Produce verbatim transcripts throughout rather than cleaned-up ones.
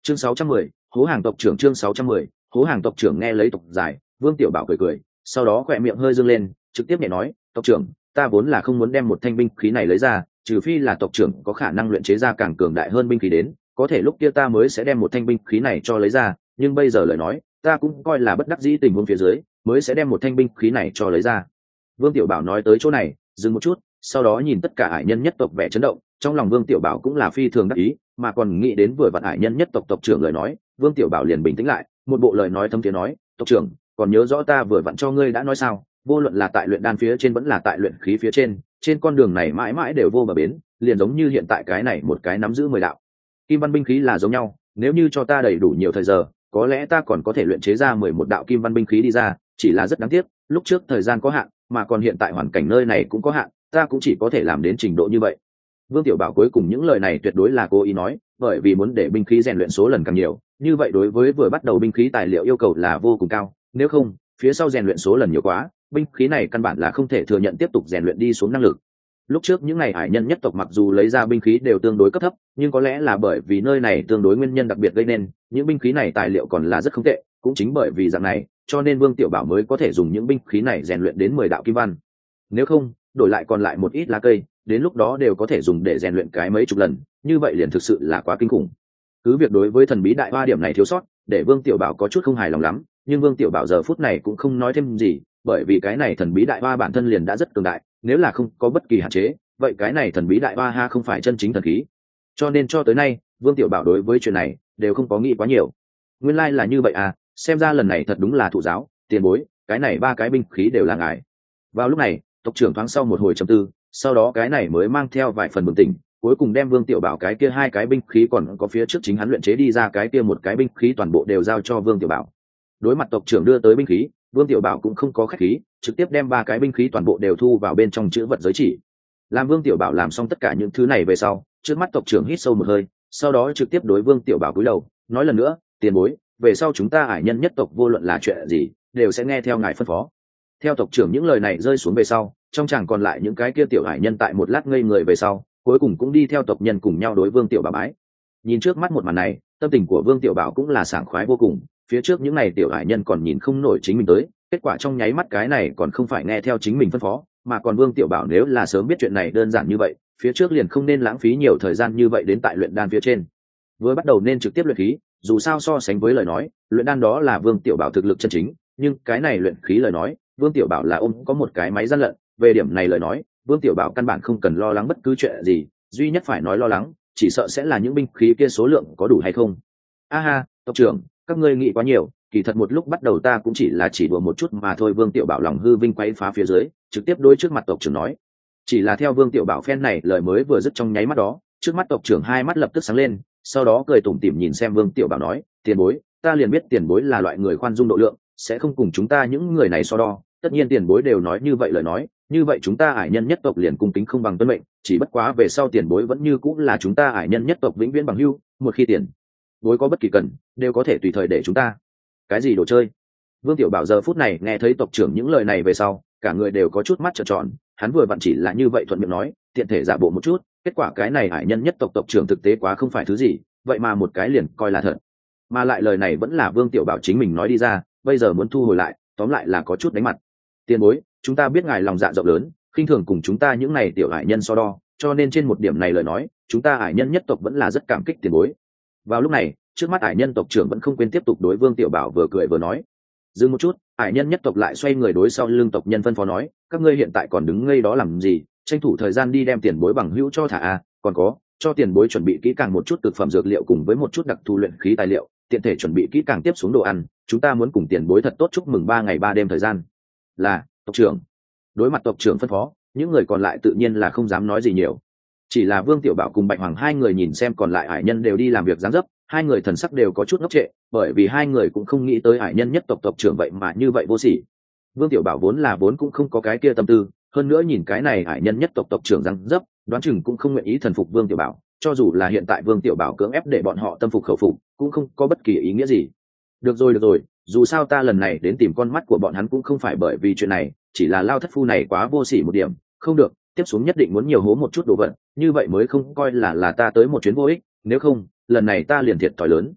chương sáu trăm mười, hố hàng tộc trưởng. Chương sáu trăm mười, hố hàng tộc trưởng. Nghe lấy tộc dài, Vương Tiểu Bảo cười cười, sau đó khỏe miệng hơi dương lên, trực tiếp nhẹ nói, tộc trưởng, ta vốn là không muốn đem một thanh binh khí này lấy ra, trừ phi là tộc trưởng có khả năng luyện chế ra càng cường đại hơn binh khí đến, có thể lúc kia ta mới sẽ đem một thanh binh khí này cho lấy ra, nhưng bây giờ lời nói, ta cũng coi là bất đắc dĩ tình huống phía dưới, mới sẽ đem một thanh binh khí này cho lấy ra. Vương Tiểu Bảo nói tới chỗ này, dừng một chút, sau đó nhìn tất cả hải nhân nhất tộc vẻ chấn động, trong lòng Vương Tiểu Bảo cũng là phi thường đắc ý, mà còn nghĩ đến vừa vặn hải nhân nhất tộc tộc trưởng lời nói, Vương Tiểu Bảo liền bình tĩnh lại, một bộ lời nói thâm tiếng nói, tộc trưởng, còn nhớ rõ ta vừa vặn cho ngươi đã nói sao, vô luận là tại luyện đan phía trên vẫn là tại luyện khí phía trên, trên con đường này mãi mãi đều vô bờ bến, liền giống như hiện tại cái này một cái nắm giữ mười đạo kim văn binh khí là giống nhau, nếu như cho ta đầy đủ nhiều thời giờ, có lẽ ta còn có thể luyện chế ra mười một đạo kim văn binh khí đi ra, chỉ là rất đáng tiếc, lúc trước thời gian có hạn, mà còn hiện tại hoàn cảnh nơi này cũng có hạn, ta cũng chỉ có thể làm đến trình độ như vậy. Vương Tiểu Bảo cuối cùng những lời này tuyệt đối là cố ý nói, bởi vì muốn để binh khí rèn luyện số lần càng nhiều, như vậy đối với vừa bắt đầu binh khí tài liệu yêu cầu là vô cùng cao, nếu không, phía sau rèn luyện số lần nhiều quá, binh khí này căn bản là không thể thừa nhận tiếp tục rèn luyện đi xuống năng lực. Lúc trước những ngày hải nhân nhất tộc mặc dù lấy ra binh khí đều tương đối cấp thấp, nhưng có lẽ là bởi vì nơi này tương đối nguyên nhân đặc biệt gây nên những binh khí này tài liệu còn là rất không tệ, cũng chính bởi vì dạng này, cho nên Vương Tiểu Bảo mới có thể dùng những binh khí này rèn luyện đến mười đạo kim văn. Nếu không, đổi lại còn lại một ít lá cây, đến lúc đó đều có thể dùng để rèn luyện cái mấy chục lần, như vậy liền thực sự là quá kinh khủng. Cứ việc đối với thần bí đại hoa điểm này thiếu sót, để Vương Tiểu Bảo có chút không hài lòng lắm, nhưng Vương Tiểu Bảo giờ phút này cũng không nói thêm gì, bởi vì cái này thần bí đại hoa bản thân liền đã rất cường đại, nếu là không có bất kỳ hạn chế, vậy cái này thần bí đại hoa ha không phải chân chính thần khí. Cho nên cho tới nay, Vương Tiểu Bảo đối với chuyện này đều không có nghĩ quá nhiều. Nguyên lai like là như vậy à, xem ra lần này thật đúng là thụ giáo, tiền bối, cái này ba cái binh khí đều là ngài. Vào lúc này, tộc trưởng thoáng sau một hồi trầm tư, sau đó cái này mới mang theo vài phần bừng tỉnh, cuối cùng đem Vương Tiểu Bảo cái kia hai cái binh khí còn có phía trước chính hắn luyện chế đi ra cái kia một cái binh khí toàn bộ đều giao cho Vương Tiểu Bảo. Đối mặt tộc trưởng đưa tới binh khí, Vương Tiểu Bảo cũng không có khách khí, trực tiếp đem ba cái binh khí toàn bộ đều thu vào bên trong chữ vật giới chỉ. Làm Vương Tiểu Bảo làm xong tất cả những thứ này về sau, trước mắt tộc trưởng hít sâu một hơi, sau đó trực tiếp đối Vương Tiểu Bảo cúi đầu, nói lần nữa, tiền bối, về sau chúng ta hải nhân nhất tộc vô luận là chuyện gì, đều sẽ nghe theo ngài phân phó. Theo tộc trưởng những lời này rơi xuống về sau, trong chàng còn lại những cái kia tiểu hải nhân tại một lát ngây người về sau, cuối cùng cũng đi theo tộc nhân cùng nhau đối Vương Tiểu Bảo bái. Nhìn trước mắt một màn này, tâm tình của Vương Tiểu Bảo cũng là sảng khoái vô cùng, phía trước những này tiểu hải nhân còn nhìn không nổi chính mình tới, kết quả trong nháy mắt cái này còn không phải nghe theo chính mình phân phó, mà còn Vương Tiểu Bảo nếu là sớm biết chuyện này đơn giản như vậy, phía trước liền không nên lãng phí nhiều thời gian như vậy đến tại luyện đan phía trên, vừa bắt đầu nên trực tiếp luyện khí, dù sao so sánh với lời nói, luyện đan đó là Vương Tiểu Bảo thực lực chân chính, nhưng cái này luyện khí lời nói, Vương Tiểu Bảo là ôm có một cái máy gian lận, về điểm này lời nói, Vương Tiểu Bảo căn bản không cần lo lắng bất cứ chuyện gì, duy nhất phải nói lo lắng, chỉ sợ sẽ là những binh khí kia số lượng có đủ hay không. A ha, tộc trưởng, các ngươi nghĩ quá nhiều, kỳ thật một lúc bắt đầu ta cũng chỉ là chỉ đùa một chút mà thôi. Vương Tiểu Bảo lòng hư vinh quấy phá phía dưới, trực tiếp đối trước mặt tộc trưởng nói. Chỉ là theo Vương Tiểu Bảo phen này lời mới vừa dứt trong nháy mắt đó, trước mắt tộc trưởng hai mắt lập tức sáng lên, sau đó cười tủm tỉm nhìn xem Vương Tiểu Bảo nói, tiền bối, ta liền biết tiền bối là loại người khoan dung độ lượng, sẽ không cùng chúng ta những người này so đo, tất nhiên tiền bối đều nói như vậy lời nói, như vậy chúng ta ải nhân nhất tộc liền cung kính không bằng tuân mệnh, chỉ bất quá về sau tiền bối vẫn như cũng là chúng ta ải nhân nhất tộc vĩnh viễn bằng hữu, một khi tiền bối có bất kỳ cần, đều có thể tùy thời để chúng ta. Cái gì đồ chơi? Vương Tiểu Bảo giờ phút này nghe thấy tộc trưởng những lời này về sau, cả người đều có chút mắt trợn tròn, hắn vừa vặn chỉ là như vậy thuận miệng nói, tiện thể giả bộ một chút, kết quả cái này ải nhân nhất tộc tộc trưởng thực tế quá không phải thứ gì, vậy mà một cái liền coi là thật. Mà lại lời này vẫn là Vương Tiểu Bảo chính mình nói đi ra, bây giờ muốn thu hồi lại, tóm lại là có chút đánh mặt. Tiền bối, chúng ta biết ngài lòng dạ rộng lớn, khinh thường cùng chúng ta những này tiểu ải nhân so đo, cho nên trên một điểm này lời nói, chúng ta ải nhân nhất tộc vẫn là rất cảm kích tiền bối. Vào lúc này, trước mắt ải nhân tộc trưởng vẫn không quên tiếp tục đối Vương Tiểu Bảo vừa cười vừa nói. Dừng một chút, ải nhân nhất tộc lại xoay người đối sau lưng tộc nhân phân phó nói, các ngươi hiện tại còn đứng ngây đó làm gì, tranh thủ thời gian đi đem tiền bối bằng hữu cho thả a, còn có, cho tiền bối chuẩn bị kỹ càng một chút thực phẩm dược liệu cùng với một chút đặc thù luyện khí tài liệu, tiện thể chuẩn bị kỹ càng tiếp xuống đồ ăn, chúng ta muốn cùng tiền bối thật tốt chúc mừng ba ngày ba đêm thời gian. Là, tộc trưởng. Đối mặt tộc trưởng phân phó, những người còn lại tự nhiên là không dám nói gì nhiều. Chỉ là Vương Tiểu Bảo cùng Bạch Hoàng hai người nhìn xem còn lại ải nhân đều đi làm việc giáng dấp, hai người thần sắc đều có chút ngốc trệ, bởi vì hai người cũng không nghĩ tới ải nhân nhất tộc tộc trưởng vậy mà như vậy vô sỉ. Vương Tiểu Bảo vốn là vốn cũng không có cái kia tâm tư, hơn nữa nhìn cái này ải nhân nhất tộc tộc trưởng giáng dấp, đoán chừng cũng không nguyện ý thần phục Vương Tiểu Bảo, cho dù là hiện tại Vương Tiểu Bảo cưỡng ép để bọn họ tâm phục khẩu phục, cũng không có bất kỳ ý nghĩa gì. Được rồi được rồi, dù sao ta lần này đến tìm con mắt của bọn hắn cũng không phải bởi vì chuyện này, chỉ là lao thất phu này quá vô sỉ một điểm, không được, tiếp xuống nhất định muốn nhiều hố một chút đồ vật, như vậy mới không coi là là ta tới một chuyến vô ích, nếu không, lần này ta liền thiệt thòi lớn.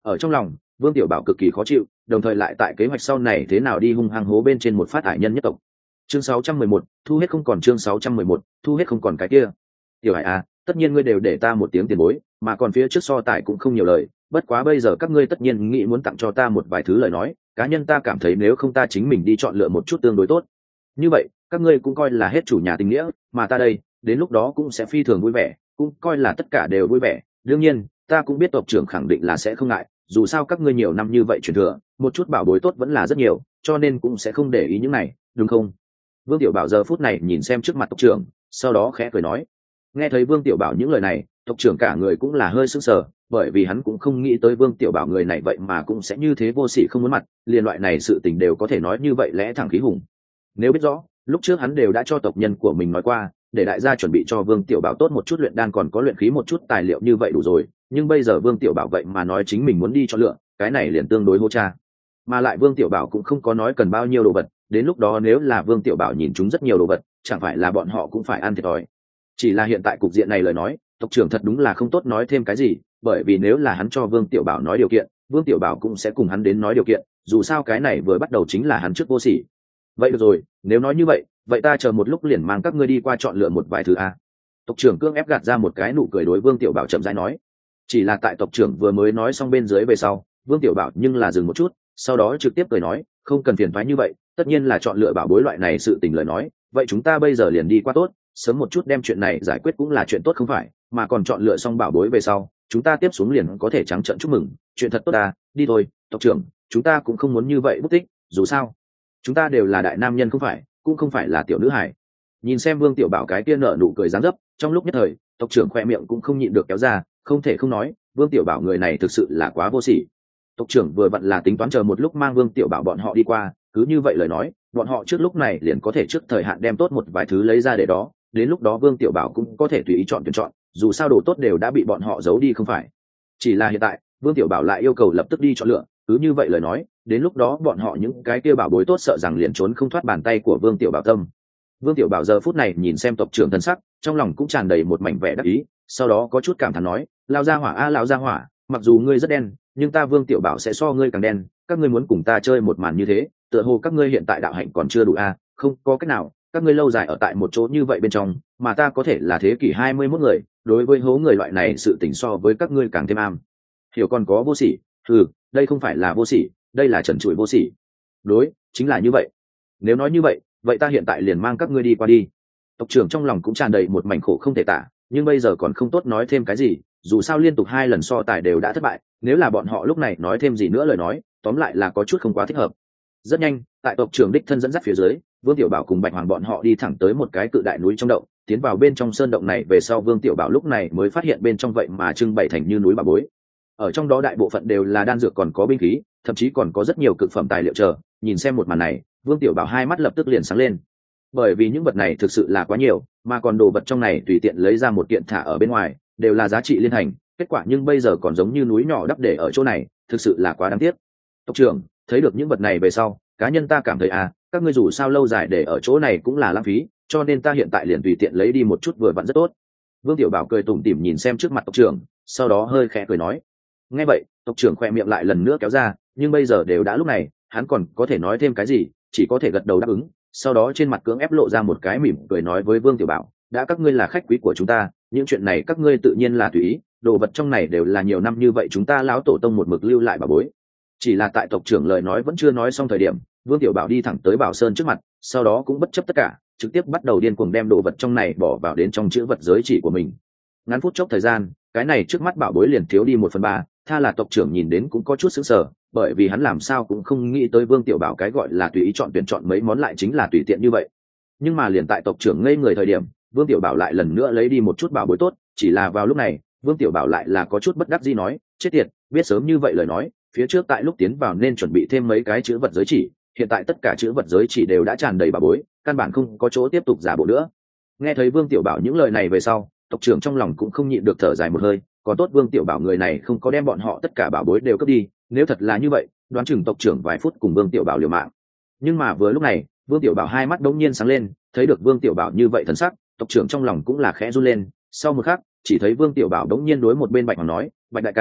Ở trong lòng Vương Tiểu Bảo cực kỳ khó chịu, đồng thời lại tại kế hoạch sau này thế nào đi hung hăng hố bên trên một phát ải nhân nhất tộc. Chương sáu trăm mười một, thu hết không còn. Chương sáu trăm mười một, thu hết không còn. Cái kia Tiểu Hải à, tất nhiên ngươi đều để ta một tiếng tiền bối, mà còn phía trước so tài cũng không nhiều lời, bất quá bây giờ các ngươi tất nhiên nghĩ muốn tặng cho ta một vài thứ lời nói, cá nhân ta cảm thấy nếu không ta chính mình đi chọn lựa một chút tương đối tốt. Như vậy các ngươi cũng coi là hết chủ nhà tình nghĩa, mà ta đây đến lúc đó cũng sẽ phi thường vui vẻ, cũng coi là tất cả đều vui vẻ. Đương nhiên ta cũng biết tộc trưởng khẳng định là sẽ không ngại, dù sao các ngươi nhiều năm như vậy truyền thừa, một chút bảo bối tốt vẫn là rất nhiều, cho nên cũng sẽ không để ý những này, đúng không? Vương Tiểu Bảo giờ phút này nhìn xem trước mặt tộc trưởng, sau đó khẽ cười nói. Nghe thấy Vương Tiểu Bảo những lời này, tộc trưởng cả người cũng là hơi sững sờ, bởi vì hắn cũng không nghĩ tới Vương Tiểu Bảo người này vậy mà cũng sẽ như thế vô sỉ không muốn mặt, liền loại này sự tình đều có thể nói như vậy lẽ thẳng khí hùng. Nếu biết rõ, lúc trước hắn đều đã cho tộc nhân của mình nói qua, để đại gia chuẩn bị cho Vương Tiểu Bảo tốt một chút luyện đan còn có luyện khí một chút tài liệu như vậy đủ rồi, nhưng bây giờ Vương Tiểu Bảo vậy mà nói chính mình muốn đi cho lựa, cái này liền tương đối hô cha. Mà lại Vương Tiểu Bảo cũng không có nói cần bao nhiêu đồ vật, đến lúc đó nếu là Vương Tiểu Bảo nhìn chúng rất nhiều đồ vật, chẳng phải là bọn họ cũng phải ăn thiệt thòi. Chỉ là hiện tại cục diện này lời nói, tộc trưởng thật đúng là không tốt nói thêm cái gì, bởi vì nếu là hắn cho Vương Tiểu Bảo nói điều kiện, Vương Tiểu Bảo cũng sẽ cùng hắn đến nói điều kiện, dù sao cái này vừa bắt đầu chính là hắn trước vô sỉ. Vậy được rồi, nếu nói như vậy, vậy ta chờ một lúc liền mang các ngươi đi qua chọn lựa một vài thứ a. Tộc trưởng cương ép gạt ra một cái nụ cười đối Vương Tiểu Bảo chậm rãi nói. Chỉ là tại tộc trưởng vừa mới nói xong bên dưới về sau, Vương Tiểu Bảo nhưng là dừng một chút, sau đó trực tiếp cười nói, không cần phiền toái như vậy, tất nhiên là chọn lựa bảo bối loại này sự tình lời nói, vậy chúng ta bây giờ liền đi qua tốt, sớm một chút đem chuyện này giải quyết cũng là chuyện tốt không phải, mà còn chọn lựa xong bảo bối về sau, chúng ta tiếp xuống liền có thể trắng trợn chúc mừng, chuyện thật tốt à, đi thôi, tộc trưởng, chúng ta cũng không muốn như vậy bút tích, dù sao, chúng ta đều là đại nam nhân không phải, cũng không phải là tiểu nữ hài. Nhìn xem Vương Tiểu Bảo cái kia nở nụ cười dáng dấp, trong lúc nhất thời, tộc trưởng khoe miệng cũng không nhịn được kéo ra, không thể không nói, Vương Tiểu Bảo người này thực sự là quá vô sỉ. Tộc trưởng vừa vặn là tính toán chờ một lúc mang Vương Tiểu Bảo bọn họ đi qua, cứ như vậy lời nói, bọn họ trước lúc này liền có thể trước thời hạn đem tốt một vài thứ lấy ra để đó, đến lúc đó Vương Tiểu Bảo cũng có thể tùy ý chọn tuyển chọn, dù sao đồ tốt đều đã bị bọn họ giấu đi không phải. Chỉ là hiện tại, Vương Tiểu Bảo lại yêu cầu lập tức đi chọn lựa, cứ như vậy lời nói, đến lúc đó bọn họ những cái kia bảo bối tốt sợ rằng liền trốn không thoát bàn tay của Vương Tiểu Bảo tâm. Vương Tiểu Bảo giờ phút này nhìn xem tộc trưởng thân sắc, trong lòng cũng tràn đầy một mảnh vẻ đắc ý, sau đó có chút cảm thán nói, lao ra hỏa a lao ra hỏa, mặc dù ngươi rất đen, nhưng ta Vương Tiểu Bảo sẽ so ngươi càng đen, các ngươi muốn cùng ta chơi một màn như thế, tựa hồ các ngươi hiện tại đạo hạnh còn chưa đủ a, không có cách nào, các ngươi lâu dài ở tại một chỗ như vậy bên trong, mà ta có thể là thế kỷ hai mươi mốt người, đối với hố người loại này sự tình so với các ngươi càng thêm am. Hiểu còn có vô sỉ, ừ, đây không phải là vô sỉ, đây là trần trụi vô sỉ. Đối, chính là như vậy. Nếu nói như vậy, vậy ta hiện tại liền mang các ngươi đi qua đi. Tộc trưởng trong lòng cũng tràn đầy một mảnh khổ không thể tả, nhưng bây giờ còn không tốt nói thêm cái gì, dù sao liên tục hai lần so tài đều đã thất bại, nếu là bọn họ lúc này nói thêm gì nữa lời nói, tóm lại là có chút không quá thích hợp. Rất nhanh, tại tộc trưởng đích thân dẫn dắt phía dưới, Vương Tiểu Bảo cùng Bạch Hoàng bọn họ đi thẳng tới một cái cự đại núi trong động, tiến vào bên trong sơn động này về sau Vương Tiểu Bảo lúc này mới phát hiện bên trong vậy mà trưng bày thành như núi bà bối. Ở trong đó đại bộ phận đều là đan dược còn có binh khí, thậm chí còn có rất nhiều cực phẩm tài liệu chờ, nhìn xem một màn này, Vương Tiểu Bảo hai mắt lập tức liền sáng lên. Bởi vì những vật này thực sự là quá nhiều, mà còn đồ vật trong này tùy tiện lấy ra một kiện thả ở bên ngoài, đều là giá trị liên thành, kết quả nhưng bây giờ còn giống như núi nhỏ đắp để ở chỗ này, thực sự là quá đáng tiếc. Tộc trưởng, thấy được những vật này về sau, cá nhân ta cảm thấy à, các ngươi dù sao lâu dài để ở chỗ này cũng là lãng phí, cho nên ta hiện tại liền tùy tiện lấy đi một chút vừa vặn rất tốt. Vương Tiểu Bảo cười tủm tỉm nhìn xem trước mặt tộc trưởng, sau đó hơi khẽ cười nói. Nghe vậy, tộc trưởng khoe miệng lại lần nữa kéo ra, nhưng bây giờ đều đã lúc này, hắn còn có thể nói thêm cái gì, chỉ có thể gật đầu đáp ứng, sau đó trên mặt cưỡng ép lộ ra một cái mỉm cười nói với Vương Tiểu Bảo, đã các ngươi là khách quý của chúng ta, những chuyện này các ngươi tự nhiên là tùy ý, đồ vật trong này đều là nhiều năm như vậy chúng ta lão tổ tông một mực lưu lại bảo bối. Chỉ là tại tộc trưởng lời nói vẫn chưa nói xong thời điểm, Vương Tiểu Bảo đi thẳng tới Bảo Sơn trước mặt, sau đó cũng bất chấp tất cả, trực tiếp bắt đầu điên cuồng đem đồ vật trong này bỏ vào đến trong chữ vật giới chỉ của mình. Ngắn phút chốc thời gian, cái này trước mắt bảo bối liền thiếu đi một phần ba, tha là tộc trưởng nhìn đến cũng có chút sững sờ, bởi vì hắn làm sao cũng không nghĩ tới Vương Tiểu Bảo cái gọi là tùy ý chọn tuyển chọn mấy món lại chính là tùy tiện như vậy. Nhưng mà liền tại tộc trưởng ngây người thời điểm, Vương Tiểu Bảo lại lần nữa lấy đi một chút bảo bối tốt, chỉ là vào lúc này, Vương Tiểu Bảo lại là có chút bất đắc dĩ nói, chết tiệt, biết sớm như vậy lời nói, phía trước tại lúc tiến vào nên chuẩn bị thêm mấy cái chữ vật giới chỉ, hiện tại tất cả chữ vật giới chỉ đều đã tràn đầy bảo bối, căn bản không có chỗ tiếp tục giả bộ nữa. Nghe thấy Vương Tiểu Bảo những lời này về sau, tộc trưởng trong lòng cũng không nhịn được thở dài một hơi, còn tốt Vương Tiểu Bảo người này không có đem bọn họ tất cả bảo bối đều cướp đi, nếu thật là như vậy, đoán chừng tộc trưởng vài phút cùng Vương Tiểu Bảo liều mạng. Nhưng mà vừa lúc này, Vương Tiểu Bảo hai mắt đống nhiên sáng lên, thấy được Vương Tiểu Bảo như vậy thần sắc, tộc trưởng trong lòng cũng là khẽ run lên, sau một khắc, chỉ thấy Vương Tiểu Bảo đống nhiên đối một bên Bạch Hoàng nói, Bạch đại ca,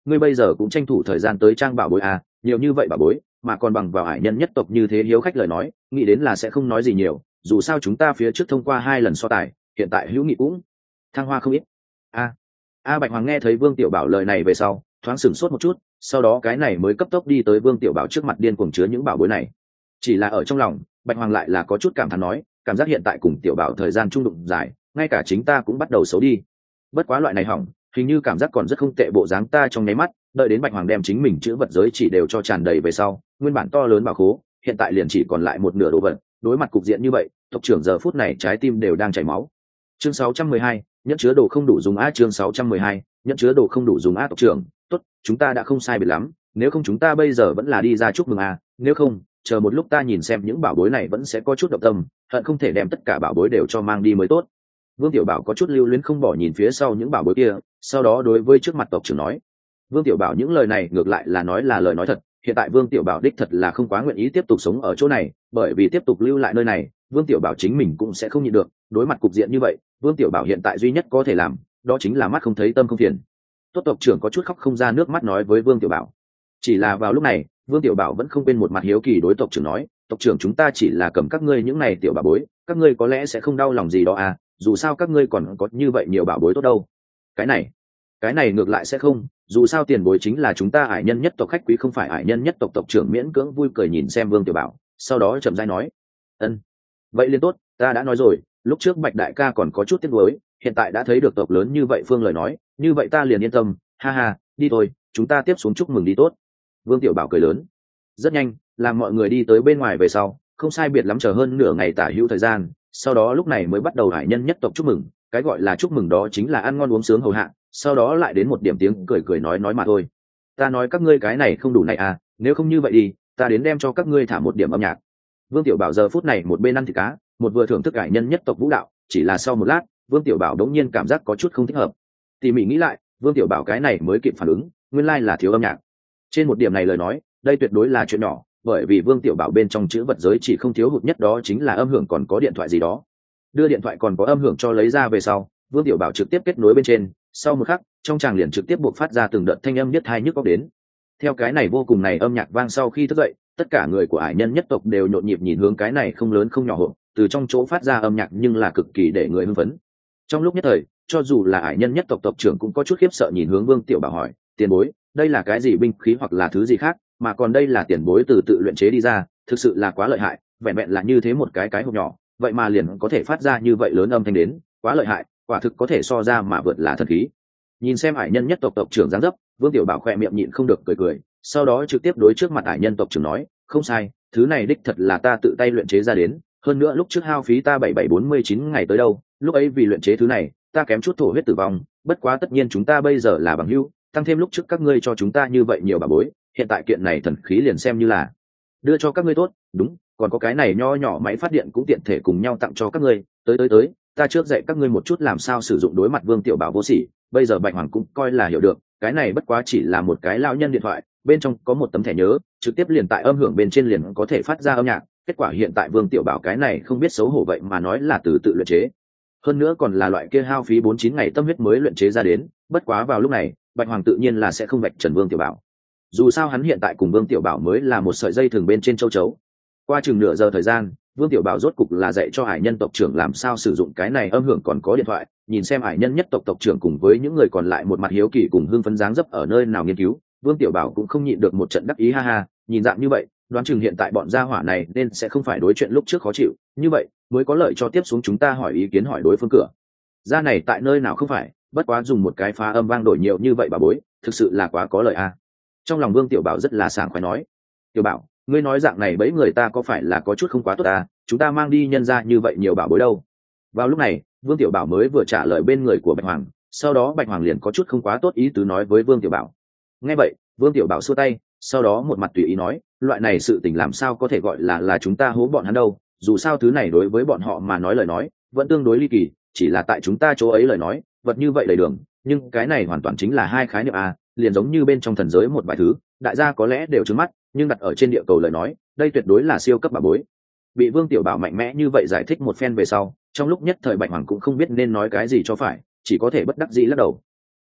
ngươi bây giờ cũng tranh thủ thời gian tới trang bảo bối à, nhiều như vậy bảo bối mà còn bằng vào hải nhân nhất tộc như thế hiếu khách lời nói, nghĩ đến là sẽ không nói gì nhiều, dù sao chúng ta phía trước thông qua hai lần so tài, hiện tại hữu nghị cũng thăng hoa không ít. a a Bạch Hoàng nghe thấy Vương Tiểu Bảo lời này về sau thoáng sửng sốt một chút, sau đó cái này mới cấp tốc đi tới Vương Tiểu Bảo trước mặt điên cuồng chứa những bảo bối này. Chỉ là ở trong lòng Bạch Hoàng lại là có chút cảm thán nói, cảm giác hiện tại cùng Tiểu Bảo thời gian trung đụng dài, ngay cả chính ta cũng bắt đầu xấu đi. Bất quá loại này hỏng, hình như cảm giác còn rất không tệ bộ dáng ta trong nháy mắt, đợi đến Bạch Hoàng đem chính mình chữ vật giới chỉ đều cho tràn đầy về sau, nguyên bản to lớn bảo khố hiện tại liền chỉ còn lại một nửa đồ vật. Đối mặt cục diện như vậy, tộc trưởng giờ phút này trái tim đều đang chảy máu. Chương sáu trăm mười hai, nhẫn chứa đồ không đủ dùng á. Chương sáu trăm mười hai, nhẫn chứa đồ không đủ dùng á. Tộc trưởng, tốt, chúng ta đã không sai biệt lắm, nếu không chúng ta bây giờ vẫn là đi ra chúc mừng à, nếu không chờ một lúc ta nhìn xem những bảo bối này vẫn sẽ có chút động tâm, hận không thể đem tất cả bảo bối đều cho mang đi mới tốt. Vương Tiểu Bảo có chút lưu luyến không bỏ nhìn phía sau những bảo bối kia, sau đó đối với trước mặt tộc trưởng nói. Vương Tiểu Bảo những lời này ngược lại là nói là lời nói thật, hiện tại Vương Tiểu Bảo đích thật là không quá nguyện ý tiếp tục sống ở chỗ này, bởi vì tiếp tục lưu lại nơi này, Vương Tiểu Bảo chính mình cũng sẽ không nhịn được, đối mặt cục diện như vậy, Vương Tiểu Bảo hiện tại duy nhất có thể làm, đó chính là mắt không thấy tâm không phiền. Tốt, tộc trưởng có chút khóc không ra nước mắt nói với Vương Tiểu Bảo. Chỉ là vào lúc này, Vương Tiểu Bảo vẫn không quên một mặt hiếu kỳ đối tộc trưởng nói, tộc trưởng chúng ta chỉ là cầm các ngươi những này tiểu bảo bối, các ngươi có lẽ sẽ không đau lòng gì đó à, dù sao các ngươi còn có như vậy nhiều bảo bối tốt đâu. Cái này, cái này ngược lại sẽ không, dù sao tiền bối chính là chúng ta ải nhân nhất tộc khách quý không phải ải nhân nhất tộc. Tộc trưởng miễn cưỡng vui cười nhìn xem Vương Tiểu Bảo, sau đó chậm rãi nói, ân, vậy liên tốt, ta đã nói rồi, lúc trước Bạch đại ca còn có chút tiếc nuối, hiện tại đã thấy được tộc lớn như vậy Phương lời nói, như vậy ta liền yên tâm, ha ha, đi thôi, chúng ta tiếp xuống chúc mừng đi tốt. Vương Tiểu Bảo cười lớn. Rất nhanh, làm mọi người đi tới bên ngoài về sau, không sai biệt lắm chờ hơn nửa ngày tả hữu thời gian, sau đó lúc này mới bắt đầu hải nhân nhất tộc chúc mừng. Cái gọi là chúc mừng đó chính là ăn ngon uống sướng hầu hạ, sau đó lại đến một điểm tiếng cười cười nói nói mà thôi. Ta nói các ngươi cái này không đủ này à, nếu không như vậy đi, ta đến đem cho các ngươi thả một điểm âm nhạc. Vương Tiểu Bảo giờ phút này một bên ăn thịt cá, một vừa thưởng thức hải nhân nhất tộc vũ đạo. Chỉ là sau một lát, Vương Tiểu Bảo đống nhiên cảm giác có chút không thích hợp. Tỉ mỉ nghĩ lại, Vương Tiểu Bảo cái này mới kịp phản ứng, nguyên lai là thiếu âm nhạc. Trên một điểm này lời nói, đây tuyệt đối là chuyện nhỏ, bởi vì Vương Tiểu Bảo bên trong chữ vật giới chỉ không thiếu hụt nhất đó chính là âm hưởng còn có điện thoại gì đó. Đưa điện thoại còn có âm hưởng cho lấy ra về sau, Vương Tiểu Bảo trực tiếp kết nối bên trên, sau một khắc, trong tràng liền trực tiếp buộc phát ra từng đợt thanh âm nhất hai nhức óc đến. Theo cái này vô cùng này âm nhạc vang sau khi thức dậy, tất cả người của ải nhân nhất tộc đều nhộn nhịp nhìn hướng cái này không lớn không nhỏ hộp, từ trong chỗ phát ra âm nhạc nhưng là cực kỳ để người hưng phấn. Trong lúc nhất thời, cho dù là ải nhân nhất tộc tộc trưởng cũng có chút khiếp sợ nhìn hướng Vương Tiểu Bảo hỏi, tiền bối, đây là cái gì binh khí hoặc là thứ gì khác, mà còn đây là tiền bối từ tự luyện chế đi ra, thực sự là quá lợi hại, vẹn vẹn là như thế một cái cái hộp nhỏ, vậy mà liền có thể phát ra như vậy lớn âm thanh đến, quá lợi hại, quả thực có thể so ra mà vượt là thần khí. Nhìn xem ải nhân nhất tộc tộc trưởng dáng dấp, Vương Tiểu Bảo khoe miệng nhịn không được cười cười, sau đó trực tiếp đối trước mặt ải nhân tộc trưởng nói, không sai, thứ này đích thật là ta tự tay luyện chế ra đến, hơn nữa lúc trước hao phí ta bảy bảy bốn mươi chín ngày tới đâu, lúc ấy vì luyện chế thứ này, ta kém chút thổ huyết tử vong, bất quá tất nhiên chúng ta bây giờ là bằng hữu, tăng thêm lúc trước các ngươi cho chúng ta như vậy nhiều bà bối, hiện tại kiện này thần khí liền xem như là đưa cho các ngươi tốt, đúng, còn có cái này nho nhỏ máy phát điện cũng tiện thể cùng nhau tặng cho các ngươi, tới tới tới, ta trước dạy các ngươi một chút làm sao sử dụng. Đối mặt Vương Tiểu Bảo vô sỉ, bây giờ Bạch Hoàng cũng coi là hiểu được, cái này bất quá chỉ là một cái lão nhân điện thoại, bên trong có một tấm thẻ nhớ, trực tiếp liền tại âm hưởng bên trên liền có thể phát ra âm nhạc. Kết quả hiện tại Vương Tiểu Bảo cái này không biết xấu hổ vậy mà nói là từ tự luyện chế, hơn nữa còn là loại kia hao phí bốn chín ngày tâm huyết mới luyện chế ra đến. Bất quá vào lúc này, Bạch Hoàng tự nhiên là sẽ không vạch trần Vương Tiểu Bảo, dù sao hắn hiện tại cùng Vương Tiểu Bảo mới là một sợi dây thường bên trên châu chấu. Qua chừng nửa giờ thời gian, Vương Tiểu Bảo rốt cục là dạy cho hải nhân tộc trưởng làm sao sử dụng cái này âm hưởng còn có điện thoại. Nhìn xem hải nhân nhất tộc tộc trưởng cùng với những người còn lại một mặt hiếu kỳ cùng hưng phấn dáng dấp ở nơi nào nghiên cứu, Vương Tiểu Bảo cũng không nhịn được một trận đắc ý, ha ha, nhìn dạng như vậy, đoán chừng hiện tại bọn gia hỏa này nên sẽ không phải đối chuyện lúc trước khó chịu, như vậy mới có lợi cho tiếp xuống chúng ta hỏi ý kiến hỏi đối phương cửa ra này tại nơi nào không phải, bất quá dùng một cái phá âm vang đổi nhiều như vậy bà bối, thực sự là quá có lợi a. Trong lòng Vương Tiểu Bảo rất là sảng khoái nói, Tiểu Bảo, ngươi nói dạng này bấy người ta có phải là có chút không quá tốt à, chúng ta mang đi nhân ra như vậy nhiều bảo bối đâu. Vào lúc này, Vương Tiểu Bảo mới vừa trả lời bên người của Bạch Hoàng, sau đó Bạch Hoàng liền có chút không quá tốt ý tứ nói với Vương Tiểu Bảo. Nghe vậy, Vương Tiểu Bảo xua tay, sau đó một mặt tùy ý nói, loại này sự tình làm sao có thể gọi là là chúng ta hố bọn hắn đâu, dù sao thứ này đối với bọn họ mà nói lời nói vẫn tương đối ly kỳ, chỉ là tại chúng ta chỗ ấy lời nói vật như vậy đầy đường, nhưng cái này hoàn toàn chính là hai khái niệm à, liền giống như bên trong thần giới một vài thứ đại gia có lẽ đều trứng mắt, nhưng đặt ở trên địa cầu lời nói đây tuyệt đối là siêu cấp bà bối. Bị Vương Tiểu Bảo mạnh mẽ như vậy giải thích một phen về sau, trong lúc nhất thời Bạch Hoàng cũng không biết nên nói cái gì cho phải, chỉ có thể bất đắc dĩ lắc đầu.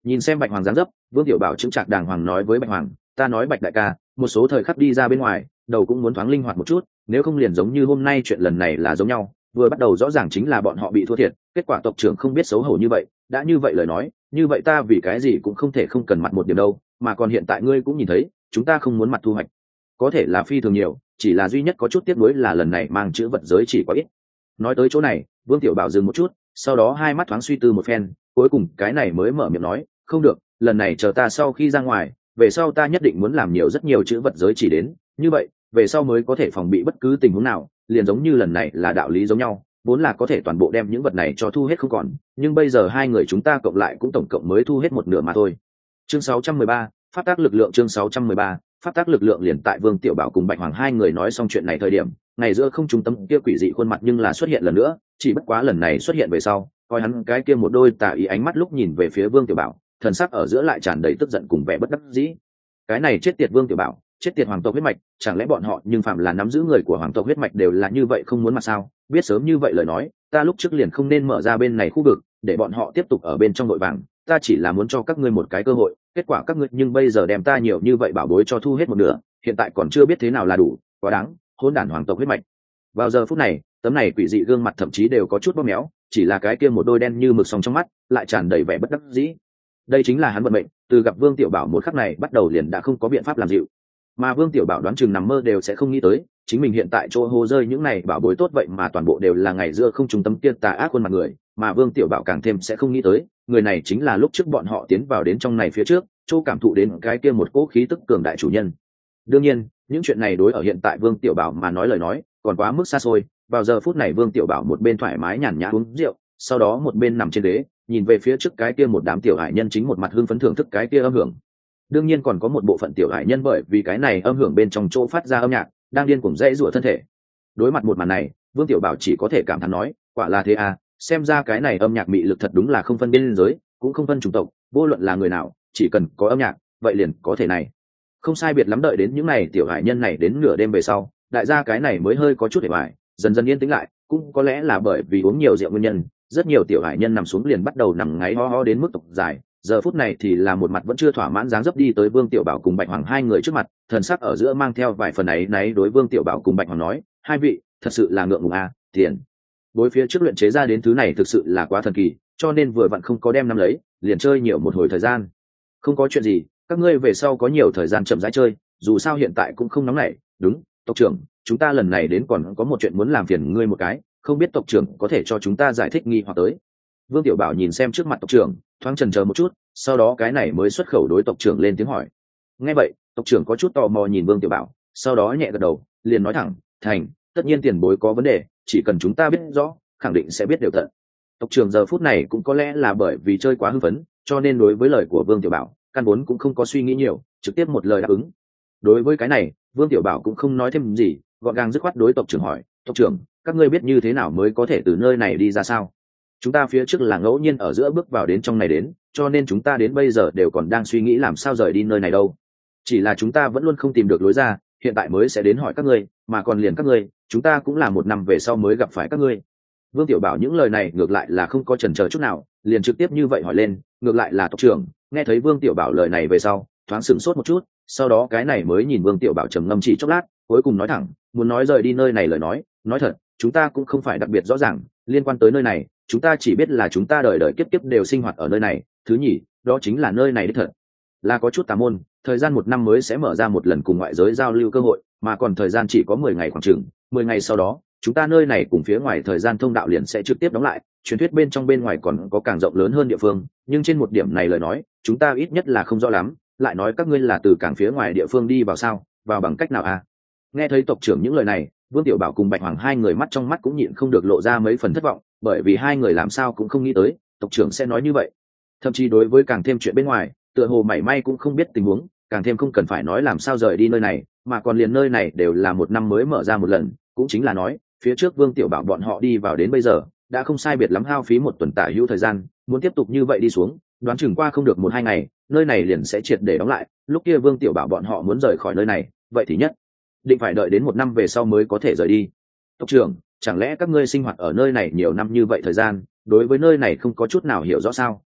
Nhìn xem Bạch Hoàng dáng dấp, Vương Tiểu Bảo chững chạc đàng hoàng nói với Bạch Hoàng, ta nói Bạch đại ca, một số thời khắc đi ra bên ngoài, đầu cũng muốn thoáng linh hoạt một chút, nếu không liền giống như hôm nay chuyện lần này là giống nhau, vừa bắt đầu rõ ràng chính là bọn họ bị thua thiệt, kết quả tộc trưởng không biết xấu hổ như vậy, đã như vậy lời nói, như vậy ta vì cái gì cũng không thể không cần mặt một điểm đâu, mà còn hiện tại ngươi cũng nhìn thấy, chúng ta không muốn mặt thu hoạch, có thể là phi thường nhiều, chỉ là duy nhất có chút tiếc nuối là lần này mang chữ vật giới chỉ quá ít. Nói tới chỗ này, Vương Tiểu Bảo dừng một chút, sau đó hai mắt thoáng suy tư một phen, cuối cùng cái này mới mở miệng nói, không được, lần này chờ ta sau khi ra ngoài, về sau ta nhất định muốn làm nhiều rất nhiều chữ vật giới chỉ đến, như vậy về sau mới có thể phòng bị bất cứ tình huống nào, liền giống như lần này là đạo lý giống nhau, vốn là có thể toàn bộ đem những vật này cho thu hết không còn, nhưng bây giờ hai người chúng ta cộng lại cũng tổng cộng mới thu hết một nửa mà thôi. Chương sáu trăm mười ba, phát tác lực lượng. Chương sáu trăm mười ba, phát tác lực lượng. Liền tại Vương Tiểu Bảo cùng Bạch Hoàng hai người nói xong chuyện này thời điểm, ngày giữa không trung tâm kia quỷ dị khuôn mặt nhưng là xuất hiện lần nữa, chỉ bất quá lần này xuất hiện về sau, coi hắn cái kia một đôi tà ý ánh mắt lúc nhìn về phía Vương Tiểu Bảo, thần sắc ở giữa lại tràn đầy tức giận cùng vẻ bất đắc dĩ. Cái này chết tiệt Vương Tiểu Bảo, chết tiệt hoàng tộc huyết mạch, chẳng lẽ bọn họ nhưng phạm là nắm giữ người của hoàng tộc huyết mạch đều là như vậy không muốn mà sao? Biết sớm như vậy lời nói, ta lúc trước liền không nên mở ra bên này khu vực, để bọn họ tiếp tục ở bên trong nội vàng, ta chỉ là muốn cho các ngươi một cái cơ hội, kết quả các ngươi nhưng bây giờ đem ta nhiều như vậy bảo bối cho thu hết một nửa, hiện tại còn chưa biết thế nào là đủ, quá đáng, hỗn đản hoàng tộc huyết mạch. Vào giờ phút này, tấm này quỷ dị gương mặt thậm chí đều có chút bóp méo, chỉ là cái kia một đôi đen như mực sòng trong mắt, lại tràn đầy vẻ bất đắc dĩ. Đây chính là hắn vận mệnh, từ gặp Vương Tiểu Bảo một khắc này bắt đầu liền đã không có biện pháp làm dịu. Mà Vương Tiểu Bảo đoán chừng nằm mơ đều sẽ không nghĩ tới, chính mình hiện tại chỗ hồ rơi những này bảo bối tốt vậy mà toàn bộ đều là ngày giữa không trùng tâm kia tà ác khuôn mặt người, mà Vương Tiểu Bảo càng thêm sẽ không nghĩ tới, người này chính là lúc trước bọn họ tiến vào đến trong này phía trước, chỗ cảm thụ đến cái kia một cỗ khí tức cường đại chủ nhân. Đương nhiên, những chuyện này đối ở hiện tại Vương Tiểu Bảo mà nói lời nói, còn quá mức xa xôi. Vào giờ phút này Vương Tiểu Bảo một bên thoải mái nhàn nhã uống rượu, sau đó một bên nằm trên ghế, nhìn về phía trước cái kia một đám tiểu hải nhân chính một mặt hưng phấn thưởng thức cái kia âm hưởng. Đương nhiên còn có một bộ phận tiểu hải nhân bởi vì cái này âm hưởng bên trong chỗ phát ra âm nhạc, đang điên cuồng dãy rủa thân thể. Đối mặt một màn này, Vương Tiểu Bảo chỉ có thể cảm thán nói, quả là thế à, xem ra cái này âm nhạc mị lực thật đúng là không phân biên giới, cũng không phân chủng tộc, vô luận là người nào, chỉ cần có âm nhạc, vậy liền có thể này. Không sai biệt lắm, đợi đến những này tiểu hải nhân này đến nửa đêm về sau, đại gia cái này mới hơi có chút hề bại, dần dần yên tĩnh lại, cũng có lẽ là bởi vì uống nhiều rượu nguyên nhân, rất nhiều tiểu hải nhân nằm xuống liền bắt đầu nằm ngáy ho ho đến mức tộc dài. Giờ phút này thì là một mặt vẫn chưa thỏa mãn dáng dấp đi tới Vương Tiểu Bảo cùng Bạch Hoàng hai người trước mặt, thần sắc ở giữa mang theo vài phần ấy náy đối Vương Tiểu Bảo cùng Bạch Hoàng nói, hai vị, thật sự là ngượng ngùng à, tiền. Bối phía trước luyện chế ra đến thứ này thực sự là quá thần kỳ, cho nên vừa vặn không có đem nắm lấy, liền chơi nhiều một hồi thời gian. Không có chuyện gì, các ngươi về sau có nhiều thời gian chậm rãi chơi, dù sao hiện tại cũng không nóng nảy. Đúng, tộc trưởng, chúng ta lần này đến còn có một chuyện muốn làm phiền ngươi một cái, không biết tộc trưởng có thể cho chúng ta giải thích nghi hoặc tới. Vương Tiểu Bảo nhìn xem trước mặt tộc trưởng, thoáng chần chờ một chút, sau đó cái này mới xuất khẩu đối tộc trưởng lên tiếng hỏi. Nghe vậy, tộc trưởng có chút tò mò nhìn Vương Tiểu Bảo, sau đó nhẹ gật đầu, liền nói thẳng, thành, tất nhiên tiền bối có vấn đề, chỉ cần chúng ta biết rõ, khẳng định sẽ biết đều tận. Tộc trưởng giờ phút này cũng có lẽ là bởi vì chơi quá hưng phấn, cho nên đối với lời của Vương Tiểu Bảo, căn vốn cũng không có suy nghĩ nhiều, trực tiếp một lời đáp ứng. Đối với cái này, Vương Tiểu Bảo cũng không nói thêm gì, gọn gàng dứt khoát đối tộc trưởng hỏi, tộc trưởng, các ngươi biết như thế nào mới có thể từ nơi này đi ra sao? Chúng ta phía trước là ngẫu nhiên ở giữa bước vào đến trong này đến, cho nên chúng ta đến bây giờ đều còn đang suy nghĩ làm sao rời đi nơi này đâu. Chỉ là chúng ta vẫn luôn không tìm được lối ra, hiện tại mới sẽ đến hỏi các ngươi, mà còn liền các ngươi, chúng ta cũng là một năm về sau mới gặp phải các ngươi. Vương Tiểu Bảo những lời này ngược lại là không có chần chờ chút nào, liền trực tiếp như vậy hỏi lên, ngược lại là tộc trưởng, nghe thấy Vương Tiểu Bảo lời này về sau, thoáng sửng sốt một chút, sau đó cái này mới nhìn Vương Tiểu Bảo trầm ngâm chỉ chốc lát, cuối cùng nói thẳng, muốn nói rời đi nơi này lời nói, nói thật, chúng ta cũng không phải đặc biệt rõ ràng, liên quan tới nơi này, chúng ta chỉ biết là chúng ta đời đời kiếp kiếp đều sinh hoạt ở nơi này, thứ nhì, đó chính là nơi này đích thật là có chút tà môn, thời gian một năm mới sẽ mở ra một lần cùng ngoại giới giao lưu cơ hội, mà còn thời gian chỉ có mười ngày khoảng chừng, mười ngày sau đó, chúng ta nơi này cùng phía ngoài thời gian thông đạo liền sẽ trực tiếp đóng lại, truyền thuyết bên trong bên ngoài còn có càng rộng lớn hơn địa phương, nhưng trên một điểm này lời nói, chúng ta ít nhất là không rõ lắm, lại nói các ngươi là từ cảng phía ngoài địa phương đi vào sao, vào bằng cách nào à? Nghe thấy tộc trưởng những lời này, Vương Tiểu Bảo cùng Bạch Hoàng hai người mắt trong mắt cũng nhịn không được lộ ra mấy phần thất vọng, bởi vì hai người làm sao cũng không nghĩ tới tộc trưởng sẽ nói như vậy, thậm chí đối với càng thêm chuyện bên ngoài, tựa hồ mảy may cũng không biết tình huống, càng thêm không cần phải nói làm sao rời đi nơi này, mà còn liền nơi này đều là một năm mới mở ra một lần, cũng chính là nói phía trước Vương Tiểu Bảo bọn họ đi vào đến bây giờ đã không sai biệt lắm hao phí một tuần tả hữu thời gian, muốn tiếp tục như vậy đi xuống, đoán chừng qua không được một hai ngày, nơi này liền sẽ triệt để đóng lại, lúc kia Vương Tiểu Bảo bọn họ muốn rời khỏi nơi này, vậy thì nhất định phải đợi đến một năm về sau mới có thể rời đi. Tộc trưởng, chẳng lẽ các ngươi sinh hoạt ở nơi này nhiều năm như vậy thời gian, đối với nơi này không có chút nào hiểu rõ sao?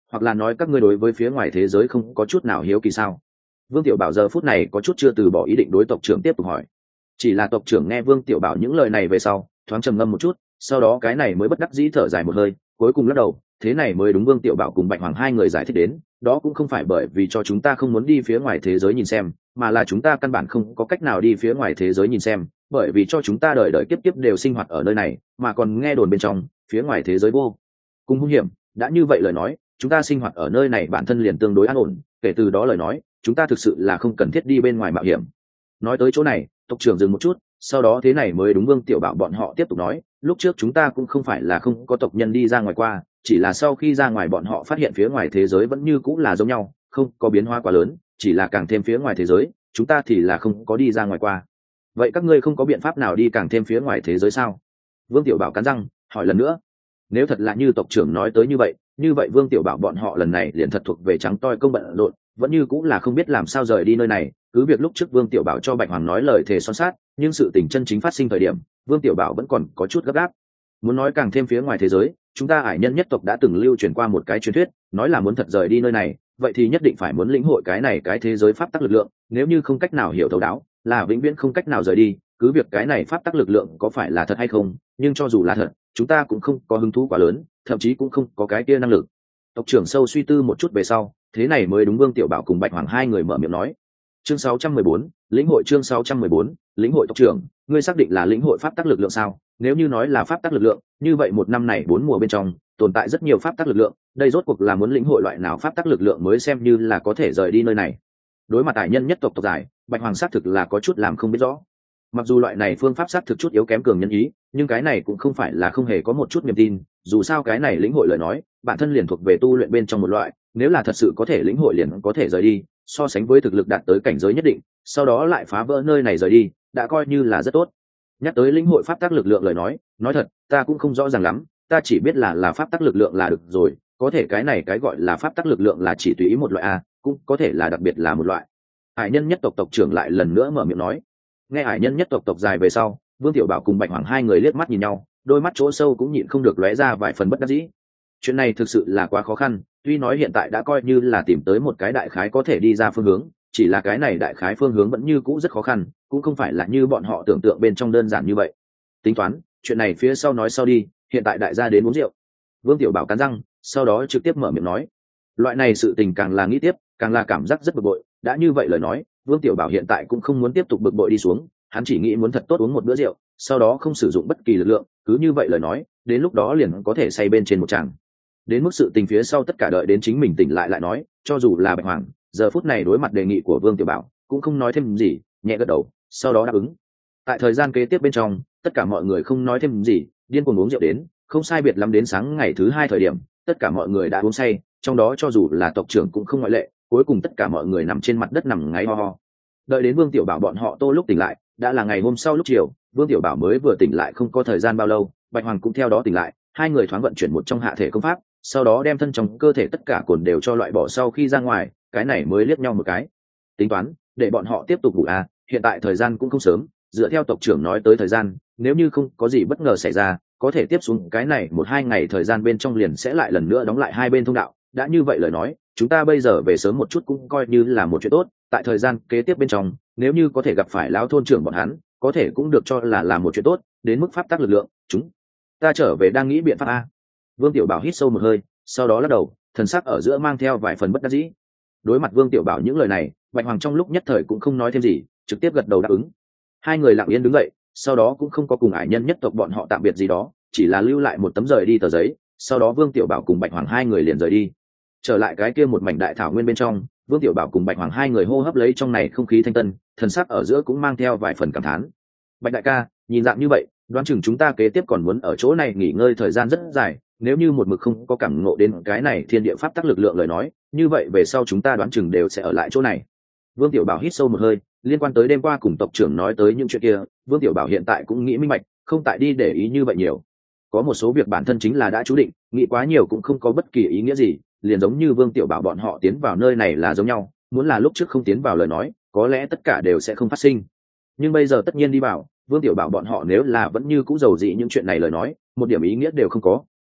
hoặc là nói các ngươi đối với phía ngoài thế giới không có chút nào hiếu kỳ sao? Vương Tiểu Bảo giờ phút này có chút chưa từ bỏ ý định đối tộc trưởng tiếp tục hỏi. Chỉ là tộc trưởng nghe Vương Tiểu Bảo những lời này về sau, thoáng trầm ngâm một chút, sau đó cái này mới bất đắc dĩ thở dài một hơi, cuối cùng lắc đầu, thế này mới đúng. Vương Tiểu Bảo cùng Bạch Hoàng hai người giải thích đến, đó cũng không phải bởi vì cho chúng ta không muốn đi phía ngoài thế giới nhìn xem, mà là chúng ta căn bản không có cách nào đi phía ngoài thế giới nhìn xem, bởi vì cho chúng ta đời đời kiếp kiếp đều sinh hoạt ở nơi này, mà còn nghe đồn bên trong phía ngoài thế giới vô cùng hung hiểm. Đã như vậy lời nói, chúng ta sinh hoạt ở nơi này bản thân liền tương đối an ổn, kể từ đó lời nói, chúng ta thực sự là không cần thiết đi bên ngoài mạo hiểm. Nói tới chỗ này, tộc trưởng dừng một chút, sau đó thế này mới đúng. Vương Tiểu Bảo bọn họ tiếp tục nói, lúc trước chúng ta cũng không phải là không có tộc nhân đi ra ngoài qua, chỉ là sau khi ra ngoài bọn họ phát hiện phía ngoài thế giới vẫn như cũng là giống nhau, không có biến hóa quá lớn, chỉ là càng thêm phía ngoài thế giới, chúng ta thì là không có đi ra ngoài qua. Vậy các ngươi không có biện pháp nào đi càng thêm phía ngoài thế giới sao? Vương Tiểu Bảo cắn răng hỏi lần nữa. Nếu thật là như tộc trưởng nói tới như vậy, như vậy Vương Tiểu Bảo bọn họ lần này liền thật thuộc về trắng toi công bận rộn, vẫn như cũng là không biết làm sao rời đi nơi này. Cứ việc lúc trước Vương Tiểu Bảo cho Bạch Hoàng nói lời thề son sát, nhưng sự tình chân chính phát sinh thời điểm, Vương Tiểu Bảo vẫn còn có chút gấp gáp. Muốn nói càng thêm phía ngoài thế giới, chúng ta Hải Nhân nhất tộc đã từng lưu truyền qua một cái truyền thuyết, nói là muốn thật rời đi nơi này, vậy thì nhất định phải muốn lĩnh hội cái này cái thế giới pháp tắc lực lượng, nếu như không cách nào hiểu thấu đáo, là vĩnh viễn không cách nào rời đi. Cứ việc cái này pháp tắc lực lượng có phải là thật hay không, nhưng cho dù là thật, chúng ta cũng không có hứng thú quá lớn, thậm chí cũng không có cái kia năng lực. Tộc trưởng sâu suy tư một chút về sau, thế này mới đúng. Vương Tiểu Bảo cùng Bạch Hoàng hai người mở miệng nói. Chương sáu trăm mười bốn, lĩnh hội. Chương sáu trăm mười bốn, lĩnh hội. Tộc trưởng, ngươi xác định là lĩnh hội pháp tắc lực lượng sao? Nếu như nói là pháp tắc lực lượng, như vậy một năm này bốn mùa bên trong tồn tại rất nhiều pháp tắc lực lượng, đây rốt cuộc là muốn lĩnh hội loại nào pháp tắc lực lượng mới xem như là có thể rời đi nơi này? Đối mặt Hải Nhân nhất tộc tộc giải, Bạch Hoàng xác thực là có chút làm không biết rõ. Mặc dù loại này phương pháp xác thực chút yếu kém cường nhân ý, nhưng cái này cũng không phải là không hề có một chút niềm tin. Dù sao cái này lĩnh hội lời nói, bản thân liền thuộc về tu luyện bên trong một loại, nếu là thật sự có thể lĩnh hội liền có thể rời đi, so sánh với thực lực đạt tới cảnh giới nhất định, sau đó lại phá vỡ nơi này rời đi, đã coi như là rất tốt. Nhắc tới lĩnh hội pháp tắc lực lượng lời nói, nói thật, ta cũng không rõ ràng lắm, ta chỉ biết là là pháp tắc lực lượng là được rồi, có thể cái này cái gọi là pháp tắc lực lượng là chỉ tùy ý một loại a, cũng có thể là đặc biệt là một loại. Hải Nhân nhất tộc tộc trưởng lại lần nữa mở miệng nói. Nghe Hải Nhân nhất tộc tộc dài về sau, Vương Tiểu Bảo cùng Bạch Hoàng hai người liếc mắt nhìn nhau, đôi mắt chỗ sâu cũng nhịn không được lóe ra vài phần bất đắc dĩ. Chuyện này thực sự là quá khó khăn, tuy nói hiện tại đã coi như là tìm tới một cái đại khái có thể đi ra phương hướng, chỉ là cái này đại khái phương hướng vẫn như cũ rất khó khăn, cũng không phải là như bọn họ tưởng tượng bên trong đơn giản như vậy. Tính toán, chuyện này phía sau nói sau đi, hiện tại đại gia đến uống rượu. Vương Tiểu Bảo cắn răng, sau đó trực tiếp mở miệng nói. Loại này sự tình càng là nghĩ tiếp, càng là cảm giác rất bực bội, đã như vậy lời nói, Vương Tiểu Bảo hiện tại cũng không muốn tiếp tục bực bội đi xuống, hắn chỉ nghĩ muốn thật tốt uống một bữa rượu, sau đó không sử dụng bất kỳ lực lượng, cứ như vậy lời nói, đến lúc đó liền có thể say bên trên một tràng. Đến mức sự tình phía sau tất cả đợi đến chính mình tỉnh lại lại nói, cho dù là Bạch Hoàng, giờ phút này đối mặt đề nghị của Vương Tiểu Bảo, cũng không nói thêm gì, nhẹ gật đầu, sau đó đáp ứng. Tại thời gian kế tiếp bên trong, tất cả mọi người không nói thêm gì, điên cuồng uống rượu đến, không sai biệt lắm đến sáng ngày thứ hai thời điểm, tất cả mọi người đã uống say, trong đó cho dù là tộc trưởng cũng không ngoại lệ, cuối cùng tất cả mọi người nằm trên mặt đất nằm ngáy ho ho. Đợi đến Vương Tiểu Bảo bọn họ tô lúc tỉnh lại, đã là ngày hôm sau lúc chiều. Vương Tiểu Bảo mới vừa tỉnh lại không có thời gian bao lâu, Bạch Hoàng cũng theo đó tỉnh lại, hai người thoáng vận chuyển một trong hạ thể công pháp, sau đó đem thân trong cơ thể tất cả cồn đều cho loại bỏ sau khi ra ngoài, cái này mới liếc nhau một cái. Tính toán, để bọn họ tiếp tục ngủ à, hiện tại thời gian cũng không sớm, dựa theo tộc trưởng nói tới thời gian, nếu như không có gì bất ngờ xảy ra, có thể tiếp xuống cái này một hai ngày thời gian bên trong liền sẽ lại lần nữa đóng lại hai bên thông đạo. Đã như vậy lời nói, chúng ta bây giờ về sớm một chút cũng coi như là một chuyện tốt, tại thời gian kế tiếp bên trong, nếu như có thể gặp phải lão thôn trưởng bọn hắn, có thể cũng được cho là là một chuyện tốt. Đến mức pháp tắc lực lượng, chúng ta trở về đang nghĩ biện pháp a. Vương Tiểu Bảo hít sâu một hơi, sau đó lắc đầu, thần sắc ở giữa mang theo vài phần bất đắc dĩ. Đối mặt Vương Tiểu Bảo những lời này, Bạch Hoàng trong lúc nhất thời cũng không nói thêm gì, trực tiếp gật đầu đáp ứng. Hai người lặng yên đứng dậy, sau đó cũng không có cùng Hải Nhân nhất tộc bọn họ tạm biệt gì đó, chỉ là lưu lại một tấm rời đi tờ giấy, sau đó Vương Tiểu Bảo cùng Bạch Hoàng hai người liền rời đi. Trở lại cái kia một mảnh đại thảo nguyên bên trong, Vương Tiểu Bảo cùng Bạch Hoàng hai người hô hấp lấy trong này không khí thanh tân, thần sắc ở giữa cũng mang theo vài phần cảm thán. Bạch đại ca, nhìn dạng như vậy, đoán chừng chúng ta kế tiếp còn muốn ở chỗ này nghỉ ngơi thời gian rất dài, nếu như một mực không có cảm ngộ đến cái này thiên địa pháp tắc lực lượng lời nói, như vậy về sau chúng ta đoán chừng đều sẽ ở lại chỗ này. Vương Tiểu Bảo hít sâu một hơi, liên quan tới đêm qua cùng tộc trưởng nói tới những chuyện kia, Vương Tiểu Bảo hiện tại cũng nghĩ minh bạch, không tại đi để ý như vậy nhiều. Có một số việc bản thân chính là đã chú định, nghĩ quá nhiều cũng không có bất kỳ ý nghĩa gì, liền giống như Vương Tiểu Bảo bọn họ tiến vào nơi này là giống nhau, muốn là lúc trước không tiến vào lời nói, có lẽ tất cả đều sẽ không phát sinh. Nhưng bây giờ tất nhiên đi vào, Vương Tiểu Bảo bọn họ nếu là vẫn như cũ dầu dị những chuyện này lời nói, một điểm ý nghĩa đều không có,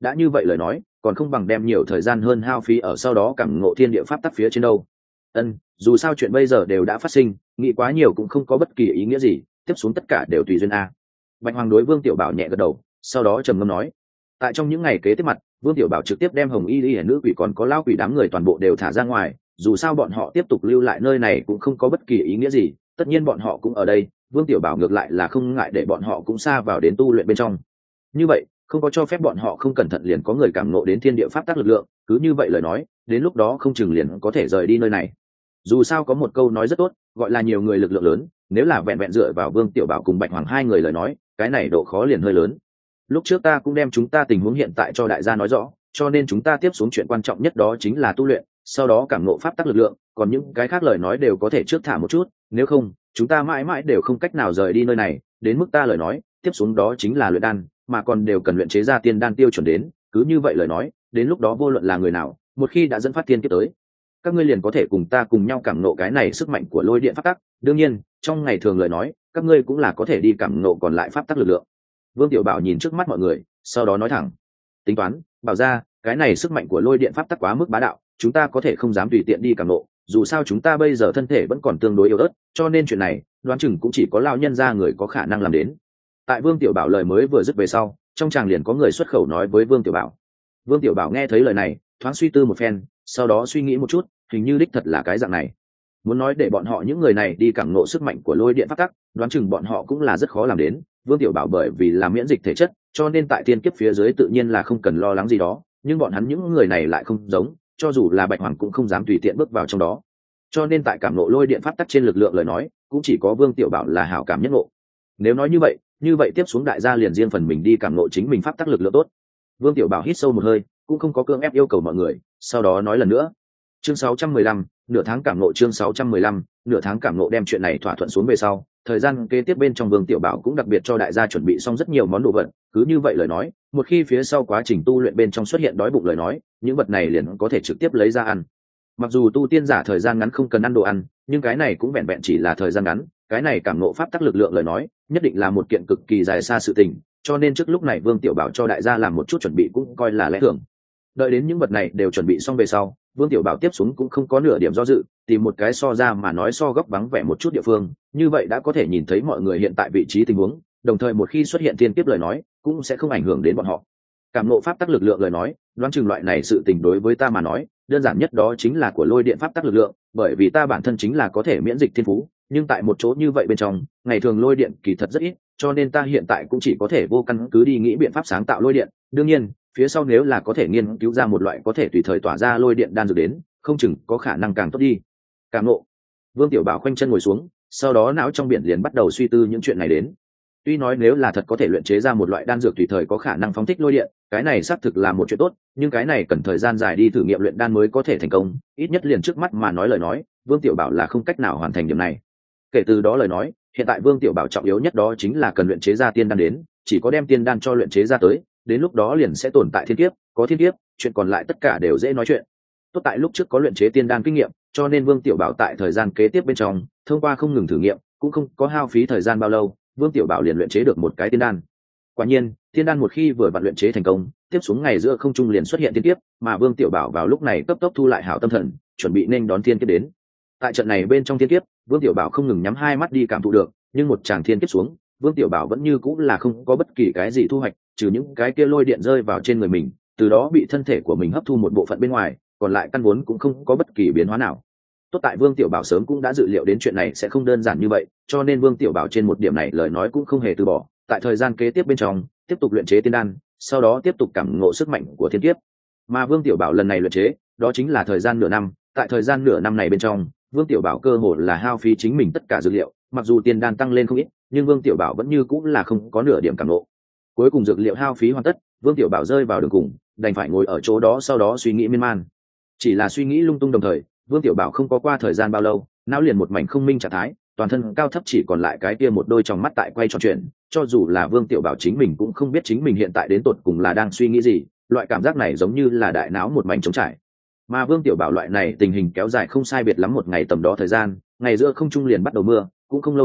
đã như vậy lời nói còn không bằng đem nhiều thời gian hơn hao phí ở sau đó cảm ngộ thiên địa pháp tắc phía trên đâu. Ân, dù sao chuyện bây giờ đều đã phát sinh, nghĩ quá nhiều cũng không có bất kỳ ý nghĩa gì, tiếp xuống tất cả đều tùy duyên a. Bạch Hoàng đối Vương Tiểu Bảo nhẹ gật đầu, sau đó trầm ngâm nói: tại trong những ngày kế tiếp mặt, Vương Tiểu Bảo trực tiếp đem Hồng Y Y nữ quỷ còn có lão quỷ đám người toàn bộ đều thả ra ngoài, dù sao bọn họ tiếp tục lưu lại nơi này cũng không có bất kỳ ý nghĩa gì, tất nhiên bọn họ cũng ở đây, Vương Tiểu Bảo ngược lại là không ngại để bọn họ cũng xa vào đến tu luyện bên trong. Như vậy, không có cho phép bọn họ không cẩn thận liền có người cảm ngộ đến thiên địa pháp tắc lực lượng, cứ như vậy lời nói, đến lúc đó không chừng liền có thể rời đi nơi này. Dù sao có một câu nói rất tốt, gọi là nhiều người lực lượng lớn, nếu là vẹn vẹn dựa vào Vương Tiểu Bảo cùng Bạch Hoàng hai người lời nói, cái này độ khó liền hơi lớn. Lúc trước ta cũng đem chúng ta tình huống hiện tại cho đại gia nói rõ, cho nên chúng ta tiếp xuống chuyện quan trọng nhất đó chính là tu luyện, sau đó cảm ngộ pháp tắc lực lượng, còn những cái khác lời nói đều có thể trước thả một chút, nếu không, chúng ta mãi mãi đều không cách nào rời đi nơi này, đến mức ta lời nói, tiếp xuống đó chính là luyện đan, mà còn đều cần luyện chế ra tiên đan tiêu chuẩn đến, cứ như vậy lời nói, đến lúc đó vô luận là người nào, một khi đã dẫn phát tiên kiếp tới, các ngươi liền có thể cùng ta cùng nhau cảm ngộ cái này sức mạnh của lôi điện pháp tắc, đương nhiên, trong ngày thường lời nói, các ngươi cũng là có thể đi cảm ngộ còn lại pháp tắc lực lượng. Vương Tiểu Bảo nhìn trước mắt mọi người, sau đó nói thẳng: tính toán, bảo ra, cái này sức mạnh của lôi điện pháp tắc quá mức bá đạo, chúng ta có thể không dám tùy tiện đi cảm ngộ, dù sao chúng ta bây giờ thân thể vẫn còn tương đối yếu ớt, cho nên chuyện này, đoán chừng cũng chỉ có lão nhân gia người có khả năng làm đến. Tại Vương Tiểu Bảo lời mới vừa dứt về sau, trong tràng liền có người xuất khẩu nói với Vương Tiểu Bảo. Vương Tiểu Bảo nghe thấy lời này, thoáng suy tư một phen, sau đó suy nghĩ một chút, hình như đích thật là cái dạng này. Muốn nói để bọn họ những người này đi cảm ngộ sức mạnh của lôi điện pháp tắc, đoán chừng bọn họ cũng là rất khó làm đến. Vương Tiểu Bảo bởi vì là miễn dịch thể chất, cho nên tại tiên kiếp phía dưới tự nhiên là không cần lo lắng gì đó, nhưng bọn hắn những người này lại không giống, cho dù là Bạch Hoàng cũng không dám tùy tiện bước vào trong đó. Cho nên tại cảm ngộ lôi điện pháp tắc trên lực lượng lời nói, cũng chỉ có Vương Tiểu Bảo là hảo cảm nhất ngộ. Nếu nói như vậy, như vậy tiếp xuống đại gia liền riêng phần mình đi cảm ngộ chính mình pháp tắc lực lượng tốt. Vương Tiểu Bảo hít sâu một hơi, cũng không có cưỡng ép yêu cầu mọi người, sau đó nói lần nữa. Chương sáu trăm mười lăm, nửa tháng cảm ngộ chương sáu trăm mười lăm, nửa tháng cảm ngộ đem chuyện này thỏa thuận xuống về sau, thời gian kế tiếp bên trong Vương Tiểu Bảo cũng đặc biệt cho đại gia chuẩn bị xong rất nhiều món đồ vật, cứ như vậy lời nói, một khi phía sau quá trình tu luyện bên trong xuất hiện đói bụng lời nói, những vật này liền có thể trực tiếp lấy ra ăn. Mặc dù tu tiên giả thời gian ngắn không cần ăn đồ ăn, nhưng cái này cũng vẹn vẹn chỉ là thời gian ngắn, cái này cảm ngộ pháp tắc lực lượng lời nói, nhất định là một kiện cực kỳ dài xa sự tình, cho nên trước lúc này Vương Tiểu Bảo cho đại gia làm một chút chuẩn bị cũng coi là lẽ thường. Đợi đến những vật này đều chuẩn bị xong về sau, Vương Tiểu Bảo tiếp xuống cũng không có nửa điểm do dự, tìm một cái so ra mà nói so góc vắng vẻ một chút địa phương, như vậy đã có thể nhìn thấy mọi người hiện tại vị trí tình huống, đồng thời một khi xuất hiện thiên kiếp lời nói, cũng sẽ không ảnh hưởng đến bọn họ. Cảm ngộ pháp tắc lực lượng lời nói, đoán chừng loại này sự tình đối với ta mà nói, đơn giản nhất đó chính là của lôi điện pháp tắc lực lượng, bởi vì ta bản thân chính là có thể miễn dịch thiên phú, nhưng tại một chỗ như vậy bên trong, ngày thường lôi điện kỳ thật rất ít, cho nên ta hiện tại cũng chỉ có thể vô căn cứ đi nghĩ biện pháp sáng tạo lôi điện, đương nhiên, phía sau nếu là có thể nghiên cứu ra một loại có thể tùy thời tỏa ra lôi điện đan dược đến, không chừng có khả năng càng tốt đi. Cảm ngộ. Vương Tiểu Bảo khoanh chân ngồi xuống, sau đó não trong biển liền bắt đầu suy tư những chuyện này đến. Tuy nói nếu là thật có thể luyện chế ra một loại đan dược tùy thời có khả năng phóng thích lôi điện, cái này xác thực là một chuyện tốt, nhưng cái này cần thời gian dài đi thử nghiệm luyện đan mới có thể thành công, ít nhất liền trước mắt mà nói lời nói, Vương Tiểu Bảo là không cách nào hoàn thành điểm này. Kể từ đó lời nói, hiện tại Vương Tiểu Bảo trọng yếu nhất đó chính là cần luyện chế ra tiên đan đến, chỉ có đem tiên đan cho luyện chế ra tới, đến lúc đó liền sẽ tồn tại thiên kiếp, có thiên kiếp, chuyện còn lại tất cả đều dễ nói chuyện. Tốt tại lúc trước có luyện chế tiên đan kinh nghiệm, cho nên Vương Tiểu Bảo tại thời gian kế tiếp bên trong, thông qua không ngừng thử nghiệm, cũng không có hao phí thời gian bao lâu, Vương Tiểu Bảo liền luyện chế được một cái tiên đan. Quả nhiên, tiên đan một khi vừa vặn luyện chế thành công, tiếp xuống ngày giữa không trung liền xuất hiện thiên kiếp, mà Vương Tiểu Bảo vào lúc này cấp tốc thu lại hảo tâm thần, chuẩn bị nên đón thiên kiếp đến. Tại trận này bên trong thiên kiếp, Vương Tiểu Bảo không ngừng nhắm hai mắt đi cảm thụ được, nhưng một tràng thiên kiếp xuống, Vương Tiểu Bảo vẫn như cũng là không có bất kỳ cái gì thu hoạch, trừ những cái kia lôi điện rơi vào trên người mình, từ đó bị thân thể của mình hấp thu một bộ phận bên ngoài, còn lại căn vốn cũng không có bất kỳ biến hóa nào. Tốt tại Vương Tiểu Bảo sớm cũng đã dự liệu đến chuyện này sẽ không đơn giản như vậy, cho nên Vương Tiểu Bảo trên một điểm này lời nói cũng không hề từ bỏ, tại thời gian kế tiếp bên trong, tiếp tục luyện chế tiên đan, sau đó tiếp tục cảm ngộ sức mạnh của thiên kiếp. Mà Vương Tiểu Bảo lần này luyện chế, đó chính là thời gian nửa năm, tại thời gian nửa năm này bên trong, Vương Tiểu Bảo cơ hồ là hao phí chính mình tất cả dược liệu, mặc dù tiên đan tăng lên không ít, nhưng Vương Tiểu Bảo vẫn như cũng là không có nửa điểm cảm ngộ. Cuối cùng dược liệu hao phí hoàn tất, Vương Tiểu Bảo rơi vào đường cùng, đành phải ngồi ở chỗ đó sau đó suy nghĩ miên man. Chỉ là suy nghĩ lung tung đồng thời, Vương Tiểu Bảo không có qua thời gian bao lâu, não liền một mảnh không minh trạng thái, toàn thân cao thấp chỉ còn lại cái kia một đôi tròng mắt tại quay tròn chuyện, cho dù là Vương Tiểu Bảo chính mình cũng không biết chính mình hiện tại đến tột cùng là đang suy nghĩ gì, loại cảm giác này giống như là đại não một mảnh trống trải. Mà Vương Tiểu Bảo loại này tình hình kéo dài không sai biệt lắm một ngày tầm đó thời gian, ngày giữa không trung liền bắt đầu mưa, cũng không lâu lắm,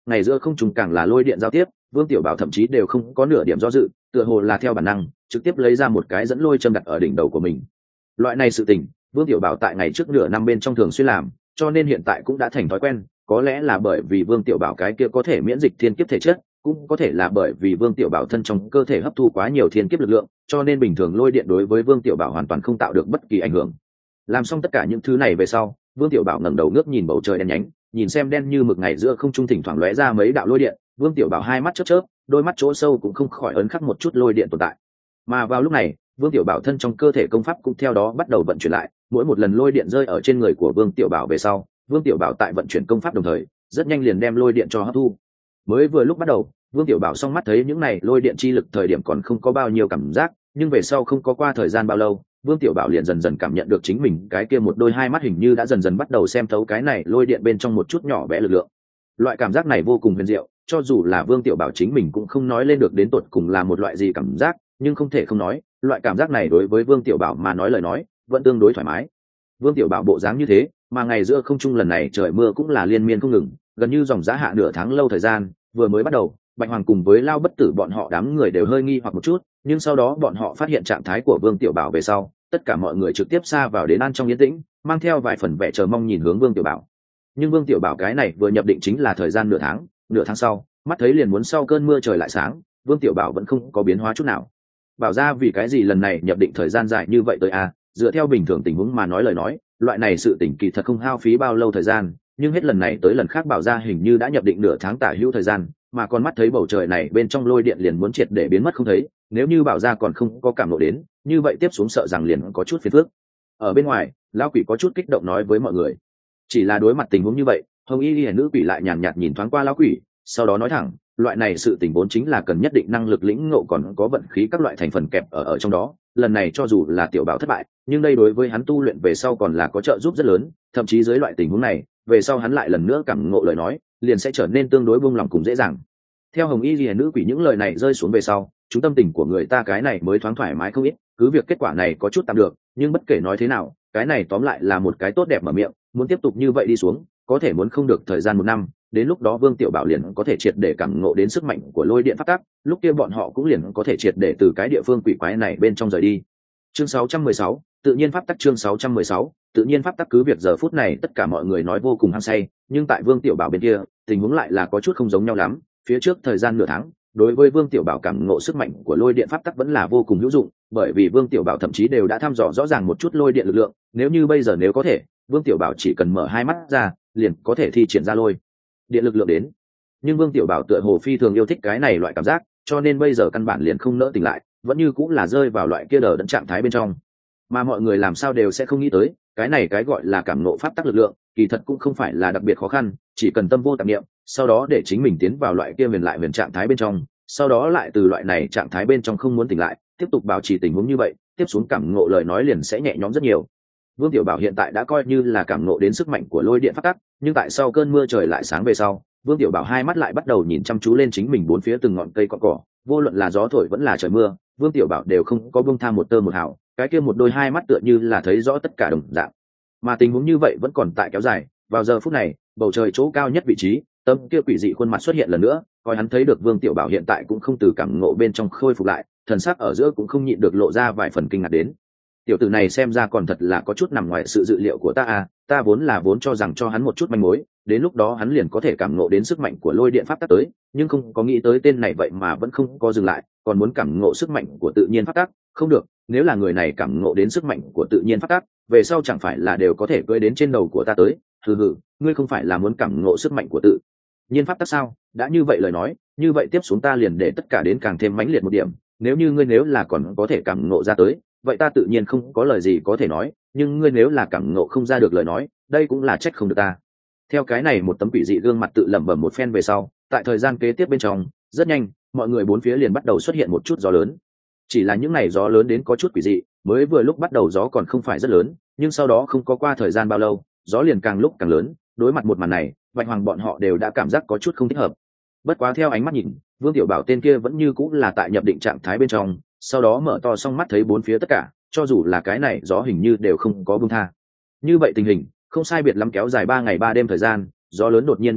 ngày giữa không trùng càng là lôi điện giao tiếp, Vương Tiểu Bảo thậm chí đều không có nửa điểm do dự, tựa hồ là theo bản năng trực tiếp lấy ra một cái dẫn lôi châm đặt ở đỉnh đầu của mình. Loại này sự tình Vương Tiểu Bảo tại ngày trước nửa năm bên trong thường xuyên làm, cho nên hiện tại cũng đã thành thói quen. Có lẽ là bởi vì Vương Tiểu Bảo cái kia có thể miễn dịch thiên kiếp thể chất, cũng có thể là bởi vì Vương Tiểu Bảo thân trong cơ thể hấp thu quá nhiều thiên kiếp lực lượng, cho nên bình thường lôi điện đối với Vương Tiểu Bảo hoàn toàn không tạo được bất kỳ ảnh hưởng. Làm xong tất cả những thứ này về sau, Vương Tiểu Bảo ngẩng đầu ngước nhìn bầu trời đen nhánh, nhìn xem đen như mực ngày giữa không trung thỉnh thoảng lóe ra mấy đạo lôi điện, Vương Tiểu Bảo hai mắt chớp chớp, đôi mắt chỗ sâu cũng không khỏi ấn khắc một chút lôi điện tồn tại. Mà vào lúc này, Vương Tiểu Bảo thân trong cơ thể công pháp cũng theo đó bắt đầu vận chuyển lại, mỗi một lần lôi điện rơi ở trên người của Vương Tiểu Bảo về sau, Vương Tiểu Bảo tại vận chuyển công pháp đồng thời, rất nhanh liền đem lôi điện cho hấp thu. Mới vừa lúc bắt đầu, Vương Tiểu Bảo song mắt thấy những này lôi điện chi lực thời điểm còn không có bao nhiêu cảm giác, nhưng về sau không có qua thời gian bao lâu, Vương Tiểu Bảo liền dần dần cảm nhận được chính mình cái kia một đôi hai mắt hình như đã dần dần bắt đầu xem thấu cái này lôi điện bên trong một chút nhỏ bé lực lượng. Loại cảm giác này vô cùng huyền diệu, cho dù là Vương Tiểu Bảo chính mình cũng không nói lên được đến tột cùng là một loại gì cảm giác, nhưng không thể không nói, loại cảm giác này đối với Vương Tiểu Bảo mà nói lời nói, vẫn tương đối thoải mái. Vương Tiểu Bảo bộ dáng như thế, mà ngày giữa không trung lần này trời mưa cũng là liên miên không ngừng, gần như dòng giá hạ nửa tháng lâu thời gian, vừa mới bắt đầu, Bạch Hoàng cùng với Lao Bất Tử bọn họ đám người đều hơi nghi hoặc một chút, nhưng sau đó bọn họ phát hiện trạng thái của Vương Tiểu Bảo về sau, tất cả mọi người trực tiếp xa vào đến an trong yên tĩnh, mang theo vài phần vẻ chờ mong nhìn hướng Vương Tiểu Bảo. Nhưng Vương Tiểu Bảo cái này vừa nhập định chính là thời gian nửa tháng, nửa tháng sau, mắt thấy liền muốn sau cơn mưa trời lại sáng, Vương Tiểu Bảo vẫn không có biến hóa chút nào. Bảo ra vì cái gì lần này nhập định thời gian dài như vậy tới a? À, dựa theo bình thường tình huống mà nói lời nói, loại này sự tình kỳ thật không hao phí bao lâu thời gian, nhưng hết lần này tới lần khác Bảo ra hình như đã nhập định nửa tháng tả hữu thời gian, mà con mắt thấy bầu trời này bên trong lôi điện liền muốn triệt để biến mất không thấy, nếu như Bảo ra còn không có cảm ngộ đến, như vậy tiếp xuống sợ rằng liền có chút phiền phức. Ở bên ngoài, lão quỷ có chút kích động nói với mọi người. Chỉ là đối mặt tình huống như vậy, Hồng Y Liễu nữ quỷ lại nhàn nhạt nhìn thoáng qua lão quỷ, sau đó nói thẳng, loại này sự tình vốn chính là cần nhất định năng lực lĩnh ngộ còn có vận khí các loại thành phần kẹp ở ở trong đó, lần này cho dù là Tiểu Bảo thất bại, nhưng đây đối với hắn tu luyện về sau còn là có trợ giúp rất lớn, thậm chí dưới loại tình huống này, về sau hắn lại lần nữa cảm ngộ lời nói, liền sẽ trở nên tương đối buông lòng cùng dễ dàng. Theo Hồng Y Liễu nữ quỷ những lời này rơi xuống về sau, chúng tâm tình của người ta cái này mới thoáng thoải mái không ít, cứ việc kết quả này có chút tạm được, nhưng bất kể nói thế nào, cái này tóm lại là một cái tốt đẹp mở miệng, muốn tiếp tục như vậy đi xuống, có thể muốn không được thời gian một năm, đến lúc đó Vương Tiểu Bảo liền có thể triệt để cảm ngộ đến sức mạnh của lôi điện pháp tắc, lúc kia bọn họ cũng liền có thể triệt để từ cái địa phương quỷ quái này bên trong rời đi. Chương sáu trăm mười sáu, tự nhiên pháp tắc. Chương sáu trăm mười sáu, tự nhiên pháp tắc. Cứ việc giờ phút này tất cả mọi người nói vô cùng hăng say, nhưng tại Vương Tiểu Bảo bên kia, tình huống lại là có chút không giống nhau lắm. Phía trước thời gian nửa tháng, đối với Vương Tiểu Bảo cảm ngộ sức mạnh của lôi điện pháp tắc vẫn là vô cùng hữu dụng, bởi vì Vương Tiểu Bảo thậm chí đều đã thăm dò rõ ràng một chút lôi điện lực lượng, nếu như bây giờ nếu có thể, Vương Tiểu Bảo chỉ cần mở hai mắt ra, liền có thể thi triển ra lôi điện lực lượng đến. Nhưng Vương Tiểu Bảo tựa hồ phi thường yêu thích cái này loại cảm giác, cho nên bây giờ căn bản liền không nỡ tỉnh lại, vẫn như cũng là rơi vào loại kia đờ đẫn trạng thái bên trong. Mà mọi người làm sao đều sẽ không nghĩ tới, cái này cái gọi là cảm ngộ pháp tắc lực lượng, kỳ thật cũng không phải là đặc biệt khó khăn, chỉ cần tâm vô tạp niệm, sau đó để chính mình tiến vào loại kia huyền lại huyền trạng thái bên trong, sau đó lại từ loại này trạng thái bên trong không muốn tỉnh lại, tiếp tục bảo trì tình huống như vậy, tiếp xuống cảm ngộ lời nói liền sẽ nhẹ nhõm rất nhiều. Vương Tiểu Bảo hiện tại đã coi như là cảm ngộ đến sức mạnh của lôi điện pháp tắc, nhưng tại sau cơn mưa trời lại sáng về sau, Vương Tiểu Bảo hai mắt lại bắt đầu nhìn chăm chú lên chính mình bốn phía từng ngọn cây cỏ cỏ, vô luận là gió thổi vẫn là trời mưa, Vương Tiểu Bảo đều không có buông tha một tơ một hào, cái kia một đôi hai mắt tựa như là thấy rõ tất cả đồng dạng. Mà tình huống như vậy vẫn còn tại kéo dài, vào giờ phút này, bầu trời chỗ cao nhất vị trí, tấm kia quỷ dị khuôn mặt xuất hiện lần nữa, coi hắn thấy được Vương Tiểu Bảo hiện tại cũng không từ cảm ngộ bên trong khôi phục lại, thần sắc ở giữa cũng không nhịn được lộ ra vài phần kinh ngạc đến. Tiểu tử này xem ra còn thật là có chút nằm ngoài sự dự liệu của ta à, ta vốn là vốn cho rằng cho hắn một chút manh mối, đến lúc đó hắn liền có thể cảm ngộ đến sức mạnh của lôi điện pháp tắc tới, nhưng không có nghĩ tới tên này vậy mà vẫn không có dừng lại, còn muốn cảm ngộ sức mạnh của tự nhiên pháp tắc, không được, nếu là người này cảm ngộ đến sức mạnh của tự nhiên pháp tắc, về sau chẳng phải là đều có thể cưỡi đến trên đầu của ta tới, hừ hừ, ngươi không phải là muốn cảm ngộ sức mạnh của tự nhiên pháp tắc sao? Đã như vậy lời nói, như vậy tiếp xuống ta liền để tất cả đến càng thêm mãnh liệt một điểm, nếu như ngươi nếu là còn có thể cảm ngộ ra tới, vậy ta tự nhiên không có lời gì có thể nói, nhưng ngươi nếu là cảm ngộ không ra được lời nói, đây cũng là trách không được ta. Theo cái này một tấm quỷ dị gương mặt tự lẩm bẩm một phen về sau, tại thời gian kế tiếp bên trong, rất nhanh, mọi người bốn phía liền bắt đầu xuất hiện một chút gió lớn. Chỉ là những ngày gió lớn đến có chút quỷ dị, mới vừa lúc bắt đầu gió còn không phải rất lớn, nhưng sau đó không có qua thời gian bao lâu, gió liền càng lúc càng lớn, đối mặt một màn này, Bạch Hoàng bọn họ đều đã cảm giác có chút không thích hợp. Bất quá theo ánh mắt nhìn, Vương Tiểu Bảo tên kia vẫn như cũng là tại nhập định trạng thái bên trong, sau đó mở to song mắt thấy bốn phía tất cả, cho dù là cái này gió hình như đều không có buông tha. Như vậy tình hình, không sai biệt lắm kéo dài ba ngày ba đêm thời gian, gió lớn đột nhiên biến mất,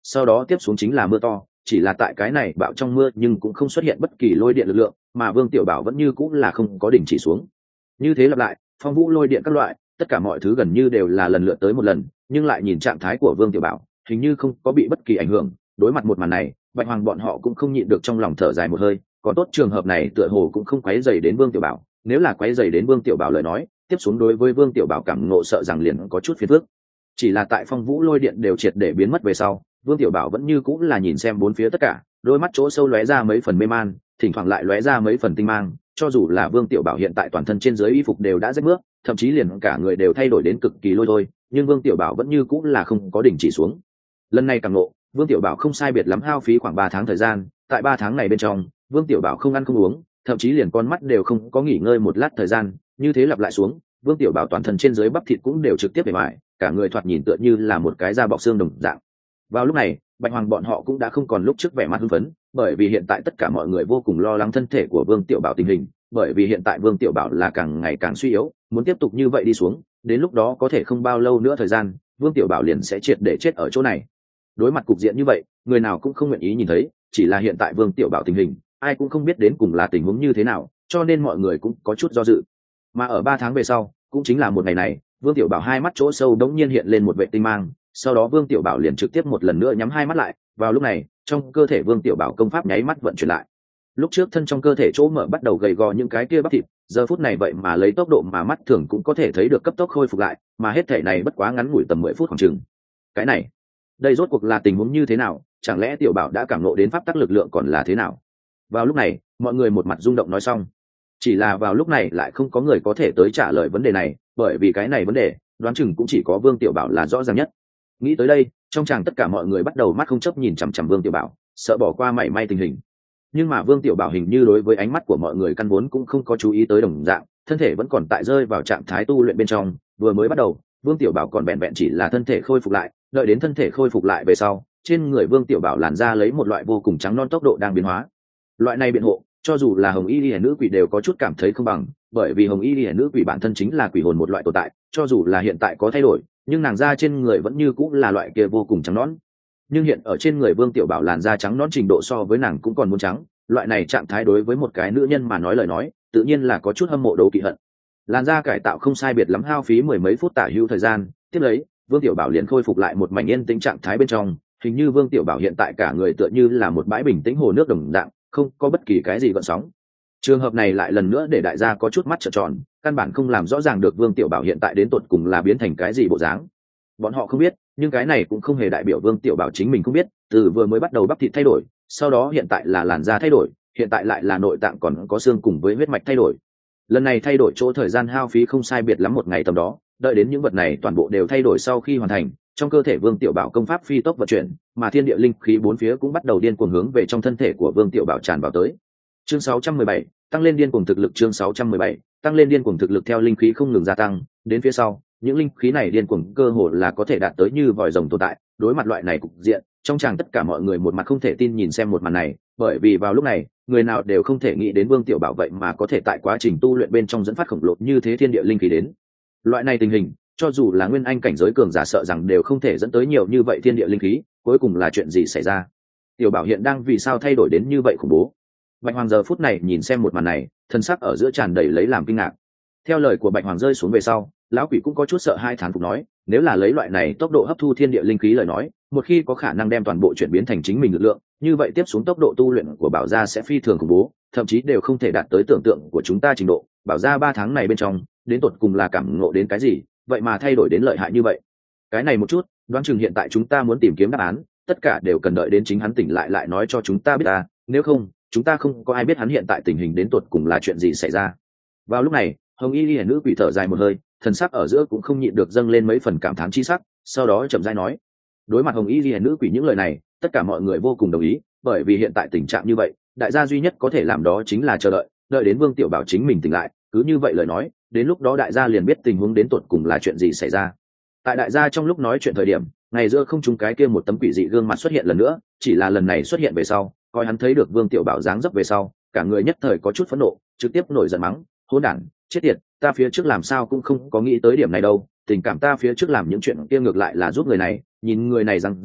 sau đó tiếp xuống chính là mưa to, chỉ là tại cái này bão trong mưa nhưng cũng không xuất hiện bất kỳ lôi điện lực lượng, mà Vương Tiểu Bảo vẫn như cũng là không có đình chỉ xuống. Như thế lặp lại, phong vũ lôi điện các loại, tất cả mọi thứ gần như đều là lần lượt tới một lần, nhưng lại nhìn trạng thái của Vương Tiểu Bảo, hình như không có bị bất kỳ ảnh hưởng. Đối mặt một màn này, Bạch Hoàng bọn họ cũng không nhịn được trong lòng thở dài một hơi, có tốt trường hợp này tựa hồ cũng không quấy rầy đến Vương Tiểu Bảo, nếu là quấy rầy đến Vương Tiểu Bảo lời nói, tiếp xuống đối với Vương Tiểu Bảo cảm ngộ sợ rằng liền có chút phiền phức. Chỉ là tại phong vũ lôi điện đều triệt để biến mất về sau, Vương Tiểu Bảo vẫn như cũng là nhìn xem bốn phía tất cả, đôi mắt chỗ sâu lóe ra mấy phần mê man, thỉnh thoảng lại lóe ra mấy phần tinh mang, cho dù là Vương Tiểu Bảo hiện tại toàn thân trên dưới y phục đều đã rách mướp, thậm chí liền cả người đều thay đổi đến cực kỳ lôi thôi, nhưng Vương Tiểu Bảo vẫn như cũng là không có đình chỉ xuống. Lần này càng ngộ, Vương Tiểu Bảo không sai biệt lắm hao phí khoảng ba tháng thời gian, tại ba tháng này bên trong, Vương Tiểu Bảo không ăn không uống, thậm chí liền con mắt đều không có nghỉ ngơi một lát thời gian, như thế lặp lại xuống, Vương Tiểu Bảo toàn thân trên dưới bắp thịt cũng đều trực tiếp bề mại, cả người thoạt nhìn tựa như là một cái da bọc xương đồng dạng. Vào lúc này, Bạch Hoàng bọn họ cũng đã không còn lúc trước vẻ mặt hưng phấn, bởi vì hiện tại tất cả mọi người vô cùng lo lắng thân thể của Vương Tiểu Bảo tình hình, bởi vì hiện tại Vương Tiểu Bảo là càng ngày càng suy yếu, muốn tiếp tục như vậy đi xuống, đến lúc đó có thể không bao lâu nữa thời gian, Vương Tiểu Bảo liền sẽ triệt để chết ở chỗ này. Đối mặt cục diện như vậy, người nào cũng không nguyện ý nhìn thấy, chỉ là hiện tại Vương Tiểu Bảo tình hình, ai cũng không biết đến cùng là tình huống như thế nào, cho nên mọi người cũng có chút do dự. Mà ở ba tháng về sau, cũng chính là một ngày này, Vương Tiểu Bảo hai mắt chỗ sâu đống nhiên hiện lên một vệ tinh mang, sau đó Vương Tiểu Bảo liền trực tiếp một lần nữa nhắm hai mắt lại, vào lúc này, trong cơ thể Vương Tiểu Bảo công pháp nháy mắt vận chuyển lại. Lúc trước thân trong cơ thể chỗ mở bắt đầu gầy gò những cái kia bắp thịt, giờ phút này vậy mà lấy tốc độ mà mắt thường cũng có thể thấy được cấp tốc khôi phục lại, mà hết thể này bất quá ngắn ngủi tầm mười phút khoảng chừng. Cái này, đây rốt cuộc là tình huống như thế nào, chẳng lẽ Tiểu Bảo đã cảm ngộ đến pháp tắc lực lượng còn là thế nào? Vào lúc này, mọi người một mặt rung động nói xong. Chỉ là vào lúc này lại không có người có thể tới trả lời vấn đề này, bởi vì cái này vấn đề, đoán chừng cũng chỉ có Vương Tiểu Bảo là rõ ràng nhất. Nghĩ tới đây, trong chàng tất cả mọi người bắt đầu mắt không chấp nhìn chằm chằm Vương Tiểu Bảo, sợ bỏ qua mảy may tình hình. Nhưng mà Vương Tiểu Bảo hình như đối với ánh mắt của mọi người căn vốn cũng không có chú ý tới đồng dạng, thân thể vẫn còn tại rơi vào trạng thái tu luyện bên trong, vừa mới bắt đầu, Vương Tiểu Bảo còn vẹn vẹn chỉ là thân thể khôi phục lại, đợi đến thân thể khôi phục lại về sau, trên người Vương Tiểu Bảo làn da lấy một loại vô cùng trắng non tốc độ đang biến hóa. Loại này biện hộ, cho dù là Hồng Y Liễu nữ quỷ đều có chút cảm thấy không bằng, bởi vì Hồng Y Liễu nữ quỷ bản thân chính là quỷ hồn một loại tồn tại, cho dù là hiện tại có thay đổi, nhưng nàng da trên người vẫn như cũng là loại kia vô cùng trắng nõn. Nhưng hiện ở trên người Vương Tiểu Bảo làn da trắng nõn trình độ so với nàng cũng còn muốn trắng, loại này trạng thái đối với một cái nữ nhân mà nói lời nói, tự nhiên là có chút hâm mộ đấu kỵ hận. Làn da cải tạo không sai biệt lắm hao phí mười mấy phút tả hữu thời gian, tiếp lấy, Vương Tiểu Bảo liền khôi phục lại một mảnh yên tĩnh trạng thái bên trong, hình như Vương Tiểu Bảo hiện tại cả người tựa như là một bãi bình tĩnh hồ nước đồng dạng, không có bất kỳ cái gì gợn sóng. Trường hợp này lại lần nữa để đại gia có chút mắt trợn tròn, căn bản không làm rõ ràng được Vương Tiểu Bảo hiện tại đến tột cùng là biến thành cái gì bộ dáng. Bọn họ không biết, nhưng cái này cũng không hề đại biểu Vương Tiểu Bảo chính mình không biết, từ vừa mới bắt đầu bắp thịt thay đổi, sau đó hiện tại là làn da thay đổi, hiện tại lại là nội tạng còn có xương cùng với huyết mạch thay đổi. Lần này thay đổi chỗ thời gian hao phí không sai biệt lắm một ngày tầm đó, đợi đến những vật này toàn bộ đều thay đổi sau khi hoàn thành, trong cơ thể Vương Tiểu Bảo công pháp phi tốc vận chuyển, mà thiên địa linh khí bốn phía cũng bắt đầu điên cuồng hướng về trong thân thể của Vương Tiểu Bảo tràn vào tới. Chương sáu trăm mười bảy, tăng lên điên cuồng thực lực. Chương sáu trăm mười bảy, tăng lên điên cuồng thực lực. Theo linh khí không ngừng gia tăng, đến phía sau, những linh khí này điên cuồng cơ hồ là có thể đạt tới như vòi rồng tồn tại. Đối mặt loại này cục diện, trong chàng tất cả mọi người một mặt không thể tin nhìn xem một màn này, bởi vì vào lúc này, người nào đều không thể nghĩ đến Vương Tiểu Bảo vậy mà có thể tại quá trình tu luyện bên trong dẫn phát khổng lồ như thế thiên địa linh khí đến. Loại này tình hình, cho dù là nguyên anh cảnh giới cường giả sợ rằng đều không thể dẫn tới nhiều như vậy thiên địa linh khí, cuối cùng là chuyện gì xảy ra? Tiểu Bảo hiện đang vì sao thay đổi đến như vậy khủng bố? Bạch Hoàng giờ phút này nhìn xem một màn này, thân sắc ở giữa tràn đầy lấy làm kinh ngạc. Theo lời của Bạch Hoàng rơi xuống về sau, lão quỷ cũng có chút sợ hai thán phục nói, nếu là lấy loại này tốc độ hấp thu thiên địa linh khí lời nói, một khi có khả năng đem toàn bộ chuyển biến thành chính mình lực lượng, như vậy tiếp xuống tốc độ tu luyện của Bảo gia sẽ phi thường khủng bố, thậm chí đều không thể đạt tới tưởng tượng của chúng ta trình độ. Bảo gia ba tháng này bên trong, đến tột cùng là cảm ngộ đến cái gì, vậy mà thay đổi đến lợi hại như vậy? Cái này một chút, đoán chừng hiện tại chúng ta muốn tìm kiếm đáp án, tất cả đều cần đợi đến chính hắn tỉnh lại lại nói cho chúng ta biết ta, nếu không, chúng ta không có ai biết hắn hiện tại tình hình đến tột cùng là chuyện gì xảy ra. Vào lúc này, Hồng Y Liễu nữ quỷ thở dài một hơi, thần sắc ở giữa cũng không nhịn được dâng lên mấy phần cảm thán chi sắc, sau đó chậm rãi nói. Đối mặt Hồng Y Liễu nữ quỷ những lời này, tất cả mọi người vô cùng đồng ý, bởi vì hiện tại tình trạng như vậy, đại gia duy nhất có thể làm đó chính là chờ đợi, đợi đến Vương Tiểu Bảo chính mình tỉnh lại, cứ như vậy lời nói, đến lúc đó đại gia liền biết tình huống đến tột cùng là chuyện gì xảy ra. Tại đại gia trong lúc nói chuyện thời điểm, ngày giữa không trung cái kia một tấm quỷ dị gương mặt xuất hiện lần nữa, chỉ là lần này xuất hiện về sau, coi hắn thấy được Vương Tiểu Bảo dáng dấp về sau, cả người nhất thời có chút phẫn nộ, trực tiếp nổi giận mắng, hỗn đản, chết tiệt, ta phía trước làm sao cũng không có nghĩ tới điểm này đâu, tình cảm ta phía trước làm những chuyện kia ngược lại là giúp người này, nhìn người này rằng dấp,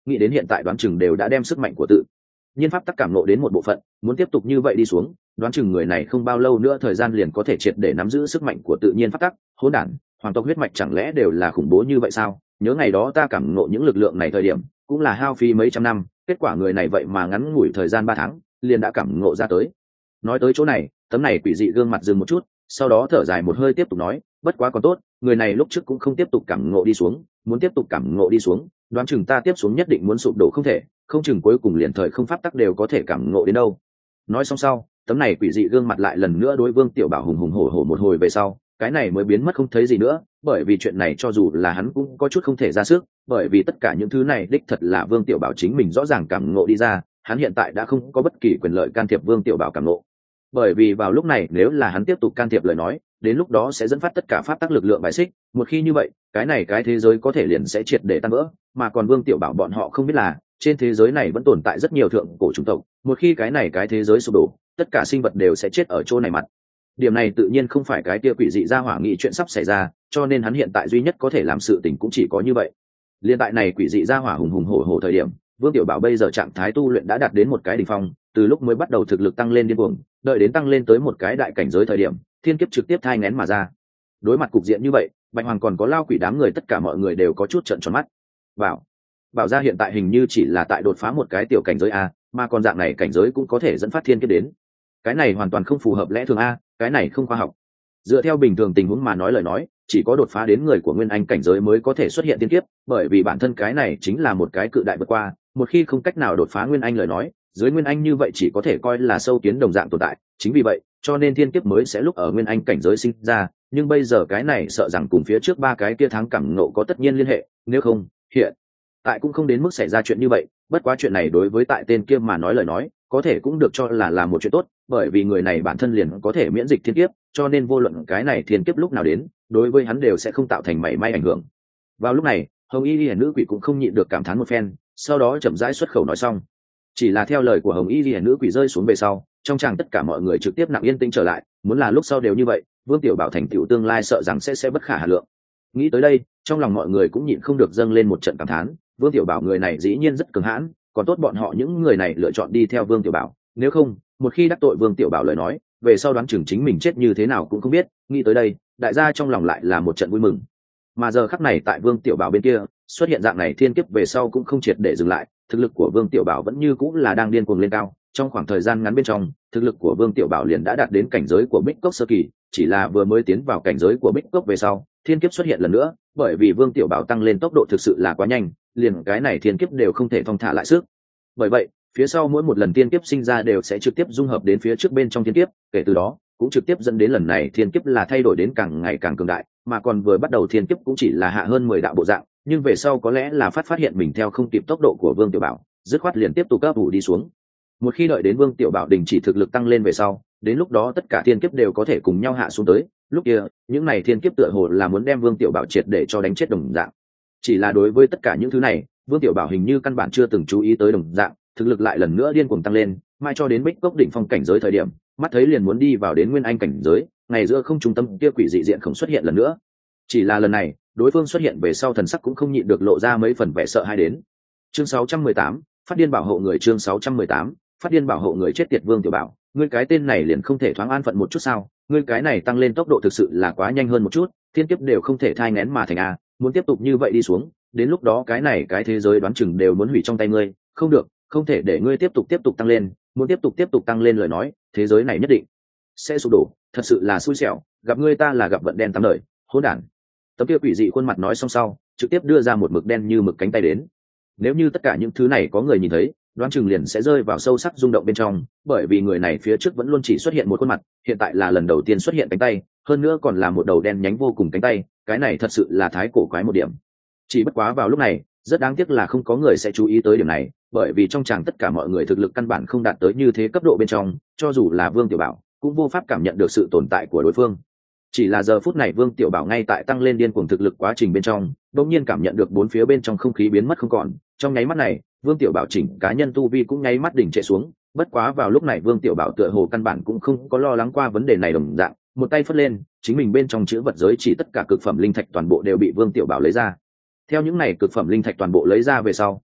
nghĩ đến hiện tại đoán chừng đều đã đem sức mạnh của tự nhiên pháp tắc cảm nộ đến một bộ phận, muốn tiếp tục như vậy đi xuống, đoán chừng người này không bao lâu nữa thời gian liền có thể triệt để nắm giữ sức mạnh của tự nhiên pháp tắc. Hỗn đản, hoàng tộc huyết mạch chẳng lẽ đều là khủng bố như vậy sao? Nhớ ngày đó ta cảm nộ những lực lượng này thời điểm, cũng là hao phí mấy trăm năm, kết quả người này vậy mà ngắn ngủi thời gian ba tháng, liền đã cảm ngộ ra tới. Nói tới chỗ này, tấm này quỷ dị gương mặt dừng một chút, sau đó thở dài một hơi tiếp tục nói, bất quá còn tốt, người này lúc trước cũng không tiếp tục cảm ngộ đi xuống, muốn tiếp tục cảm ngộ đi xuống, đoán chừng ta tiếp xuống nhất định muốn sụp đổ không thể, không chừng cuối cùng liền thời không pháp tắc đều có thể cảm ngộ đến đâu. Nói xong sau, tấm này quỷ dị gương mặt lại lần nữa đối Vương Tiểu Bảo hùng hùng hổ hổ một hồi về sau, cái này mới biến mất không thấy gì nữa, bởi vì chuyện này cho dù là hắn cũng có chút không thể ra sức, bởi vì tất cả những thứ này đích thật là Vương Tiểu Bảo chính mình rõ ràng cảm ngộ đi ra, hắn hiện tại đã không có bất kỳ quyền lợi can thiệp Vương Tiểu Bảo cảm ngộ. Bởi vì vào lúc này nếu là hắn tiếp tục can thiệp lời nói, đến lúc đó sẽ dẫn phát tất cả pháp tắc lực lượng bài xích, một khi như vậy, cái này cái thế giới có thể liền sẽ triệt để tan vỡ, mà còn Vương Tiểu Bảo bọn họ không biết là, trên thế giới này vẫn tồn tại rất nhiều thượng cổ chủng tộc, một khi cái này cái thế giới sụp đổ, tất cả sinh vật đều sẽ chết ở chỗ này mặt. Điểm này tự nhiên không phải cái kia quỷ dị ra hỏa nghị chuyện sắp xảy ra, cho nên hắn hiện tại duy nhất có thể làm sự tình cũng chỉ có như vậy. Liên tại này quỷ dị ra hỏa hùng hùng hổ hổ thời điểm, Vương Tiểu Bảo bây giờ trạng thái tu luyện đã đạt đến một cái đỉnh phong, từ lúc mới bắt đầu thực lực tăng lên điên cuồng, đợi đến tăng lên tới một cái đại cảnh giới thời điểm, thiên kiếp trực tiếp thai nghén mà ra. Đối mặt cục diện như vậy, Bạch Hoàng còn có Lao Quỷ đám người tất cả mọi người đều có chút trợn tròn mắt. Bảo, bảo ra hiện tại hình như chỉ là tại đột phá một cái tiểu cảnh giới a, mà còn dạng này cảnh giới cũng có thể dẫn phát thiên kiếp đến. Cái này hoàn toàn không phù hợp lẽ thường a, cái này không khoa học. Dựa theo bình thường tình huống mà nói lời nói, chỉ có đột phá đến người của nguyên anh cảnh giới mới có thể xuất hiện thiên kiếp, bởi vì bản thân cái này chính là một cái cự đại vượt qua, một khi không cách nào đột phá nguyên anh lời nói, dưới nguyên anh như vậy chỉ có thể coi là sâu kiến đồng dạng tồn tại, chính vì vậy cho nên thiên kiếp mới sẽ lúc ở nguyên anh cảnh giới sinh ra, nhưng bây giờ cái này sợ rằng cùng phía trước ba cái kia tháng cảm ngộ có tất nhiên liên hệ, nếu không hiện tại cũng không đến mức xảy ra chuyện như vậy. Bất quá chuyện này đối với tại tên kia mà nói lời nói có thể cũng được cho là là một chuyện tốt, bởi vì người này bản thân liền có thể miễn dịch thiên kiếp, cho nên vô luận cái này thiên kiếp lúc nào đến, đối với hắn đều sẽ không tạo thành mảy may ảnh hưởng. Vào lúc này, Hồng Y Liễu nữ quỷ cũng không nhịn được cảm thán một phen, sau đó chậm rãi xuất khẩu nói xong. Chỉ là theo lời của Hồng Y Liễu nữ quỷ rơi xuống về sau, trong tràng tất cả mọi người trực tiếp nặng yên tĩnh trở lại, muốn là lúc sau đều như vậy, Vương Tiểu Bảo thành tựu tương lai sợ rằng sẽ sẽ bất khả hà lượng. Nghĩ tới đây, trong lòng mọi người cũng nhịn không được dâng lên một trận cảm thán, Vương Tiểu Bảo người này dĩ nhiên rất cường hãn, còn tốt bọn họ những người này lựa chọn đi theo Vương Tiểu Bảo, nếu không, một khi đắc tội Vương Tiểu Bảo lời nói, về sau đoán chừng chính mình chết như thế nào cũng không biết. Nghĩ tới đây, đại gia trong lòng lại là một trận vui mừng. Mà giờ khắc này tại Vương Tiểu Bảo bên kia, xuất hiện dạng này thiên kiếp về sau cũng không triệt để dừng lại, thực lực của Vương Tiểu Bảo vẫn như cũng là đang điên cuồng lên cao. Trong khoảng thời gian ngắn bên trong, thực lực của Vương Tiểu Bảo liền đã đạt đến cảnh giới của Bích Cốc sơ kỳ, chỉ là vừa mới tiến vào cảnh giới của Bích Cốc về sau, thiên kiếp xuất hiện lần nữa, bởi vì Vương Tiểu Bảo tăng lên tốc độ thực sự là quá nhanh, liền cái này thiên kiếp đều không thể thong thả lại sức. Bởi vậy, phía sau mỗi một lần thiên kiếp sinh ra đều sẽ trực tiếp dung hợp đến phía trước bên trong thiên kiếp, kể từ đó cũng trực tiếp dẫn đến lần này thiên kiếp là thay đổi đến càng ngày càng cường đại, mà còn vừa bắt đầu thiên kiếp cũng chỉ là hạ hơn mười đạo bộ dạng, nhưng về sau có lẽ là phát phát hiện mình theo không kịp tốc độ của Vương Tiểu Bảo, dứt khoát liền tiếp tục cấp vụ đi xuống. Một khi đợi đến Vương Tiểu Bảo đình chỉ thực lực tăng lên về sau, đến lúc đó tất cả thiên kiếp đều có thể cùng nhau hạ xuống tới, lúc kia những này thiên kiếp tựa hồ là muốn đem Vương Tiểu Bảo triệt để cho đánh chết đồng dạng. Chỉ là đối với tất cả những thứ này, Vương Tiểu Bảo hình như căn bản chưa từng chú ý tới đồng dạng, thực lực lại lần nữa điên cuồng tăng lên, mai cho đến Bích Cốc đỉnh phong cảnh giới thời điểm, mắt thấy liền muốn đi vào đến nguyên anh cảnh giới, ngày giữa không trung tâm kia quỷ dị diện không xuất hiện lần nữa. Chỉ là lần này, đối phương xuất hiện về sau thần sắc cũng không nhịn được lộ ra mấy phần vẻ sợ hãi đến. Chương sáu trăm mười tám, phát điên bảo hộ người. Chương sáu trăm mười tám, phát điên bảo hộ người. Chết tiệt Vương Tiểu Bảo, ngươi cái tên này liền không thể thoáng an phận một chút sao? Ngươi cái này tăng lên tốc độ thực sự là quá nhanh hơn một chút, thiên kiếp đều không thể thai nghén mà thành a, muốn tiếp tục như vậy đi xuống, đến lúc đó cái này cái thế giới đoán chừng đều muốn hủy trong tay ngươi, không được, không thể để ngươi tiếp tục tiếp tục tăng lên, muốn tiếp tục tiếp tục tăng lên lời nói, thế giới này nhất định sẽ sụp đổ, thật sự là xui xẻo, gặp ngươi ta là gặp vận đen tám đời, hỗn đản. Tấm kia quỷ dị khuôn mặt nói xong sau, trực tiếp đưa ra một mực đen như mực cánh tay đến. Nếu như tất cả những thứ này có người nhìn thấy, đoán chừng liền sẽ rơi vào sâu sắc rung động bên trong, bởi vì người này phía trước vẫn luôn chỉ xuất hiện một khuôn mặt, hiện tại là lần đầu tiên xuất hiện cánh tay, hơn nữa còn là một đầu đen nhánh vô cùng cánh tay, cái này thật sự là thái cổ quái một điểm. Chỉ bất quá vào lúc này, rất đáng tiếc là không có người sẽ chú ý tới điểm này, bởi vì trong tràng tất cả mọi người thực lực căn bản không đạt tới như thế cấp độ bên trong, cho dù là Vương Tiểu Bảo cũng vô pháp cảm nhận được sự tồn tại của đối phương. Chỉ là giờ phút này Vương Tiểu Bảo ngay tại tăng lên điên cuồng thực lực quá trình bên trong, đột nhiên cảm nhận được bốn phía bên trong không khí biến mất không còn, trong nháy mắt này, Vương Tiểu Bảo chỉnh cá nhân tu vi cũng nháy mắt đỉnh trệ xuống, bất quá vào lúc này Vương Tiểu Bảo tựa hồ căn bản cũng không có lo lắng qua vấn đề này đồng dạng, một tay phất lên, chính mình bên trong chữ vật giới chỉ tất cả cực phẩm linh thạch toàn bộ đều bị Vương Tiểu Bảo lấy ra. Theo những này cực phẩm linh thạch toàn bộ lấy ra về sau,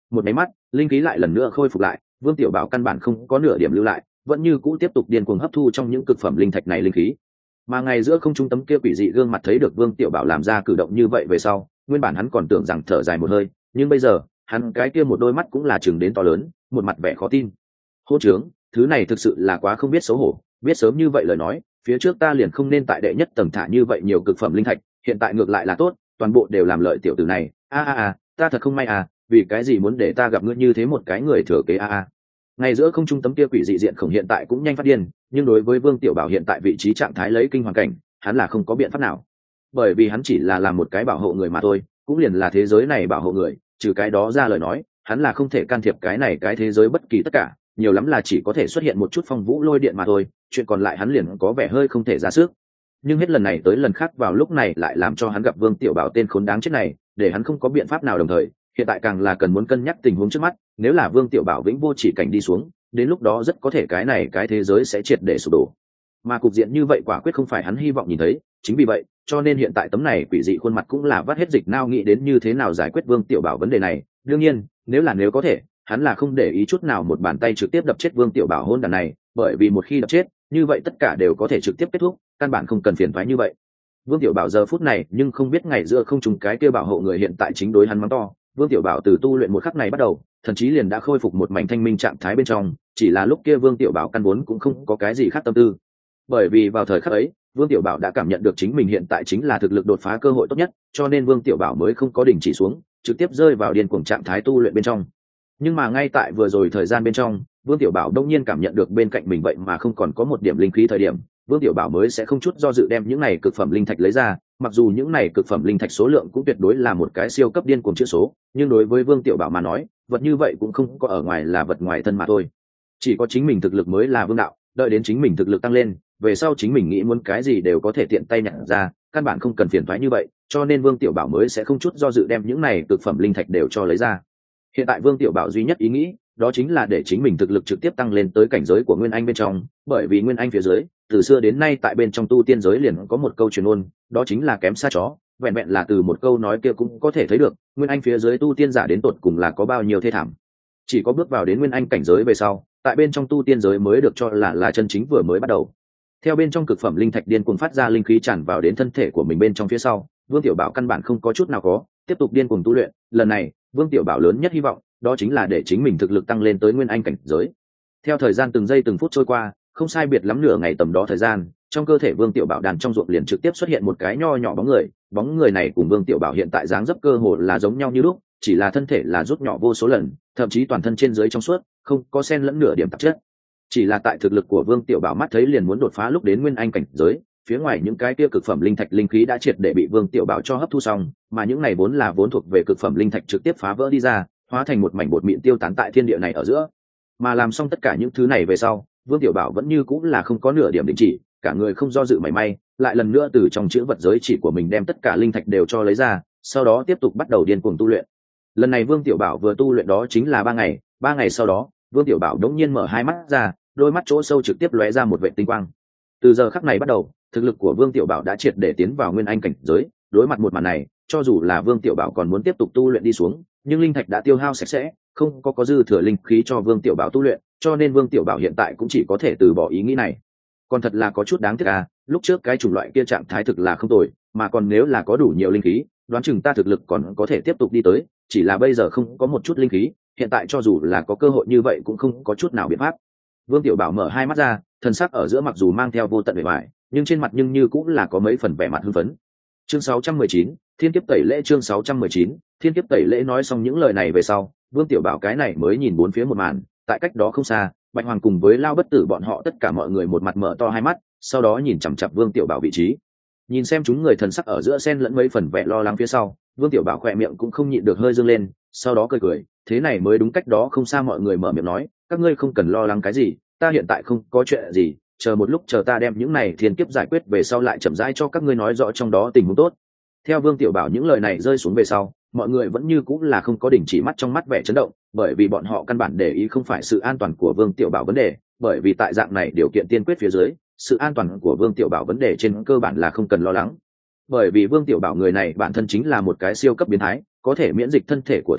một máy mắt linh khí lại lần nữa khôi phục lại, Vương Tiểu Bảo căn bản không có nửa điểm lưu lại, vẫn như cũ tiếp tục điên cuồng hấp thu trong những cực phẩm linh thạch này linh khí. Mà ngày giữa không trung tấm kia quỷ dị gương mặt thấy được Vương Tiểu Bảo làm ra cử động như vậy về sau, nguyên bản hắn còn tưởng rằng thở dài một hơi, nhưng bây giờ hắn cái kia một đôi mắt cũng là chừng đến to lớn, một mặt vẻ khó tin. Hô trướng, thứ này thực sự là quá không biết xấu hổ, biết sớm như vậy lời nói, phía trước ta liền không nên tại đệ nhất tầng thả như vậy nhiều cực phẩm linh thạch, hiện tại ngược lại là tốt, toàn bộ đều làm lợi tiểu tử này. A a a, ta thật không may à, vì cái gì muốn để ta gặp ngươi như thế một cái người thừa kế a a. Ngày giữa không trung tấm kia quỷ dị diện khổng hiện tại cũng nhanh phát điên, nhưng đối với Vương Tiểu Bảo hiện tại vị trí trạng thái lấy kinh hoàn cảnh, hắn là không có biện pháp nào, bởi vì hắn chỉ là làm một cái bảo hộ người mà thôi, cũng liền là thế giới này bảo hộ người, trừ cái đó ra lời nói, hắn là không thể can thiệp cái này cái thế giới bất kỳ tất cả, nhiều lắm là chỉ có thể xuất hiện một chút phong vũ lôi điện mà thôi, chuyện còn lại hắn liền có vẻ hơi không thể ra sức. Nhưng hết lần này tới lần khác vào lúc này lại làm cho hắn gặp Vương Tiểu Bảo tên khốn đáng chết này, để hắn không có biện pháp nào, đồng thời hiện tại càng là cần muốn cân nhắc tình huống trước mắt, nếu là Vương Tiểu Bảo vĩnh vô chỉ cảnh đi xuống, đến lúc đó rất có thể cái này cái thế giới sẽ triệt để sụp đổ, mà cục diện như vậy quả quyết không phải hắn hy vọng nhìn thấy. Chính vì vậy cho nên hiện tại tấm này quỷ dị khuôn mặt cũng là vắt hết dịch nao nghĩ đến như thế nào giải quyết Vương Tiểu Bảo vấn đề này. Đương nhiên nếu là nếu có thể, hắn là không để ý chút nào một bàn tay trực tiếp đập chết Vương Tiểu Bảo hôn đàn này, bởi vì một khi đập chết như vậy tất cả đều có thể trực tiếp kết thúc, căn bản không cần phiền toái như vậy. Vương Tiểu Bảo giờ phút này nhưng không biết ngày giữa không trùng cái kia bảo hộ người hiện tại chính đối hắn mắng to. Vương Tiểu Bảo từ tu luyện một khắc này bắt đầu, thậm chí liền đã khôi phục một mảnh thanh minh trạng thái bên trong, chỉ là lúc kia Vương Tiểu Bảo căn vốn cũng không có cái gì khác tâm tư, bởi vì vào thời khắc ấy Vương Tiểu Bảo đã cảm nhận được chính mình hiện tại chính là thực lực đột phá cơ hội tốt nhất, cho nên Vương Tiểu Bảo mới không có đình chỉ xuống, trực tiếp rơi vào điên cuồng trạng thái tu luyện bên trong. Nhưng mà ngay tại vừa rồi thời gian bên trong, Vương Tiểu Bảo đông nhiên cảm nhận được bên cạnh mình vậy mà không còn có một điểm linh khí thời điểm, Vương Tiểu Bảo mới sẽ không chút do dự đem những này cực phẩm linh thạch lấy ra, mặc dù những này cực phẩm linh thạch số lượng cũng tuyệt đối là một cái siêu cấp điên cuồng chữ số, nhưng đối với Vương Tiểu Bảo mà nói, vật như vậy cũng không có ở ngoài là vật ngoài thân mà thôi. Chỉ có chính mình thực lực mới là vương đạo, đợi đến chính mình thực lực tăng lên, về sau chính mình nghĩ muốn cái gì đều có thể tiện tay nhặt ra, căn bản không cần phiền toái như vậy, cho nên Vương Tiểu Bảo mới sẽ không chút do dự đem những này cực phẩm linh thạch đều cho lấy ra. Hiện tại Vương Tiểu Bảo duy nhất ý nghĩ, đó chính là để chính mình thực lực trực tiếp tăng lên tới cảnh giới của Nguyên Anh bên trong, bởi vì Nguyên Anh phía dưới, từ xưa đến nay tại bên trong tu tiên giới liền có một câu truyền ngôn, đó chính là kém xa chó, vẹn vẹn là từ một câu nói kia cũng có thể thấy được, Nguyên Anh phía dưới tu tiên giả đến tột cùng là có bao nhiêu thê thảm. Chỉ có bước vào đến Nguyên Anh cảnh giới về sau, tại bên trong tu tiên giới mới được cho là là chân chính vừa mới bắt đầu. Theo bên trong cực phẩm linh thạch điên cuồng phát ra linh khí tràn vào đến thân thể của mình bên trong phía sau, Vương Tiểu Bảo căn bản không có chút nào có tiếp tục điên cuồng tu luyện. Lần này Vương Tiểu Bảo lớn nhất hy vọng đó chính là để chính mình thực lực tăng lên tới Nguyên Anh cảnh giới. Theo thời gian từng giây từng phút trôi qua, không sai biệt lắm nửa ngày tầm đó thời gian, trong cơ thể Vương Tiểu Bảo đàn trong ruộng liền trực tiếp xuất hiện một cái nho nhỏ bóng người. Bóng người này cùng Vương Tiểu Bảo hiện tại dáng dấp cơ hồ là giống nhau như lúc, chỉ là thân thể là rút nhỏ vô số lần, thậm chí toàn thân trên dưới trong suốt, không có xen lẫn nửa điểm tạp chất. Chỉ là tại thực lực của Vương Tiểu Bảo mắt thấy liền muốn đột phá lúc đến Nguyên Anh cảnh giới, phía ngoài những cái kia cực phẩm linh thạch linh khí đã triệt để bị Vương Tiểu Bảo cho hấp thu xong, mà những này vốn là vốn thuộc về cực phẩm linh thạch trực tiếp phá vỡ đi ra, hóa thành một mảnh bột mịn tiêu tán tại thiên địa này ở giữa. Mà làm xong tất cả những thứ này về sau, Vương Tiểu Bảo vẫn như cũng là không có nửa điểm đình chỉ, cả người không do dự mảy may, lại lần nữa từ trong chữ vật giới chỉ của mình đem tất cả linh thạch đều cho lấy ra, sau đó tiếp tục bắt đầu điên cuồng tu luyện. Lần này Vương Tiểu Bảo vừa tu luyện đó chính là ba ngày, ba ngày sau đó, Vương Tiểu Bảo đống nhiên mở hai mắt ra, đôi mắt chỗ sâu trực tiếp lóe ra một vệt tinh quang. Từ giờ khắc này bắt đầu, thực lực của Vương Tiểu Bảo đã triệt để tiến vào Nguyên Anh cảnh giới. Đối mặt một màn này, cho dù là Vương Tiểu Bảo còn muốn tiếp tục tu luyện đi xuống, nhưng linh thạch đã tiêu hao sạch sẽ, không có có dư thừa linh khí cho Vương Tiểu Bảo tu luyện, cho nên Vương Tiểu Bảo hiện tại cũng chỉ có thể từ bỏ ý nghĩ này. Còn thật là có chút đáng tiếc à, lúc trước cái chủng loại kia trạng thái thực là không tồi, mà còn nếu là có đủ nhiều linh khí, đoán chừng ta thực lực còn có thể tiếp tục đi tới, chỉ là bây giờ không có một chút linh khí, hiện tại cho dù là có cơ hội như vậy cũng không có chút nào biện pháp. Vương Tiểu Bảo mở hai mắt ra, thần sắc ở giữa mặc dù mang theo vô tận vẻ vải, nhưng trên mặt nhưng như cũng là có mấy phần vẻ mặt hưng phấn. Chương sáu trăm mười chín, Thiên kiếp tẩy lễ. Chương sáu trăm mười chín, Thiên kiếp tẩy lễ. Nói xong những lời này về sau, Vương Tiểu Bảo cái này mới nhìn bốn phía một màn, tại cách đó không xa, Bạch Hoàng cùng với Lao Bất Tử bọn họ tất cả mọi người một mặt mở to hai mắt, sau đó nhìn chằm chằm Vương Tiểu Bảo vị trí. Nhìn xem chúng người thần sắc ở giữa xen lẫn mấy phần vẻ lo lắng phía sau, Vương Tiểu Bảo khỏe miệng cũng không nhịn được hơi dương lên, sau đó cười cười, thế này mới đúng. Cách đó không xa mọi người mở miệng nói, các ngươi không cần lo lắng cái gì, ta hiện tại không có chuyện gì, chờ một lúc chờ ta đem những này thiên kiếp giải quyết về sau lại chậm rãi cho các ngươi nói rõ trong đó tình huống tốt. Theo Vương Tiểu Bảo những lời này rơi xuống về sau, mọi người vẫn như cũng là không có đình chỉ mắt trong mắt vẻ chấn động, bởi vì bọn họ căn bản để ý không phải sự an toàn của Vương Tiểu Bảo vấn đề, bởi vì tại dạng này điều kiện tiên quyết phía dưới, sự an toàn của Vương Tiểu Bảo vấn đề trên cơ bản là không cần lo lắng. Bởi vì Vương Tiểu Bảo người này bản thân chính là một cái siêu cấp biến thái, có thể miễn dịch thân thể của thiên kiếp,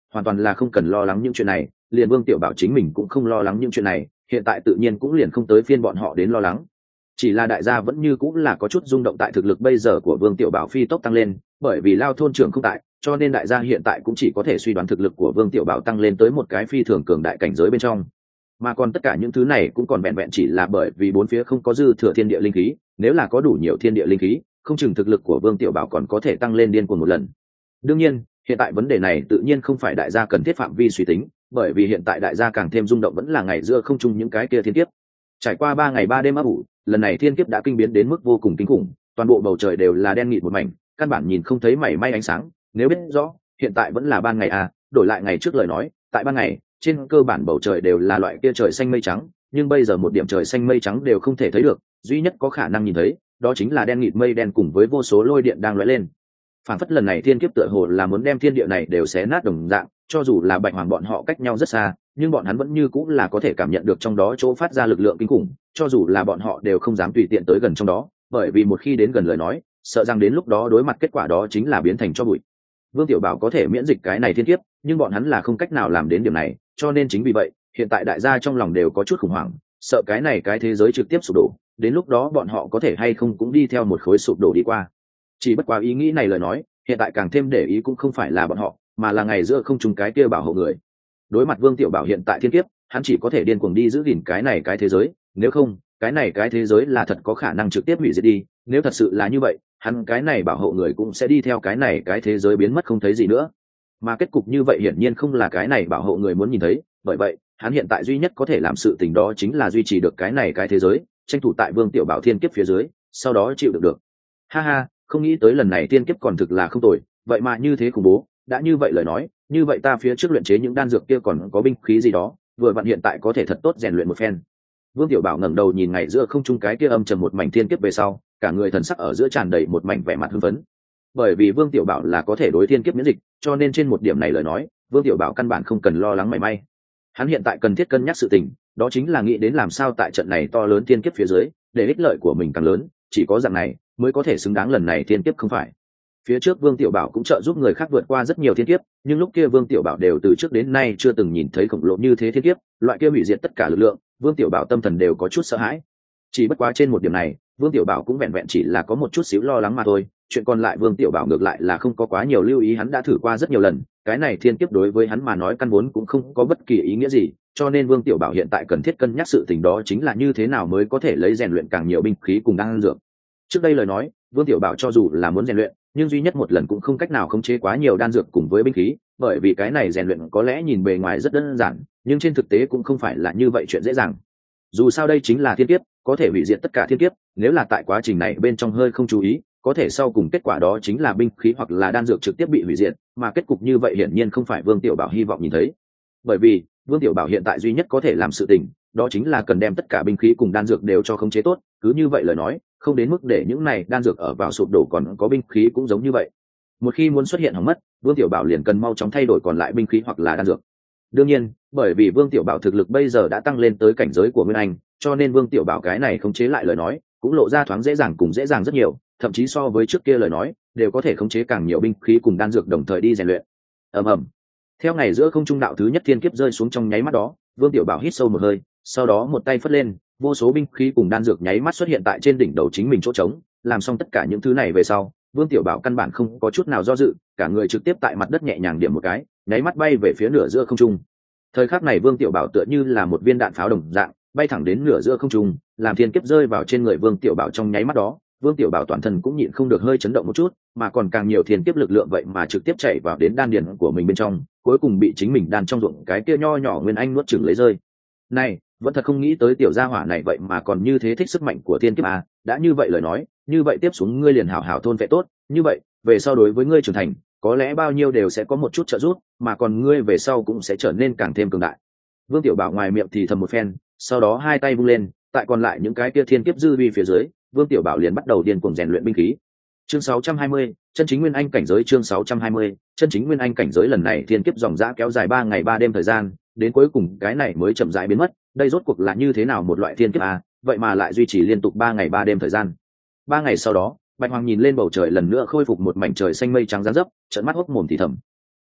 hoàn toàn là không cần lo lắng những chuyện này, liền Vương Tiểu Bảo chính mình cũng không lo lắng những chuyện này, hiện tại tự nhiên cũng liền không tới phiên bọn họ đến lo lắng. Chỉ là đại gia vẫn như cũng là có chút rung động tại thực lực bây giờ của Vương Tiểu Bảo phi tốc tăng lên, bởi vì Lao thôn trưởng không tại, cho nên đại gia hiện tại cũng chỉ có thể suy đoán thực lực của Vương Tiểu Bảo tăng lên tới một cái phi thường cường đại cảnh giới bên trong. Mà còn tất cả những thứ này cũng còn vẹn vẹn chỉ là bởi vì bốn phía không có dư thừa thiên địa linh khí, nếu là có đủ nhiều thiên địa linh khí, không chừng thực lực của Vương Tiểu Bảo còn có thể tăng lên điên cuồng một lần. Đương nhiên, hiện tại vấn đề này tự nhiên không phải đại gia cần thiết phạm vi suy tính, bởi vì hiện tại đại gia càng thêm rung động vẫn là ngày giữa không trung những cái kia thiên kiếp. Trải qua ba ngày ba đêm ấp ủ, lần này thiên kiếp đã kinh biến đến mức vô cùng kinh khủng, toàn bộ bầu trời đều là đen nghịt một mảnh, căn bản nhìn không thấy mảy may ánh sáng. Nếu biết rõ hiện tại vẫn là ban ngày à, đổi lại ngày trước lời nói, tại ban ngày trên cơ bản bầu trời đều là loại kia trời xanh mây trắng, nhưng bây giờ một điểm trời xanh mây trắng đều không thể thấy được, duy nhất có khả năng nhìn thấy đó chính là đen nghịt mây đen cùng với vô số lôi điện đang lóe lên. Phản phất lần này thiên kiếp tựa hồ là muốn đem thiên địa này đều xé nát đồng dạng, cho dù là Bạch Hoàng bọn họ cách nhau rất xa, nhưng bọn hắn vẫn như cũng là có thể cảm nhận được trong đó chỗ phát ra lực lượng kinh khủng, cho dù là bọn họ đều không dám tùy tiện tới gần trong đó, bởi vì một khi đến gần lời nói, sợ rằng đến lúc đó đối mặt kết quả đó chính là biến thành cho bụi. Vương Tiểu Bảo có thể miễn dịch cái này thiên kiếp, nhưng bọn hắn là không cách nào làm đến điểm này, cho nên chính vì vậy, hiện tại đại gia trong lòng đều có chút khủng hoảng, sợ cái này cái thế giới trực tiếp sụp đổ, đến lúc đó bọn họ có thể hay không cũng đi theo một khối sụp đổ đi qua. Chỉ bất quá ý nghĩ này lời nói, hiện tại càng thêm để ý cũng không phải là bọn họ, mà là ngày giữa không trùng cái kia bảo hộ người. Đối mặt Vương Tiểu Bảo hiện tại thiên kiếp, hắn chỉ có thể điên cuồng đi giữ gìn cái này cái thế giới, nếu không, cái này cái thế giới là thật có khả năng trực tiếp hủy diệt đi, nếu thật sự là như vậy, hắn cái này bảo hộ người cũng sẽ đi theo cái này cái thế giới biến mất không thấy gì nữa. Mà kết cục như vậy hiển nhiên không là cái này bảo hộ người muốn nhìn thấy, bởi vậy, hắn hiện tại duy nhất có thể làm sự tình đó chính là duy trì được cái này cái thế giới, tranh thủ tại Vương Tiểu Bảo thiên kiếp phía dưới, sau đó chịu được được. Ha ha, không nghĩ tới lần này thiên kiếp còn thực là không tồi, vậy mà như thế khủng bố, đã như vậy lời nói, như vậy ta phía trước luyện chế những đan dược kia còn có binh khí gì đó, vừa vặn hiện tại có thể thật tốt rèn luyện một phen. Vương Tiểu Bảo ngẩng đầu nhìn ngày giữa không trung cái kia âm trầm một mảnh thiên kiếp về sau, cả người thần sắc ở giữa tràn đầy một mảnh vẻ mặt hưng phấn. Bởi vì Vương Tiểu Bảo là có thể đối thiên kiếp miễn dịch, cho nên trên một điểm này lời nói, Vương Tiểu Bảo căn bản không cần lo lắng mảy may. Hắn hiện tại cần thiết cân nhắc sự tình, đó chính là nghĩ đến làm sao tại trận này to lớn thiên kiếp phía dưới, để ích lợi của mình càng lớn, chỉ có dạng này mới có thể xứng đáng lần này thiên kiếp không phải. Phía trước Vương Tiểu Bảo cũng trợ giúp người khác vượt qua rất nhiều thiên kiếp, nhưng lúc kia Vương Tiểu Bảo đều từ trước đến nay chưa từng nhìn thấy khổng lồ như thế thiên kiếp, loại kia hủy diệt tất cả lực lượng, Vương Tiểu Bảo tâm thần đều có chút sợ hãi. Chỉ bất quá trên một điểm này, Vương Tiểu Bảo cũng vẹn vẹn chỉ là có một chút xíu lo lắng mà thôi, chuyện còn lại Vương Tiểu Bảo ngược lại là không có quá nhiều lưu ý, hắn đã thử qua rất nhiều lần, cái này thiên kiếp đối với hắn mà nói căn vốn cũng không có bất kỳ ý nghĩa gì, cho nên Vương Tiểu Bảo hiện tại cần thiết cân nhắc sự tình đó chính là như thế nào mới có thể lấy rèn luyện càng nhiều binh khí cùng đan dược. Trước đây lời nói, Vương Tiểu Bảo cho dù là muốn rèn luyện, nhưng duy nhất một lần cũng không cách nào khống chế quá nhiều đan dược cùng với binh khí, bởi vì cái này rèn luyện có lẽ nhìn bề ngoài rất đơn giản, nhưng trên thực tế cũng không phải là như vậy chuyện dễ dàng. Dù sao đây chính là thiên kiếp, có thể hủy diệt tất cả thiên kiếp, nếu là tại quá trình này bên trong hơi không chú ý, có thể sau cùng kết quả đó chính là binh khí hoặc là đan dược trực tiếp bị hủy diệt, mà kết cục như vậy hiển nhiên không phải Vương Tiểu Bảo hy vọng nhìn thấy. Bởi vì, Vương Tiểu Bảo hiện tại duy nhất có thể làm sự tình, đó chính là cần đem tất cả binh khí cùng đan dược đều cho khống chế tốt, cứ như vậy lời nói, không đến mức để những này đan dược ở vào sụp đổ còn có binh khí cũng giống như vậy. Một khi muốn xuất hiện hỏng mất, Vương Tiểu Bảo liền cần mau chóng thay đổi còn lại binh khí hoặc là đan dược. Đương nhiên, bởi vì Vương Tiểu Bảo thực lực bây giờ đã tăng lên tới cảnh giới của Nguyên Anh, cho nên Vương Tiểu Bảo cái này khống chế lại lời nói, cũng lộ ra thoáng dễ dàng cùng dễ dàng rất nhiều, thậm chí so với trước kia lời nói, đều có thể khống chế càng nhiều binh khí cùng đan dược đồng thời đi rèn luyện. Ầm ầm. Theo ngày giữa không trung đạo thứ nhất thiên kiếp rơi xuống trong nháy mắt đó, Vương Tiểu Bảo hít sâu một hơi, sau đó một tay phất lên, vô số binh khí cùng đan dược nháy mắt xuất hiện tại trên đỉnh đầu chính mình chỗ trống, làm xong tất cả những thứ này về sau, Vương Tiểu Bảo căn bản không có chút nào do dự, cả người trực tiếp tại mặt đất nhẹ nhàng điểm một cái, nháy mắt bay về phía nửa giữa không trung. Thời khắc này Vương Tiểu Bảo tựa như là một viên đạn pháo đồng dạng, bay thẳng đến nửa giữa không trung, làm thiên kiếp rơi vào trên người Vương Tiểu Bảo trong nháy mắt đó, Vương Tiểu Bảo toàn thân cũng nhịn không được hơi chấn động một chút, mà còn càng nhiều thiên kiếp lực lượng vậy mà trực tiếp chạy vào đến đan điền của mình bên trong, cuối cùng bị chính mình đan trong ruộng cái kia nho nhỏ Nguyên Anh nuốt chửng lấy rơi. Này, vẫn thật không nghĩ tới tiểu gia hỏa này vậy mà còn như thế thích sức mạnh của thiên kiếp à, đã như vậy lời nói, như vậy tiếp xuống ngươi liền hảo hảo thôn vệ tốt, như vậy, về sau đối với ngươi trưởng thành, có lẽ bao nhiêu đều sẽ có một chút trợ giúp, mà còn ngươi về sau cũng sẽ trở nên càng thêm cường đại. Vương Tiểu Bảo ngoài miệng thì thầm một phen, sau đó hai tay vung lên, tại còn lại những cái kia thiên kiếp dư vi phía dưới, Vương Tiểu Bảo liền bắt đầu điên cuồng rèn luyện binh khí. Chương sáu trăm hai mươi, chân chính Nguyên Anh cảnh giới. Chương sáu trăm hai mươi, chân chính Nguyên Anh cảnh giới. Lần này thiên kiếp dòng dã kéo dài ba ngày ba đêm thời gian, đến cuối cùng cái này mới chậm rãi biến mất. Đây rốt cuộc là như thế nào một loại thiên kiếp à, vậy mà lại duy trì liên tục ba ngày ba đêm thời gian. Ba ngày sau đó, Bạch Hoàng nhìn lên bầu trời lần nữa khôi phục một mảnh trời xanh mây trắng ráng dấp, trợn mắt hốc mồm thì thầm.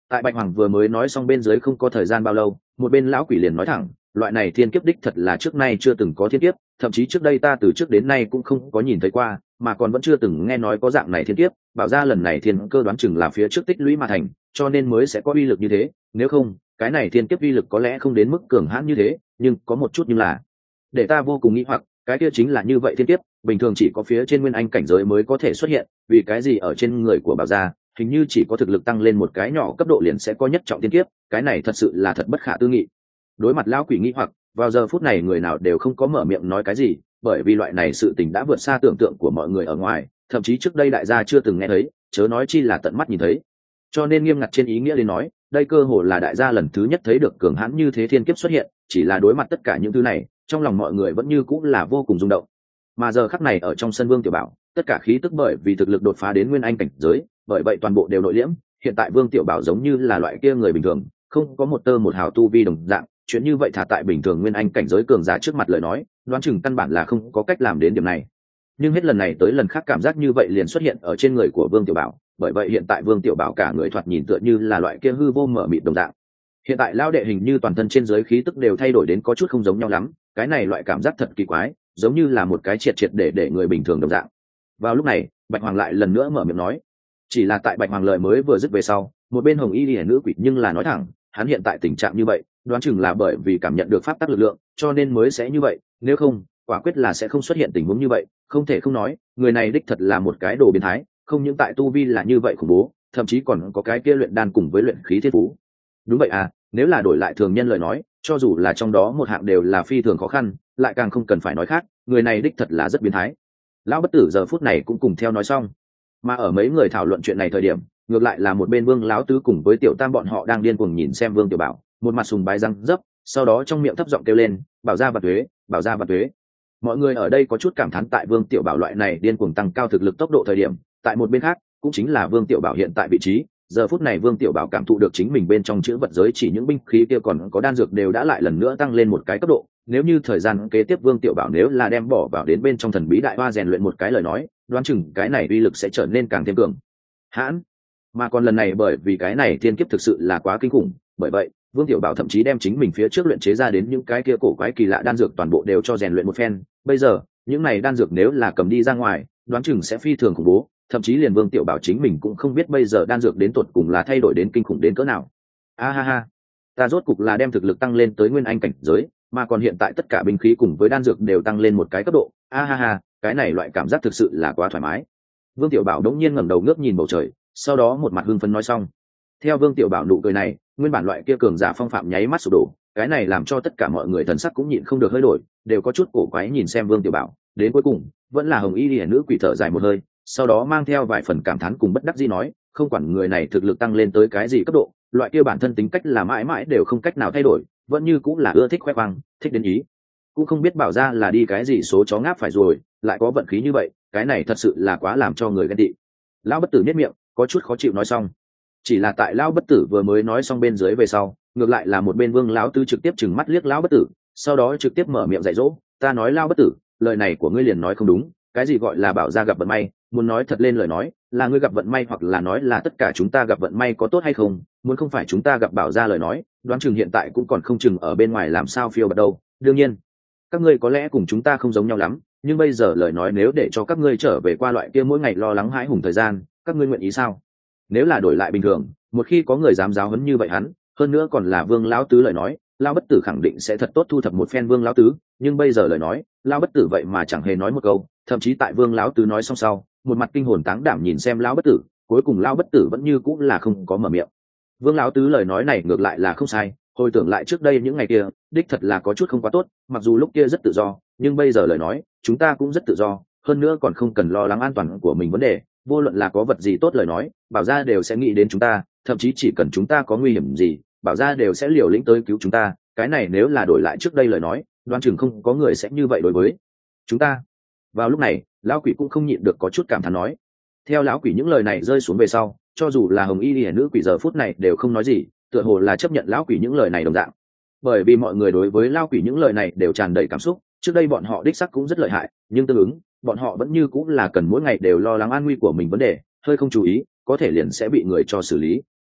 Tại Bạch Hoàng vừa mới nói xong bên dưới không có thời gian bao lâu, một bên lão quỷ liền nói thẳng, loại này thiên kiếp đích thật là trước nay chưa từng có thiên kiếp, thậm chí trước đây ta từ trước đến nay cũng không có nhìn thấy qua, mà còn vẫn chưa từng nghe nói có dạng này thiên kiếp, bảo ra lần này thiên cơ đoán chừng là phía trước tích lũy mà thành, cho nên mới sẽ có uy lực như thế, nếu không, cái này thiên kiếp uy lực có lẽ không đến mức cường hãn như thế, nhưng có một chút như là để ta vô cùng nghĩ hoặc, cái kia chính là như vậy thiên kiếp, bình thường chỉ có phía trên nguyên anh cảnh giới mới có thể xuất hiện, vì cái gì ở trên người của bảo gia hình như chỉ có thực lực tăng lên một cái nhỏ cấp độ liền sẽ có nhất trọng thiên kiếp, cái này thật sự là thật bất khả tư nghị. Đối mặt lão quỷ nghĩ hoặc, vào giờ phút này người nào đều không có mở miệng nói cái gì, bởi vì loại này sự tình đã vượt xa tưởng tượng của mọi người ở ngoài, thậm chí trước đây đại gia chưa từng nghe thấy, chớ nói chi là tận mắt nhìn thấy. Cho nên nghiêm ngặt trên ý nghĩa đến nói, đây cơ hồ là đại gia lần thứ nhất thấy được cường hãn như thế thiên kiếp xuất hiện, chỉ là đối mặt tất cả những thứ này, trong lòng mọi người vẫn như cũng là vô cùng rung động. Mà giờ khắc này ở trong sân Vương Tiểu Bảo, tất cả khí tức bởi vì thực lực đột phá đến nguyên anh cảnh giới, bởi vậy toàn bộ đều nội liễm, hiện tại Vương Tiểu Bảo giống như là loại kia người bình thường, không có một tơ một hào tu vi đồng dạng, chuyện như vậy thả tại bình thường nguyên anh cảnh giới cường giả trước mặt lời nói, đoán chừng căn bản là không có cách làm đến điểm này. Nhưng hết lần này tới lần khác cảm giác như vậy liền xuất hiện ở trên người của Vương Tiểu Bảo, bởi vậy hiện tại Vương Tiểu Bảo cả người thoạt nhìn tựa như là loại kia hư vô mở mịt đồng dạng. Hiện tại lao đệ hình như toàn thân trên dưới khí tức đều thay đổi đến có chút không giống nhau lắm, cái này loại cảm giác thật kỳ quái, giống như là một cái triệt triệt để để người bình thường đồng dạng. Vào lúc này, Bạch Hoàng lại lần nữa mở miệng nói, chỉ là tại Bạch Hoàng lời mới vừa dứt về sau, một bên hồng y liễu nữ quỷ nhưng là nói thẳng, hắn hiện tại tình trạng như vậy, đoán chừng là bởi vì cảm nhận được pháp tắc lực lượng, cho nên mới sẽ như vậy, nếu không, quả quyết là sẽ không xuất hiện tình huống như vậy, không thể không nói, người này đích thật là một cái đồ biến thái, không những tại tu vi là như vậy khủng bố, thậm chí còn có cái kia luyện đan cùng với luyện khí thiên phú. Đúng vậy à, nếu là đổi lại thường nhân lời nói, cho dù là trong đó một hạng đều là phi thường khó khăn, lại càng không cần phải nói khác, người này đích thật là rất biến thái. Lão bất tử giờ phút này cũng cùng theo nói xong, mà ở mấy người thảo luận chuyện này thời điểm, ngược lại là một bên Vương lão tứ cùng với Tiểu Tam bọn họ đang điên cuồng nhìn xem Vương Tiểu Bảo, một mặt sùng bái răng dấp, sau đó trong miệng thấp giọng kêu lên, bảo gia và thuế, bảo gia và thuế. Mọi người ở đây có chút cảm thán tại Vương Tiểu Bảo loại này điên cuồng tăng cao thực lực tốc độ thời điểm, tại một bên khác, cũng chính là Vương Tiểu Bảo hiện tại vị trí, giờ phút này Vương Tiểu Bảo cảm thụ được chính mình bên trong chữ vật giới chỉ những binh khí kia còn có đan dược đều đã lại lần nữa tăng lên một cái cấp độ, nếu như thời gian kế tiếp Vương Tiểu Bảo nếu là đem bỏ vào đến bên trong thần bí đại hoa rèn luyện một cái lời nói, đoán chừng cái này uy lực sẽ trở nên càng thêm cường hãn. Mà còn lần này bởi vì cái này thiên kiếp thực sự là quá kinh khủng, bởi vậy Vương Tiểu Bảo thậm chí đem chính mình phía trước luyện chế ra đến những cái kia cổ quái kỳ lạ đan dược toàn bộ đều cho rèn luyện một phen, bây giờ những này đan dược nếu là cầm đi ra ngoài, đoán chừng sẽ phi thường khủng bố, thậm chí liền Vương Tiểu Bảo chính mình cũng không biết bây giờ đan dược đến tột cùng là thay đổi đến kinh khủng đến cỡ nào. A ha ha, ta rốt cục là đem thực lực tăng lên tới nguyên anh cảnh giới, mà còn hiện tại tất cả binh khí cùng với đan dược đều tăng lên một cái cấp độ. A ha ha, cái này loại cảm giác thực sự là quá thoải mái. Vương Tiểu Bảo đống nhiên ngẩng đầu ngước nhìn bầu trời, sau đó một mặt hưng phấn nói xong. Theo Vương Tiểu Bảo nụ cười này, nguyên bản loại kia cường giả phong phạm nháy mắt sụp đổ, cái này làm cho tất cả mọi người thần sắc cũng nhịn không được hơi đổi, đều có chút cổ quái nhìn xem Vương Tiểu Bảo, đến cuối cùng vẫn là hồng y liễu nữ quỷ thở dài một hơi, sau đó mang theo vài phần cảm thán cùng bất đắc dĩ nói, không quản người này thực lực tăng lên tới cái gì cấp độ, loại kia bản thân tính cách là mãi mãi đều không cách nào thay đổi, vẫn như cũng là ưa thích khoe khoang, thích đến ý, cũng không biết bảo ra là đi cái gì số chó ngáp phải rồi, lại có vận khí như vậy, cái này thật sự là quá làm cho người ghen tị. Lão bất tử nhếch miệng, có chút khó chịu nói xong. Chỉ là tại lão bất tử vừa mới nói xong bên dưới về sau, ngược lại là một bên Vương lão tứ trực tiếp trừng mắt liếc lão bất tử, sau đó trực tiếp mở miệng dạy dỗ, ta nói lão bất tử, lời này của ngươi liền nói không đúng, cái gì gọi là bảo ra gặp vận may, muốn nói thật lên lời nói, là ngươi gặp vận may hoặc là nói là tất cả chúng ta gặp vận may có tốt hay không, muốn không phải chúng ta gặp bảo ra lời nói, đoán chừng hiện tại cũng còn không chừng ở bên ngoài làm sao phiêu bạt đâu. Đương nhiên, các ngươi có lẽ cùng chúng ta không giống nhau lắm, nhưng bây giờ lời nói nếu để cho các ngươi trở về qua loại kia mỗi ngày lo lắng hãi hùng thời gian, các ngươi nguyện ý sao? Nếu là đổi lại bình thường, một khi có người dám giáo huấn như vậy hắn, hơn nữa còn là Vương lão tứ lời nói, lão bất tử khẳng định sẽ thật tốt thu thập một phen Vương lão tứ, nhưng bây giờ lời nói, lão bất tử vậy mà chẳng hề nói một câu, thậm chí tại Vương lão tứ nói xong sau, một mặt kinh hồn táng đảm nhìn xem lão bất tử, cuối cùng lão bất tử vẫn như cũng là không có mở miệng. Vương lão tứ lời nói này ngược lại là không sai, hồi tưởng lại trước đây những ngày kia, đích thật là có chút không quá tốt, mặc dù lúc kia rất tự do, nhưng bây giờ lời nói, chúng ta cũng rất tự do, hơn nữa còn không cần lo lắng an toàn của mình vấn đề, vô luận là có vật gì tốt lời nói, bảo gia đều sẽ nghĩ đến chúng ta, thậm chí chỉ cần chúng ta có nguy hiểm gì, bảo gia đều sẽ liều lĩnh tới cứu chúng ta, cái này nếu là đổi lại trước đây lời nói, đoán chừng không có người sẽ như vậy đối với chúng ta. Vào lúc này, lão quỷ cũng không nhịn được có chút cảm thán nói. Theo lão quỷ những lời này rơi xuống về sau, cho dù là hồng y liễu nữ quỷ giờ phút này đều không nói gì, tựa hồ là chấp nhận lão quỷ những lời này đồng dạng. Bởi vì mọi người đối với lão quỷ những lời này đều tràn đầy cảm xúc, trước đây bọn họ đích sắc cũng rất lợi hại, nhưng tương ứng, bọn họ vẫn như cũng là cần mỗi ngày đều lo lắng an nguy của mình vấn đề, hơi không chú ý, có thể liền sẽ bị người cho xử lý.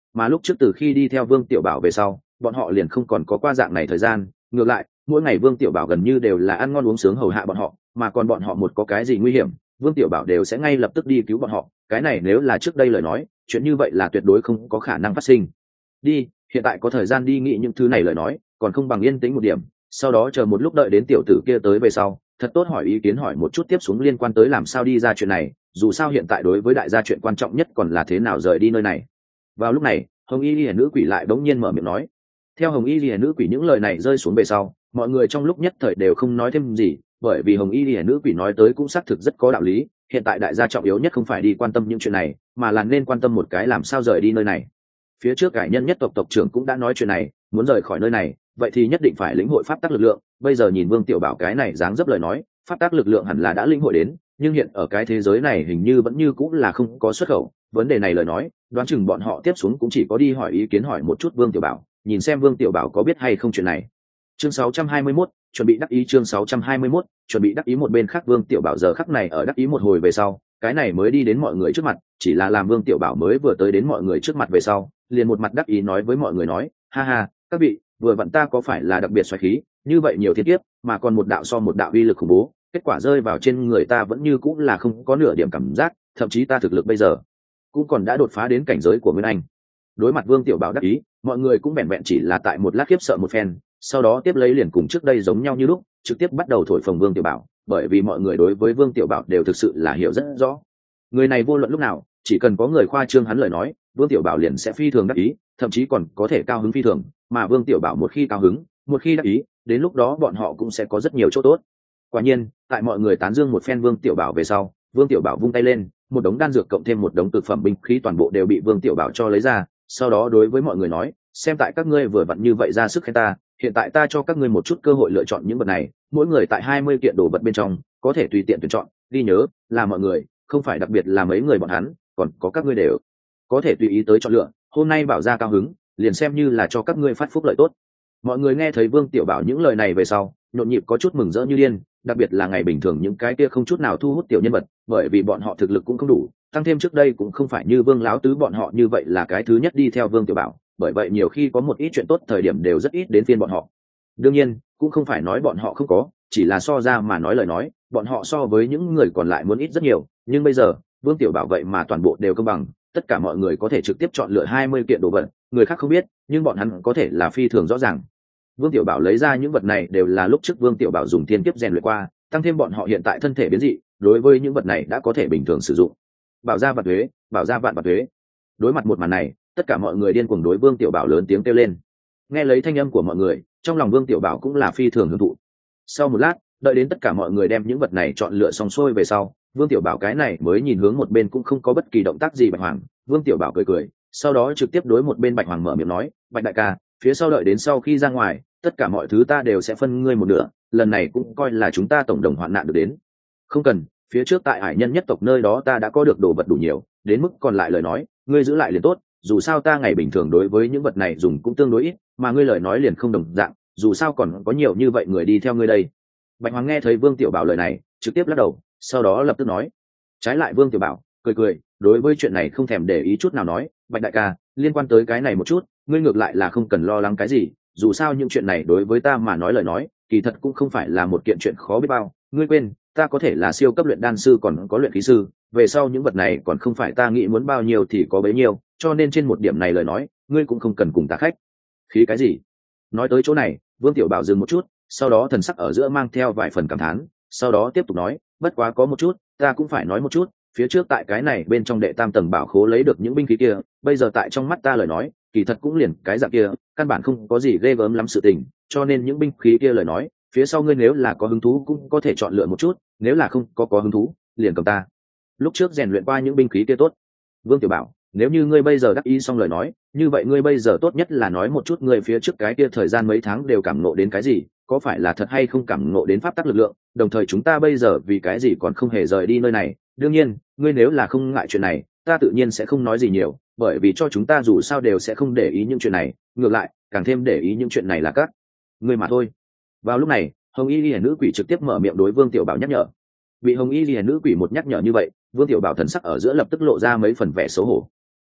mà lúc trước từ khi đi theo Vương Tiểu Bảo về sau bọn họ liền không còn có qua dạng này thời gian. Ngược lại mỗi ngày Vương Tiểu Bảo gần như đều là ăn ngon uống sướng hầu hạ bọn họ, mà còn bọn họ một có cái gì nguy hiểm Vương Tiểu Bảo đều sẽ ngay lập tức đi cứu bọn họ. Cái này nếu là trước đây lời nói, chuyện như vậy là tuyệt đối không có khả năng phát sinh. Đi, hiện tại có thời gian đi nghĩ những thứ này lời nói, còn không bằng yên tĩnh một điểm, sau đó chờ một lúc đợi đến tiểu tử kia tới về sau, thật tốt hỏi ý kiến hỏi một chút tiếp xuống liên quan tới làm sao đi ra chuyện này, dù sao hiện tại đối với đại gia chuyện quan trọng nhất còn là thế nào rời đi nơi này. Vào lúc này, Hồng Y Liễu nữ quỷ lại bỗng nhiên mở miệng nói. Theo Hồng Y Liễu nữ quỷ những lời này rơi xuống về sau, mọi người trong lúc nhất thời đều không nói thêm gì, bởi vì Hồng Y Liễu nữ quỷ nói tới cũng xác thực rất có đạo lý, hiện tại đại gia trọng yếu nhất không phải đi quan tâm những chuyện này, mà là nên quan tâm một cái làm sao rời đi nơi này. Phía trước cải nhân nhất tộc tộc trưởng cũng đã nói chuyện này, muốn rời khỏi nơi này, vậy thì nhất định phải lĩnh hội pháp tắc lực lượng. Bây giờ nhìn Vương Tiểu Bảo cái này dáng dấp lời nói, pháp tắc lực lượng hẳn là đã lĩnh hội đến, nhưng hiện ở cái thế giới này hình như vẫn như cũng là không có xuất khẩu. Vấn đề này lời nói, đoán chừng bọn họ tiếp xuống cũng chỉ có đi hỏi ý kiến hỏi một chút Vương Tiểu Bảo, nhìn xem Vương Tiểu Bảo có biết hay không chuyện này. Chương sáu trăm hai mươi mốt, chuẩn bị đắc ý. Chương sáu trăm hai mươi mốt, chuẩn bị đắc ý. Một bên khác Vương Tiểu Bảo giờ khắc này ở đắc ý một hồi về sau, cái này mới đi đến mọi người trước mặt, chỉ là làm Vương Tiểu Bảo mới vừa tới đến mọi người trước mặt về sau, liền một mặt đắc ý nói với mọi người nói, ha ha, các vị, vừa vặn ta có phải là đặc biệt xoáy khí, như vậy nhiều thiên kiếp, mà còn một đạo so một đạo uy lực khủng bố, kết quả rơi vào trên người ta vẫn như cũng là không có nửa điểm cảm giác, thậm chí ta thực lực bây giờ cũng còn đã đột phá đến cảnh giới của Nguyên Anh. Đối mặt Vương Tiểu Bảo đắc ý, mọi người cũng vẹn vẹn chỉ là tại một lát khiếp sợ một phen, sau đó tiếp lấy liền cùng trước đây giống nhau như lúc, trực tiếp bắt đầu thổi phồng Vương Tiểu Bảo, bởi vì mọi người đối với Vương Tiểu Bảo đều thực sự là hiểu rất rõ. Người này vô luận lúc nào, chỉ cần có người khoa trương hắn lời nói, Vương Tiểu Bảo liền sẽ phi thường đắc ý, thậm chí còn có thể cao hứng phi thường, mà Vương Tiểu Bảo một khi cao hứng, một khi đắc ý, đến lúc đó bọn họ cũng sẽ có rất nhiều chỗ tốt. Quả nhiên, tại mọi người tán dương một phen Vương Tiểu Bảo về sau, Vương Tiểu Bảo vung tay lên, một đống đan dược cộng thêm một đống thực phẩm binh khí toàn bộ đều bị Vương Tiểu Bảo cho lấy ra, sau đó đối với mọi người nói, xem tại các ngươi vừa vặn như vậy ra sức khen ta, hiện tại ta cho các ngươi một chút cơ hội lựa chọn những vật này, mỗi người tại hai mươi kiện đồ vật bên trong, có thể tùy tiện tuyển chọn, ghi nhớ, là mọi người, không phải đặc biệt là mấy người bọn hắn, còn có các ngươi đều có thể tùy ý tới chọn lựa. Hôm nay bảo ra cao hứng, liền xem như là cho các ngươi phát phúc lợi tốt. Mọi người nghe thấy Vương Tiểu Bảo những lời này về sau, nhộn nhịp có chút mừng rỡ như điên, đặc biệt là ngày bình thường những cái kia không chút nào thu hút tiểu nhân vật, bởi vì bọn họ thực lực cũng không đủ, tăng thêm trước đây cũng không phải như Vương láo tứ bọn họ như vậy là cái thứ nhất đi theo Vương Tiểu Bảo, bởi vậy nhiều khi có một ít chuyện tốt thời điểm đều rất ít đến phiên bọn họ. Đương nhiên, cũng không phải nói bọn họ không có, chỉ là so ra mà nói lời nói, bọn họ so với những người còn lại muốn ít rất nhiều, nhưng bây giờ, Vương Tiểu Bảo vậy mà toàn bộ đều công bằng, tất cả mọi người có thể trực tiếp chọn lựa hai mươi kiện đồ vật, người khác không biết, nhưng bọn hắn có thể là phi thường rõ ràng. Vương Tiểu Bảo lấy ra những vật này đều là lúc trước Vương Tiểu Bảo dùng thiên kiếp rèn luyện qua, tăng thêm bọn họ hiện tại thân thể biến dị, đối với những vật này đã có thể bình thường sử dụng. Bảo gia vạn thuế, bảo gia vạn vạn thuế. Đối mặt một màn này, tất cả mọi người điên cuồng đối Vương Tiểu Bảo lớn tiếng kêu lên. Nghe lấy thanh âm của mọi người, trong lòng Vương Tiểu Bảo cũng là phi thường hưởng thụ. Sau một lát, đợi đến tất cả mọi người đem những vật này chọn lựa xong xuôi về sau, Vương Tiểu Bảo cái này mới nhìn hướng một bên cũng không có bất kỳ động tác gì Bạch Hoàng. Vương Tiểu Bảo cười cười, sau đó trực tiếp đối một bên Bạch Hoàng mở miệng nói, Bạch đại ca, phía sau đợi đến sau khi ra ngoài, tất cả mọi thứ ta đều sẽ phân ngươi một nửa, lần này cũng coi là chúng ta tổng đồng hoạn nạn được đến. Không cần, phía trước tại Hải Nhân nhất tộc nơi đó ta đã có được đồ vật đủ nhiều, đến mức còn lại lời nói, ngươi giữ lại liền tốt, dù sao ta ngày bình thường đối với những vật này dùng cũng tương đối ít, mà ngươi lời nói liền không đồng dạng, dù sao còn có nhiều như vậy người đi theo ngươi đây. Bạch Hoàng nghe thấy Vương Tiểu Bảo lời này, trực tiếp lắc đầu, sau đó lập tức nói. Trái lại Vương Tiểu Bảo cười cười, đối với chuyện này không thèm để ý chút nào nói, Bạch đại ca, liên quan tới cái này một chút, ngươi ngược lại là không cần lo lắng cái gì, dù sao những chuyện này đối với ta mà nói lời nói, kỳ thật cũng không phải là một kiện chuyện khó biết bao, ngươi quên, ta có thể là siêu cấp luyện đan sư còn có luyện khí sư, về sau những vật này còn không phải ta nghĩ muốn bao nhiêu thì có bấy nhiêu, cho nên trên một điểm này lời nói, ngươi cũng không cần cùng ta khách khí cái gì. Nói tới chỗ này, Vương Tiểu Bảo dừng một chút, sau đó thần sắc ở giữa mang theo vài phần cảm thán, sau đó tiếp tục nói, bất quá có một chút, ta cũng phải nói một chút, phía trước tại cái này bên trong đệ tam tầng bảo khố lấy được những binh khí kia, bây giờ tại trong mắt ta lời nói, kỳ thật cũng liền cái dạng kia, căn bản không có gì ghê gớm lắm sự tình, cho nên những binh khí kia lời nói, phía sau ngươi nếu là có hứng thú cũng có thể chọn lựa một chút, nếu là không có có hứng thú, liền cầm ta lúc trước rèn luyện qua những binh khí kia tốt. Vương Tiểu Bảo, nếu như ngươi bây giờ đắc ý xong lời nói, như vậy ngươi bây giờ tốt nhất là nói một chút ngươi phía trước cái kia thời gian mấy tháng đều cảm ngộ đến cái gì, có phải là thật hay không cảm ngộ đến pháp tắc lực lượng, đồng thời chúng ta bây giờ vì cái gì còn không hề rời đi nơi này. Đương nhiên, ngươi nếu là không ngại chuyện này, ta tự nhiên sẽ không nói gì nhiều, bởi vì cho chúng ta dù sao đều sẽ không để ý những chuyện này, ngược lại, càng thêm để ý những chuyện này là các ngươi mà thôi. Vào lúc này, Hồng Y Liễu nữ quỷ trực tiếp mở miệng đối Vương Tiểu Bảo nhắc nhở. Bị Hồng Y Liễu nữ quỷ một nhắc nhở như vậy, Vương Tiểu Bảo thần sắc ở giữa lập tức lộ ra mấy phần vẻ xấu hổ.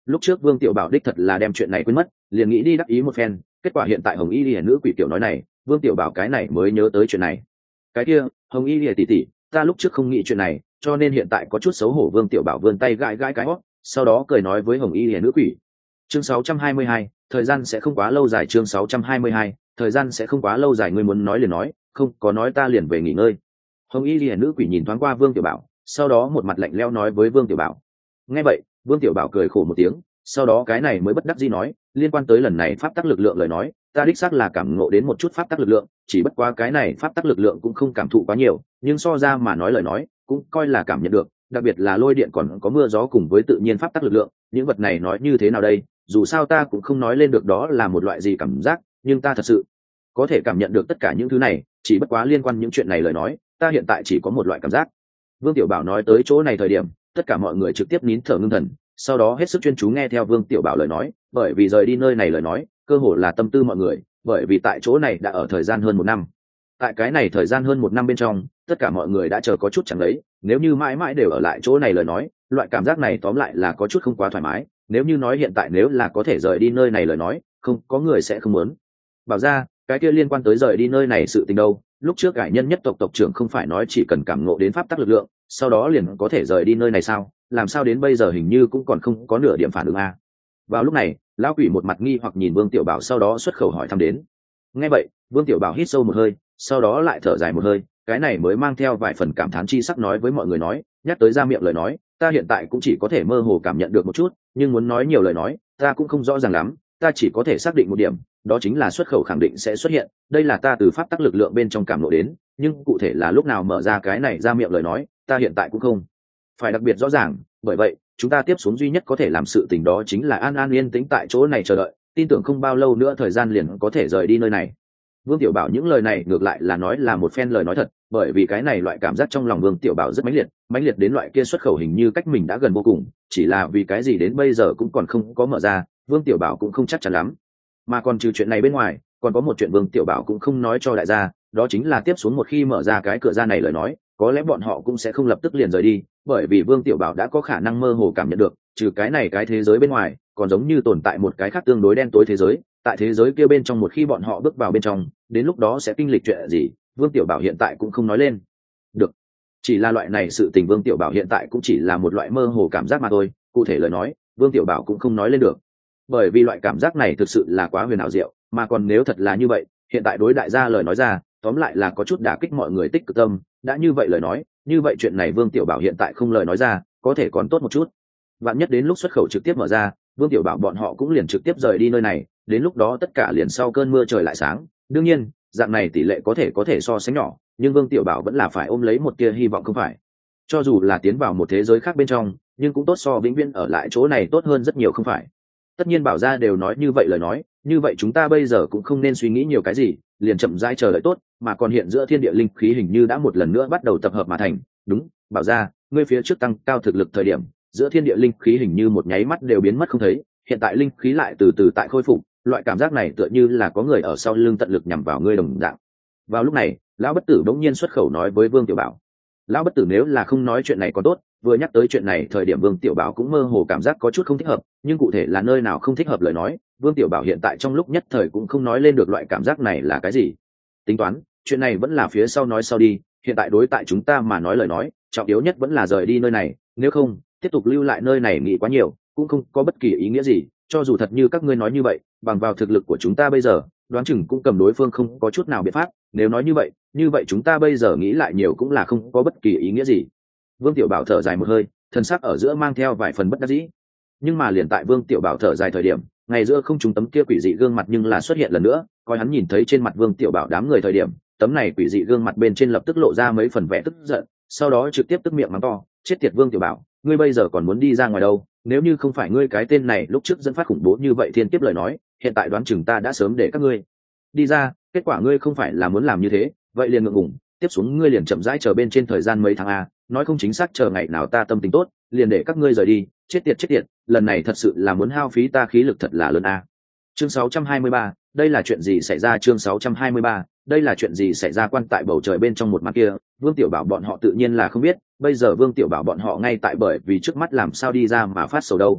lúc trước Vương Tiểu Bảo đích thật là đem chuyện này quên mất, liền nghĩ đi đắc ý một phen, kết quả hiện tại Hồng Y Liễu nữ quỷ tiểu nói này, Vương Tiểu Bảo cái này mới nhớ tới chuyện này. Cái kia, Hồng Y Liễu tỷ tỷ, ta lúc trước không nghĩ chuyện này, cho nên hiện tại có chút xấu hổ. Vương Tiểu Bảo vươn tay gãi gãi cái hót, sau đó cười nói với Hồng Y Liễu nữ quỷ. Chương sáu trăm hai mươi hai, thời gian sẽ không quá lâu dài. Chương sáu trăm hai mươi hai, thời gian sẽ không quá lâu dài. Ngươi muốn nói liền nói, không có nói ta liền về nghỉ ngơi. Hồng Y Liễu nữ quỷ nhìn thoáng qua Vương Tiểu Bảo, sau đó một mặt lạnh lẽo nói với Vương Tiểu Bảo. Nghe vậy, Vương Tiểu Bảo cười khổ một tiếng, sau đó cái này mới bất đắc dĩ nói, liên quan tới lần này pháp tắc lực lượng lời nói, ta đích xác là cảm ngộ đến một chút pháp tắc lực lượng, chỉ bất quá cái này pháp tắc lực lượng cũng không cảm thụ quá nhiều, nhưng so ra mà nói lời nói, cũng coi là cảm nhận được, đặc biệt là lôi điện còn có mưa gió cùng với tự nhiên pháp tắc lực lượng, những vật này nói như thế nào đây, dù sao ta cũng không nói lên được đó là một loại gì cảm giác, nhưng ta thật sự có thể cảm nhận được tất cả những thứ này, chỉ bất quá liên quan những chuyện này lời nói, ta hiện tại chỉ có một loại cảm giác. Vương Tiểu Bảo nói tới chỗ này thời điểm, tất cả mọi người trực tiếp nín thở ngưng thần, sau đó hết sức chuyên chú nghe theo Vương Tiểu Bảo lời nói, bởi vì rời đi nơi này lời nói, cơ hồ là tâm tư mọi người, bởi vì tại chỗ này đã ở thời gian hơn một năm. Tại cái này thời gian hơn một năm bên trong, tất cả mọi người đã chờ có chút chẳng lấy, nếu như mãi mãi đều ở lại chỗ này lời nói, loại cảm giác này tóm lại là có chút không quá thoải mái, nếu như nói hiện tại nếu là có thể rời đi nơi này lời nói, không có người sẽ không muốn. Bảo ra, cái kia liên quan tới rời đi nơi này sự tình đâu, lúc trước cải nhân nhất tộc tộc trưởng không phải nói chỉ cần cảm ngộ đến pháp tắc lực lượng, sau đó liền có thể rời đi nơi này sao, làm sao đến bây giờ hình như cũng còn không có nửa điểm phản ứng a. Vào lúc này, lão quỷ một mặt nghi hoặc nhìn Vương Tiểu Bảo, sau đó xuất khẩu hỏi thăm đến. Nghe vậy, Vương Tiểu Bảo hít sâu một hơi, sau đó lại thở dài một hơi, cái này mới mang theo vài phần cảm thán chi sắc nói với mọi người nói, nhắc tới ra miệng lời nói, ta hiện tại cũng chỉ có thể mơ hồ cảm nhận được một chút, nhưng muốn nói nhiều lời nói, ta cũng không rõ ràng lắm, ta chỉ có thể xác định một điểm, đó chính là xuất khẩu khẳng định sẽ xuất hiện, đây là ta từ pháp tắc lực lượng bên trong cảm ngộ đến, nhưng cụ thể là lúc nào mở ra cái này ra miệng lời nói, ta hiện tại cũng không phải đặc biệt rõ ràng, bởi vậy chúng ta tiếp xuống duy nhất có thể làm sự tình đó chính là an an yên tĩnh tại chỗ này chờ đợi, tin tưởng không bao lâu nữa thời gian liền có thể rời đi nơi này. Vương Tiểu Bảo những lời này ngược lại là nói là một phen lời nói thật, bởi vì cái này loại cảm giác trong lòng Vương Tiểu Bảo rất mãnh liệt, mãnh liệt đến loại kia xuất khẩu hình như cách mình đã gần vô cùng, chỉ là vì cái gì đến bây giờ cũng còn không có mở ra, Vương Tiểu Bảo cũng không chắc chắn lắm. Mà còn trừ chuyện này bên ngoài, còn có một chuyện Vương Tiểu Bảo cũng không nói cho đại gia, đó chính là tiếp xuống một khi mở ra cái cửa ra này lời nói, có lẽ bọn họ cũng sẽ không lập tức liền rời đi, bởi vì Vương Tiểu Bảo đã có khả năng mơ hồ cảm nhận được, trừ cái này cái thế giới bên ngoài, còn giống như tồn tại một cái khác tương đối đen tối thế giới, tại thế giới kia bên trong một khi bọn họ bước vào bên trong, đến lúc đó sẽ kinh lịch chuyện gì, Vương Tiểu Bảo hiện tại cũng không nói lên được. Chỉ là loại này sự tình Vương Tiểu Bảo hiện tại cũng chỉ là một loại mơ hồ cảm giác mà thôi, cụ thể lời nói, Vương Tiểu Bảo cũng không nói lên được. Bởi vì loại cảm giác này thực sự là quá huyền ảo diệu, mà còn nếu thật là như vậy, hiện tại đối đại gia lời nói ra, tóm lại là có chút đả kích mọi người tích cực tâm, đã như vậy lời nói, như vậy chuyện này Vương Tiểu Bảo hiện tại không lời nói ra, có thể còn tốt một chút. Vạn nhất đến lúc xuất khẩu trực tiếp mở ra, Vương Tiểu Bảo bọn họ cũng liền trực tiếp rời đi nơi này, đến lúc đó tất cả liền sau cơn mưa trời lại sáng. Đương nhiên, dạng này tỷ lệ có thể có thể so sánh nhỏ, nhưng Vương Tiểu Bảo vẫn là phải ôm lấy một tia hy vọng không phải. Cho dù là tiến vào một thế giới khác bên trong, nhưng cũng tốt so vĩnh viễn ở lại chỗ này tốt hơn rất nhiều không phải. Tất nhiên Bảo gia đều nói như vậy lời nói, như vậy chúng ta bây giờ cũng không nên suy nghĩ nhiều cái gì, liền chậm rãi chờ đợi tốt, mà còn hiện giữa thiên địa linh khí hình như đã một lần nữa bắt đầu tập hợp mà thành. Đúng, Bảo gia, ngươi phía trước tăng cao thực lực thời điểm, giữa thiên địa linh khí hình như một nháy mắt đều biến mất không thấy, hiện tại linh khí lại từ từ tại khôi phục, loại cảm giác này tựa như là có người ở sau lưng tận lực nhằm vào ngươi đồng dạng. Vào lúc này, lão bất tử bỗng nhiên xuất khẩu nói với Vương Tiểu Bảo. Lão bất tử nếu là không nói chuyện này còn tốt, vừa nhắc tới chuyện này thời điểm Vương Tiểu Bảo cũng mơ hồ cảm giác có chút không thích hợp, nhưng cụ thể là nơi nào không thích hợp lời nói, Vương Tiểu Bảo hiện tại trong lúc nhất thời cũng không nói lên được loại cảm giác này là cái gì. Tính toán, chuyện này vẫn là phía sau nói sau đi, hiện tại đối tại chúng ta mà nói lời nói, trọng yếu nhất vẫn là rời đi nơi này, nếu không, tiếp tục lưu lại nơi này nghĩ quá nhiều, cũng không có bất kỳ ý nghĩa gì, cho dù thật như các ngươi nói như vậy, bằng vào thực lực của chúng ta bây giờ, đoán chừng cũng cầm đối phương không có chút nào biện pháp, nếu nói như vậy, như vậy chúng ta bây giờ nghĩ lại nhiều cũng là không có bất kỳ ý nghĩa gì. Vương Tiểu Bảo thở dài một hơi, thần sắc ở giữa mang theo vài phần bất đắc dĩ. Nhưng mà liền tại Vương Tiểu Bảo thở dài thời điểm, ngày giữa không trùng tấm kia quỷ dị gương mặt nhưng là xuất hiện lần nữa, coi hắn nhìn thấy trên mặt Vương Tiểu Bảo đám người thời điểm, tấm này quỷ dị gương mặt bên trên lập tức lộ ra mấy phần vẻ tức giận, sau đó trực tiếp tức miệng mắng to, chết tiệt Vương Tiểu Bảo, ngươi bây giờ còn muốn đi ra ngoài đâu, nếu như không phải ngươi cái tên này lúc trước dẫn phát khủng bố như vậy thiên tiếp lời nói, hiện tại đoán chừng ta đã sớm để các ngươi đi ra, kết quả ngươi không phải là muốn làm như thế, vậy liền ngượng ngùng, tiếp xuống ngươi liền chậm rãi chờ bên trên thời gian mấy tháng a, nói không chính xác chờ ngày nào ta tâm tình tốt, liền để các ngươi rời đi, chết tiệt chết tiệt, lần này thật sự là muốn hao phí ta khí lực thật là lớn a. Chương sáu trăm hai mươi ba, đây là chuyện gì xảy ra? Chương sáu trăm hai mươi ba, đây là chuyện gì xảy ra? Quan tại bầu trời bên trong một mặt kia, Vương Tiểu Bảo bọn họ tự nhiên là không biết, bây giờ Vương Tiểu Bảo bọn họ ngay tại bởi vì trước mắt làm sao đi ra mà phát sầu đâu.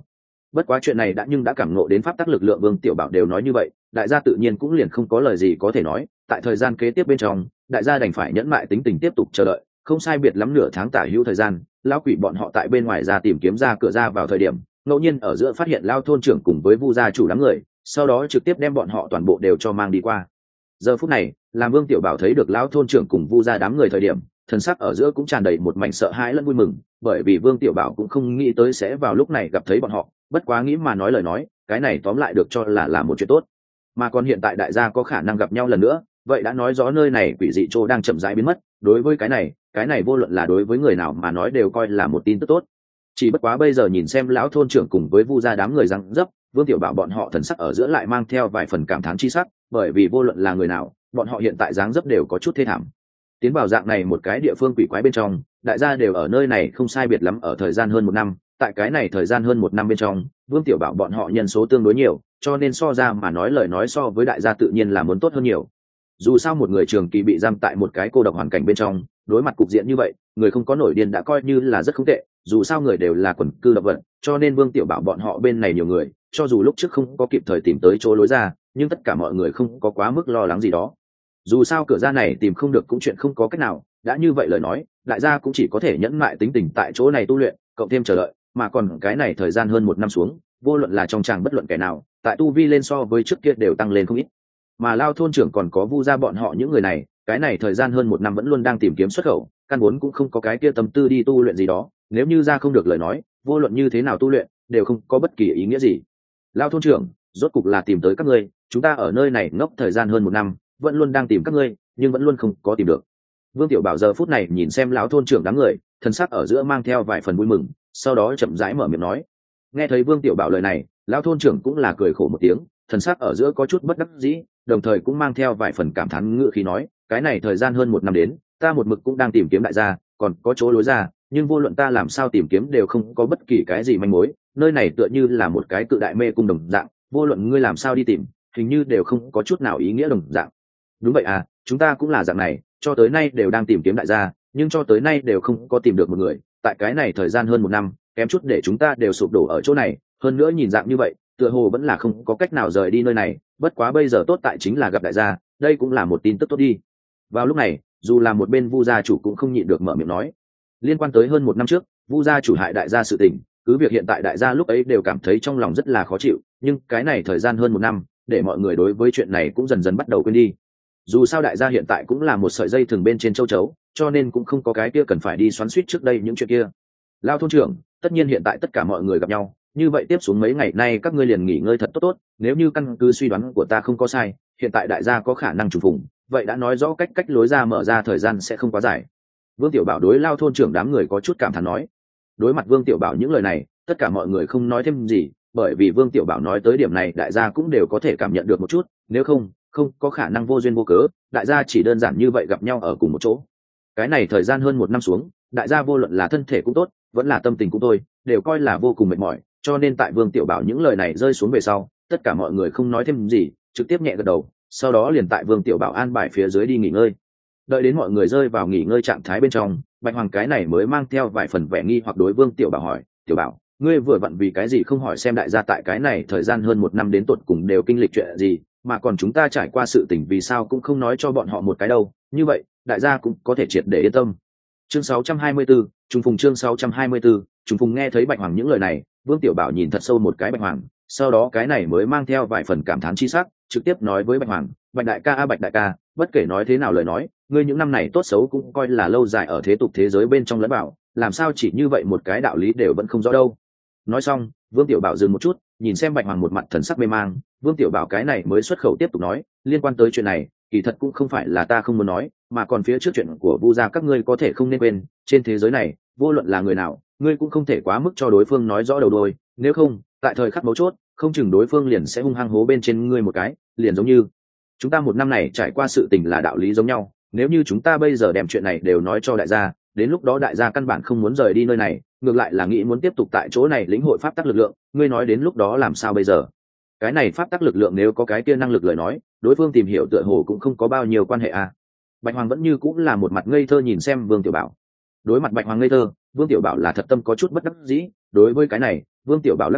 Bất quá chuyện này đã nhưng đã cảm ngộ đến pháp tắc lực lượng, Vương Tiểu Bảo đều nói như vậy, đại gia tự nhiên cũng liền không có lời gì có thể nói. Tại thời gian kế tiếp bên trong, đại gia đành phải nhẫn mại tính tình tiếp tục chờ đợi. Không sai biệt lắm nửa tháng tả hữu thời gian, lão quỷ bọn họ tại bên ngoài ra tìm kiếm ra cửa ra vào thời điểm, ngẫu nhiên ở giữa phát hiện Lao thôn trưởng cùng với Vu gia chủ đám người, sau đó trực tiếp đem bọn họ toàn bộ đều cho mang đi qua. Giờ phút này, làm Vương Tiểu Bảo thấy được Lão thôn trưởng cùng Vu gia đám người thời điểm, thần sắc ở giữa cũng tràn đầy một mảnh sợ hãi lẫn vui mừng, bởi vì Vương Tiểu Bảo cũng không nghĩ tới sẽ vào lúc này gặp thấy bọn họ, bất quá nghĩ mà nói lời nói, cái này tóm lại được cho là là một chuyện tốt. Mà còn hiện tại đại gia có khả năng gặp nhau lần nữa, vậy đã nói rõ nơi này quỷ dị chỗ đang chậm rãi biến mất, đối với cái này, cái này vô luận là đối với người nào mà nói đều coi là một tin tức tốt. Chỉ bất quá bây giờ nhìn xem lão thôn trưởng cùng với Vu gia đám người răng dấp, Vương Tiểu Bảo bọn họ thần sắc ở giữa lại mang theo vài phần cảm thán chi sắc, bởi vì vô luận là người nào, bọn họ hiện tại dáng dấp đều có chút thê thảm. Tiến vào dạng này một cái địa phương quỷ quái bên trong, đại gia đều ở nơi này không sai biệt lắm ở thời gian hơn một năm, tại cái này thời gian hơn một năm bên trong, Vương Tiểu Bảo bọn họ nhân số tương đối nhiều, cho nên so ra mà nói lời nói so với đại gia tự nhiên là muốn tốt hơn nhiều. Dù sao một người trường kỳ bị giam tại một cái cô độc hoàn cảnh bên trong, đối mặt cục diện như vậy, người không có nổi điên đã coi như là rất không tệ, dù sao người đều là quần cư động vật, cho nên Vương Tiểu Bảo bọn họ bên này nhiều người, cho dù lúc trước không có kịp thời tìm tới chỗ lối ra, nhưng tất cả mọi người không có quá mức lo lắng gì đó. Dù sao cửa ra này tìm không được cũng chuyện không có cách nào, đã như vậy lời nói, đại gia cũng chỉ có thể nhẫn mại tính tình tại chỗ này tu luyện, cộng thêm chờ đợi, mà còn cái này thời gian hơn một năm xuống, vô luận là trong tràng bất luận kẻ nào, tại tu vi lên so với trước kia đều tăng lên không ít. Mà Lao thôn trưởng còn có Vu gia bọn họ những người này, cái này thời gian hơn một năm vẫn luôn đang tìm kiếm xuất khẩu, căn vốn cũng không có cái kia tâm tư đi tu luyện gì đó, nếu như ra không được lời nói, vô luận như thế nào tu luyện đều không có bất kỳ ý nghĩa gì. Lao thôn trưởng, rốt cục là tìm tới các ngươi, chúng ta ở nơi này ngốc thời gian hơn một năm, vẫn luôn đang tìm các ngươi, nhưng vẫn luôn không có tìm được. Vương Tiểu Bảo giờ phút này nhìn xem lão thôn trưởng đám người, thân sắc ở giữa mang theo vài phần vui mừng, sau đó chậm rãi mở miệng nói. Nghe thấy Vương Tiểu Bảo lời này, lão thôn trưởng cũng là cười khổ một tiếng, thần sắc ở giữa có chút bất đắc dĩ, đồng thời cũng mang theo vài phần cảm thán ngữ khí nói, cái này thời gian hơn một năm đến, ta một mực cũng đang tìm kiếm đại gia, còn có chỗ lối ra, nhưng vô luận ta làm sao tìm kiếm đều không có bất kỳ cái gì manh mối, nơi này tựa như là một cái cự đại mê cung đồng dạng, vô luận ngươi làm sao đi tìm, hình như đều không có chút nào ý nghĩa đồng dạng. Đúng vậy à, chúng ta cũng là dạng này, cho tới nay đều đang tìm kiếm đại gia, nhưng cho tới nay đều không có tìm được một người, tại cái này thời gian hơn một năm, kém chút để chúng ta đều sụp đổ ở chỗ này, hơn nữa nhìn dạng như vậy, tựa hồ vẫn là không có cách nào rời đi nơi này, bất quá bây giờ tốt tại chính là gặp đại gia, đây cũng là một tin tức tốt đi. Vào lúc này, dù là một bên Vu gia chủ cũng không nhịn được mở miệng nói, liên quan tới hơn một năm trước, Vu gia chủ hại đại gia sự tình, cứ việc hiện tại đại gia lúc ấy đều cảm thấy trong lòng rất là khó chịu, nhưng cái này thời gian hơn một năm, để mọi người đối với chuyện này cũng dần dần bắt đầu quên đi. Dù sao đại gia hiện tại cũng là một sợi dây thường bên trên châu chấu, cho nên cũng không có cái kia cần phải đi xoắn xuýt trước đây những chuyện kia. Lao thôn trưởng, tất nhiên hiện tại tất cả mọi người gặp nhau, như vậy tiếp xuống mấy ngày nay các ngươi liền nghỉ ngơi thật tốt tốt, nếu như căn cứ suy đoán của ta không có sai, hiện tại đại gia có khả năng trùng phùng, vậy đã nói rõ cách cách lối ra mở ra thời gian sẽ không quá dài. Vương Tiểu Bảo đối Lao thôn trưởng đám người có chút cảm thán nói. Đối mặt Vương Tiểu Bảo những lời này, tất cả mọi người không nói thêm gì, bởi vì Vương Tiểu Bảo nói tới điểm này đại gia cũng đều có thể cảm nhận được một chút, nếu không, không có khả năng vô duyên vô cớ, đại gia chỉ đơn giản như vậy gặp nhau ở cùng một chỗ. Cái này thời gian hơn một năm xuống, đại gia vô luận là thân thể cũng tốt, vẫn là tâm tình cũng thôi, đều coi là vô cùng mệt mỏi, cho nên tại Vương Tiểu Bảo những lời này rơi xuống về sau, tất cả mọi người không nói thêm gì, trực tiếp nhẹ gật đầu, sau đó liền tại Vương Tiểu Bảo an bài phía dưới đi nghỉ ngơi. Đợi đến mọi người rơi vào nghỉ ngơi trạng thái bên trong, Bạch Hoàng cái này mới mang theo vài phần vẻ nghi hoặc đối Vương Tiểu Bảo hỏi, Tiểu Bảo, ngươi vừa vặn vì cái gì không hỏi xem đại gia tại cái này thời gian hơn một năm đến tột cùng đều kinh lịch chuyện gì, mà còn chúng ta trải qua sự tình vì sao cũng không nói cho bọn họ một cái đâu, như vậy đại gia cũng có thể triệt để yên tâm. Chương sáu trăm hai mươi tư, trùng phùng chương sáu trăm hai mươi tư, trùng phùng. Nghe thấy Bạch Hoàng những lời này, Vương Tiểu Bảo nhìn thật sâu một cái Bạch Hoàng, sau đó cái này mới mang theo vài phần cảm thán chi sắc, trực tiếp nói với Bạch Hoàng, Bạch đại ca a Bạch đại ca, bất kể nói thế nào lời nói, ngươi những năm này tốt xấu cũng coi là lâu dài ở thế tục thế giới bên trong lẫn bảo, làm sao chỉ như vậy một cái đạo lý đều vẫn không rõ đâu. Nói xong, Vương Tiểu Bảo dừng một chút, nhìn xem Bạch Hoàng một mặt thần sắc mê mang, Vương Tiểu Bảo cái này mới xuất khẩu tiếp tục nói, liên quan tới chuyện này, kỳ thật cũng không phải là ta không muốn nói, mà còn phía trước chuyện của Vu gia các ngươi có thể không nên quên, trên thế giới này, vô luận là người nào, ngươi cũng không thể quá mức cho đối phương nói rõ đầu đuôi, nếu không, tại thời khắc mấu chốt, không chừng đối phương liền sẽ hung hăng hố bên trên ngươi một cái, liền giống như chúng ta một năm này trải qua sự tình là đạo lý giống nhau, nếu như chúng ta bây giờ đem chuyện này đều nói cho đại gia, đến lúc đó đại gia căn bản không muốn rời đi nơi này, ngược lại là nghĩ muốn tiếp tục tại chỗ này lĩnh hội pháp tắc lực lượng, ngươi nói đến lúc đó làm sao bây giờ? Cái này pháp tắc lực lượng nếu có cái kia năng lực lời nói, đối phương tìm hiểu tựa hồ cũng không có bao nhiêu quan hệ à. Bạch Hoàng vẫn như cũng là một mặt ngây thơ nhìn xem Vương Tiểu Bảo. Đối mặt Bạch Hoàng ngây thơ, Vương Tiểu Bảo là thật tâm có chút bất đắc dĩ, đối với cái này, Vương Tiểu Bảo lắc đầu,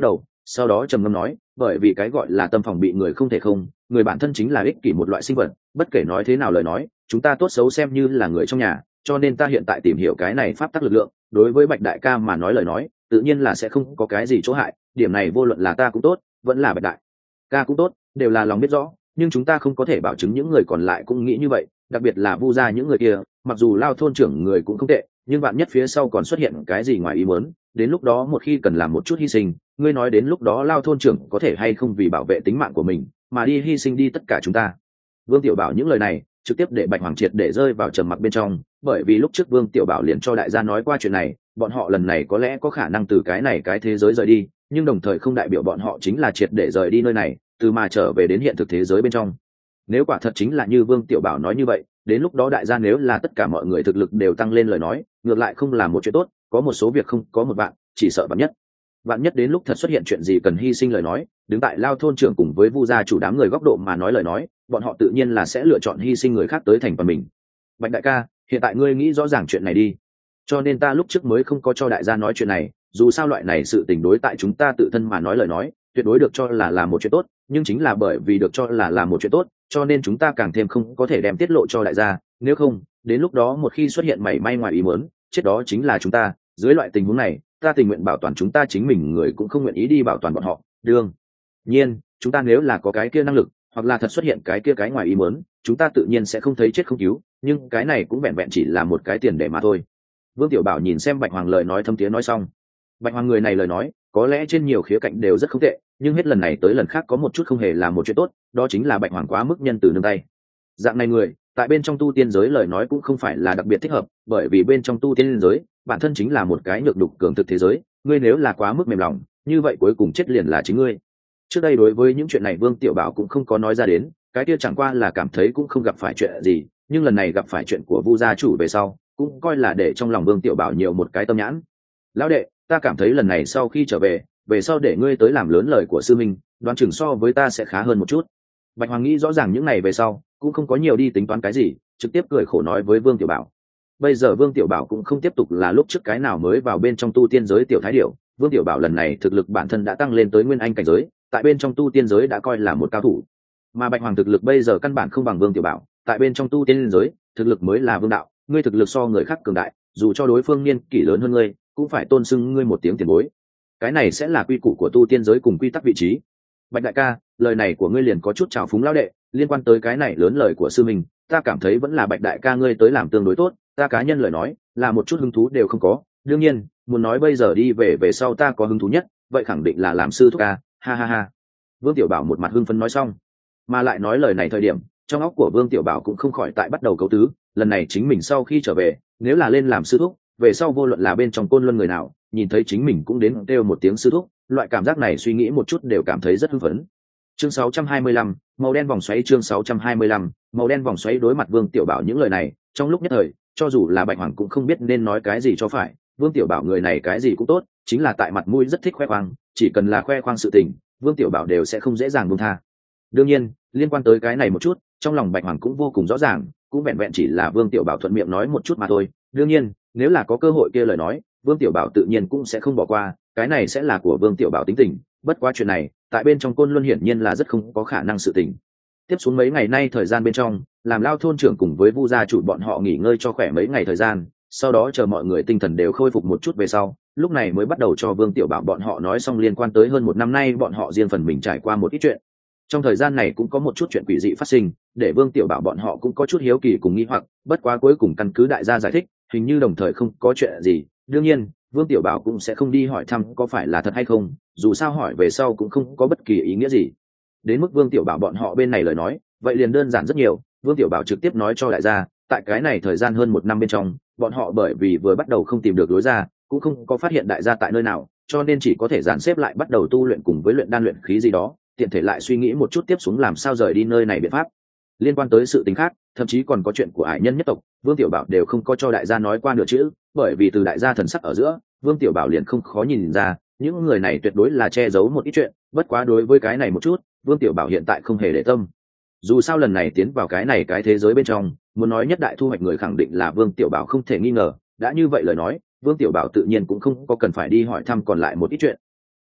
sau đó trầm ngâm nói, bởi vì cái gọi là tâm phòng bị người không thể không, người bản thân chính là ích kỷ một loại sinh vật, bất kể nói thế nào lời nói, chúng ta tốt xấu xem như là người trong nhà, cho nên ta hiện tại tìm hiểu cái này pháp tắc lực lượng, đối với Bạch đại ca mà nói lời nói, tự nhiên là sẽ không có cái gì chỗ hại, điểm này vô luận là ta cũng tốt, vẫn là Bạch đại ca cũng tốt, đều là lòng biết rõ, nhưng chúng ta không có thể bảo chứng những người còn lại cũng nghĩ như vậy, đặc biệt là Vu gia những người kia, mặc dù Lao thôn trưởng người cũng không tệ, nhưng bạn nhất phía sau còn xuất hiện cái gì ngoài ý muốn, đến lúc đó một khi cần làm một chút hy sinh, ngươi nói đến lúc đó Lao thôn trưởng có thể hay không vì bảo vệ tính mạng của mình mà đi hy sinh đi tất cả chúng ta. Vương Tiểu Bảo những lời này trực tiếp để Bạch Hoàng triệt để rơi vào trầm mặc bên trong, bởi vì lúc trước Vương Tiểu Bảo liền cho đại gia nói qua chuyện này, bọn họ lần này có lẽ có khả năng từ cái này cái thế giới rời đi, nhưng đồng thời không đại biểu bọn họ chính là triệt để rời đi nơi này, từ mà trở về đến hiện thực thế giới bên trong. Nếu quả thật chính là như Vương Tiểu Bảo nói như vậy, đến lúc đó đại gia nếu là tất cả mọi người thực lực đều tăng lên lời nói, ngược lại không là một chuyện tốt, có một số việc không có một bạn, chỉ sợ bạn nhất. Bạn nhất đến lúc thật xuất hiện chuyện gì cần hy sinh lời nói, đứng tại Lao thôn trưởng cùng với Vu gia chủ đám người góc độ mà nói lời nói, bọn họ tự nhiên là sẽ lựa chọn hy sinh người khác tới thành phần mình. Bạch đại ca, hiện tại ngươi nghĩ rõ ràng chuyện này đi. Cho nên ta lúc trước mới không có cho đại gia nói chuyện này, dù sao loại này sự tình đối tại chúng ta tự thân mà nói lời nói, tuyệt đối được cho là là một chuyện tốt, nhưng chính là bởi vì được cho là là một chuyện tốt, cho nên chúng ta càng thêm không có thể đem tiết lộ cho đại gia, nếu không, đến lúc đó một khi xuất hiện mảy may ngoài ý muốn, chết đó chính là chúng ta, dưới loại tình huống này, ta tình nguyện bảo toàn chúng ta chính mình người cũng không nguyện ý đi bảo toàn bọn họ, đương nhiên, chúng ta nếu là có cái kia năng lực, hoặc là thật xuất hiện cái kia cái ngoài ý muốn, chúng ta tự nhiên sẽ không thấy chết không cứu, nhưng cái này cũng vẹn vẹn chỉ là một cái tiền để mà thôi. Vương Tiểu Bảo nhìn xem Bạch Hoàng lời nói thâm tiếng nói xong. Bạch Hoàng người này lời nói, có lẽ trên nhiều khía cạnh đều rất không tệ, nhưng hết lần này tới lần khác có một chút không hề là một chuyện tốt, đó chính là Bạch Hoàng quá mức nhân từ nương tay. Dạng này người, tại bên trong tu tiên giới lời nói cũng không phải là đặc biệt thích hợp, bởi vì bên trong tu tiên giới, bản thân chính là một cái nhược đục cường thực thế giới, ngươi nếu là quá mức mềm lòng, như vậy cuối cùng chết liền là chính ngươi. Trước đây đối với những chuyện này Vương Tiểu Bảo cũng không có nói ra đến, cái kia chẳng qua là cảm thấy cũng không gặp phải chuyện gì, nhưng lần này gặp phải chuyện của Vu gia chủ về sau, cũng coi là để trong lòng Vương Tiểu Bảo nhiều một cái tâm nhãn. Lão đệ, ta cảm thấy lần này sau khi trở về, về sau để ngươi tới làm lớn lời của sư minh, đoán chừng so với ta sẽ khá hơn một chút. Bạch Hoàng nghĩ rõ ràng những này về sau, cũng không có nhiều đi tính toán cái gì, trực tiếp cười khổ nói với Vương Tiểu Bảo. Bây giờ Vương Tiểu Bảo cũng không tiếp tục là lúc trước cái nào mới vào bên trong tu tiên giới tiểu thái điểu, Vương Tiểu Bảo lần này thực lực bản thân đã tăng lên tới nguyên anh cảnh giới, tại bên trong tu tiên giới đã coi là một cao thủ. Mà Bạch Hoàng thực lực bây giờ căn bản không bằng Vương Tiểu Bảo, tại bên trong tu tiên giới, thực lực mới là vương đạo, ngươi thực lực so người khác cường đại, dù cho đối phương niên kỷ lớn hơn ngươi, cũng phải tôn xưng ngươi một tiếng tiền bối. Cái này sẽ là quy củ của tu tiên giới cùng quy tắc vị trí. Bạch đại ca, lời này của ngươi liền có chút trào phúng lão đệ, liên quan tới cái này lớn lời của sư mình, ta cảm thấy vẫn là Bạch đại ca ngươi tới làm tương đối tốt, ta cá nhân lời nói, là một chút hứng thú đều không có, đương nhiên, muốn nói bây giờ đi về về sau ta có hứng thú nhất, vậy khẳng định là làm sư thúc ca, ha ha ha. Vương Tiểu Bảo một mặt hưng phấn nói xong, mà lại nói lời này thời điểm, trong óc của Vương Tiểu Bảo cũng không khỏi tại bắt đầu cấu tứ, lần này chính mình sau khi trở về, nếu là lên làm sư thúc, về sau vô luận là bên trong Côn Luân người nào, nhìn thấy chính mình cũng đến kêu một tiếng sư thúc, loại cảm giác này suy nghĩ một chút đều cảm thấy rất hưng phấn. Chương sáu trăm hai mươi lăm, màu đen vòng xoáy. Chương sáu trăm hai mươi lăm, màu đen vòng xoáy. Đối mặt Vương Tiểu Bảo những lời này, trong lúc nhất thời, cho dù là Bạch Hoàng cũng không biết nên nói cái gì cho phải. Vương Tiểu Bảo người này cái gì cũng tốt, chính là tại mặt mũi rất thích khoe khoang, chỉ cần là khoe khoang sự tình, Vương Tiểu Bảo đều sẽ không dễ dàng buông tha. Đương nhiên, liên quan tới cái này một chút, trong lòng Bạch Hoàng cũng vô cùng rõ ràng, cũng vẹn vẹn chỉ là Vương Tiểu Bảo thuận miệng nói một chút mà thôi. Đương nhiên, nếu là có cơ hội kia lời nói, Vương Tiểu Bảo tự nhiên cũng sẽ không bỏ qua, cái này sẽ là của Vương Tiểu Bảo tính tình, bất quá chuyện này, tại bên trong Côn Luân hiển nhiên là rất không có khả năng sự tình. Tiếp xuống mấy ngày nay thời gian bên trong, làm Lao thôn trưởng cùng với Vu gia chủ bọn họ nghỉ ngơi cho khỏe mấy ngày thời gian, sau đó chờ mọi người tinh thần đều khôi phục một chút về sau, lúc này mới bắt đầu cho Vương Tiểu Bảo bọn họ nói xong liên quan tới hơn một năm nay bọn họ riêng phần mình trải qua một ít chuyện. Trong thời gian này cũng có một chút chuyện quỷ dị phát sinh, để Vương Tiểu Bảo bọn họ cũng có chút hiếu kỳ cùng nghi hoặc, bất quá cuối cùng căn cứ đại gia giải thích, hình như đồng thời không có chuyện gì. Đương nhiên, Vương Tiểu Bảo cũng sẽ không đi hỏi thăm có phải là thật hay không, dù sao hỏi về sau cũng không có bất kỳ ý nghĩa gì. Đến mức Vương Tiểu Bảo bọn họ bên này lời nói, vậy liền đơn giản rất nhiều, Vương Tiểu Bảo trực tiếp nói cho đại gia, tại cái này thời gian hơn một năm bên trong, bọn họ bởi vì vừa bắt đầu không tìm được lối ra, cũng không có phát hiện đại gia tại nơi nào, cho nên chỉ có thể dàn xếp lại bắt đầu tu luyện cùng với luyện đan luyện khí gì đó, tiện thể lại suy nghĩ một chút tiếp xuống làm sao rời đi nơi này biện pháp. Liên quan tới sự tình khác, thậm chí còn có chuyện của Hải Nhân nhất tộc, Vương Tiểu Bảo đều không có cho đại gia nói qua nửa chữ, bởi vì từ đại gia thần sắc ở giữa, Vương Tiểu Bảo liền không khó nhìn ra, những người này tuyệt đối là che giấu một ít chuyện, bất quá đối với cái này một chút, Vương Tiểu Bảo hiện tại không hề để tâm. Dù sao lần này tiến vào cái này cái thế giới bên trong, muốn nói nhất đại thu hoạch người khẳng định là Vương Tiểu Bảo không thể nghi ngờ, đã như vậy lời nói, Vương Tiểu Bảo tự nhiên cũng không có cần phải đi hỏi thăm còn lại một ít chuyện.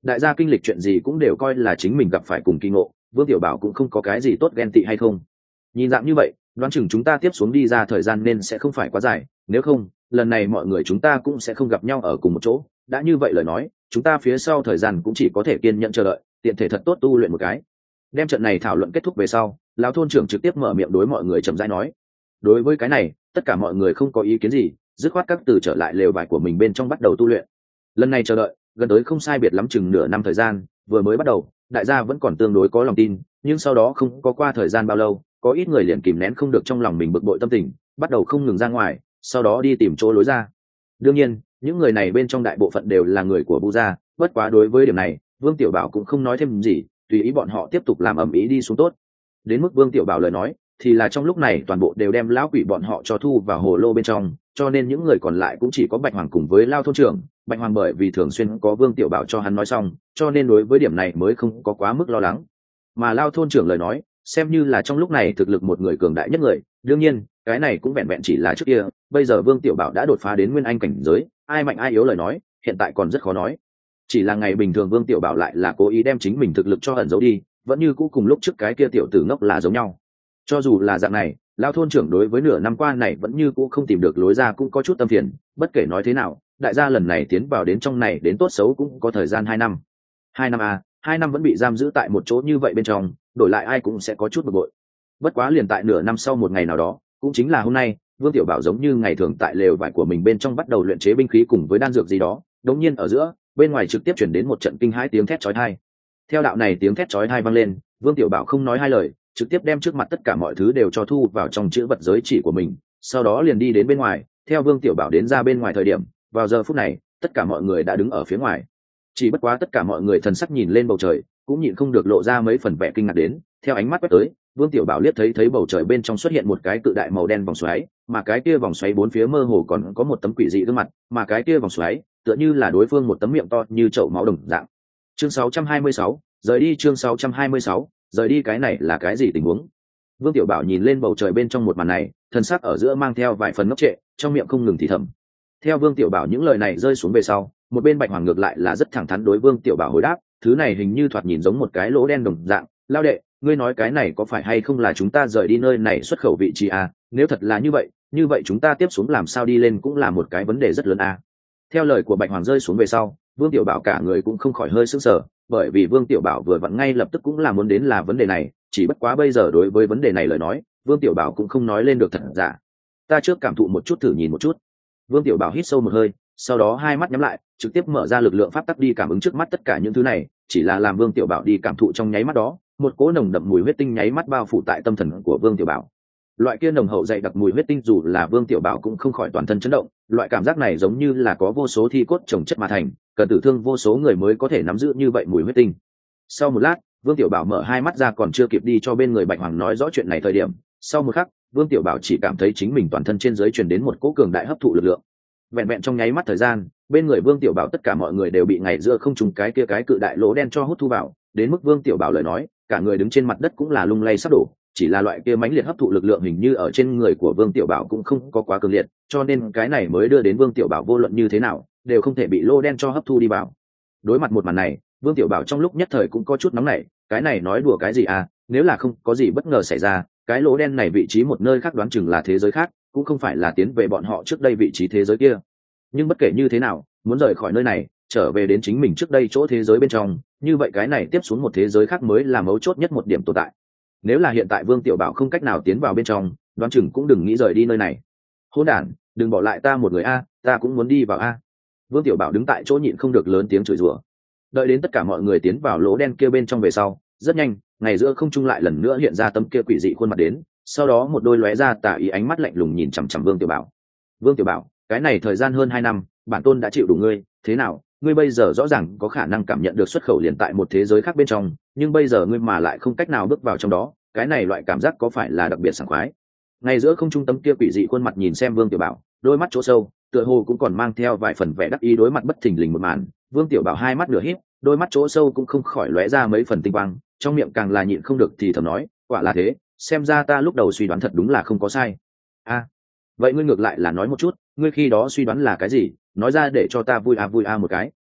đại gia kinh lịch chuyện gì cũng đều coi là chính mình gặp phải cùng kỳ ngộ, Vương Tiểu Bảo cũng không có cái gì tốt ghen tị hay không. Nhìn dạng như vậy, đoán chừng chúng ta tiếp xuống đi ra thời gian nên sẽ không phải quá dài, nếu không lần này mọi người chúng ta cũng sẽ không gặp nhau ở cùng một chỗ. Đã như vậy lời nói, chúng ta phía sau thời gian cũng chỉ có thể kiên nhẫn chờ đợi, tiện thể thật tốt tu luyện một cái. Đem trận này thảo luận kết thúc về sau, lão thôn trưởng trực tiếp mở miệng đối mọi người chậm rãi nói. Đối với cái này, tất cả mọi người không có ý kiến gì, dứt khoát các từ trở lại lều vải của mình bên trong bắt đầu tu luyện. Lần này chờ đợi gần tới không sai biệt lắm chừng nửa năm thời gian, vừa mới bắt đầu đại gia vẫn còn tương đối có lòng tin, nhưng sau đó không có qua thời gian bao lâu, có ít người liền kìm nén không được trong lòng mình bực bội tâm tình, bắt đầu không ngừng ra ngoài, sau đó đi tìm chỗ lối ra. Đương nhiên những người này bên trong đại bộ phận đều là người của Bu gia, bất quá đối với điểm này Vương Tiểu Bảo cũng không nói thêm gì, tùy ý bọn họ tiếp tục làm ầm ĩ đi xuống tốt. Đến mức Vương Tiểu Bảo lời nói thì là trong lúc này toàn bộ đều đem lão quỷ bọn họ cho thu vào hồ lô bên trong, cho nên những người còn lại cũng chỉ có Bạch Hoàng cùng với Lao thôn trưởng. Bạch Hoàng bởi vì thường xuyên có Vương Tiểu Bảo cho hắn nói xong, cho nên đối với điểm này mới không có quá mức lo lắng. Mà Lao thôn trưởng lời nói xem như là trong lúc này thực lực một người cường đại nhất người, đương nhiên cái này cũng vẹn vẹn chỉ là trước kia, bây giờ Vương Tiểu Bảo đã đột phá đến nguyên anh cảnh giới, ai mạnh ai yếu lời nói hiện tại còn rất khó nói. Chỉ là ngày bình thường Vương Tiểu Bảo lại là cố ý đem chính mình thực lực cho ẩn giấu đi, vẫn như cũ cùng lúc trước cái kia tiểu tử ngốc là giống nhau. Cho dù là dạng này, Lao thôn trưởng đối với nửa năm qua này vẫn như cũ không tìm được lối ra cũng có chút tâm phiền. Bất kể nói thế nào, đại gia lần này tiến vào đến trong này đến tốt xấu cũng có thời gian hai năm. Hai năm à, hai năm vẫn bị giam giữ tại một chỗ như vậy bên trong, đổi lại ai cũng sẽ có chút bực bội. Bất quá liền tại nửa năm sau một ngày nào đó, cũng chính là hôm nay, Vương Tiểu Bảo giống như ngày thường tại lều vải của mình bên trong bắt đầu luyện chế binh khí cùng với đan dược gì đó, đột nhiên ở giữa, bên ngoài trực tiếp chuyển đến một trận kinh hãi tiếng thét chói tai. Theo đạo này tiếng thét chói tai vang lên, Vương Tiểu Bảo không nói hai lời, trực tiếp đem trước mặt tất cả mọi thứ đều cho thu vào trong chữ vật giới chỉ của mình, sau đó liền đi đến bên ngoài. Theo Vương Tiểu Bảo đến ra bên ngoài thời điểm, vào giờ phút này tất cả mọi người đã đứng ở phía ngoài, chỉ bất quá tất cả mọi người thần sắc nhìn lên bầu trời cũng nhịn không được lộ ra mấy phần vẻ kinh ngạc đến. Theo ánh mắt quét tới, Vương Tiểu Bảo liếc thấy thấy bầu trời bên trong xuất hiện một cái cự đại màu đen vòng xoáy, mà cái kia vòng xoáy bốn phía mơ hồ còn có một tấm quỷ dị gương mặt, mà cái kia vòng xoáy tựa như là đối phương một tấm miệng to như chậu máu đồng dạng. Chương sáu trăm hai mươi sáu, rời đi. Chương sáu trăm hai mươi sáu, rời đi. Cái này là cái gì tình huống? Vương Tiểu Bảo nhìn lên bầu trời bên trong một màn này, thần sắc ở giữa mang theo vài phần ngốc trệ, trong miệng không ngừng thì thầm. Theo Vương Tiểu Bảo những lời này rơi xuống về sau, một bên Bạch Hoàng ngược lại là rất thẳng thắn đối Vương Tiểu Bảo hồi đáp, thứ này hình như thoạt nhìn giống một cái lỗ đen đồng dạng. Lao đệ, ngươi nói cái này có phải hay không là chúng ta rời đi nơi này xuất khẩu vị trí à? Nếu thật là như vậy, như vậy chúng ta tiếp xuống làm sao đi lên cũng là một cái vấn đề rất lớn à? Theo lời của Bạch Hoàng rơi xuống về sau, Vương Tiểu Bảo cả người cũng không khỏi hơi sững sờ, bởi vì Vương Tiểu Bảo vừa vặn ngay lập tức cũng là muốn đến là vấn đề này, chỉ bất quá bây giờ đối với vấn đề này lời nói, Vương Tiểu Bảo cũng không nói lên được thật giả. Ta trước cảm thụ một chút thử nhìn một chút. Vương Tiểu Bảo hít sâu một hơi, sau đó hai mắt nhắm lại, trực tiếp mở ra lực lượng pháp tắc đi cảm ứng trước mắt tất cả những thứ này, chỉ là làm Vương Tiểu Bảo đi cảm thụ trong nháy mắt đó, một cỗ nồng đậm mùi huyết tinh nháy mắt bao phủ tại tâm thần của Vương Tiểu Bảo. Loại kia nồng hậu dày đặc mùi huyết tinh dù là Vương Tiểu Bảo cũng không khỏi toàn thân chấn động, loại cảm giác này giống như là có vô số thi cốt chồng chất mà thành, cần tử thương vô số người mới có thể nắm giữ như vậy mùi huyết tinh. Sau một lát, Vương Tiểu Bảo mở hai mắt ra còn chưa kịp đi cho bên người Bạch Hoàng nói rõ chuyện này thời điểm, sau một khắc, Vương Tiểu Bảo chỉ cảm thấy chính mình toàn thân trên dưới truyền đến một cỗ cường đại hấp thụ lực lượng. Vẹn vẹn trong nháy mắt thời gian, bên người Vương Tiểu Bảo tất cả mọi người đều bị ngày giữa không trùng cái kia cái cự đại lỗ đen cho hút thu vào, đến mức Vương Tiểu Bảo lời nói, cả người đứng trên mặt đất cũng là lung lay sắp đổ, chỉ là loại kia mãnh liệt hấp thụ lực lượng hình như ở trên người của Vương Tiểu Bảo cũng không có quá cường liệt, cho nên cái này mới đưa đến Vương Tiểu Bảo vô luận như thế nào đều không thể bị lỗ đen cho hấp thu đi vào. Đối mặt một màn này, Vương Tiểu Bảo trong lúc nhất thời cũng có chút nóng nảy, cái này nói đùa cái gì à, nếu là không có gì bất ngờ xảy ra, cái lỗ đen này vị trí một nơi khác đoán chừng là thế giới khác, cũng không phải là tiến về bọn họ trước đây vị trí thế giới kia. Nhưng bất kể như thế nào, muốn rời khỏi nơi này, trở về đến chính mình trước đây chỗ thế giới bên trong, như vậy cái này tiếp xuống một thế giới khác mới là mấu chốt nhất một điểm tồn tại. Nếu là hiện tại Vương Tiểu Bảo không cách nào tiến vào bên trong, đoán chừng cũng đừng nghĩ rời đi nơi này. Hỗn đản, đừng bỏ lại ta một người a, ta cũng muốn đi vào a. Vương Tiểu Bảo đứng tại chỗ nhịn không được lớn tiếng chửi rủa. Đợi đến tất cả mọi người tiến vào lỗ đen kia bên trong về sau, rất nhanh, ngày giữa không trung lại lần nữa hiện ra tấm kia quỷ dị khuôn mặt đến, sau đó một đôi lóe ra tà ý ánh mắt lạnh lùng nhìn chằm chằm Vương Tiểu Bảo. Vương Tiểu Bảo, cái này thời gian hơn hai năm, bản tôn đã chịu đủ ngươi, thế nào, ngươi bây giờ rõ ràng có khả năng cảm nhận được xuất khẩu liền tại một thế giới khác bên trong, nhưng bây giờ ngươi mà lại không cách nào bước vào trong đó, cái này loại cảm giác có phải là đặc biệt sảng khoái? Ngay giữa không trung tấm kia quỷ dị khuôn mặt nhìn xem Vương Tiểu Bảo, đôi mắt chỗ sâu, tựa hồ cũng còn mang theo vài phần vẻ đắc ý đối mặt bất thình lình một màn. Vương Tiểu Bảo hai mắt nửa híp, đôi mắt chỗ sâu cũng không khỏi lóe ra mấy phần tinh quang, trong miệng càng là nhịn không được thì thầm nói, quả là thế, xem ra ta lúc đầu suy đoán thật đúng là không có sai. A, à, vậy ngươi ngược lại là nói một chút, ngươi khi đó suy đoán là cái gì, nói ra để cho ta vui à vui à một cái.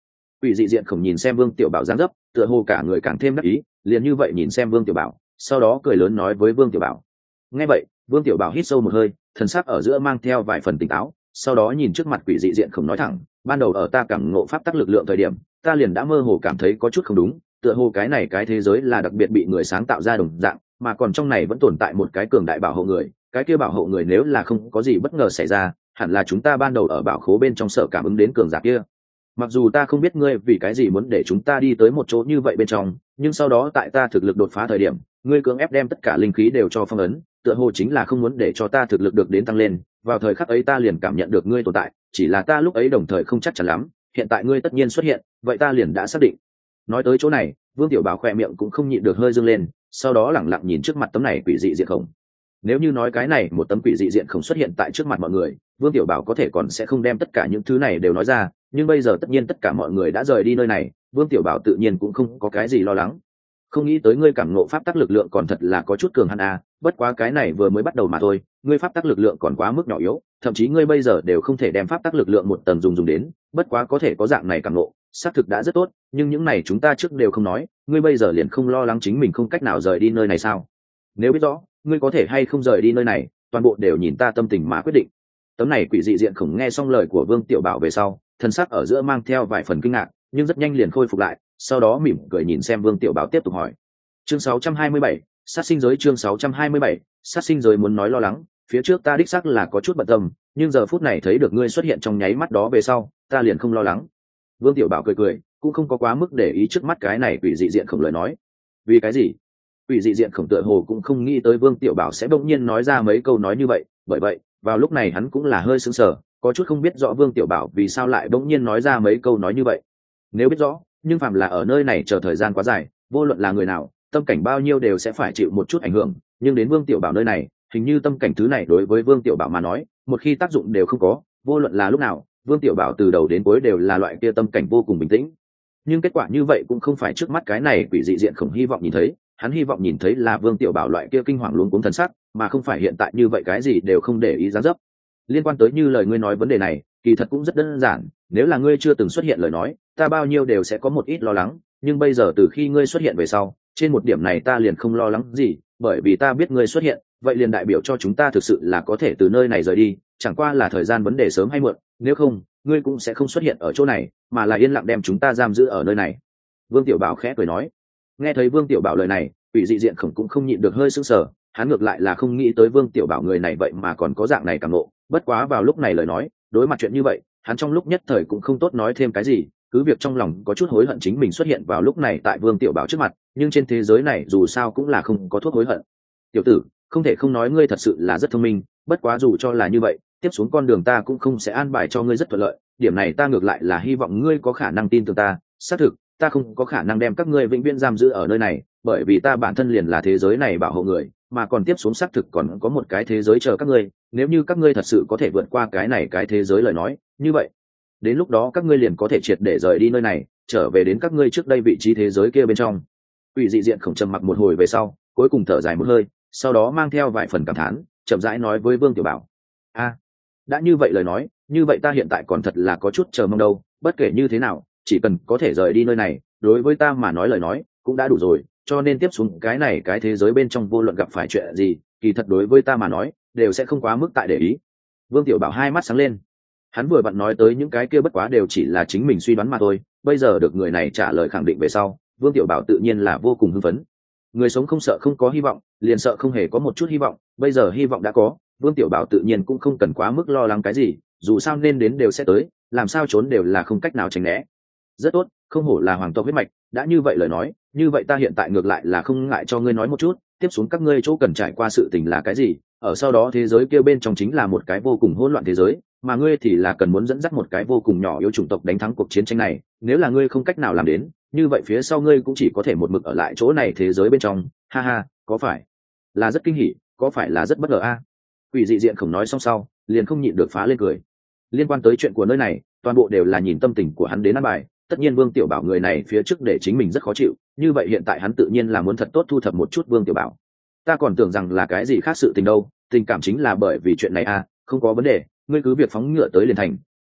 Quỷ dị diện khổng nhìn xem Vương Tiểu Bảo dáng dấp, tựa hồ cả người càng thêm đắc ý, liền như vậy nhìn xem Vương Tiểu Bảo, sau đó cười lớn nói với Vương Tiểu Bảo. Nghe vậy, Vương Tiểu Bảo hít sâu một hơi, thần sắc ở giữa mang theo vài phần tỉnh táo, sau đó nhìn trước mặt quỷ dị diện khổng nói thẳng, ban đầu ở ta cảm ngộ pháp tắc lực lượng thời điểm, ta liền đã mơ hồ cảm thấy có chút không đúng, tựa hồ cái này cái thế giới là đặc biệt bị người sáng tạo ra đồng dạng, mà còn trong này vẫn tồn tại một cái cường đại bảo hộ người, cái kia bảo hộ người nếu là không có gì bất ngờ xảy ra, hẳn là chúng ta ban đầu ở bảo khố bên trong sợ cảm ứng đến cường giả kia. Mặc dù ta không biết ngươi vì cái gì muốn để chúng ta đi tới một chỗ như vậy bên trong, nhưng sau đó tại ta thực lực đột phá thời điểm, ngươi cưỡng ép đem tất cả linh khí đều cho phong ấn, tựa hồ chính là không muốn để cho ta thực lực được đến tăng lên. Vào thời khắc ấy ta liền cảm nhận được ngươi tồn tại, chỉ là ta lúc ấy đồng thời không chắc chắn lắm, hiện tại ngươi tất nhiên xuất hiện, vậy ta liền đã xác định. Nói tới chỗ này, Vương Tiểu Bảo khỏe miệng cũng không nhịn được hơi dương lên, sau đó lẳng lặng nhìn trước mặt tấm này quỷ dị diện khổng. Nếu như nói cái này một tấm quỷ dị diện khổng xuất hiện tại trước mặt mọi người, Vương Tiểu Bảo có thể còn sẽ không đem tất cả những thứ này đều nói ra, nhưng bây giờ tất nhiên tất cả mọi người đã rời đi nơi này, Vương Tiểu Bảo tự nhiên cũng không có cái gì lo lắng. Không nghĩ tới ngươi cảm ngộ pháp tắc lực lượng còn thật là có chút cường hãn a, bất quá cái này vừa mới bắt đầu mà thôi, ngươi pháp tắc lực lượng còn quá mức nhỏ yếu, thậm chí ngươi bây giờ đều không thể đem pháp tắc lực lượng một tầng dùng dùng đến, bất quá có thể có dạng này cảm ngộ, xác thực đã rất tốt, nhưng những này chúng ta trước đều không nói, ngươi bây giờ liền không lo lắng chính mình không cách nào rời đi nơi này sao? Nếu biết rõ, ngươi có thể hay không rời đi nơi này, toàn bộ đều nhìn ta tâm tình mà quyết định. Tấm này quỷ dị diện khổng nghe xong lời của Vương Tiểu Bảo về sau, thân sắc ở giữa mang theo vài phần kinh ngạc, nhưng rất nhanh liền khôi phục lại, sau đó mỉm cười nhìn xem Vương Tiểu Bảo tiếp tục hỏi. Chương sáu trăm hai mươi bảy, sát sinh giới. Chương sáu trăm hai mươi bảy, sát sinh giới. Muốn nói lo lắng, phía trước ta đích xác là có chút bận tâm, nhưng giờ phút này thấy được ngươi xuất hiện trong nháy mắt đó về sau, ta liền không lo lắng. Vương Tiểu Bảo cười cười, cũng không có quá mức để ý trước mắt cái này quỷ dị diện khổng lời nói. Vì cái gì? Quỷ dị diện khổng tựa hồ cũng không nghĩ tới Vương Tiểu Bảo sẽ bỗng nhiên nói ra mấy câu nói như vậy, bởi vậy, vào lúc này hắn cũng là hơi sững sờ, có chút không biết rõ Vương Tiểu Bảo vì sao lại bỗng nhiên nói ra mấy câu nói như vậy. Nếu biết rõ, nhưng phàm là ở nơi này chờ thời gian quá dài, vô luận là người nào, tâm cảnh bao nhiêu đều sẽ phải chịu một chút ảnh hưởng, nhưng đến Vương Tiểu Bảo nơi này, hình như tâm cảnh thứ này đối với Vương Tiểu Bảo mà nói, một khi tác dụng đều không có, vô luận là lúc nào, Vương Tiểu Bảo từ đầu đến cuối đều là loại kia tâm cảnh vô cùng bình tĩnh. Nhưng kết quả như vậy cũng không phải trước mắt cái này quỷ dị diện khổng hy vọng nhìn thấy, hắn hy vọng nhìn thấy là Vương Tiểu Bảo loại kia kinh hoàng luống cuống thần sắc, mà không phải hiện tại như vậy cái gì đều không để ý dáng dấp. Liên quan tới như lời ngươi nói vấn đề này, kỳ thật cũng rất đơn giản, nếu là ngươi chưa từng xuất hiện lời nói, ta bao nhiêu đều sẽ có một ít lo lắng, nhưng bây giờ từ khi ngươi xuất hiện về sau, trên một điểm này ta liền không lo lắng gì, bởi vì ta biết ngươi xuất hiện, vậy liền đại biểu cho chúng ta thực sự là có thể từ nơi này rời đi, chẳng qua là thời gian vấn đề sớm hay muộn, nếu không, ngươi cũng sẽ không xuất hiện ở chỗ này, mà là yên lặng đem chúng ta giam giữ ở nơi này. Vương Tiểu Bảo khẽ cười nói. Nghe thấy Vương Tiểu Bảo lời này, quỷ dị diện khổng cũng không nhịn được hơi sững sờ, hắn ngược lại là không nghĩ tới Vương Tiểu Bảo người này vậy mà còn có dạng này cảm ngộ, bất quá vào lúc này lời nói, đối mặt chuyện như vậy, hắn trong lúc nhất thời cũng không tốt nói thêm cái gì, cứ việc trong lòng có chút hối hận chính mình xuất hiện vào lúc này tại Vương Tiểu Bảo trước mặt, nhưng trên thế giới này dù sao cũng là không có thuốc hối hận. Tiểu tử, không thể không nói ngươi thật sự là rất thông minh, bất quá dù cho là như vậy, tiếp xuống con đường ta cũng không sẽ an bài cho ngươi rất thuận lợi, điểm này ta ngược lại là hy vọng ngươi có khả năng tin tưởng ta, xác thực, ta không có khả năng đem các ngươi vĩnh viễn giam giữ ở nơi này, bởi vì ta bản thân liền là thế giới này bảo hộ người, mà còn tiếp xuống xác thực còn có một cái thế giới chờ các ngươi, nếu như các ngươi thật sự có thể vượt qua cái này cái thế giới lời nói, như vậy, đến lúc đó các ngươi liền có thể triệt để rời đi nơi này, trở về đến các ngươi trước đây vị trí thế giới kia bên trong. Quỷ dị diện khổng trầm mặc một hồi về sau, cuối cùng thở dài một hơi, sau đó mang theo vài phần cảm thán, chậm rãi nói với Vương Tiểu Bảo: "A, đã như vậy lời nói, như vậy ta hiện tại còn thật là có chút chờ mong đâu, bất kể như thế nào, chỉ cần có thể rời đi nơi này, đối với ta mà nói lời nói cũng đã đủ rồi, cho nên tiếp xuống cái này cái thế giới bên trong vô luận gặp phải chuyện gì, kỳ thật đối với ta mà nói đều sẽ không quá mức tại để ý." Vương Tiểu Bảo hai mắt sáng lên, hắn vừa vặn nói tới những cái kia bất quá đều chỉ là chính mình suy đoán mà thôi, bây giờ được người này trả lời khẳng định về sau, Vương Tiểu Bảo tự nhiên là vô cùng hưng phấn. Người sống không sợ không có hy vọng, liền sợ không hề có một chút hy vọng, bây giờ hy vọng đã có, Vương Tiểu Bảo tự nhiên cũng không cần quá mức lo lắng cái gì, dù sao nên đến đều sẽ tới, làm sao trốn đều là không cách nào tránh né. Rất tốt, không hổ là hoàng tộc huyết mạch, đã như vậy lời nói, như vậy ta hiện tại ngược lại là không ngại cho ngươi nói một chút, tiếp xuống các ngươi chỗ cần trải qua sự tình là cái gì, ở sau đó thế giới kia bên trong chính là một cái vô cùng hỗn loạn thế giới, mà ngươi thì là cần muốn dẫn dắt một cái vô cùng nhỏ yếu chủng tộc đánh thắng cuộc chiến tranh này, nếu là ngươi không cách nào làm đến, như vậy phía sau ngươi cũng chỉ có thể một mực ở lại chỗ này thế giới bên trong, ha ha, có phải là rất kinh hỉ, có phải là rất bất ngờ a? À? Quỷ dị diện không nói xong sau, liền không nhịn được phá lên cười. Liên quan tới chuyện của nơi này, toàn bộ đều là nhìn tâm tình của hắn đến ăn bài, tất nhiên Vương Tiểu Bảo người này phía trước để chính mình rất khó chịu, như vậy hiện tại hắn tự nhiên là muốn thật tốt thu thập một chút Vương Tiểu Bảo. Ta còn tưởng rằng là cái gì khác sự tình đâu, tình cảm chính là bởi vì chuyện này à, không có vấn đề, ngươi cứ việc phóng ngựa tới liền thành,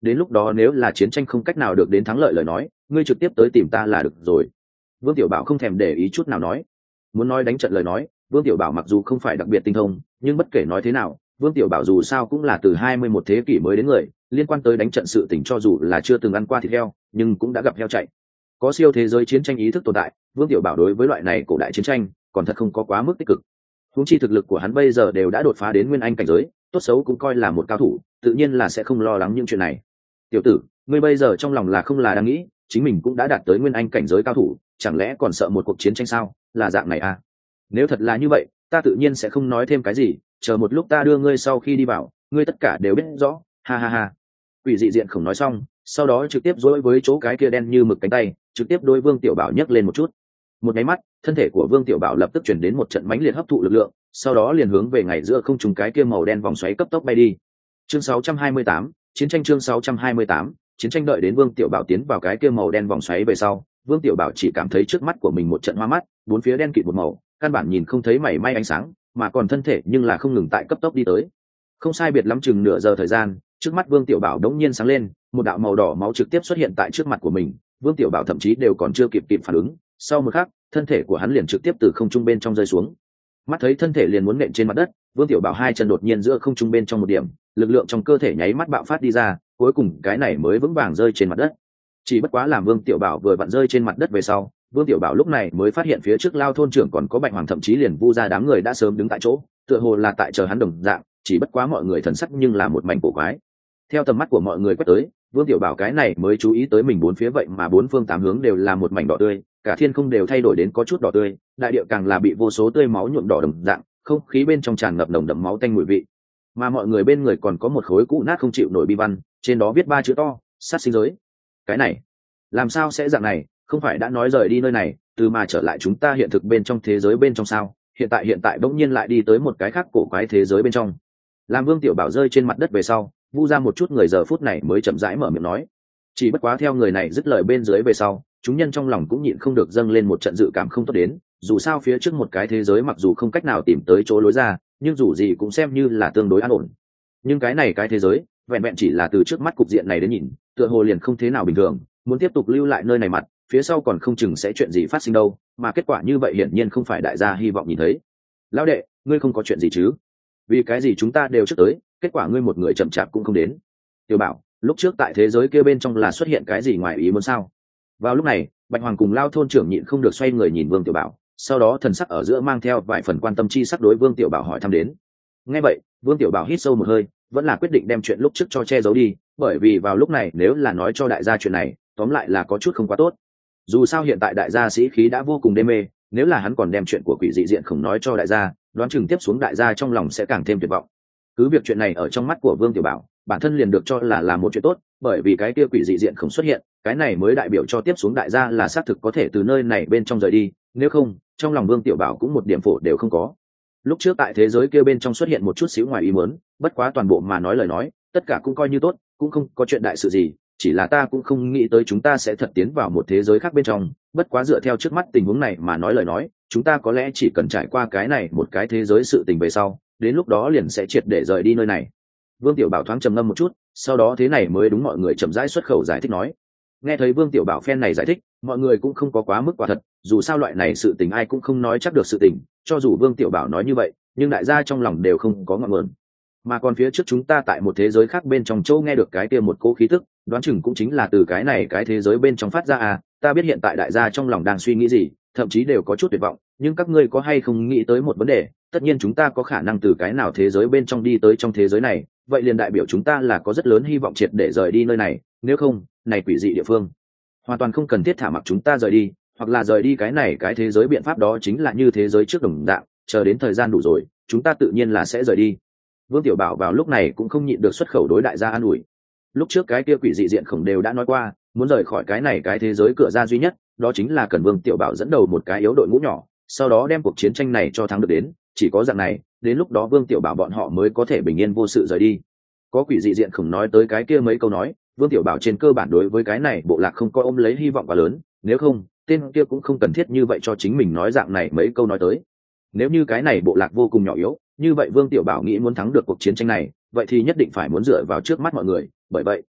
đến lúc đó nếu là chiến tranh không cách nào được đến thắng lợi lời nói ngươi trực tiếp tới tìm ta là được rồi. Vương Tiểu Bảo không thèm để ý chút nào nói. Muốn nói đánh trận lời nói Vương Tiểu Bảo mặc dù không phải đặc biệt tinh thông nhưng bất kể nói thế nào Vương Tiểu Bảo dù sao cũng là từ hai mươi mốt thế kỷ mới đến người, liên quan tới đánh trận sự tình cho dù là chưa từng ăn qua thịt heo nhưng cũng đã gặp heo chạy. Có siêu thế giới chiến tranh ý thức tồn tại, Vương Tiểu Bảo đối với loại này cổ đại chiến tranh còn thật không có quá mức tích cực. Huống chi thực lực của hắn bây giờ đều đã đột phá đến nguyên anh cảnh giới, tốt xấu cũng coi là một cao thủ, tự nhiên là sẽ không lo lắng những chuyện này. Tiểu tử, ngươi bây giờ trong lòng là không là đang nghĩ, chính mình cũng đã đạt tới nguyên anh cảnh giới cao thủ, chẳng lẽ còn sợ một cuộc chiến tranh sao? Là dạng này à? Nếu thật là như vậy, ta tự nhiên sẽ không nói thêm cái gì, chờ một lúc ta đưa ngươi sau khi đi vào, ngươi tất cả đều biết rõ, ha ha ha. Quỷ dị diện không nói xong, sau đó trực tiếp dối với chỗ cái kia đen như mực cánh tay, trực tiếp đối Vương Tiểu Bảo nhấc lên một chút. Một cái mắt, thân thể của Vương Tiểu Bảo lập tức chuyển đến một trận mãnh liệt hấp thụ lực lượng, sau đó liền hướng về ngày giữa không trung cái kia màu đen vòng xoáy cấp tốc bay đi. Chương sáu trăm hai mươi tám, chiến tranh chương sáu trăm hai mươi tám, chiến tranh đợi đến Vương Tiểu Bảo tiến vào cái kia màu đen vòng xoáy về sau, Vương Tiểu Bảo chỉ cảm thấy trước mắt của mình một trận hoa mắt, bốn phía đen kịt một màu, căn bản nhìn không thấy mảy may ánh sáng, mà còn thân thể nhưng là không ngừng tại cấp tốc đi tới. Không sai biệt lắm chừng nửa giờ thời gian, trước mắt Vương Tiểu Bảo đống nhiên sáng lên, một đạo màu đỏ máu trực tiếp xuất hiện tại trước mặt của mình, Vương Tiểu Bảo thậm chí đều còn chưa kịp kịp phản ứng, sau một khắc, thân thể của hắn liền trực tiếp từ không trung bên trong rơi xuống. Mắt thấy thân thể liền muốn nện trên mặt đất, Vương Tiểu Bảo hai chân đột nhiên giữa không trung bên trong một điểm, lực lượng trong cơ thể nháy mắt bạo phát đi ra, cuối cùng cái này mới vững vàng rơi trên mặt đất. Chỉ bất quá làm Vương Tiểu Bảo vừa vặn rơi trên mặt đất về sau, Vương Tiểu Bảo lúc này mới phát hiện phía trước Lao thôn trưởng còn có Bạch Hoàng thậm chí liền Vu gia đám người đã sớm đứng tại chỗ, tựa hồ là tại chờ hắn đồng dạng, chỉ bất quá mọi người thần sắc nhưng là một mảnh cổ quái. Theo tầm mắt của mọi người quét tới, Vương Tiểu Bảo cái này mới chú ý tới mình bốn phía vậy mà bốn phương tám hướng đều là một mảnh đỏ tươi, cả thiên không đều thay đổi đến có chút đỏ tươi, đại địa càng là bị vô số tươi máu nhuộm đỏ đồng dạng, không khí bên trong tràn ngập nồng đậm máu tanh mùi vị. Mà mọi người bên người còn có một khối cũ nát không chịu nổi bi văn, trên đó viết ba chữ to: sát sinh giới. Cái này, làm sao sẽ dạng này, không phải đã nói rời đi nơi này, từ mà trở lại chúng ta hiện thực bên trong thế giới bên trong sao? Hiện tại hiện tại bỗng nhiên lại đi tới một cái khác cổ quái thế giới bên trong. Làm Vương Tiểu Bảo rơi trên mặt đất về sau, Vu ra một chút người giờ phút này mới chậm rãi mở miệng nói. Chỉ bất quá theo người này dứt lời bên dưới về sau, chúng nhân trong lòng cũng nhịn không được dâng lên một trận dự cảm không tốt đến, dù sao phía trước một cái thế giới mặc dù không cách nào tìm tới chỗ lối ra, nhưng dù gì cũng xem như là tương đối an ổn. Nhưng cái này cái thế giới, vẹn vẹn chỉ là từ trước mắt cục diện này đến nhìn, tựa hồ liền không thế nào bình thường, muốn tiếp tục lưu lại nơi này mặt, phía sau còn không chừng sẽ chuyện gì phát sinh đâu, mà kết quả như vậy hiển nhiên không phải đại gia hy vọng nhìn thấy. Lão đệ, ngươi không có chuyện gì chứ? Vì cái gì chúng ta đều trước tới, kết quả ngươi một người chậm chạp cũng không đến. Tiểu Bảo, lúc trước tại thế giới kia bên trong là xuất hiện cái gì ngoài ý muốn sao? Vào lúc này, Bạch Hoàng cùng Lao thôn trưởng nhịn không được xoay người nhìn Vương Tiểu Bảo, sau đó thần sắc ở giữa mang theo vài phần quan tâm chi sắc đối Vương Tiểu Bảo hỏi thăm đến. Nghe vậy, Vương Tiểu Bảo hít sâu một hơi, vẫn là quyết định đem chuyện lúc trước cho che giấu đi, bởi vì vào lúc này nếu là nói cho đại gia chuyện này, tóm lại là có chút không quá tốt. Dù sao hiện tại đại gia sĩ khí đã vô cùng đê mê, nếu là hắn còn đem chuyện của quỷ dị diện không nói cho đại gia, đoán chừng tiếp xuống đại gia trong lòng sẽ càng thêm tuyệt vọng. Cứ việc chuyện này ở trong mắt của Vương Tiểu Bảo, bản thân liền được cho là là một chuyện tốt, bởi vì cái kia quỷ dị diện không xuất hiện, cái này mới đại biểu cho tiếp xuống đại gia là xác thực có thể từ nơi này bên trong rời đi, nếu không, trong lòng Vương Tiểu Bảo cũng một điểm phổ đều không có. Lúc trước tại thế giới kia bên trong xuất hiện một chút xíu ngoài ý muốn, bất quá toàn bộ mà nói lời nói, tất cả cũng coi như tốt, cũng không có chuyện đại sự gì, chỉ là ta cũng không nghĩ tới chúng ta sẽ thật tiến vào một thế giới khác bên trong, bất quá dựa theo trước mắt tình huống này mà nói lời nói, chúng ta có lẽ chỉ cần trải qua cái này một cái thế giới sự tình về sau, đến lúc đó liền sẽ triệt để rời đi nơi này. Vương Tiểu Bảo thoáng trầm ngâm một chút, sau đó thế này mới đúng mọi người chậm rãi xuất khẩu giải thích nói. Nghe thấy Vương Tiểu Bảo phen này giải thích, mọi người cũng không có quá mức quả thật, dù sao loại này sự tình ai cũng không nói chắc được sự tình, cho dù Vương Tiểu Bảo nói như vậy, nhưng đại gia trong lòng đều không có ngọn nguồn. Mà còn phía trước chúng ta tại một thế giới khác bên trong châu nghe được cái kia một cỗ khí tức, đoán chừng cũng chính là từ cái này cái thế giới bên trong phát ra à, ta biết hiện tại đại gia trong lòng đang suy nghĩ gì, thậm chí đều có chút tuyệt vọng, nhưng các ngươi có hay không nghĩ tới một vấn đề, tất nhiên chúng ta có khả năng từ cái nào thế giới bên trong đi tới trong thế giới này, vậy liền đại biểu chúng ta là có rất lớn hy vọng triệt để rời đi nơi này, nếu không, này quỷ dị địa phương, hoàn toàn không cần thiết thả mặc chúng ta rời đi, hoặc là rời đi cái này cái thế giới biện pháp đó chính là như thế giới trước đồng dạng, chờ đến thời gian đủ rồi, chúng ta tự nhiên là sẽ rời đi. Vương Tiểu Bảo vào lúc này cũng không nhịn được xuất khẩu đối đại gia an ủi. Lúc trước cái kia quỷ dị diện khổng đều đã nói qua, muốn rời khỏi cái này cái thế giới cửa ra duy nhất, đó chính là cần Vương Tiểu Bảo dẫn đầu một cái yếu đội ngũ nhỏ, sau đó đem cuộc chiến tranh này cho thắng được đến, chỉ có dạng này, đến lúc đó Vương Tiểu Bảo bọn họ mới có thể bình yên vô sự rời đi. Có quỷ dị diện khổng nói tới cái kia mấy câu nói, Vương Tiểu Bảo trên cơ bản đối với cái này bộ lạc không có ôm lấy hy vọng quá lớn, nếu không, tên kia cũng không cần thiết như vậy cho chính mình nói dạng này mấy câu nói tới. Nếu như cái này bộ lạc vô cùng nhỏ yếu, như vậy Vương Tiểu Bảo nghĩ muốn thắng được cuộc chiến tranh này, vậy thì nhất định phải muốn dựa vào trước mắt mọi người, bởi vậy,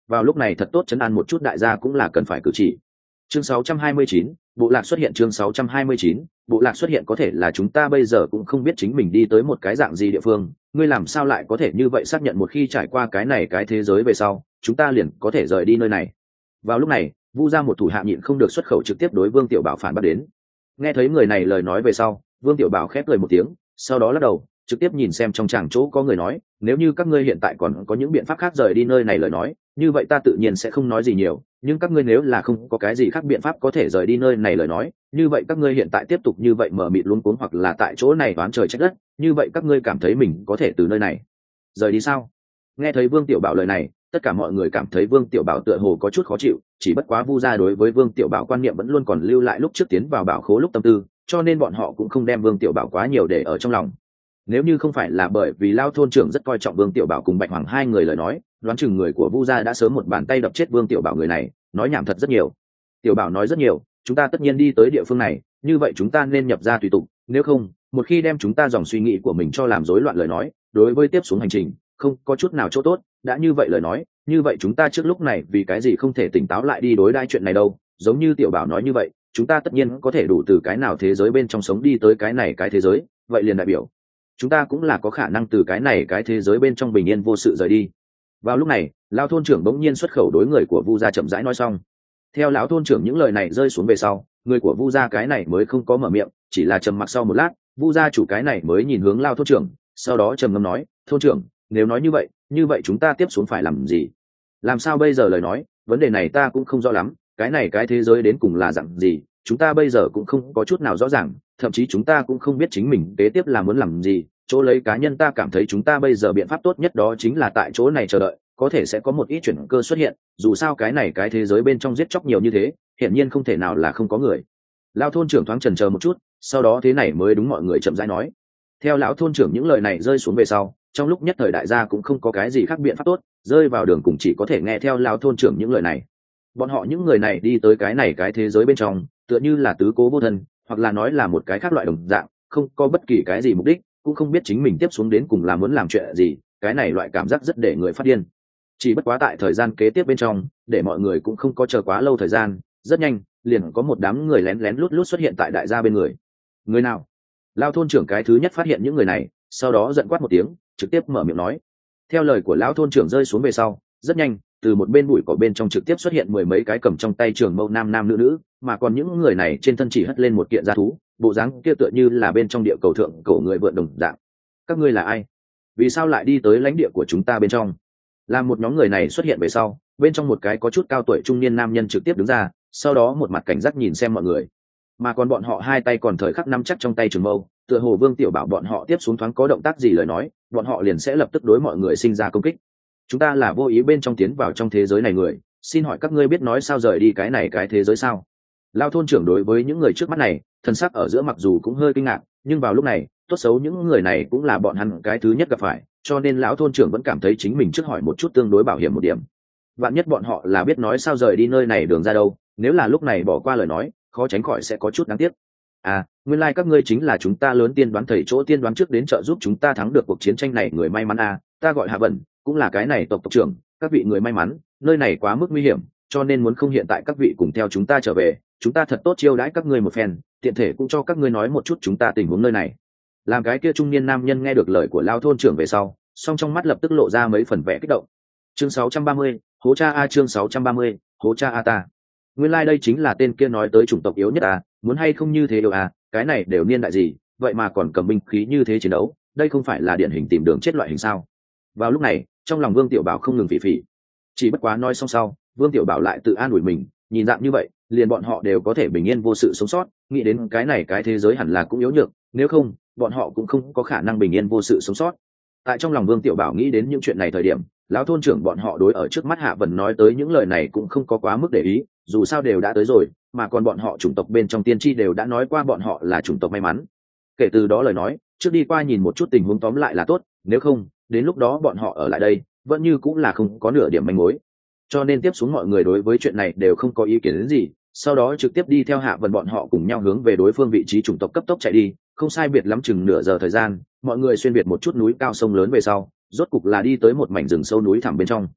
vào lúc này thật tốt chấn an một chút đại gia cũng là cần phải cử chỉ. Chương sáu trăm hai mươi chín, bộ lạc xuất hiện. Chương sáu trăm hai mươi chín, bộ lạc xuất hiện. Có thể là chúng ta bây giờ cũng không biết chính mình đi tới một cái dạng gì địa phương, ngươi làm sao lại có thể như vậy xác nhận một khi trải qua cái này cái thế giới về sau chúng ta liền có thể rời đi nơi này. Vào lúc này Vu gia một thủ hạ nhịn không được xuất khẩu trực tiếp đối Vương Tiểu Bảo phản bác đến. Nghe thấy người này lời nói về sau, Vương Tiểu Bảo khép cười một tiếng, sau đó lắc đầu trực tiếp nhìn xem trong tràng chỗ có người nói, nếu như các ngươi hiện tại còn có những biện pháp khác rời đi nơi này lời nói, như vậy ta tự nhiên sẽ không nói gì nhiều, nhưng các ngươi nếu là không có cái gì khác biện pháp có thể rời đi nơi này lời nói, như vậy các ngươi hiện tại tiếp tục như vậy mở mịt luống cuống hoặc là tại chỗ này đoán trời trách đất, như vậy các ngươi cảm thấy mình có thể từ nơi này rời đi sao? Nghe thấy Vương Tiểu Bảo lời này, tất cả mọi người cảm thấy Vương Tiểu Bảo tựa hồ có chút khó chịu, chỉ bất quá Vu gia đối với Vương Tiểu Bảo quan niệm vẫn luôn còn lưu lại lúc trước tiến vào bảo khố lúc tâm tư, cho nên bọn họ cũng không đem Vương Tiểu Bảo quá nhiều để ở trong lòng. Nếu như không phải là bởi vì Lao thôn trưởng rất coi trọng Vương Tiểu Bảo cùng Bạch Hoàng hai người lời nói, đoán chừng người của Vu gia đã sớm một bàn tay đập chết Vương Tiểu Bảo người này, nói nhảm thật rất nhiều. Tiểu Bảo nói rất nhiều, chúng ta tất nhiên đi tới địa phương này, như vậy chúng ta nên nhập ra tùy tục, nếu không, một khi đem chúng ta dòng suy nghĩ của mình cho làm rối loạn lời nói, đối với tiếp xuống hành trình, không có chút nào chỗ tốt, đã như vậy lời nói, như vậy chúng ta trước lúc này vì cái gì không thể tỉnh táo lại đi đối đãi chuyện này đâu, giống như Tiểu Bảo nói như vậy, chúng ta tất nhiên có thể đủ từ cái nào thế giới bên trong sống đi tới cái này cái thế giới, vậy liền đại biểu chúng ta cũng là có khả năng từ cái này cái thế giới bên trong bình yên vô sự rời đi. Vào lúc này lão thôn trưởng bỗng nhiên xuất khẩu đối người của Vu gia chậm rãi nói xong. Theo lão thôn trưởng những lời này rơi xuống về sau, người của Vu gia cái này mới không có mở miệng, chỉ là trầm mặc. Sau một lát, Vu gia chủ cái này mới nhìn hướng lão thôn trưởng, sau đó trầm ngâm nói, thôn trưởng, nếu nói như vậy như vậy chúng ta tiếp xuống phải làm gì? Làm sao bây giờ lời nói, vấn đề này ta cũng không rõ lắm, cái này cái thế giới đến cùng là dạng gì, chúng ta bây giờ cũng không có chút nào rõ ràng, thậm chí chúng ta cũng không biết chính mình kế tiếp là muốn làm gì. Chỗ lấy cá nhân ta cảm thấy chúng ta bây giờ biện pháp tốt nhất đó chính là tại chỗ này chờ đợi, có thể sẽ có một ít chuyển cơ xuất hiện, dù sao cái này cái thế giới bên trong giết chóc nhiều như thế, hiển nhiên không thể nào là không có người. Lão thôn trưởng thoáng chần chờ một chút, sau đó thế này mới đúng mọi người chậm rãi nói. Theo lão thôn trưởng những lời này rơi xuống về sau, trong lúc nhất thời đại gia cũng không có cái gì khác biện pháp tốt, rơi vào đường cùng chỉ có thể nghe theo lão thôn trưởng những lời này. Bọn họ những người này đi tới cái này cái thế giới bên trong, tựa như là tứ cố vô thân, hoặc là nói là một cái khác loại đồng dạng, không có bất kỳ cái gì mục đích, cũng không biết chính mình tiếp xuống đến cùng là muốn làm chuyện gì, cái này loại cảm giác rất để người phát điên. Chỉ bất quá tại thời gian kế tiếp bên trong, để mọi người cũng không có chờ quá lâu thời gian, rất nhanh liền có một đám người lén lén lút lút xuất hiện tại đại gia bên người. Người nào? Lão thôn trưởng cái thứ nhất phát hiện những người này, sau đó giận quát một tiếng, trực tiếp mở miệng nói. Theo lời của lão thôn trưởng rơi xuống về sau, rất nhanh từ một bên bụi cỏ bên trong trực tiếp xuất hiện mười mấy cái cầm trong tay trường mâu nam nam nữ nữ, mà còn những người này trên thân chỉ hất lên một kiện da thú, bộ dáng kia tựa như là bên trong địa cầu thượng cổ người vượn đồng dạng. Các ngươi là ai? Vì sao lại đi tới lãnh địa của chúng ta bên trong? Là một nhóm người này xuất hiện về sau, bên trong một cái có chút cao tuổi trung niên nam nhân trực tiếp đứng ra, sau đó một mặt cảnh giác nhìn xem mọi người, mà còn bọn họ hai tay còn thời khắc nắm chắc trong tay trường mâu, tựa hồ Vương Tiểu Bảo bọn họ tiếp xuống thoáng có động tác gì lời nói, bọn họ liền sẽ lập tức đối mọi người sinh ra công kích. Chúng ta là vô ý bên trong tiến vào trong thế giới này người, xin hỏi các ngươi biết nói sao rời đi cái này cái thế giới sao? Lão thôn trưởng đối với những người trước mắt này, thần sắc ở giữa mặc dù cũng hơi kinh ngạc, nhưng vào lúc này, tốt xấu những người này cũng là bọn hắn cái thứ nhất gặp phải, cho nên lão thôn trưởng vẫn cảm thấy chính mình trước hỏi một chút tương đối bảo hiểm một điểm. Vạn nhất bọn họ là biết nói sao rời đi nơi này đường ra đâu, nếu là lúc này bỏ qua lời nói, khó tránh khỏi sẽ có chút đáng tiếc. À, nguyên lai like các ngươi chính là chúng ta lớn tiên đoán thầy chỗ tiên đoán trước đến trợ giúp chúng ta thắng được cuộc chiến tranh này người may mắn à, ta gọi Hạ Vân, cũng là cái này tộc tộc trưởng, các vị người may mắn, nơi này quá mức nguy hiểm, cho nên muốn không hiện tại các vị cùng theo chúng ta trở về, chúng ta thật tốt chiêu đãi các ngươi một phen, tiện thể cũng cho các ngươi nói một chút chúng ta tình huống nơi này. Làm cái kia trung niên nam nhân nghe được lời của Lão thôn trưởng về sau, song trong mắt lập tức lộ ra mấy phần vẻ kích động. Chương sáu trăm ba mươi, hố cha a. Chương sáu trăm ba mươi, hố cha a ta. Nguyên lai like đây chính là tên kia nói tới chủng tộc yếu nhất à, muốn hay không như thế đâu à, cái này đều niên đại gì, vậy mà còn cầm binh khí như thế chiến đấu, đây không phải là điển hình tìm đường chết loại hình sao? Vào lúc này, trong lòng Vương Tiểu Bảo không ngừng phỉ phỉ. Chỉ bất quá nói xong sau, Vương Tiểu Bảo lại tự an ủi mình, nhìn dạng như vậy, liền bọn họ đều có thể bình yên vô sự sống sót, nghĩ đến cái này cái thế giới hẳn là cũng yếu nhược, nếu không, bọn họ cũng không có khả năng bình yên vô sự sống sót. Tại trong lòng Vương Tiểu Bảo nghĩ đến những chuyện này thời điểm, lão thôn trưởng bọn họ đối ở trước mắt Hạ Vân nói tới những lời này cũng không có quá mức để ý, dù sao đều đã tới rồi, mà còn bọn họ chủng tộc bên trong tiên tri đều đã nói qua bọn họ là chủng tộc may mắn. Kể từ đó lời nói, trước đi qua nhìn một chút tình huống tóm lại là tốt, nếu không, đến lúc đó bọn họ ở lại đây, vẫn như cũng là không có nửa điểm manh mối. Cho nên tiếp xuống mọi người đối với chuyện này đều không có ý kiến đến gì, sau đó trực tiếp đi theo Hạ Vân bọn họ cùng nhau hướng về đối phương vị trí chủng tộc cấp tốc chạy đi, không sai biệt lắm chừng nửa giờ thời gian, mọi người xuyên việt một chút núi cao sông lớn về sau, rốt cục là đi tới một mảnh rừng sâu núi thẳm bên trong.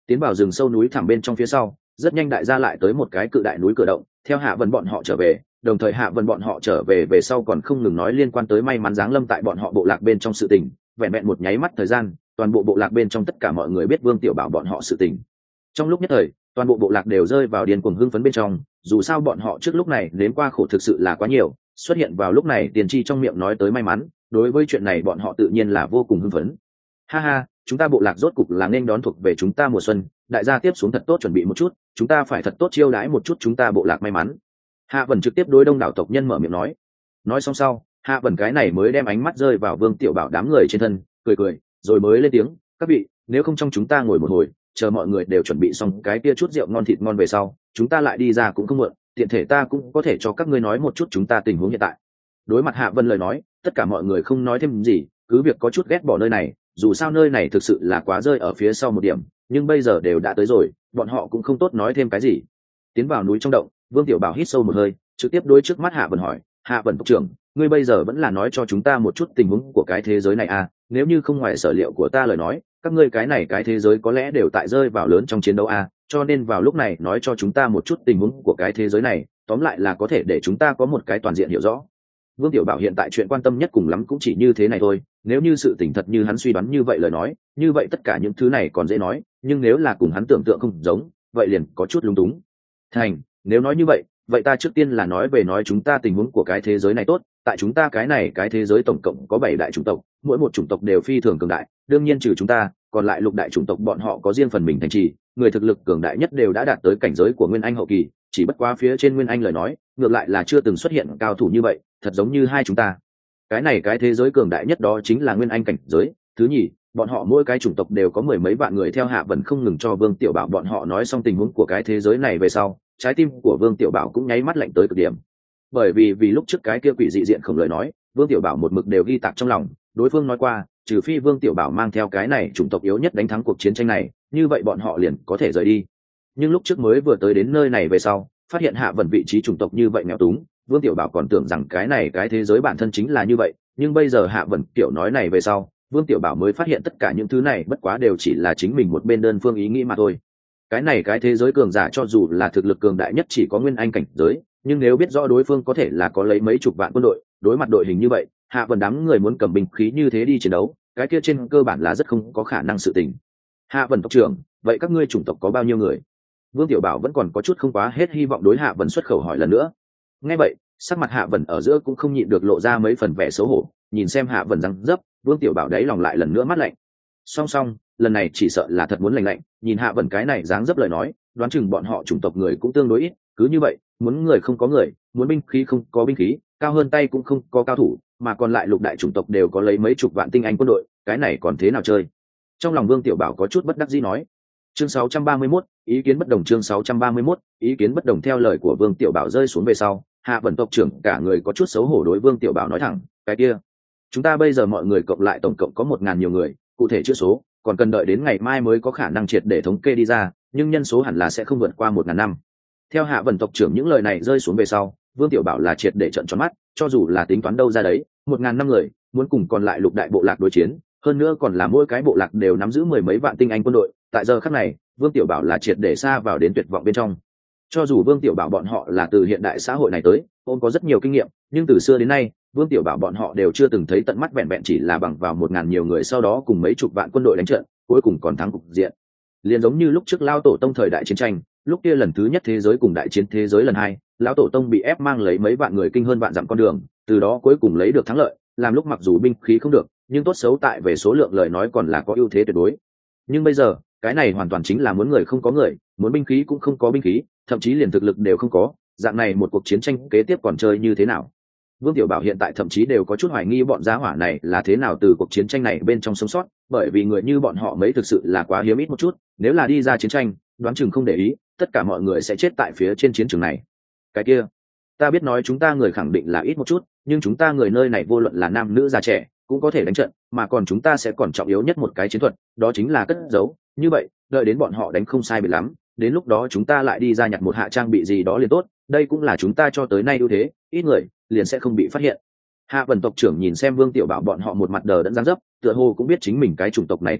tiến vào rừng sâu núi thẳm bên trong phía sau, rất nhanh đại gia lại tới một cái cự đại núi cửa động, theo Hạ Vân bọn họ trở về, đồng thời Hạ Vân bọn họ trở về về sau còn không ngừng nói liên quan tới may mắn giáng lâm tại bọn họ bộ lạc bên trong sự tình, vẹn vẹn một nháy mắt thời gian, toàn bộ bộ lạc bên trong tất cả mọi người biết Vương Tiểu Bảo bọn họ sự tình. Trong lúc nhất thời, toàn bộ bộ lạc đều rơi vào điên cuồng hưng phấn bên trong, dù sao bọn họ trước lúc này nếm qua khổ thực sự là quá nhiều, xuất hiện vào lúc này tiền tri trong miệng nói tới may mắn, đối với chuyện này bọn họ tự nhiên là vô cùng hưng phấn. Ha ha, chúng ta bộ lạc rốt cục là nên đón thuộc về chúng ta mùa xuân, đại gia tiếp xuống thật tốt chuẩn bị một chút, chúng ta phải thật tốt chiêu đãi một chút chúng ta bộ lạc may mắn. Hạ Vân trực tiếp đối đông đảo tộc nhân mở miệng nói. Nói xong sau, Hạ Vân cái này mới đem ánh mắt rơi vào Vương Tiểu Bảo đám người trên thân, cười cười, rồi mới lên tiếng, các vị, nếu không trong chúng ta ngồi một hồi, chờ mọi người đều chuẩn bị xong cái kia chút rượu ngon thịt ngon về sau, chúng ta lại đi ra cũng không muộn, tiện thể ta cũng có thể cho các ngươi nói một chút chúng ta tình huống hiện tại. Đối mặt Hạ Vân lời nói, tất cả mọi người không nói thêm gì, cứ việc có chút ghét bỏ nơi này, dù sao nơi này thực sự là quá rơi ở phía sau một điểm, nhưng bây giờ đều đã tới rồi, bọn họ cũng không tốt nói thêm cái gì. Tiến vào núi trong động, Vương Tiểu Bảo hít sâu một hơi, trực tiếp đối trước mắt Hạ Vân hỏi, Hạ Vân tộc trưởng, ngươi bây giờ vẫn là nói cho chúng ta một chút tình huống của cái thế giới này à, nếu như không ngoài sở liệu của ta lời nói, các ngươi cái này cái thế giới có lẽ đều tại rơi vào lớn trong chiến đấu à, cho nên vào lúc này nói cho chúng ta một chút tình huống của cái thế giới này, tóm lại là có thể để chúng ta có một cái toàn diện hiểu rõ. Vương Tiểu Bảo hiện tại chuyện quan tâm nhất cùng lắm cũng chỉ như thế này thôi, nếu như sự tình thật như hắn suy đoán như vậy lời nói, như vậy tất cả những thứ này còn dễ nói, nhưng nếu là cùng hắn tưởng tượng không giống, vậy liền có chút lung túng. Thành, nếu nói như vậy, vậy ta trước tiên là nói về nói chúng ta tình huống của cái thế giới này tốt, tại chúng ta cái này cái thế giới tổng cộng có bảy đại chủng tộc, mỗi một chủng tộc đều phi thường cường đại, đương nhiên trừ chúng ta, còn lại lục đại chủng tộc bọn họ có riêng phần mình thành trì, người thực lực cường đại nhất đều đã đạt tới cảnh giới của Nguyên Anh hậu kỳ, chỉ bất quá phía trên Nguyên Anh lời nói, ngược lại là chưa từng xuất hiện cao thủ như vậy, thật giống như hai chúng ta. Cái này cái thế giới cường đại nhất đó chính là Nguyên Anh cảnh giới, thứ nhì, bọn họ mỗi cái chủng tộc đều có mười mấy vạn người theo Hạ Vân không ngừng cho Vương Tiểu Bảo bọn họ nói xong tình huống của cái thế giới này về sau, trái tim của Vương Tiểu Bảo cũng nháy mắt lạnh tới cực điểm. Bởi vì vì lúc trước cái kia quỷ dị diện không lời nói, Vương Tiểu Bảo một mực đều ghi tạc trong lòng, đối phương nói qua, trừ phi Vương Tiểu Bảo mang theo cái này chủng tộc yếu nhất đánh thắng cuộc chiến tranh này, như vậy bọn họ liền có thể rời đi. Nhưng lúc trước mới vừa tới đến nơi này về sau, phát hiện Hạ Vân vị trí chủng tộc như vậy nghèo túng, Vương Tiểu Bảo còn tưởng rằng cái này cái thế giới bản thân chính là như vậy, nhưng bây giờ Hạ Vân kiểu nói này về sau, Vương Tiểu Bảo mới phát hiện tất cả những thứ này bất quá đều chỉ là chính mình một bên đơn phương ý nghĩ mà thôi. Cái này cái thế giới cường giả cho dù là thực lực cường đại nhất chỉ có Nguyên Anh cảnh giới, nhưng nếu biết rõ đối phương có thể là có lấy mấy chục vạn quân đội, đối mặt đội hình như vậy, Hạ Vân đám người muốn cầm binh khí như thế đi chiến đấu, cái kia trên cơ bản là rất không có khả năng sự tình. Hạ Vân tộc trưởng, vậy các ngươi chủng tộc có bao nhiêu người? Vương Tiểu Bảo vẫn còn có chút không quá hết hy vọng đối Hạ Vân xuất khẩu hỏi lần nữa. Nghe vậy, sắc mặt Hạ Vân ở giữa cũng không nhịn được lộ ra mấy phần vẻ xấu hổ, nhìn xem Hạ Vân răng dấp, Vương Tiểu Bảo đáy lòng lại lần nữa mắt lạnh. Song song, lần này chỉ sợ là thật muốn lạnh lạnh, nhìn Hạ Vân cái này dáng dấp lời nói, đoán chừng bọn họ chủng tộc người cũng tương đối ít, cứ như vậy, muốn người không có người, muốn binh khí không có binh khí, cao hơn tay cũng không có cao thủ, mà còn lại lục đại chủng tộc đều có lấy mấy chục vạn tinh anh quân đội, cái này còn thế nào chơi? Trong lòng Vương Tiểu Bảo có chút bất đắc dĩ nói. Chương sáu trăm ba mươi mốt, ý kiến bất đồng chương sáu trăm ba mươi mốt, ý kiến bất đồng theo lời của Vương Tiểu Bảo rơi xuống về sau, Hạ Vân tộc trưởng cả người có chút xấu hổ đối Vương Tiểu Bảo nói thẳng, cái kia, chúng ta bây giờ mọi người cộng lại tổng cộng có một ngàn nhiều người, cụ thể chữ số, còn cần đợi đến ngày mai mới có khả năng triệt để thống kê đi ra, nhưng nhân số hẳn là sẽ không vượt qua một ngàn năm. Theo Hạ Vân tộc trưởng những lời này rơi xuống về sau, Vương Tiểu Bảo là triệt để trợn tròn mắt, cho dù là tính toán đâu ra đấy, một ngàn năm người, muốn cùng còn lại lục đại bộ lạc đối chiến, hơn nữa còn là mỗi cái bộ lạc đều nắm giữ mười mấy vạn tinh anh quân đội, tại giờ khắc này, Vương Tiểu Bảo là triệt để xa vào đến tuyệt vọng bên trong. Cho dù Vương Tiểu Bảo bọn họ là từ hiện đại xã hội này tới, ôm có rất nhiều kinh nghiệm, nhưng từ xưa đến nay, Vương Tiểu Bảo bọn họ đều chưa từng thấy tận mắt vẹn vẹn chỉ là bằng vào một ngàn nhiều người sau đó cùng mấy chục vạn quân đội đánh trận, cuối cùng còn thắng cục diện. Liền giống như lúc trước Lão Tổ Tông thời đại chiến tranh, lúc kia lần thứ nhất thế giới cùng đại chiến thế giới lần hai, Lão Tổ Tông bị ép mang lấy mấy vạn người kinh hơn vạn dặm con đường, từ đó cuối cùng lấy được thắng lợi, làm lúc mặc dù binh khí không được, nhưng tốt xấu tại về số lượng lời nói còn là có ưu thế tuyệt đối. Nhưng bây giờ, cái này hoàn toàn chính là muốn người không có người, muốn binh khí cũng không có binh khí, thậm chí liền thực lực đều không có, dạng này một cuộc chiến tranh kế tiếp còn chơi như thế nào? Vương Tiểu Bảo hiện tại thậm chí đều có chút hoài nghi bọn giá hỏa này là thế nào từ cuộc chiến tranh này bên trong sống sót, bởi vì người như bọn họ mấy thực sự là quá hiếm ít một chút, nếu là đi ra chiến tranh, đoán chừng không để ý, tất cả mọi người sẽ chết tại phía trên chiến trường này. Cái kia, ta biết nói chúng ta người khẳng định là ít một chút, nhưng chúng ta người nơi này vô luận là nam nữ già trẻ, cũng có thể đánh trận, mà còn chúng ta sẽ còn trọng yếu nhất một cái chiến thuật, đó chính là cất giấu, như vậy, đợi đến bọn họ đánh không sai biệt lắm, đến lúc đó chúng ta lại đi ra nhặt một hạ trang bị gì đó liền tốt, đây cũng là chúng ta cho tới nay ưu thế, ít người liền sẽ không bị phát hiện. Hạ Vân tộc trưởng nhìn xem Vương Tiểu Bảo bọn họ một mặt đờ đẫn dáng dấp, tựa hồ cũng biết chính mình cái chủng tộc này tình huống,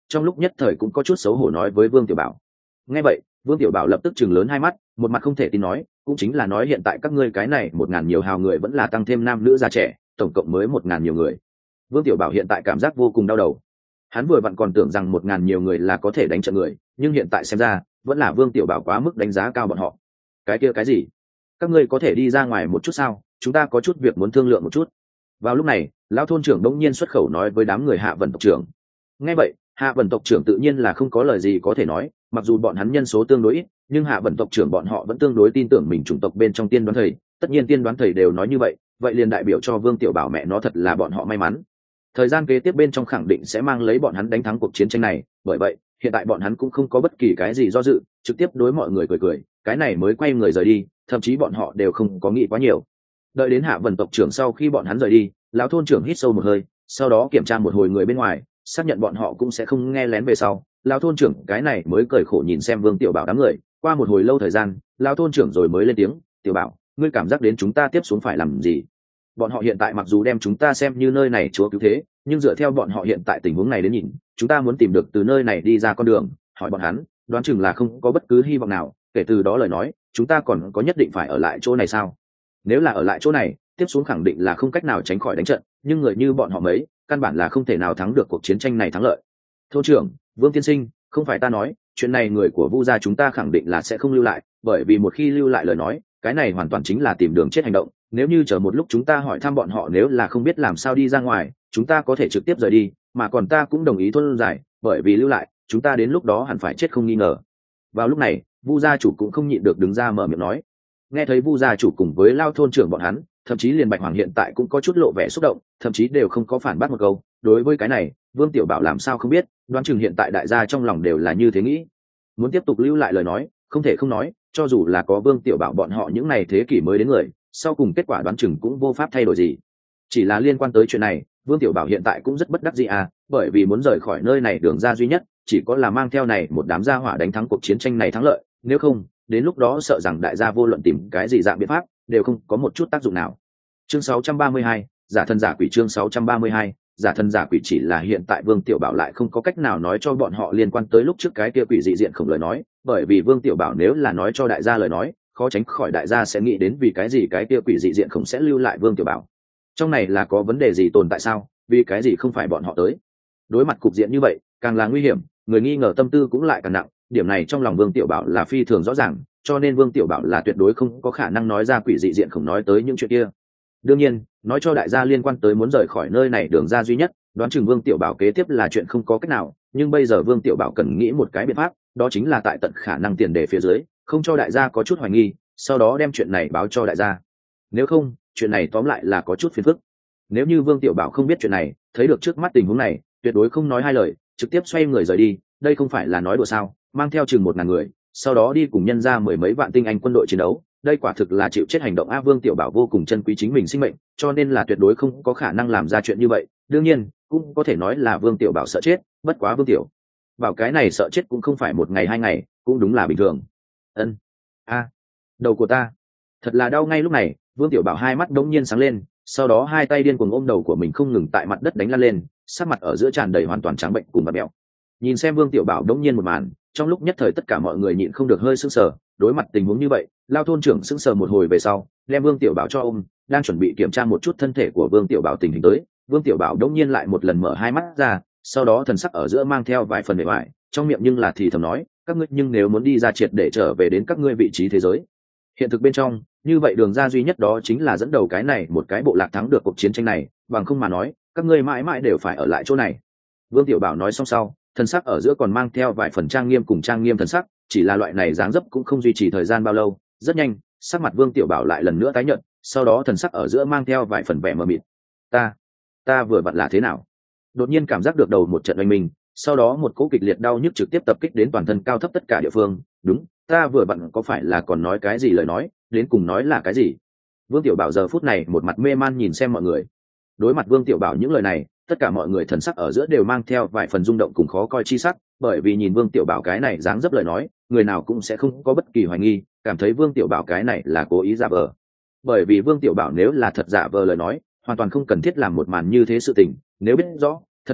trong lúc nhất thời cũng có chút xấu hổ nói với Vương Tiểu Bảo. Nghe vậy, Vương Tiểu Bảo lập tức chừng lớn hai mắt, một mặt không thể tin nói, cũng chính là nói hiện tại các ngươi cái này một ngàn nhiều hào người vẫn là tăng thêm nam nữ già trẻ, tổng cộng mới một ngàn nhiều người. Vương Tiểu Bảo hiện tại cảm giác vô cùng đau đầu. Hắn vừa vặn còn tưởng rằng một ngàn nhiều người là có thể đánh trận người, nhưng hiện tại xem ra, vẫn là Vương Tiểu Bảo quá mức đánh giá cao bọn họ. Cái kia cái gì? Các ngươi có thể đi ra ngoài một chút sao? Chúng ta có chút việc muốn thương lượng một chút. Vào lúc này, lão thôn trưởng đống nhiên xuất khẩu nói với đám người Hạ Vân tộc trưởng. Nghe vậy, Hạ Vân tộc trưởng tự nhiên là không có lời gì có thể nói, mặc dù bọn hắn nhân số tương đối ít, nhưng Hạ Vân tộc trưởng bọn họ vẫn tương đối tin tưởng mình chủng tộc bên trong tiên đoán thầy, tất nhiên tiên đoán thầy đều nói như vậy, vậy liền đại biểu cho Vương Tiểu Bảo mẹ nó thật là bọn họ may mắn. Thời gian kế tiếp bên trong khẳng định sẽ mang lấy bọn hắn đánh thắng cuộc chiến tranh này, bởi vậy, hiện tại bọn hắn cũng không có bất kỳ cái gì do dự, trực tiếp đối mọi người cười cười, cái này mới quay người rời đi, thậm chí bọn họ đều không có nghĩ quá nhiều. Đợi đến Hạ Vân tộc trưởng sau khi bọn hắn rời đi, lão thôn trưởng hít sâu một hơi, sau đó kiểm tra một hồi người bên ngoài, xác nhận bọn họ cũng sẽ không nghe lén về sau, lão thôn trưởng cái này mới cười khổ nhìn xem Vương Tiểu Bảo đám người. Qua một hồi lâu thời gian, lão thôn trưởng rồi mới lên tiếng, Tiểu Bảo, ngươi cảm giác đến chúng ta tiếp xuống phải làm gì? Bọn họ hiện tại mặc dù đem chúng ta xem như nơi này chúa cứu thế, nhưng dựa theo bọn họ hiện tại tình huống này đến nhìn, chúng ta muốn tìm được từ nơi này đi ra con đường, hỏi bọn hắn, đoán chừng là không có bất cứ hy vọng nào. Kể từ đó lời nói, chúng ta còn có nhất định phải ở lại chỗ này sao? Nếu là ở lại chỗ này, tiếp xuống khẳng định là không cách nào tránh khỏi đánh trận, nhưng người như bọn họ mấy, căn bản là không thể nào thắng được cuộc chiến tranh này thắng lợi. Thôn trưởng, Vương tiên sinh, không phải ta nói, chuyện này người của Vu gia chúng ta khẳng định là sẽ không lưu lại, bởi vì một khi lưu lại lời nói, cái này hoàn toàn chính là tìm đường chết hành động. Nếu như chờ một lúc chúng ta hỏi thăm bọn họ nếu là không biết làm sao đi ra ngoài, chúng ta có thể trực tiếp rời đi, mà còn ta cũng đồng ý thôn giải, bởi vì lưu lại, chúng ta đến lúc đó hẳn phải chết không nghi ngờ. Vào lúc này, Vu gia chủ cũng không nhịn được đứng ra mở miệng nói. Nghe thấy Vu gia chủ cùng với Lao thôn trưởng bọn hắn, thậm chí liền Bạch Hoàng hiện tại cũng có chút lộ vẻ xúc động, thậm chí đều không có phản bác một câu. Đối với cái này, Vương Tiểu Bảo làm sao không biết, đoán chừng hiện tại đại gia trong lòng đều là như thế nghĩ. Muốn tiếp tục lưu lại lời nói, không thể không nói, cho dù là có Vương Tiểu Bảo bọn họ những này thế kỷ mới đến người, sau cùng kết quả đoán chừng cũng vô pháp thay đổi gì. Chỉ là liên quan tới chuyện này, Vương Tiểu Bảo hiện tại cũng rất bất đắc dĩ à, bởi vì muốn rời khỏi nơi này đường ra duy nhất, chỉ có là mang theo này một đám gia hỏa đánh thắng cuộc chiến tranh này thắng lợi, nếu không, đến lúc đó sợ rằng đại gia vô luận tìm cái gì dạng biện pháp, đều không có một chút tác dụng nào. Chương sáu trăm ba mươi hai, giả thân giả quỷ. Chương sáu trăm ba mươi hai, giả thân giả quỷ. Chỉ là hiện tại Vương Tiểu Bảo lại không có cách nào nói cho bọn họ liên quan tới lúc trước cái kia quỷ dị diện khổng lời nói, bởi vì Vương Tiểu Bảo nếu là nói cho đại gia lời nói, khó tránh khỏi đại gia sẽ nghĩ đến vì cái gì cái kia quỷ dị diện khổng sẽ lưu lại Vương Tiểu Bảo. Trong này là có vấn đề gì tồn tại sao? Vì cái gì không phải bọn họ tới? Đối mặt cục diện như vậy, càng là nguy hiểm, người nghi ngờ tâm tư cũng lại càng nặng, điểm này trong lòng Vương Tiểu Bảo là phi thường rõ ràng, cho nên Vương Tiểu Bảo là tuyệt đối không có khả năng nói ra quỷ dị diện khổng nói tới những chuyện kia. Đương nhiên, nói cho đại gia liên quan tới muốn rời khỏi nơi này đường ra duy nhất, đoán chừng Vương Tiểu Bảo kế tiếp là chuyện không có cách nào, nhưng bây giờ Vương Tiểu Bảo cần nghĩ một cái biện pháp, đó chính là tại tận khả năng tiền đề phía dưới, không cho đại gia có chút hoài nghi, sau đó đem chuyện này báo cho đại gia. Nếu không, chuyện này tóm lại là có chút phiền phức. Nếu như Vương Tiểu Bảo không biết chuyện này, thấy được trước mắt tình huống này, tuyệt đối không nói hai lời, trực tiếp xoay người rời đi, đây không phải là nói đùa sao, mang theo chừng một ngàn người, sau đó đi cùng nhân ra mười mấy vạn tinh anh quân đội chiến đấu, đây quả thực là chịu chết hành động. A Vương Tiểu Bảo vô cùng trân quý chính mình sinh mệnh, cho nên là tuyệt đối không có khả năng làm ra chuyện như vậy. Đương nhiên, cũng có thể nói là Vương Tiểu Bảo sợ chết, bất quá Vương Tiểu Bảo cái này sợ chết cũng không phải một ngày hai ngày, cũng đúng là bình thường. Ân, a, đầu của ta, thật là đau. Ngay lúc này, Vương Tiểu Bảo hai mắt đống nhiên sáng lên, sau đó hai tay điên cuồng ôm đầu của mình không ngừng tại mặt đất đánh lăn lên, sắc mặt ở giữa tràn đầy hoàn toàn trắng bệnh cùng bạt mèo. Nhìn xem Vương Tiểu Bảo đống nhiên một màn, trong lúc nhất thời tất cả mọi người nhịn không được hơi sững sờ. Đối mặt tình huống như vậy, Lao thôn trưởng sững sờ một hồi về sau, đem Vương Tiểu Bảo cho ôm, đang chuẩn bị kiểm tra một chút thân thể của Vương Tiểu Bảo tình hình tới. Vương Tiểu Bảo đống nhiên lại một lần mở hai mắt ra, sau đó thần sắc ở giữa mang theo vài phần bề ngoài, trong miệng nhưng là thì thầm nói, các ngươi nhưng nếu muốn đi ra triệt để trở về đến các ngươi vị trí thế giới hiện thực bên trong, như vậy đường ra duy nhất đó chính là dẫn đầu cái này một cái bộ lạc thắng được cuộc chiến tranh này, bằng không mà nói, các ngươi mãi mãi đều phải ở lại chỗ này. Vương Tiểu Bảo nói xong sau, thần sắc ở giữa còn mang theo vài phần trang nghiêm cùng trang nghiêm thần sắc, chỉ là loại này dáng dấp cũng không duy trì thời gian bao lâu, rất nhanh, sắc mặt Vương Tiểu Bảo lại lần nữa tái nhợt, sau đó thần sắc ở giữa mang theo vài phần vẻ mờ mịt. Ta, ta vừa vặn là thế nào? Đột nhiên cảm giác được đầu một trận oanh minh, sau đó một cỗ kịch liệt đau nhức trực tiếp tập kích đến toàn thân cao thấp tất cả địa phương. Đúng, ta vừa vặn có phải là còn nói cái gì lời nói, đến cùng nói là cái gì? Vương Tiểu Bảo giờ phút này một mặt mê man nhìn xem mọi người. Đối mặt Vương Tiểu Bảo những lời này, tất cả mọi người thần sắc ở giữa đều mang theo vài phần rung động cùng khó coi chi sắc, bởi vì nhìn Vương Tiểu Bảo cái này dáng dấp lời nói, người nào cũng sẽ không có bất kỳ hoài nghi, cảm thấy Vương Tiểu Bảo cái này là cố ý giả vờ. Bởi vì Vương Tiểu Bảo nếu là thật giả vờ lời nói, hoàn toàn không cần thiết làm một màn như thế sự tình, nếu biết rõ, thật như vậy,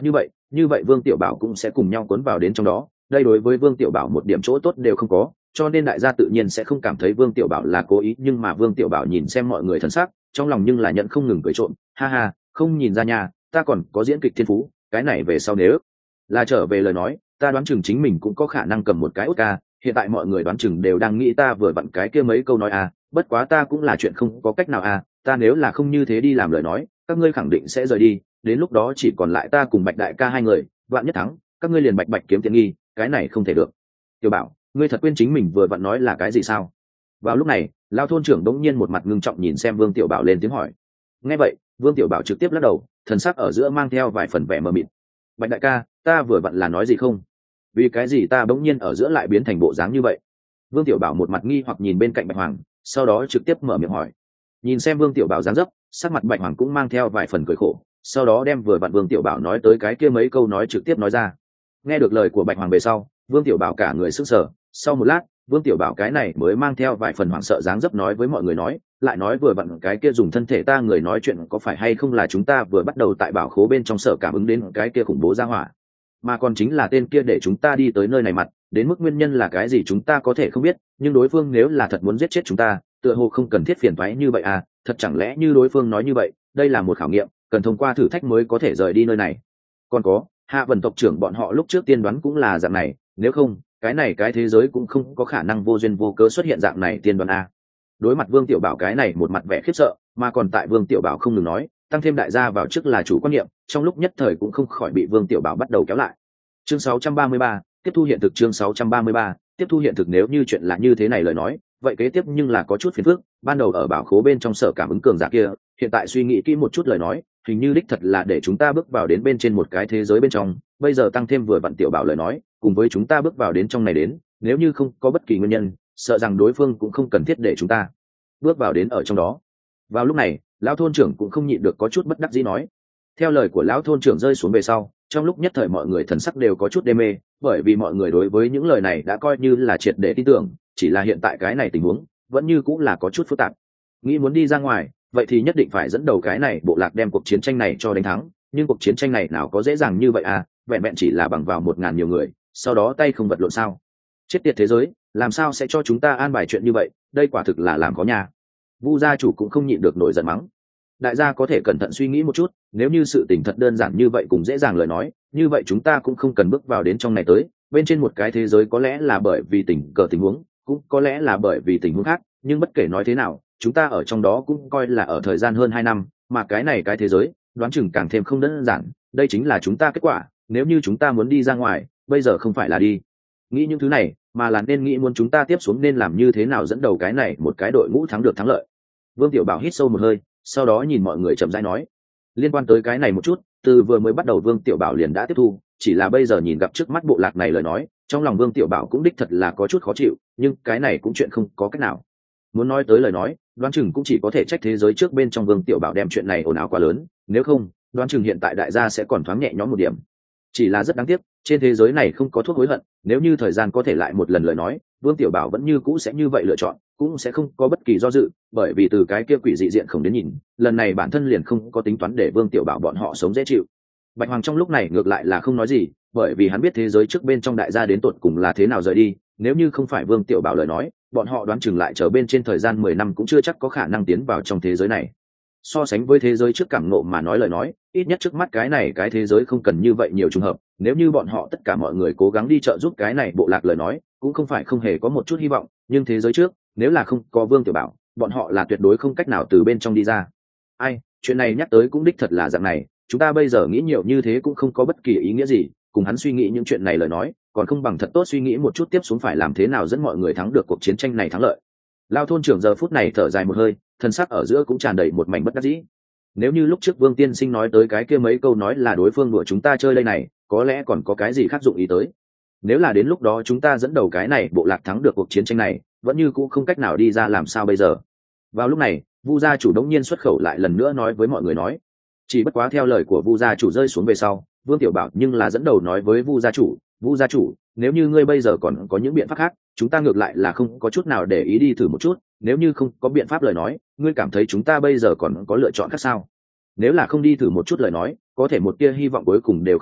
như vậy Vương Tiểu Bảo cũng sẽ cùng nhau cuốn vào đến trong đó, đây đối với Vương Tiểu Bảo một điểm chỗ tốt đều không có, cho nên đại gia tự nhiên sẽ không cảm thấy Vương Tiểu Bảo là cố ý, nhưng mà Vương Tiểu Bảo nhìn xem mọi người thần sắc, trong lòng nhưng là nhận không ngừng cười trộm, ha ha, không nhìn ra nhà, ta còn có diễn kịch thiên phú, cái này về sau nếu là trở về lời nói, ta đoán chừng chính mình cũng có khả năng cầm một cái Oscar, hiện tại mọi người đoán chừng đều đang nghĩ ta vừa vặn cái kia mấy câu nói à, bất quá ta cũng là chuyện không có cách nào à, ta nếu là không như thế đi làm lời nói, các ngươi khẳng định sẽ rời đi, đến lúc đó chỉ còn lại ta cùng Bạch đại ca hai người, vạn nhất thắng, các ngươi liền bạch bạch kiếm tiện nghi, cái này không thể được. Tiểu Bảo, ngươi thật quên chính mình vừa vặn nói là cái gì sao? Vào lúc này, Lão thôn trưởng đống nhiên một mặt ngưng trọng nhìn xem Vương Tiểu Bảo lên tiếng hỏi. Nghe vậy, Vương Tiểu Bảo trực tiếp lắc đầu, thần sắc ở giữa mang theo vài phần vẻ mờ mịt. Bạch đại ca, ta vừa vặn là nói gì không? Vì cái gì ta bỗng nhiên ở giữa lại biến thành bộ dáng như vậy? Vương Tiểu Bảo một mặt nghi hoặc nhìn bên cạnh Bạch Hoàng, sau đó trực tiếp mở miệng hỏi. Nhìn xem Vương Tiểu Bảo dáng dấp, sắc mặt Bạch Hoàng cũng mang theo vài phần cười khổ, sau đó đem vừa vặn Vương Tiểu Bảo nói tới cái kia mấy câu nói trực tiếp nói ra. Nghe được lời của Bạch Hoàng về sau, Vương Tiểu Bảo cả người sững sờ, sau một lát, Vương Tiểu Bảo cái này mới mang theo vài phần hoảng sợ dáng dấp nói với mọi người nói, lại nói vừa vặn cái kia dùng thân thể ta người nói chuyện có phải hay không là chúng ta vừa bắt đầu tại bảo khố bên trong sở cảm ứng đến cái kia khủng bố ra hỏa, mà còn chính là tên kia để chúng ta đi tới nơi này mặt, đến mức nguyên nhân là cái gì chúng ta có thể không biết, nhưng đối phương nếu là thật muốn giết chết chúng ta, tựa hồ không cần thiết phiền toái như vậy à, thật chẳng lẽ như đối phương nói như vậy, đây là một khảo nghiệm, cần thông qua thử thách mới có thể rời đi nơi này. Còn có, Hạ Vân tộc trưởng bọn họ lúc trước tiên đoán cũng là dạng này, nếu không, cái này cái thế giới cũng không có khả năng vô duyên vô cớ xuất hiện dạng này tiên đoán a. Đối mặt Vương Tiểu Bảo cái này một mặt vẻ khiếp sợ, mà còn tại Vương Tiểu Bảo không ngừng nói, tăng thêm đại gia vào trước là chủ quan niệm, trong lúc nhất thời cũng không khỏi bị Vương Tiểu Bảo bắt đầu kéo lại. Chương sáu trăm ba mươi ba, tiếp thu hiện thực. Chương sáu trăm ba mươi ba, tiếp thu hiện thực. Nếu như chuyện là như thế này lời nói, vậy kế tiếp nhưng là có chút phiền phức, ban đầu ở bảo khố bên trong sở cảm ứng cường giả kia, hiện tại suy nghĩ kỹ một chút lời nói, hình như đích thật là để chúng ta bước vào đến bên trên một cái thế giới bên trong, bây giờ tăng thêm vừa vặn Tiểu Bảo lời nói, cùng với chúng ta bước vào đến trong này đến, nếu như không có bất kỳ nguyên nhân, sợ rằng đối phương cũng không cần thiết để chúng ta bước vào đến ở trong đó. Vào lúc này, lão thôn trưởng cũng không nhịn được có chút bất đắc dĩ nói. Theo lời của lão thôn trưởng rơi xuống về sau, trong lúc nhất thời mọi người thần sắc đều có chút đê mê, bởi vì mọi người đối với những lời này đã coi như là triệt để tin tưởng, chỉ là hiện tại cái này tình huống vẫn như cũng là có chút phức tạp. Nghĩ muốn đi ra ngoài, vậy thì nhất định phải dẫn đầu cái này bộ lạc đem cuộc chiến tranh này cho đánh thắng, nhưng cuộc chiến tranh này nào có dễ dàng như vậy à, vẹn vẹn chỉ là bằng vào một ngàn nhiều người, sau đó tay không vật lộn sao? Chết tiệt thế giới, làm sao sẽ cho chúng ta an bài chuyện như vậy, đây quả thực là làm khó nhà. Vu gia chủ cũng không nhịn được nổi giận mắng. Đại gia có thể cẩn thận suy nghĩ một chút, nếu như sự tình thật đơn giản như vậy cùng dễ dàng lời nói, như vậy chúng ta cũng không cần bước vào đến trong này tới, bên trên một cái thế giới có lẽ là bởi vì tình cờ tình huống, cũng có lẽ là bởi vì tình huống khác, nhưng bất kể nói thế nào, chúng ta ở trong đó cũng coi là ở thời gian hơn hai năm, mà cái này cái thế giới, đoán chừng càng thêm không đơn giản, đây chính là chúng ta kết quả, nếu như chúng ta muốn đi ra ngoài, bây giờ không phải là đi nghĩ những thứ này, mà là nên nghĩ muốn chúng ta tiếp xuống nên làm như thế nào dẫn đầu cái này một cái đội ngũ thắng được thắng lợi. Vương Tiểu Bảo hít sâu một hơi, sau đó nhìn mọi người chậm rãi nói, liên quan tới cái này một chút, từ vừa mới bắt đầu Vương Tiểu Bảo liền đã tiếp thu, chỉ là bây giờ nhìn gặp trước mắt bộ lạc này lời nói, trong lòng Vương Tiểu Bảo cũng đích thật là có chút khó chịu, nhưng cái này cũng chuyện không có cách nào. Muốn nói tới lời nói, đoán chừng cũng chỉ có thể trách thế giới trước bên trong Vương Tiểu Bảo đem chuyện này ồn ào quá lớn, nếu không, đoán chừng hiện tại đại gia sẽ còn thoáng nhẹ nhõm một điểm. Chỉ là rất đáng tiếc, trên thế giới này không có thuốc hối hận, nếu như thời gian có thể lại một lần lời nói, Vương Tiểu Bảo vẫn như cũ sẽ như vậy lựa chọn, cũng sẽ không có bất kỳ do dự, bởi vì từ cái kia quỷ dị diện không đến nhìn, lần này bản thân liền không có tính toán để Vương Tiểu Bảo bọn họ sống dễ chịu. Bạch Hoàng trong lúc này ngược lại là không nói gì, bởi vì hắn biết thế giới trước bên trong đại gia đến tột cùng là thế nào rời đi, nếu như không phải Vương Tiểu Bảo lời nói, bọn họ đoán chừng lại chờ bên trên thời gian mười năm cũng chưa chắc có khả năng tiến vào trong thế giới này. So sánh với thế giới trước cảm ngộ mà nói lời nói, ít nhất trước mắt cái này cái thế giới không cần như vậy nhiều trùng hợp, nếu như bọn họ tất cả mọi người cố gắng đi trợ giúp cái này bộ lạc lời nói, cũng không phải không hề có một chút hy vọng, nhưng thế giới trước, nếu là không có Vương Tiểu Bảo, bọn họ là tuyệt đối không cách nào từ bên trong đi ra. Ai, chuyện này nhắc tới cũng đích thật là dạng này, chúng ta bây giờ nghĩ nhiều như thế cũng không có bất kỳ ý nghĩa gì, cùng hắn suy nghĩ những chuyện này lời nói, còn không bằng thật tốt suy nghĩ một chút tiếp xuống phải làm thế nào dẫn mọi người thắng được cuộc chiến tranh này thắng lợi. Lao thôn trưởng giờ phút này thở dài một hơi, thân sắc ở giữa cũng tràn đầy một mảnh bất đắc dĩ. Nếu như lúc trước Vương tiên sinh nói tới cái kia mấy câu nói là đối phương đùa chúng ta chơi đây này, có lẽ còn có cái gì khác dụng ý tới. Nếu là đến lúc đó chúng ta dẫn đầu cái này bộ lạc thắng được cuộc chiến tranh này, vẫn như cũng không cách nào đi ra làm sao bây giờ. Vào lúc này, Vu gia chủ đống nhiên xuất khẩu lại lần nữa nói với mọi người nói, chỉ bất quá theo lời của Vu gia chủ rơi xuống về sau, Vương Tiểu Bảo nhưng là dẫn đầu nói với Vu gia chủ, Vu gia chủ, nếu như ngươi bây giờ còn có những biện pháp khác, chúng ta ngược lại là không có chút nào để ý đi thử một chút, nếu như không có biện pháp lời nói, ngươi cảm thấy chúng ta bây giờ còn có lựa chọn khác sao? Nếu là không đi thử một chút lời nói, có thể một tia hy vọng cuối cùng đều không có,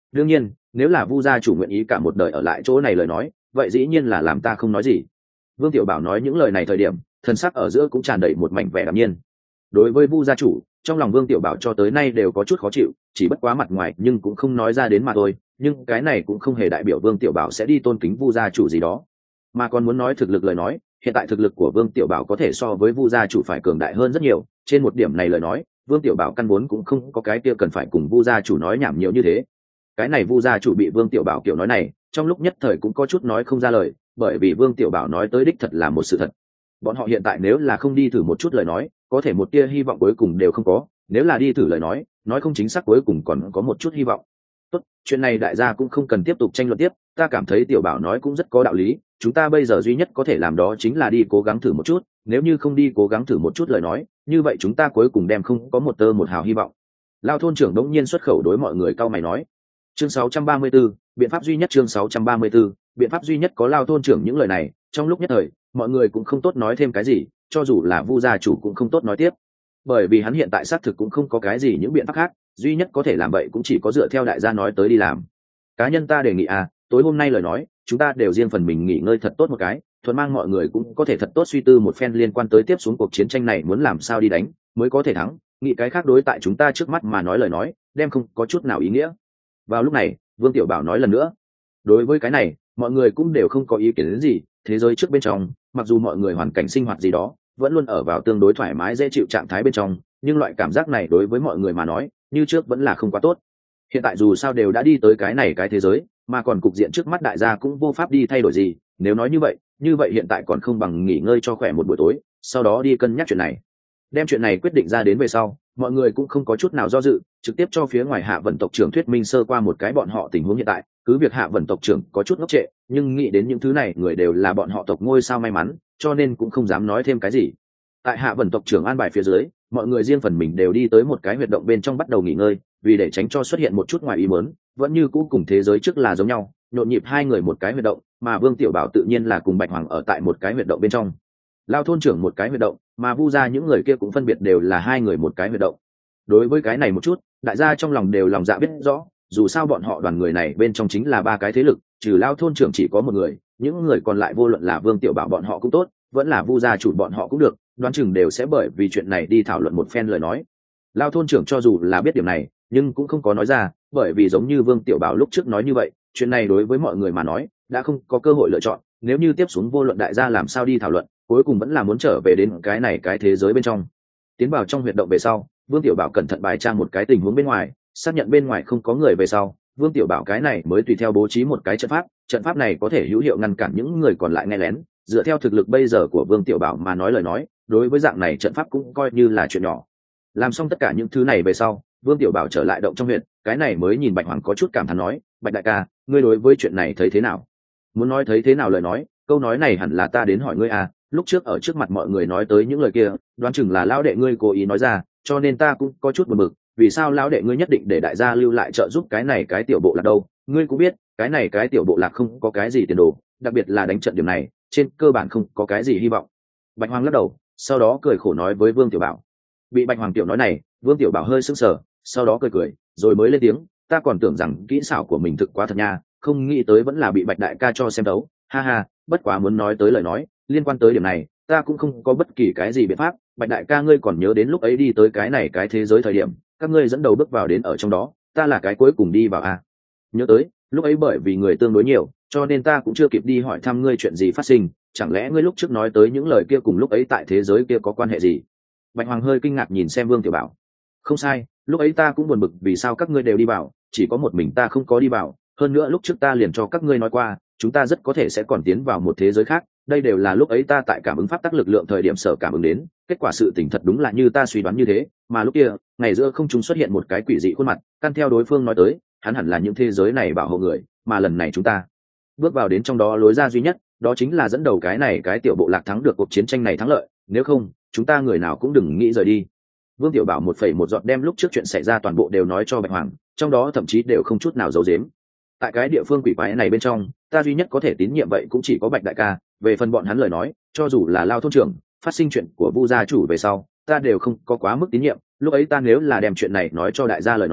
đương nhiên nếu là vu gia chủ nguyện ý cả một đời ở lại chỗ này lời nói, vậy dĩ nhiên là làm ta không nói gì. Vương Tiểu Bảo nói những lời này thời điểm, thân sắc ở giữa cũng tràn đầy một mảnh vẻ đạm nhiên. Đối với vu gia chủ, trong lòng Vương Tiểu Bảo cho tới nay đều có chút khó chịu, chỉ bất quá mặt ngoài nhưng cũng không nói ra đến mà thôi. Nhưng cái này cũng không hề đại biểu Vương Tiểu Bảo sẽ đi tôn kính vu gia chủ gì đó, mà còn muốn nói thực lực lời nói, hiện tại thực lực của Vương Tiểu Bảo có thể so với vu gia chủ phải cường đại hơn rất nhiều. Trên một điểm này lời nói, Vương Tiểu Bảo căn vốn cũng không có cái kia cần phải cùng vu gia chủ nói nhảm nhiều như thế. Cái này vu gia chủ bị Vương Tiểu Bảo kiểu nói này, trong lúc nhất thời cũng có chút nói không ra lời, bởi vì Vương Tiểu Bảo nói tới đích thật là một sự thật. Bọn họ hiện tại nếu là không đi thử một chút lời nói, có thể một tia hy vọng cuối cùng đều không có. Nếu là đi thử lời nói, nói không chính xác cuối cùng còn có một chút hy vọng. Tốt, chuyện này đại gia cũng không cần tiếp tục tranh luận tiếp, ta cảm thấy Tiểu Bảo nói cũng rất có đạo lý. Chúng ta bây giờ duy nhất có thể làm đó chính là đi cố gắng thử một chút, nếu như không đi cố gắng thử một chút lời nói, như vậy chúng ta cuối cùng đem không có một tơ một hào hy vọng. Lao thôn trưởng đống nhiên xuất khẩu đối mọi người cau mày nói. Chương sáu trăm ba mươi 34, biện pháp duy nhất chương sáu trăm ba mươi 34, biện pháp duy nhất có Lao thôn trưởng những lời này, trong lúc nhất thời, mọi người cũng không tốt nói thêm cái gì, cho dù là Vu gia chủ cũng không tốt nói tiếp. Bởi vì hắn hiện tại xác thực cũng không có cái gì những biện pháp khác, duy nhất có thể làm vậy cũng chỉ có dựa theo đại gia nói tới đi làm. Cá nhân ta đề nghị à, tối hôm nay lời nói, chúng ta đều riêng phần mình nghỉ ngơi thật tốt một cái, thuận mang mọi người cũng có thể thật tốt suy tư một phen liên quan tới tiếp xuống cuộc chiến tranh này muốn làm sao đi đánh mới có thể thắng, nghĩ cái khác đối tại chúng ta trước mắt mà nói lời nói đem không có chút nào ý nghĩa. Vào lúc này, Vương Tiểu Bảo nói lần nữa, đối với cái này mọi người cũng đều không có ý kiến đến gì. Thế giới trước bên trong, mặc dù mọi người hoàn cảnh sinh hoạt gì đó vẫn luôn ở vào tương đối thoải mái dễ chịu trạng thái bên trong, nhưng loại cảm giác này đối với mọi người mà nói như trước vẫn là không quá tốt. Hiện tại dù sao đều đã đi tới cái này cái thế giới, mà còn cục diện trước mắt đại gia cũng vô pháp đi thay đổi gì. Nếu nói như vậy, như vậy hiện tại còn không bằng nghỉ ngơi cho khỏe một buổi tối, sau đó đi cân nhắc chuyện này. Đem chuyện này quyết định ra đến về sau, mọi người cũng không có chút nào do dự, trực tiếp cho phía ngoài Hạ Vân tộc trưởng thuyết minh sơ qua một cái bọn họ tình huống hiện tại. Cứ việc Hạ Vân tộc trưởng có chút ngốc trệ, nhưng nghĩ đến những thứ này người đều là bọn họ tộc ngôi sao may mắn, cho nên cũng không dám nói thêm cái gì. Tại Hạ Vân tộc trưởng an bài phía dưới, mọi người riêng phần mình đều đi tới một cái huyệt động bên trong bắt đầu nghỉ ngơi, vì để tránh cho xuất hiện một chút ngoài ý muốn, vẫn như cũ cùng thế giới trước là giống nhau, nhộn nhịp hai người một cái huyệt động, mà Vương Tiểu Bảo tự nhiên là cùng Bạch Hoàng ở tại một cái huyệt động bên trong. Lao thôn trưởng một cái huyệt động, mà Vu gia những người kia cũng phân biệt đều là hai người một cái huyệt động. Đối với cái này một chút, đại gia trong lòng đều lòng dạ biết rõ, dù sao bọn họ đoàn người này bên trong chính là ba cái thế lực, trừ Lao thôn trưởng chỉ có một người, những người còn lại vô luận là Vương Tiểu Bảo bọn họ cũng tốt, vẫn là Vu gia chủ bọn họ cũng được, đoán chừng đều sẽ bởi vì chuyện này đi thảo luận một phen lời nói. Lao thôn trưởng cho dù là biết điểm này, nhưng cũng không có nói ra, bởi vì giống như Vương Tiểu Bảo lúc trước nói như vậy, chuyện này đối với mọi người mà nói đã không có cơ hội lựa chọn. Nếu như tiếp xuống vô luận đại gia làm sao đi thảo luận, cuối cùng vẫn là muốn trở về đến cái này cái thế giới bên trong. Tiến vào trong huyệt động về sau, Vương Tiểu Bảo cẩn thận bài trang một cái tình huống bên ngoài, xác nhận bên ngoài không có người về sau, Vương Tiểu Bảo cái này mới tùy theo bố trí một cái trận pháp. Trận pháp này có thể hữu hiệu ngăn cản những người còn lại nghe lén. Dựa theo thực lực bây giờ của Vương Tiểu Bảo mà nói lời nói, đối với dạng này trận pháp cũng coi như là chuyện nhỏ. Làm xong tất cả những thứ này về sau, Vương Tiểu Bảo trở lại động trong huyệt, cái này mới nhìn Bạch Hoàng có chút cảm thán nói, Bạch đại ca, ngươi đối với chuyện này thấy thế nào? Muốn nói thấy thế nào lời nói, câu nói này hẳn là ta đến hỏi ngươi à, lúc trước ở trước mặt mọi người nói tới những lời kia, đoán chừng là lão đệ ngươi cố ý nói ra, cho nên ta cũng có chút buồn bực, vì sao lão đệ ngươi nhất định để đại gia lưu lại trợ giúp cái này cái tiểu bộ lạc đâu? Ngươi cũng biết, cái này cái tiểu bộ lạc không có cái gì tiền đồ, đặc biệt là đánh trận điểm này, trên cơ bản không có cái gì hy vọng. Bạch Hoàng lắc đầu, sau đó cười khổ nói với Vương Tiểu Bảo. Bị Bạch Hoàng tiểu nói này, Vương Tiểu Bảo hơi sững sờ, sau đó cười cười, rồi mới lên tiếng, ta còn tưởng rằng kỹ xảo của mình thực quá thật nha, không nghĩ tới vẫn là bị Bạch đại ca cho xem đấu, ha ha, bất quá muốn nói tới lời nói, liên quan tới điểm này, ta cũng không có bất kỳ cái gì biện pháp. Bạch đại ca ngươi còn nhớ đến lúc ấy đi tới cái này cái thế giới thời điểm, các ngươi dẫn đầu bước vào đến ở trong đó, ta là cái cuối cùng đi vào à? Nhớ tới, lúc ấy bởi vì người tương đối nhiều, cho nên ta cũng chưa kịp đi hỏi thăm ngươi chuyện gì phát sinh, chẳng lẽ ngươi lúc trước nói tới những lời kia cùng lúc ấy tại thế giới kia có quan hệ gì? Bạch Hoàng hơi kinh ngạc nhìn xem Vương Tiểu Bảo. Không sai, lúc ấy ta cũng buồn bực vì sao các ngươi đều đi vào, chỉ có một mình ta không có đi vào, hơn nữa lúc trước ta liền cho các ngươi nói qua, chúng ta rất có thể sẽ còn tiến vào một thế giới khác, đây đều là lúc ấy ta tại cảm ứng pháp tắc lực lượng thời điểm sở cảm ứng đến, kết quả sự tình thật đúng là như ta suy đoán như thế, mà lúc kia, ngày giữa không trung xuất hiện một cái quỷ dị khuôn mặt, căn theo đối phương nói tới, hắn hẳn là những thế giới này bảo hộ người, mà lần này chúng ta bước vào đến trong đó lối ra duy nhất, đó chính là dẫn đầu cái này cái tiểu bộ lạc thắng được cuộc chiến tranh này thắng lợi, nếu không, chúng ta người nào cũng đừng nghĩ rời đi. Vương Tiểu Bảo một phẩy một giọt đem lúc trước chuyện xảy ra toàn bộ đều nói cho Bạch Hoàng, trong đó thậm chí đều không chút nào giấu giếm. Tại cái địa phương quỷ quái này bên trong, ta duy nhất có thể tín nhiệm vậy cũng chỉ có Bạch đại ca, về phần bọn hắn lời nói, cho dù là Lao thôn trưởng, phát sinh chuyện của Vu gia chủ về sau, ta đều không có quá mức tín nhiệm, lúc ấy ta nếu là đem chuyện này nói cho đại gia lời nói,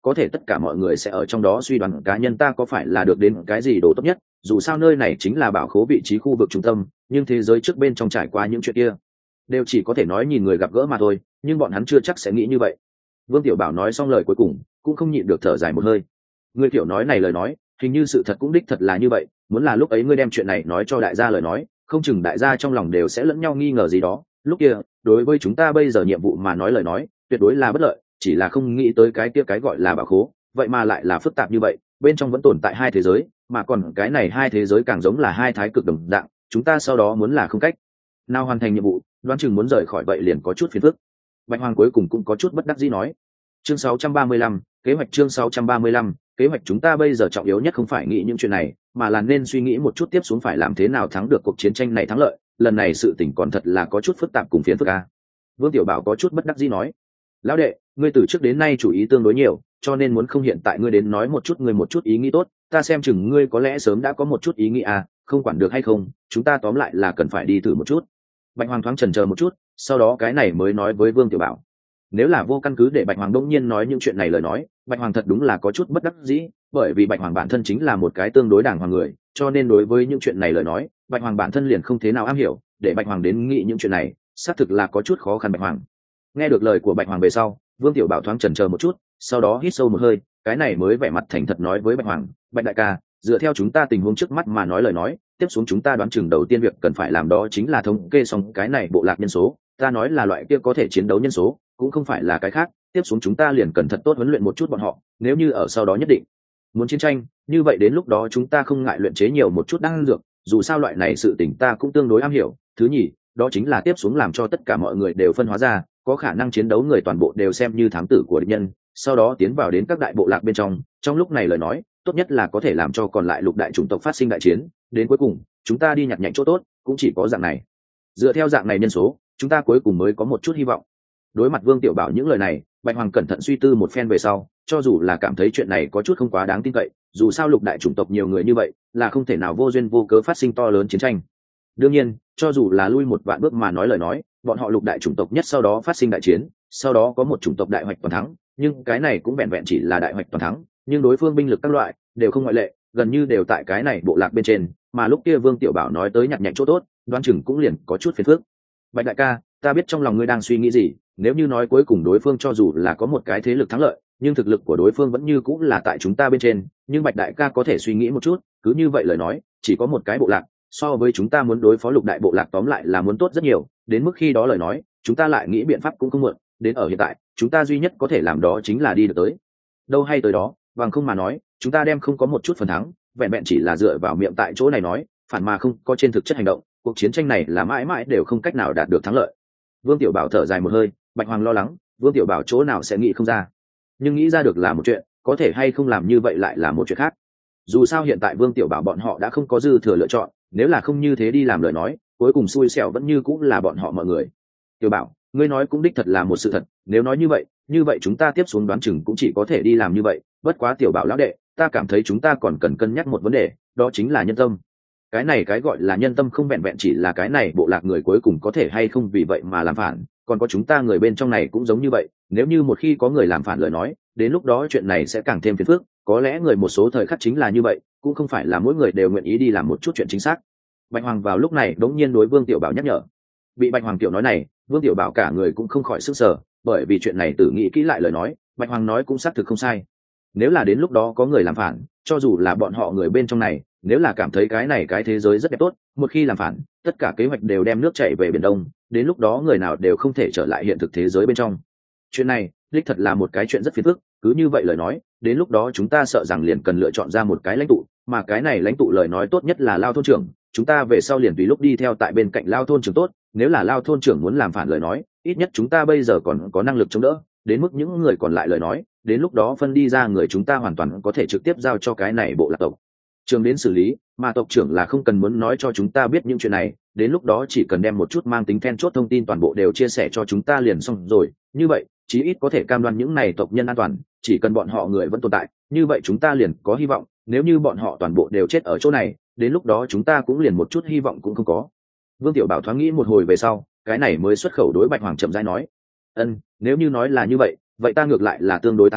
có thể tất cả mọi người sẽ ở trong đó suy đoán cá nhân ta có phải là được đến cái gì đồ tốt nhất, dù sao nơi này chính là bảo khố vị trí khu vực trung tâm, nhưng thế giới trước bên trong trải qua những chuyện kia đều chỉ có thể nói nhìn người gặp gỡ mà thôi, nhưng bọn hắn chưa chắc sẽ nghĩ như vậy. Vương Tiểu Bảo nói xong lời cuối cùng cũng không nhịn được thở dài một hơi. Ngươi kiểu nói này lời nói hình như sự thật cũng đích thật là như vậy, muốn là lúc ấy ngươi đem chuyện này nói cho đại gia lời nói, không chừng đại gia trong lòng đều sẽ lẫn nhau nghi ngờ gì đó, lúc kia đối với chúng ta bây giờ nhiệm vụ mà nói lời nói tuyệt đối là bất lợi, chỉ là không nghĩ tới cái kia cái gọi là bảo khố vậy mà lại là phức tạp như vậy, bên trong vẫn tồn tại hai thế giới, mà còn cái này hai thế giới càng giống là hai thái cực đồng dạng, chúng ta sau đó muốn là không cách nào hoàn thành nhiệm vụ, đoán chừng muốn rời khỏi vậy liền có chút phiền phức. Bạch Hoàng cuối cùng cũng có chút bất đắc dĩ nói. Chương sáu trăm ba mươi lăm, kế hoạch chương sáu trăm ba mươi lăm, kế hoạch chúng ta bây giờ trọng yếu nhất không phải nghĩ những chuyện này, mà là nên suy nghĩ một chút tiếp xuống phải làm thế nào thắng được cuộc chiến tranh này thắng lợi, lần này sự tình còn thật là có chút phức tạp cùng phiền phức a. Vương Tiểu Bảo có chút bất đắc dĩ nói. Lão đệ, ngươi từ trước đến nay chủ ý tương đối nhiều, cho nên muốn không hiện tại ngươi đến nói một chút ngươi một chút ý nghĩ tốt, ta xem chừng ngươi có lẽ sớm đã có một chút ý nghĩ à, không quản được hay không, chúng ta tóm lại là cần phải đi thử một chút. Bạch Hoàng thoáng chần chờ một chút, sau đó cái này mới nói với Vương Tiểu Bảo. Nếu là vô căn cứ để Bạch Hoàng đột nhiên nói những chuyện này lời nói, Bạch Hoàng thật đúng là có chút bất đắc dĩ, bởi vì Bạch Hoàng bản thân chính là một cái tương đối đàng hoàng người, cho nên đối với những chuyện này lời nói, Bạch Hoàng bản thân liền không thế nào am hiểu, để Bạch Hoàng đến nghĩ những chuyện này, xác thực là có chút khó khăn. Bạch Hoàng nghe được lời của Bạch Hoàng về sau, Vương Tiểu Bảo thoáng chần chờ một chút, sau đó hít sâu một hơi, cái này mới vẻ mặt thành thật nói với Bạch Hoàng, Bạch đại ca, dựa theo chúng ta tình huống trước mắt mà nói lời nói, tiếp xuống chúng ta đoán chừng đầu tiên việc cần phải làm đó chính là thống kê xong cái này bộ lạc nhân số, ta nói là loại kia có thể chiến đấu nhân số, cũng không phải là cái khác, tiếp xuống chúng ta liền cần thật tốt huấn luyện một chút bọn họ, nếu như ở sau đó nhất định muốn chiến tranh, như vậy đến lúc đó chúng ta không ngại luyện chế nhiều một chút đan dược, dù sao loại này sự tình ta cũng tương đối am hiểu. Thứ nhì, đó chính là tiếp xuống làm cho tất cả mọi người đều phân hóa ra, có khả năng chiến đấu người toàn bộ đều xem như thám tử của địch nhân, sau đó tiến vào đến các đại bộ lạc bên trong, trong lúc này lời nói, tốt nhất là có thể làm cho còn lại lục đại chủng tộc phát sinh đại chiến, đến cuối cùng, chúng ta đi nhặt nhạnh chỗ tốt, cũng chỉ có dạng này. Dựa theo dạng này nhân số, chúng ta cuối cùng mới có một chút hy vọng. Đối mặt Vương Tiểu Bảo những lời này, Bạch Hoàng cẩn thận suy tư một phen về sau, cho dù là cảm thấy chuyện này có chút không quá đáng tin cậy, dù sao lục đại chủng tộc nhiều người như vậy, là không thể nào vô duyên vô cớ phát sinh to lớn chiến tranh. Đương nhiên, cho dù là lui một vạn bước mà nói lời nói, bọn họ lục đại chủng tộc nhất sau đó phát sinh đại chiến, sau đó có một chủng tộc đại hoạch toàn thắng, nhưng cái này cũng vẹn vẹn chỉ là đại hoạch toàn thắng, nhưng đối phương binh lực các loại đều không ngoại lệ, gần như đều tại cái này bộ lạc bên trên, mà lúc kia Vương Tiểu Bảo nói tới nhặt nhạnh chỗ tốt, đoán chừng cũng liền có chút phiền phức. Bạch đại ca, ta biết trong lòng ngươi đang suy nghĩ gì, nếu như nói cuối cùng đối phương cho dù là có một cái thế lực thắng lợi, nhưng thực lực của đối phương vẫn như cũng là tại chúng ta bên trên, nhưng Bạch đại ca có thể suy nghĩ một chút, cứ như vậy lời nói, chỉ có một cái bộ lạc, so với chúng ta muốn đối phó lục đại bộ lạc tóm lại là muốn tốt rất nhiều, đến mức khi đó lời nói, chúng ta lại nghĩ biện pháp cũng không muộn, đến ở hiện tại, chúng ta duy nhất có thể làm đó chính là đi được tới đâu hay tới đó, bằng không mà nói, chúng ta đem không có một chút phần thắng, vẹn vẹn chỉ là dựa vào miệng tại chỗ này nói, phản mà không có trên thực chất hành động, cuộc chiến tranh này là mãi mãi đều không cách nào đạt được thắng lợi. Vương Tiểu Bảo thở dài một hơi, Bạch Hoàng lo lắng, Vương Tiểu Bảo chỗ nào sẽ nghĩ không ra, nhưng nghĩ ra được là một chuyện, có thể hay không làm như vậy lại là một chuyện khác. Dù sao hiện tại Vương Tiểu Bảo bọn họ đã không có dư thừa lựa chọn, nếu là không như thế đi làm lời nói, cuối cùng xui xẻo vẫn như cũng là bọn họ mọi người. Tiểu Bảo, ngươi nói cũng đích thật là một sự thật, nếu nói như vậy, như vậy chúng ta tiếp xuống đoán chừng cũng chỉ có thể đi làm như vậy, bất quá Tiểu Bảo lão đệ, ta cảm thấy chúng ta còn cần cân nhắc một vấn đề, đó chính là nhân tâm. Cái này cái gọi là nhân tâm không vẹn vẹn chỉ là cái này bộ lạc người cuối cùng có thể hay không vì vậy mà làm phản, còn có chúng ta người bên trong này cũng giống như vậy, nếu như một khi có người làm phản lời nói, đến lúc đó chuyện này sẽ càng thêm phiền phức, có lẽ người một số thời khắc chính là như vậy, cũng không phải là mỗi người đều nguyện ý đi làm một chút chuyện chính xác. Bạch Hoàng vào lúc này đống nhiên đối Vương Tiểu Bảo nhắc nhở. Bị Bạch Hoàng tiểu nói này, Vương Tiểu Bảo cả người cũng không khỏi sức sở, bởi vì chuyện này tự nghĩ kỹ lại lời nói, Bạch Hoàng nói cũng xác thực không sai. Nếu là đến lúc đó có người làm phản, cho dù là bọn họ người bên trong này, nếu là cảm thấy cái này cái thế giới rất đẹp tốt, một khi làm phản, tất cả kế hoạch đều đem nước chảy về biển Đông, đến lúc đó người nào đều không thể trở lại hiện thực thế giới bên trong. Chuyện này, đích thật là một cái chuyện rất phiền phức, cứ như vậy lời nói, đến lúc đó chúng ta sợ rằng liền cần lựa chọn ra một cái lãnh tụ, mà cái này lãnh tụ lời nói tốt nhất là Lao thôn trưởng, chúng ta về sau liền tùy lúc đi theo tại bên cạnh Lao thôn trưởng tốt, nếu là Lao thôn trưởng muốn làm phản lời nói, ít nhất chúng ta bây giờ còn có năng lực chống đỡ, đến mức những người còn lại lời nói, đến lúc đó phân đi ra người chúng ta hoàn toàn có thể trực tiếp giao cho cái này bộ lạc tộc trưởng đến xử lý, mà tộc trưởng là không cần muốn nói cho chúng ta biết những chuyện này, đến lúc đó chỉ cần đem một chút mang tính then chốt thông tin toàn bộ đều chia sẻ cho chúng ta liền xong rồi, như vậy chí ít có thể cam đoan những này tộc nhân an toàn, chỉ cần bọn họ người vẫn tồn tại, như vậy chúng ta liền có hy vọng, nếu như bọn họ toàn bộ đều chết ở chỗ này, đến lúc đó chúng ta cũng liền một chút hy vọng cũng không có. Vương Tiểu Bảo thoáng nghĩ một hồi về sau, cái này mới xuất khẩu đối Bạch Hoàng chậm rãi nói, ân, nếu như nói là như vậy, vậy ta ngược lại là tương đối tán thành,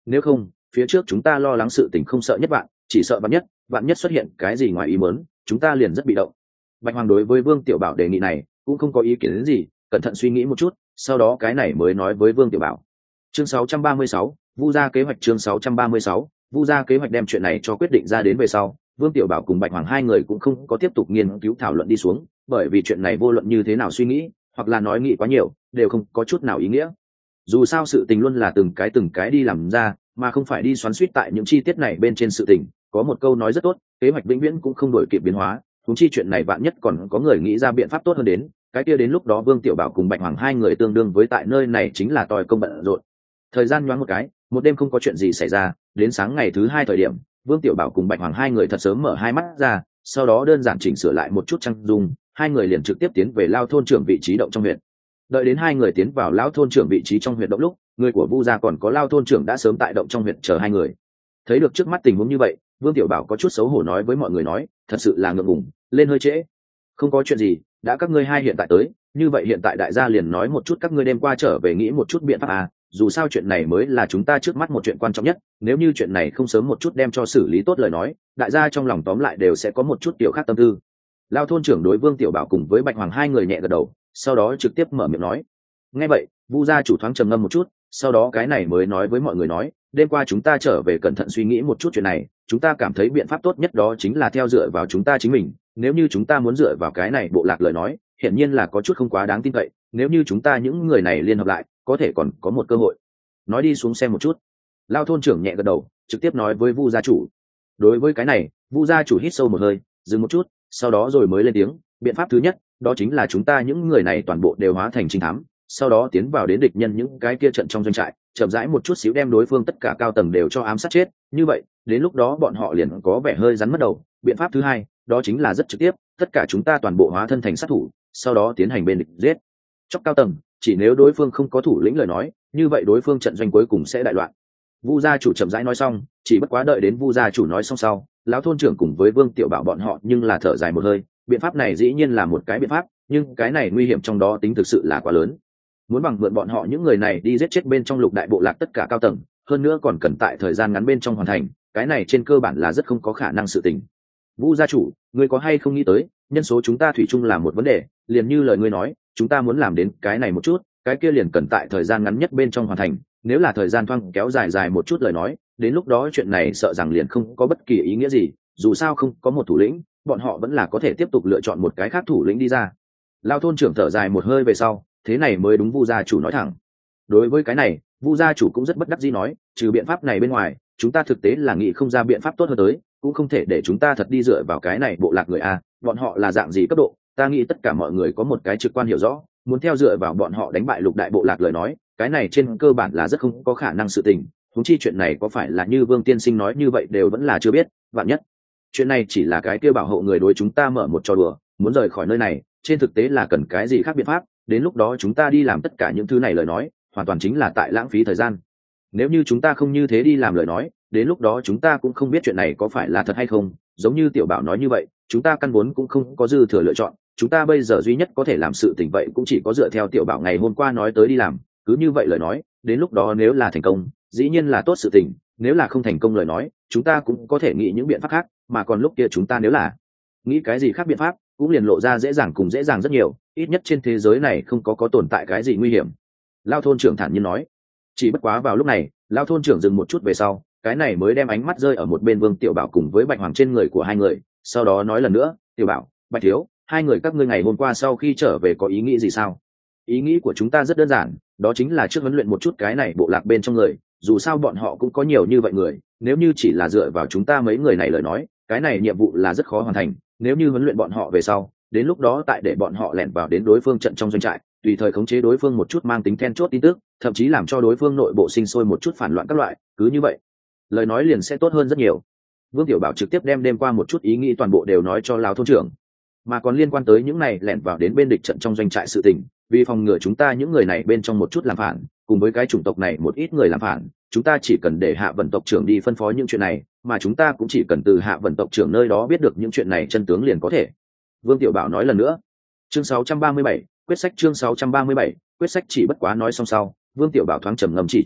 nếu không phía trước chúng ta lo lắng sự tình không sợ nhất bạn, chỉ sợ bạn nhất bạn nhất xuất hiện cái gì ngoài ý muốn, chúng ta liền rất bị động. Bạch Hoàng đối với Vương Tiểu Bảo đề nghị này cũng không có ý kiến đến gì, cẩn thận suy nghĩ một chút, sau đó cái này mới nói với Vương Tiểu Bảo. Chương sáu trăm ba mươi sáu, Vu gia kế hoạch. Chương sáu trăm ba mươi sáu, Vu gia kế hoạch. Đem chuyện này cho quyết định ra đến về sau, Vương Tiểu Bảo cùng Bạch Hoàng hai người cũng không có tiếp tục nghiên cứu thảo luận đi xuống, bởi vì chuyện này vô luận như thế nào suy nghĩ hoặc là nói nghĩ quá nhiều đều không có chút nào ý nghĩa. Dù sao sự tình luôn là từng cái từng cái đi làm ra, mà không phải đi xoắn xuýt tại những chi tiết này bên trên sự tình. Có một câu nói rất tốt, kế hoạch vĩnh viễn cũng không đổi kịp biến hóa, huống chi chuyện này vạn nhất còn có người nghĩ ra biện pháp tốt hơn đến, cái kia đến lúc đó Vương Tiểu Bảo cùng Bạch Hoàng hai người tương đương với tại nơi này chính là tòi công bận rộn. Thời gian nhoáng một cái, một đêm không có chuyện gì xảy ra, đến sáng ngày thứ hai thời điểm, Vương Tiểu Bảo cùng Bạch Hoàng hai người thật sớm mở hai mắt ra, sau đó đơn giản chỉnh sửa lại một chút trang dung, hai người liền trực tiếp tiến về Lao thôn trưởng vị trí động trong huyện. Đợi đến hai người tiến vào Lão thôn trưởng vị trí trong huyện động lúc, người của Vu gia còn có Lao thôn trưởng đã sớm tại động trong huyện chờ hai người. Thấy được trước mắt tình huống như vậy, Vương Tiểu Bảo có chút xấu hổ nói với mọi người nói, thật sự là ngượng ngùng, lên hơi trễ. Không có chuyện gì, đã các ngươi hai hiện tại tới, như vậy hiện tại đại gia liền nói một chút các ngươi đêm qua trở về nghĩ một chút biện pháp à, dù sao chuyện này mới là chúng ta trước mắt một chuyện quan trọng nhất, nếu như chuyện này không sớm một chút đem cho xử lý tốt lời nói, đại gia trong lòng tóm lại đều sẽ có một chút tiểu khác tâm tư. Lao thôn trưởng đối Vương Tiểu Bảo cùng với Bạch Hoàng hai người nhẹ gật đầu, sau đó trực tiếp mở miệng nói. Nghe vậy, Vu gia chủ thoáng trầm ngâm một chút, sau đó cái này mới nói với mọi người nói, đêm qua chúng ta trở về cẩn thận suy nghĩ một chút chuyện này, chúng ta cảm thấy biện pháp tốt nhất đó chính là theo dựa vào chúng ta chính mình, nếu như chúng ta muốn dựa vào cái này bộ lạc lời nói, hiển nhiên là có chút không quá đáng tin cậy, nếu như chúng ta những người này liên hợp lại, có thể còn có một cơ hội. Nói đi xuống xem một chút. Lao thôn trưởng nhẹ gật đầu, trực tiếp nói với Vu gia chủ. Đối với cái này, Vu gia chủ hít sâu một hơi, dừng một chút, sau đó rồi mới lên tiếng, biện pháp thứ nhất, đó chính là chúng ta những người này toàn bộ đều hóa thành trinh thám, sau đó tiến vào đến địch nhân những cái kia trận trong doanh trại, chậm rãi một chút xíu đem đối phương tất cả cao tầng đều cho ám sát chết, như vậy, đến lúc đó bọn họ liền có vẻ hơi rắn mất đầu. Biện pháp thứ hai, đó chính là rất trực tiếp, tất cả chúng ta toàn bộ hóa thân thành sát thủ, sau đó tiến hành bên địch giết chóc cao tầng, chỉ nếu đối phương không có thủ lĩnh lời nói, như vậy đối phương trận doanh cuối cùng sẽ đại loạn. Vu gia chủ chậm rãi nói xong, chỉ bất quá đợi đến Vu gia chủ nói xong sau, lão thôn trưởng cùng với Vương Tiểu Bảo bọn họ nhưng là thở dài một hơi, biện pháp này dĩ nhiên là một cái biện pháp, nhưng cái này nguy hiểm trong đó tính thực sự là quá lớn. Muốn bằng mượn bọn họ những người này đi giết chết bên trong lục đại bộ lạc tất cả cao tầng, hơn nữa còn cần tại thời gian ngắn bên trong hoàn thành, cái này trên cơ bản là rất không có khả năng sự tình. Vu gia chủ, ngươi có hay không nghĩ tới, nhân số chúng ta thủy chung là một vấn đề, liền như lời ngươi nói, chúng ta muốn làm đến cái này một chút, cái kia liền cần tại thời gian ngắn nhất bên trong hoàn thành, nếu là thời gian thoáng kéo dài dài một chút lời nói, đến lúc đó chuyện này sợ rằng liền không có bất kỳ ý nghĩa gì, dù sao không có một thủ lĩnh, bọn họ vẫn là có thể tiếp tục lựa chọn một cái khác thủ lĩnh đi ra. Lao thôn trưởng thở dài một hơi về sau, thế này mới đúng Vu gia chủ nói thẳng. Đối với cái này, Vu gia chủ cũng rất bất đắc dĩ nói, trừ biện pháp này bên ngoài, chúng ta thực tế là nghĩ không ra biện pháp tốt hơn tới, cũng không thể để chúng ta thật đi dựa vào cái này bộ lạc người a, bọn họ là dạng gì cấp độ, ta nghĩ tất cả mọi người có một cái trực quan hiểu rõ, muốn theo dựa vào bọn họ đánh bại lục đại bộ lạc lời nói, cái này trên cơ bản là rất không có khả năng sự tình, huống chi chuyện này có phải là như Vương tiên sinh nói như vậy đều vẫn là chưa biết, vạn nhất chuyện này chỉ là cái kia bảo hộ người đối chúng ta mở một trò đùa, muốn rời khỏi nơi này, trên thực tế là cần cái gì khác biện pháp, đến lúc đó chúng ta đi làm tất cả những thứ này lời nói, hoàn toàn chính là tại lãng phí thời gian. Nếu như chúng ta không như thế đi làm lời nói, đến lúc đó chúng ta cũng không biết chuyện này có phải là thật hay không, giống như Tiểu Bảo nói như vậy, chúng ta căn vốn cũng không có dư thừa lựa chọn, chúng ta bây giờ duy nhất có thể làm sự tình vậy cũng chỉ có dựa theo Tiểu Bảo ngày hôm qua nói tới đi làm, cứ như vậy lời nói, đến lúc đó nếu là thành công, dĩ nhiên là tốt sự tình, nếu là không thành công lời nói, chúng ta cũng có thể nghĩ những biện pháp khác, mà còn lúc kia chúng ta nếu là nghĩ cái gì khác biện pháp, cũng liền lộ ra dễ dàng cùng dễ dàng rất nhiều, ít nhất trên thế giới này không có có tồn tại cái gì nguy hiểm. Lao thôn trưởng thản nhiên nói. Chỉ bất quá vào lúc này, Lao thôn trưởng dừng một chút về sau, cái này mới đem ánh mắt rơi ở một bên Vương Tiểu Bảo cùng với Bạch Hoàng trên người của hai người, sau đó nói lần nữa, Tiểu Bảo, Bạch thiếu, hai người các ngươi ngày hôm qua sau khi trở về có ý nghĩ gì sao? Ý nghĩ của chúng ta rất đơn giản, đó chính là trước huấn luyện một chút cái này bộ lạc bên trong người, dù sao bọn họ cũng có nhiều như vậy người, nếu như chỉ là dựa vào chúng ta mấy người này lời nói, cái này nhiệm vụ là rất khó hoàn thành, nếu như huấn luyện bọn họ về sau, đến lúc đó tại để bọn họ lẻn vào đến đối phương trận trong doanh trại, tùy thời khống chế đối phương một chút mang tính then chốt tin tức, thậm chí làm cho đối phương nội bộ sinh sôi một chút phản loạn các loại, cứ như vậy, lời nói liền sẽ tốt hơn rất nhiều. Vương Tiểu Bảo trực tiếp đem đêm qua một chút ý nghĩ toàn bộ đều nói cho Lão thôn trưởng, mà còn liên quan tới những này lẻn vào đến bên địch trận trong doanh trại sự tình, vì phòng ngừa chúng ta những người này bên trong một chút làm phản, cùng với cái chủng tộc này một ít người làm phản, chúng ta chỉ cần để Hạ Vân tộc trưởng đi phân phó những chuyện này, mà chúng ta cũng chỉ cần từ Hạ Vân tộc trưởng nơi đó biết được những chuyện này chân tướng liền có thể. Vương Tiểu Bảo nói lần nữa. Chương sáu trăm ba mươi bảy, quyết sách. Chương sáu trăm ba mươi bảy, quyết sách. Chỉ bất quá nói xong sau, Vương Tiểu Bảo thoáng trầm ngâm chỉ chốc lát,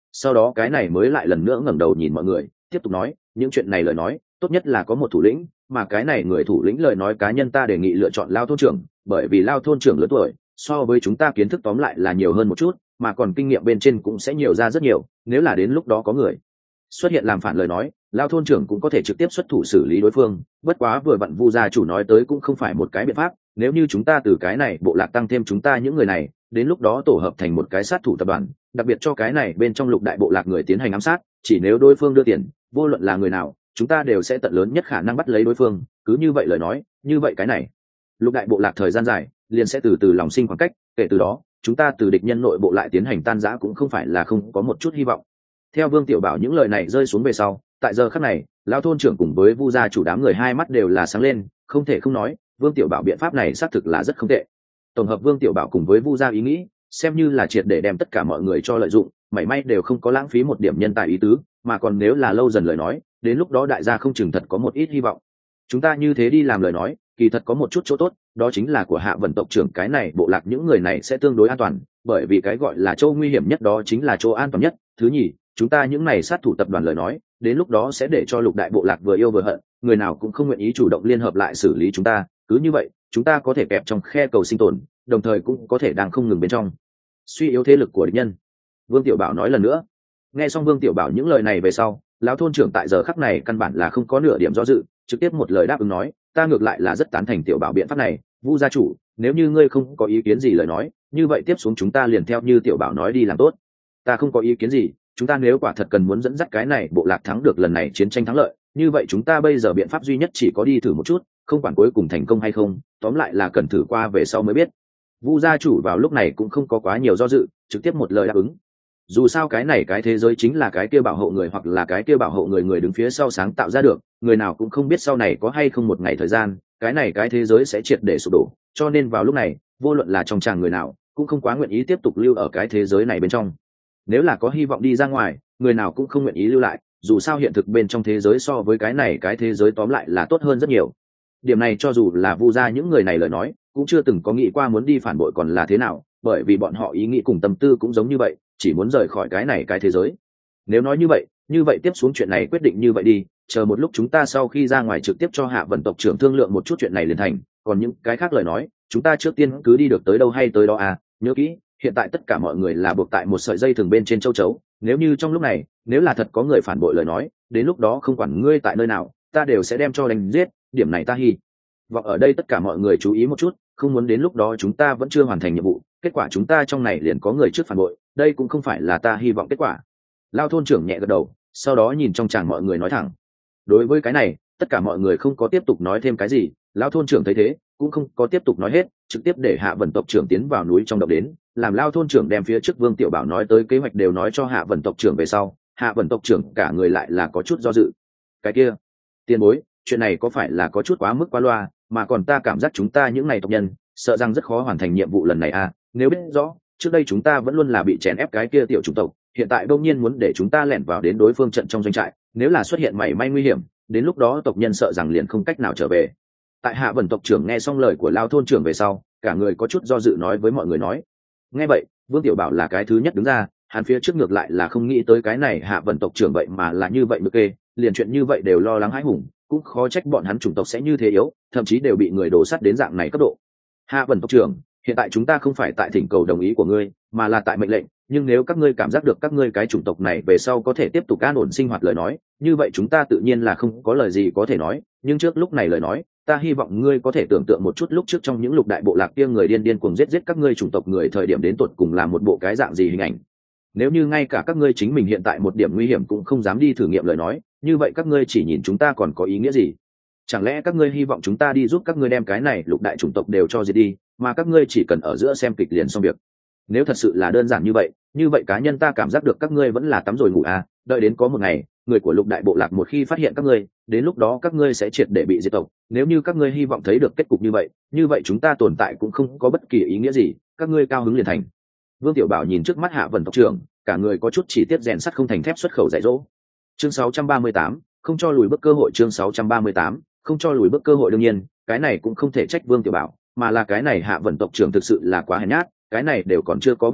sau đó cái này mới lại lần nữa ngẩng đầu nhìn mọi người tiếp tục nói, những chuyện này lời nói tốt nhất là có một thủ lĩnh, mà cái này người thủ lĩnh lời nói cá nhân ta đề nghị lựa chọn Lao thôn trưởng, bởi vì Lao thôn trưởng lớn tuổi so với chúng ta kiến thức tóm lại là nhiều hơn một chút, mà còn kinh nghiệm bên trên cũng sẽ nhiều ra rất nhiều. Nếu là đến lúc đó có người xuất hiện làm phản lời nói, Lao thôn trưởng cũng có thể trực tiếp xuất thủ xử lý đối phương. Bất quá vừa vặn Vu gia chủ nói tới cũng không phải một cái biện pháp, nếu như chúng ta từ cái này bộ lạc tăng thêm chúng ta những người này, đến lúc đó tổ hợp thành một cái sát thủ tập đoàn, đặc biệt cho cái này bên trong lục đại bộ lạc người tiến hành ám sát, chỉ nếu đối phương đưa tiền, vô luận là người nào, chúng ta đều sẽ tận lớn nhất khả năng bắt lấy đối phương. Cứ như vậy lời nói, như vậy cái này lục đại bộ lạc thời gian dài liền sẽ từ từ lòng sinh khoảng cách, kể từ đó chúng ta từ địch nhân nội bộ lại tiến hành tan rã cũng không phải là không có một chút hy vọng. Theo Vương Tiểu Bảo những lời này rơi xuống về sau, tại giờ khắc này lão thôn trưởng cùng với Vu gia chủ đám người hai mắt đều là sáng lên, không thể không nói Vương Tiểu Bảo biện pháp này xác thực là rất không tệ. Tổng hợp Vương Tiểu Bảo cùng với Vu gia ý nghĩ, xem như là triệt để đem tất cả mọi người cho lợi dụng, mảy may đều không có lãng phí một điểm nhân tài ý tứ, mà còn nếu là lâu dần lời nói, đến lúc đó đại gia không chừng thật có một ít hy vọng. Chúng ta như thế đi làm lời nói, kỳ thật có một chút chỗ tốt, đó chính là của Hạ Vân tộc trưởng cái này bộ lạc những người này sẽ tương đối an toàn, bởi vì cái gọi là chỗ nguy hiểm nhất đó chính là chỗ an toàn nhất. Thứ nhì, chúng ta những này sát thủ tập đoàn lời nói, đến lúc đó sẽ để cho lục đại bộ lạc vừa yêu vừa hận, người nào cũng không nguyện ý chủ động liên hợp lại xử lý chúng ta. Cứ như vậy, chúng ta có thể kẹp trong khe cầu sinh tồn, đồng thời cũng có thể đang không ngừng bên trong suy yếu thế lực của địch nhân. Vương Tiểu Bảo nói lần nữa. Nghe xong Vương Tiểu Bảo những lời này về sau, lão thôn trưởng tại giờ khắc này căn bản là không có nửa điểm do dự, trực tiếp một lời đáp ứng nói, ta ngược lại là rất tán thành Tiểu Bảo biện pháp này, Vu gia chủ, nếu như ngươi không có ý kiến gì lời nói, như vậy tiếp xuống chúng ta liền theo như Tiểu Bảo nói đi làm tốt. Ta không có ý kiến gì, chúng ta nếu quả thật cần muốn dẫn dắt cái này bộ lạc thắng được lần này chiến tranh thắng lợi, như vậy chúng ta bây giờ biện pháp duy nhất chỉ có đi thử một chút, không quản cuối cùng thành công hay không, tóm lại là cần thử qua về sau mới biết. Vu gia chủ vào lúc này cũng không có quá nhiều do dự, trực tiếp một lời đáp ứng. Dù sao cái này cái thế giới chính là cái kia bảo hộ người hoặc là cái kia bảo hộ người người đứng phía sau sáng tạo ra được, người nào cũng không biết sau này có hay không một ngày thời gian, cái này cái thế giới sẽ triệt để sụp đổ, cho nên vào lúc này, vô luận là trong chàng người nào, cũng không quá nguyện ý tiếp tục lưu ở cái thế giới này bên trong. Nếu là có hy vọng đi ra ngoài, người nào cũng không nguyện ý lưu lại, dù sao hiện thực bên trong thế giới so với cái này cái thế giới tóm lại là tốt hơn rất nhiều. Điểm này cho dù là Vu gia những người này lời nói, cũng chưa từng có nghĩ qua muốn đi phản bội còn là thế nào, bởi vì bọn họ ý nghĩ cùng tâm tư cũng giống như vậy, chỉ muốn rời khỏi cái này cái thế giới. Nếu nói như vậy, như vậy tiếp xuống chuyện này quyết định như vậy đi, chờ một lúc chúng ta sau khi ra ngoài trực tiếp cho Hạ Vân tộc trưởng thương lượng một chút chuyện này liền thành, còn những cái khác lời nói, chúng ta trước tiên cứ đi được tới đâu hay tới đó à, nhớ kỹ, hiện tại tất cả mọi người là buộc tại một sợi dây thừng bên trên châu chấu, nếu như trong lúc này, nếu là thật có người phản bội lời nói, đến lúc đó không quản ngươi tại nơi nào, ta đều sẽ đem cho đánh giết, điểm này ta hy vọng ở đây tất cả mọi người chú ý một chút, không muốn đến lúc đó chúng ta vẫn chưa hoàn thành nhiệm vụ, kết quả chúng ta trong này liền có người trước phản bội, đây cũng không phải là ta hy vọng kết quả. Lao thôn trưởng nhẹ gật đầu, sau đó nhìn trong tràng mọi người nói thẳng. Đối với cái này, tất cả mọi người không có tiếp tục nói thêm cái gì, Lao thôn trưởng thấy thế, cũng không có tiếp tục nói hết, trực tiếp để Hạ Vân tộc trưởng tiến vào núi trong động đến, làm Lao thôn trưởng đem phía trước Vương Tiểu Bảo nói tới kế hoạch đều nói cho Hạ Vân tộc trưởng về sau, Hạ Vân tộc trưởng cả người lại là có chút do dự. Cái kia, tiền bối, chuyện này có phải là có chút quá mức quá loa, mà còn ta cảm giác chúng ta những này tộc nhân, sợ rằng rất khó hoàn thành nhiệm vụ lần này à, nếu biết rõ, trước đây chúng ta vẫn luôn là bị chèn ép cái kia tiểu chủng tộc, hiện tại đương nhiên muốn để chúng ta lẻn vào đến đối phương trận trong doanh trại, nếu là xuất hiện mảy may nguy hiểm, đến lúc đó tộc nhân sợ rằng liền không cách nào trở về. Tại Hạ Vân tộc trưởng nghe xong lời của Lao thôn trưởng về sau, cả người có chút do dự nói với mọi người nói. Nghe vậy, Vương Tiểu Bảo là cái thứ nhất đứng ra, hắn phía trước ngược lại là không nghĩ tới cái này Hạ Vân tộc trưởng vậy mà là như vậy được kê, liền chuyện như vậy đều lo lắng hãi hùng, cũng khó trách bọn hắn chủng tộc sẽ như thế yếu, thậm chí đều bị người đổ sắt đến dạng này cấp độ. Hạ Vân tộc trưởng, hiện tại chúng ta không phải tại thỉnh cầu đồng ý của ngươi, mà là tại mệnh lệnh, nhưng nếu các ngươi cảm giác được các ngươi cái chủng tộc này về sau có thể tiếp tục an ổn sinh hoạt lời nói, như vậy chúng ta tự nhiên là không có lời gì có thể nói, nhưng trước lúc này lời nói, ta hy vọng ngươi có thể tưởng tượng một chút lúc trước trong những lục đại bộ lạc kia người điên điên cuồng giết giết các ngươi chủng tộc người thời điểm đến tột cùng là một bộ cái dạng gì hình ảnh. Nếu như ngay cả các ngươi chính mình hiện tại một điểm nguy hiểm cũng không dám đi thử nghiệm lời nói, như vậy các ngươi chỉ nhìn chúng ta còn có ý nghĩa gì? Chẳng lẽ các ngươi hy vọng chúng ta đi giúp các ngươi đem cái này lục đại chủng tộc đều cho diệt đi, mà các ngươi chỉ cần ở giữa xem kịch liền xong việc? Nếu thật sự là đơn giản như vậy, như vậy cá nhân ta cảm giác được các ngươi vẫn là tắm rồi ngủ à, đợi đến có một ngày, người của lục đại bộ lạc một khi phát hiện các ngươi, đến lúc đó các ngươi sẽ triệt để bị diệt tộc, nếu như các ngươi hy vọng thấy được kết cục như vậy, như vậy chúng ta tồn tại cũng không có bất kỳ ý nghĩa gì, các ngươi cao hứng liền thành. Vương Tiểu Bảo nhìn trước mắt Hạ Vân tộc trưởng, cả người có chút chỉ tiết rèn sắt không thành thép xuất khẩu dạy dỗ. Chương sáu trăm ba mươi tám, không cho lùi bước cơ hội. Chương sáu trăm ba mươi tám, không cho lùi bước cơ hội. Đương nhiên, cái này cũng không thể trách Vương Tiểu Bảo, mà là cái này Hạ Vân tộc trưởng thực sự là quá hèn nhát, cái này đều còn chưa có bắt đầu,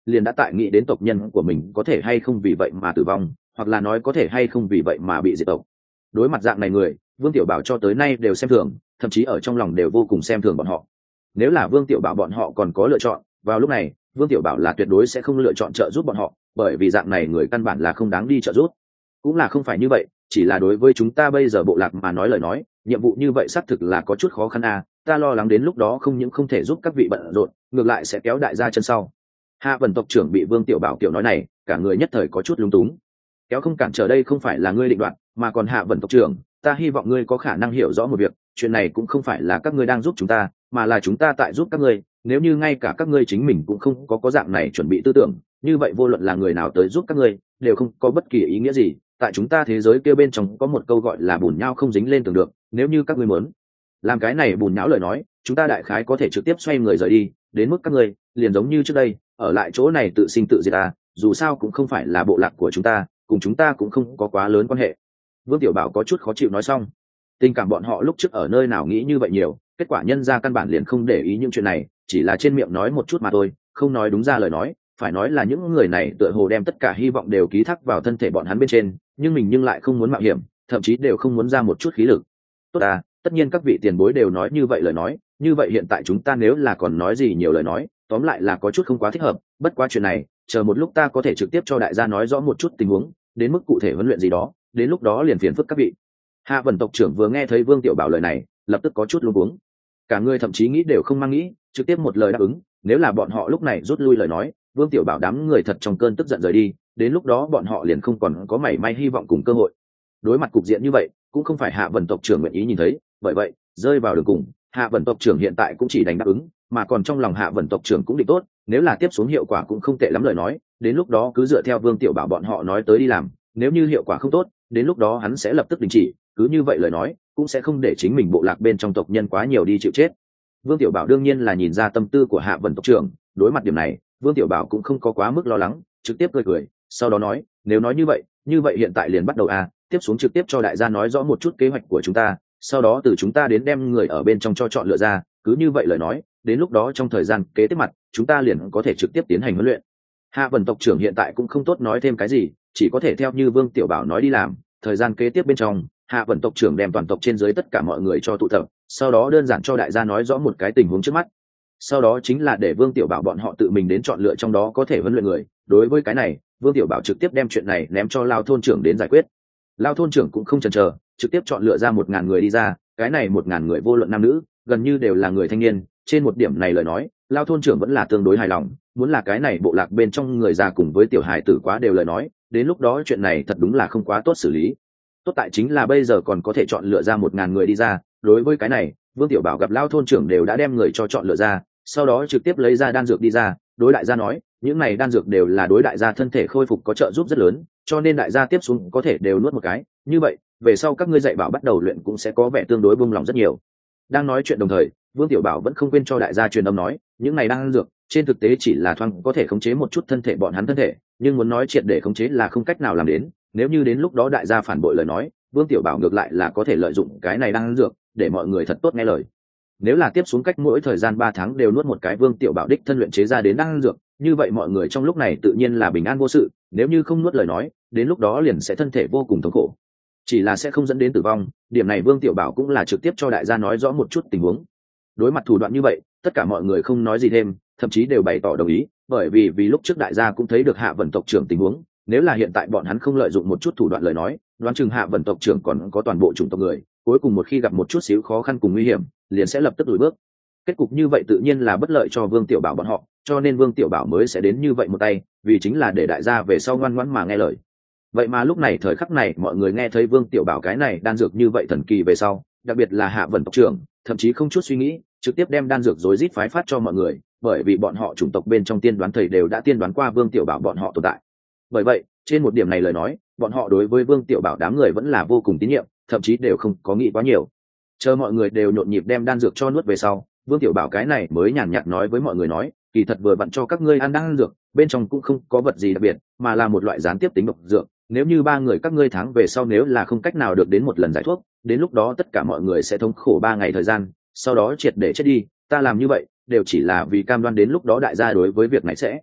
liền đã tại nghĩ đến tộc nhân của mình có thể hay không vì vậy mà tử vong, hoặc là nói có thể hay không vì vậy mà bị diệt tộc. Đối mặt dạng này người, Vương Tiểu Bảo cho tới nay đều xem thường, thậm chí ở trong lòng đều vô cùng xem thường bọn họ. Nếu là Vương Tiểu Bảo bọn họ còn có lựa chọn, vào lúc này Vương Tiểu Bảo là tuyệt đối sẽ không lựa chọn trợ giúp bọn họ, bởi vì dạng này người căn bản là không đáng đi trợ giúp. Cũng là không phải như vậy, chỉ là đối với chúng ta bây giờ bộ lạc mà nói lời nói, nhiệm vụ như vậy xác thực là có chút khó khăn à, ta lo lắng đến lúc đó không những không thể giúp các vị bận rộn, ngược lại sẽ kéo đại gia chân sau. Hạ Vân tộc trưởng bị Vương Tiểu Bảo kiểu nói này, cả người nhất thời có chút lung túng. Kéo không cản trở đây không phải là ngươi định đoạt, mà còn Hạ Vân tộc trưởng, ta hy vọng ngươi có khả năng hiểu rõ một việc, chuyện này cũng không phải là các ngươi đang giúp chúng ta, mà là chúng ta tại giúp các ngươi. Nếu như ngay cả các ngươi chính mình cũng không có có dạng này chuẩn bị tư tưởng, như vậy vô luận là người nào tới giúp các ngươi, đều không có bất kỳ ý nghĩa gì. Tại chúng ta thế giới kia bên trong có một câu gọi là bùn nhão không dính lên tường được, nếu như các ngươi muốn làm cái này bùn nhão lời nói, chúng ta đại khái có thể trực tiếp xoay người rời đi, đến mức các ngươi liền giống như trước đây, ở lại chỗ này tự sinh tự diệt à, dù sao cũng không phải là bộ lạc của chúng ta, cùng chúng ta cũng không có quá lớn quan hệ. Vương Tiểu Bảo có chút khó chịu nói xong, tình cảm bọn họ lúc trước ở nơi nào nghĩ như vậy nhiều, kết quả nhân ra căn bản liền không để ý những chuyện này, chỉ là trên miệng nói một chút mà thôi, không nói đúng ra lời nói. Phải nói là những người này tựa hồ đem tất cả hy vọng đều ký thác vào thân thể bọn hắn bên trên, nhưng mình nhưng lại không muốn mạo hiểm, thậm chí đều không muốn ra một chút khí lực. Tốt à, tất nhiên các vị tiền bối đều nói như vậy lời nói, như vậy hiện tại chúng ta nếu là còn nói gì nhiều lời nói, tóm lại là có chút không quá thích hợp. Bất quá chuyện này, chờ một lúc ta có thể trực tiếp cho đại gia nói rõ một chút tình huống, đến mức cụ thể huấn luyện gì đó, đến lúc đó liền phiền phức các vị. Hạ Vân tộc trưởng vừa nghe thấy Vương Tiểu Bảo lời này, lập tức có chút luống cuống. Cả người thậm chí nghĩ đều không mang nghĩ, trực tiếp một lời đáp ứng. Nếu là bọn họ lúc này rút lui lời nói, Vương Tiểu Bảo đám người thật trong cơn tức giận rời đi, đến lúc đó bọn họ liền không còn có mảy may hy vọng cùng cơ hội. Đối mặt cục diện như vậy, cũng không phải Hạ Vân tộc trưởng nguyện ý nhìn thấy, bởi vậy, rơi vào đường cùng, Hạ Vân tộc trưởng hiện tại cũng chỉ đành đáp ứng, mà còn trong lòng Hạ Vân tộc trưởng cũng định tốt, nếu là tiếp xuống hiệu quả cũng không tệ lắm lời nói, đến lúc đó cứ dựa theo Vương Tiểu Bảo bọn họ nói tới đi làm, nếu như hiệu quả không tốt, đến lúc đó hắn sẽ lập tức đình chỉ, cứ như vậy lời nói, cũng sẽ không để chính mình bộ lạc bên trong tộc nhân quá nhiều đi chịu chết. Vương Tiểu Bảo đương nhiên là nhìn ra tâm tư của Hạ Vân tộc trưởng, đối mặt điểm này, Vương Tiểu Bảo cũng không có quá mức lo lắng, trực tiếp cười cười, sau đó nói, nếu nói như vậy, như vậy hiện tại liền bắt đầu à, tiếp xuống trực tiếp cho đại gia nói rõ một chút kế hoạch của chúng ta, sau đó từ chúng ta đến đem người ở bên trong cho chọn lựa ra, cứ như vậy lời nói, đến lúc đó trong thời gian kế tiếp mặt, chúng ta liền có thể trực tiếp tiến hành huấn luyện. Hạ Vân tộc trưởng hiện tại cũng không tốt nói thêm cái gì, chỉ có thể theo như Vương Tiểu Bảo nói đi làm, thời gian kế tiếp bên trong, Hạ Vân tộc trưởng đem toàn tộc trên dưới tất cả mọi người cho tụ tập, sau đó đơn giản cho đại gia nói rõ một cái tình huống trước mắt. Sau đó chính là để Vương Tiểu Bảo bọn họ tự mình đến chọn lựa trong đó có thể huấn luyện người. Đối với cái này, Vương Tiểu Bảo trực tiếp đem chuyện này ném cho Lao thôn trưởng đến giải quyết. Lao thôn trưởng cũng không chần chờ, trực tiếp chọn lựa ra một ngàn người đi ra. Cái này một ngàn người vô luận nam nữ, gần như đều là người thanh niên. Trên một điểm này lời nói, Lao thôn trưởng vẫn là tương đối hài lòng. Muốn là cái này bộ lạc bên trong người già cùng với tiểu hài tử quá đều lời nói, đến lúc đó chuyện này thật đúng là không quá tốt xử lý. Tốt tại chính là bây giờ còn có thể chọn lựa ra một ngàn người đi ra. Đối với cái này, Vương Tiểu Bảo gặp Lao thôn trưởng đều đã đem người cho chọn lựa ra, sau đó trực tiếp lấy ra đan dược đi ra. Đối đại gia nói, những này đan dược đều là đối đại gia thân thể khôi phục có trợ giúp rất lớn, cho nên đại gia tiếp xuống có thể đều nuốt một cái, như vậy về sau các ngươi dạy bảo bắt đầu luyện cũng sẽ có vẻ tương đối buông lòng rất nhiều. Đang nói chuyện đồng thời, Vương Tiểu Bảo vẫn không quên cho đại gia truyền âm nói, những này đan dược trên thực tế chỉ là thoáng có thể khống chế một chút thân thể bọn hắn thân thể, nhưng muốn nói triệt để khống chế là không cách nào làm đến. Nếu như đến lúc đó đại gia phản bội lời nói, Vương Tiểu Bảo ngược lại là có thể lợi dụng cái này đan dược để mọi người thật tốt nghe lời. Nếu là tiếp xuống cách mỗi thời gian ba tháng đều nuốt một cái Vương Tiểu Bảo đích thân luyện chế ra đến đan dược, như vậy mọi người trong lúc này tự nhiên là bình an vô sự, nếu như không nuốt lời nói, đến lúc đó liền sẽ thân thể vô cùng thống khổ, chỉ là sẽ không dẫn đến tử vong. Điểm này Vương Tiểu Bảo cũng là trực tiếp cho đại gia nói rõ một chút tình huống. Đối mặt thủ đoạn như vậy, tất cả mọi người không nói gì thêm, thậm chí đều bày tỏ đồng ý, bởi vì vì lúc trước đại gia cũng thấy được Hạ Vân tộc trưởng tình huống, nếu là hiện tại bọn hắn không lợi dụng một chút thủ đoạn lời nói, đoán chừng Hạ Vân tộc trưởng còn có toàn bộ chủng tộc người, cuối cùng một khi gặp một chút xíu khó khăn cùng nguy hiểm, liền sẽ lập tức lùi bước. Kết cục như vậy tự nhiên là bất lợi cho Vương Tiểu Bảo bọn họ, cho nên Vương Tiểu Bảo mới sẽ đến như vậy một tay, vì chính là để đại gia về sau ngoan ngoãn mà nghe lời. Vậy mà lúc này thời khắc này mọi người nghe thấy Vương Tiểu Bảo cái này đan dược như vậy thần kỳ về sau, đặc biệt là Hạ Vân tộc trưởng, thậm chí không chút suy nghĩ, trực tiếp đem đan dược rối rít phái phát cho mọi người, bởi vì bọn họ chủng tộc bên trong tiên đoán thầy đều đã tiên đoán qua Vương Tiểu Bảo bọn họ tồn tại. Bởi vậy, trên một điểm này lời nói, bọn họ đối với Vương Tiểu Bảo đám người vẫn là vô cùng tín nhiệm, thậm chí đều không có nghĩ quá nhiều. Chờ mọi người đều nhộn nhịp đem đan dược cho nuốt về sau, Vương Tiểu Bảo cái này mới nhàn nhạt nói với mọi người nói, kỳ thật vừa vặn cho các ngươi ăn đan dược, bên trong cũng không có vật gì đặc biệt, mà là một loại gián tiếp tính độc dược. Nếu như ba người các ngươi tháng về sau nếu là không cách nào được đến một lần giải thuốc, đến lúc đó tất cả mọi người sẽ thống khổ ba ngày thời gian, sau đó triệt để chết đi. Ta làm như vậy đều chỉ là vì cam đoan đến lúc đó đại gia đối với việc này sẽ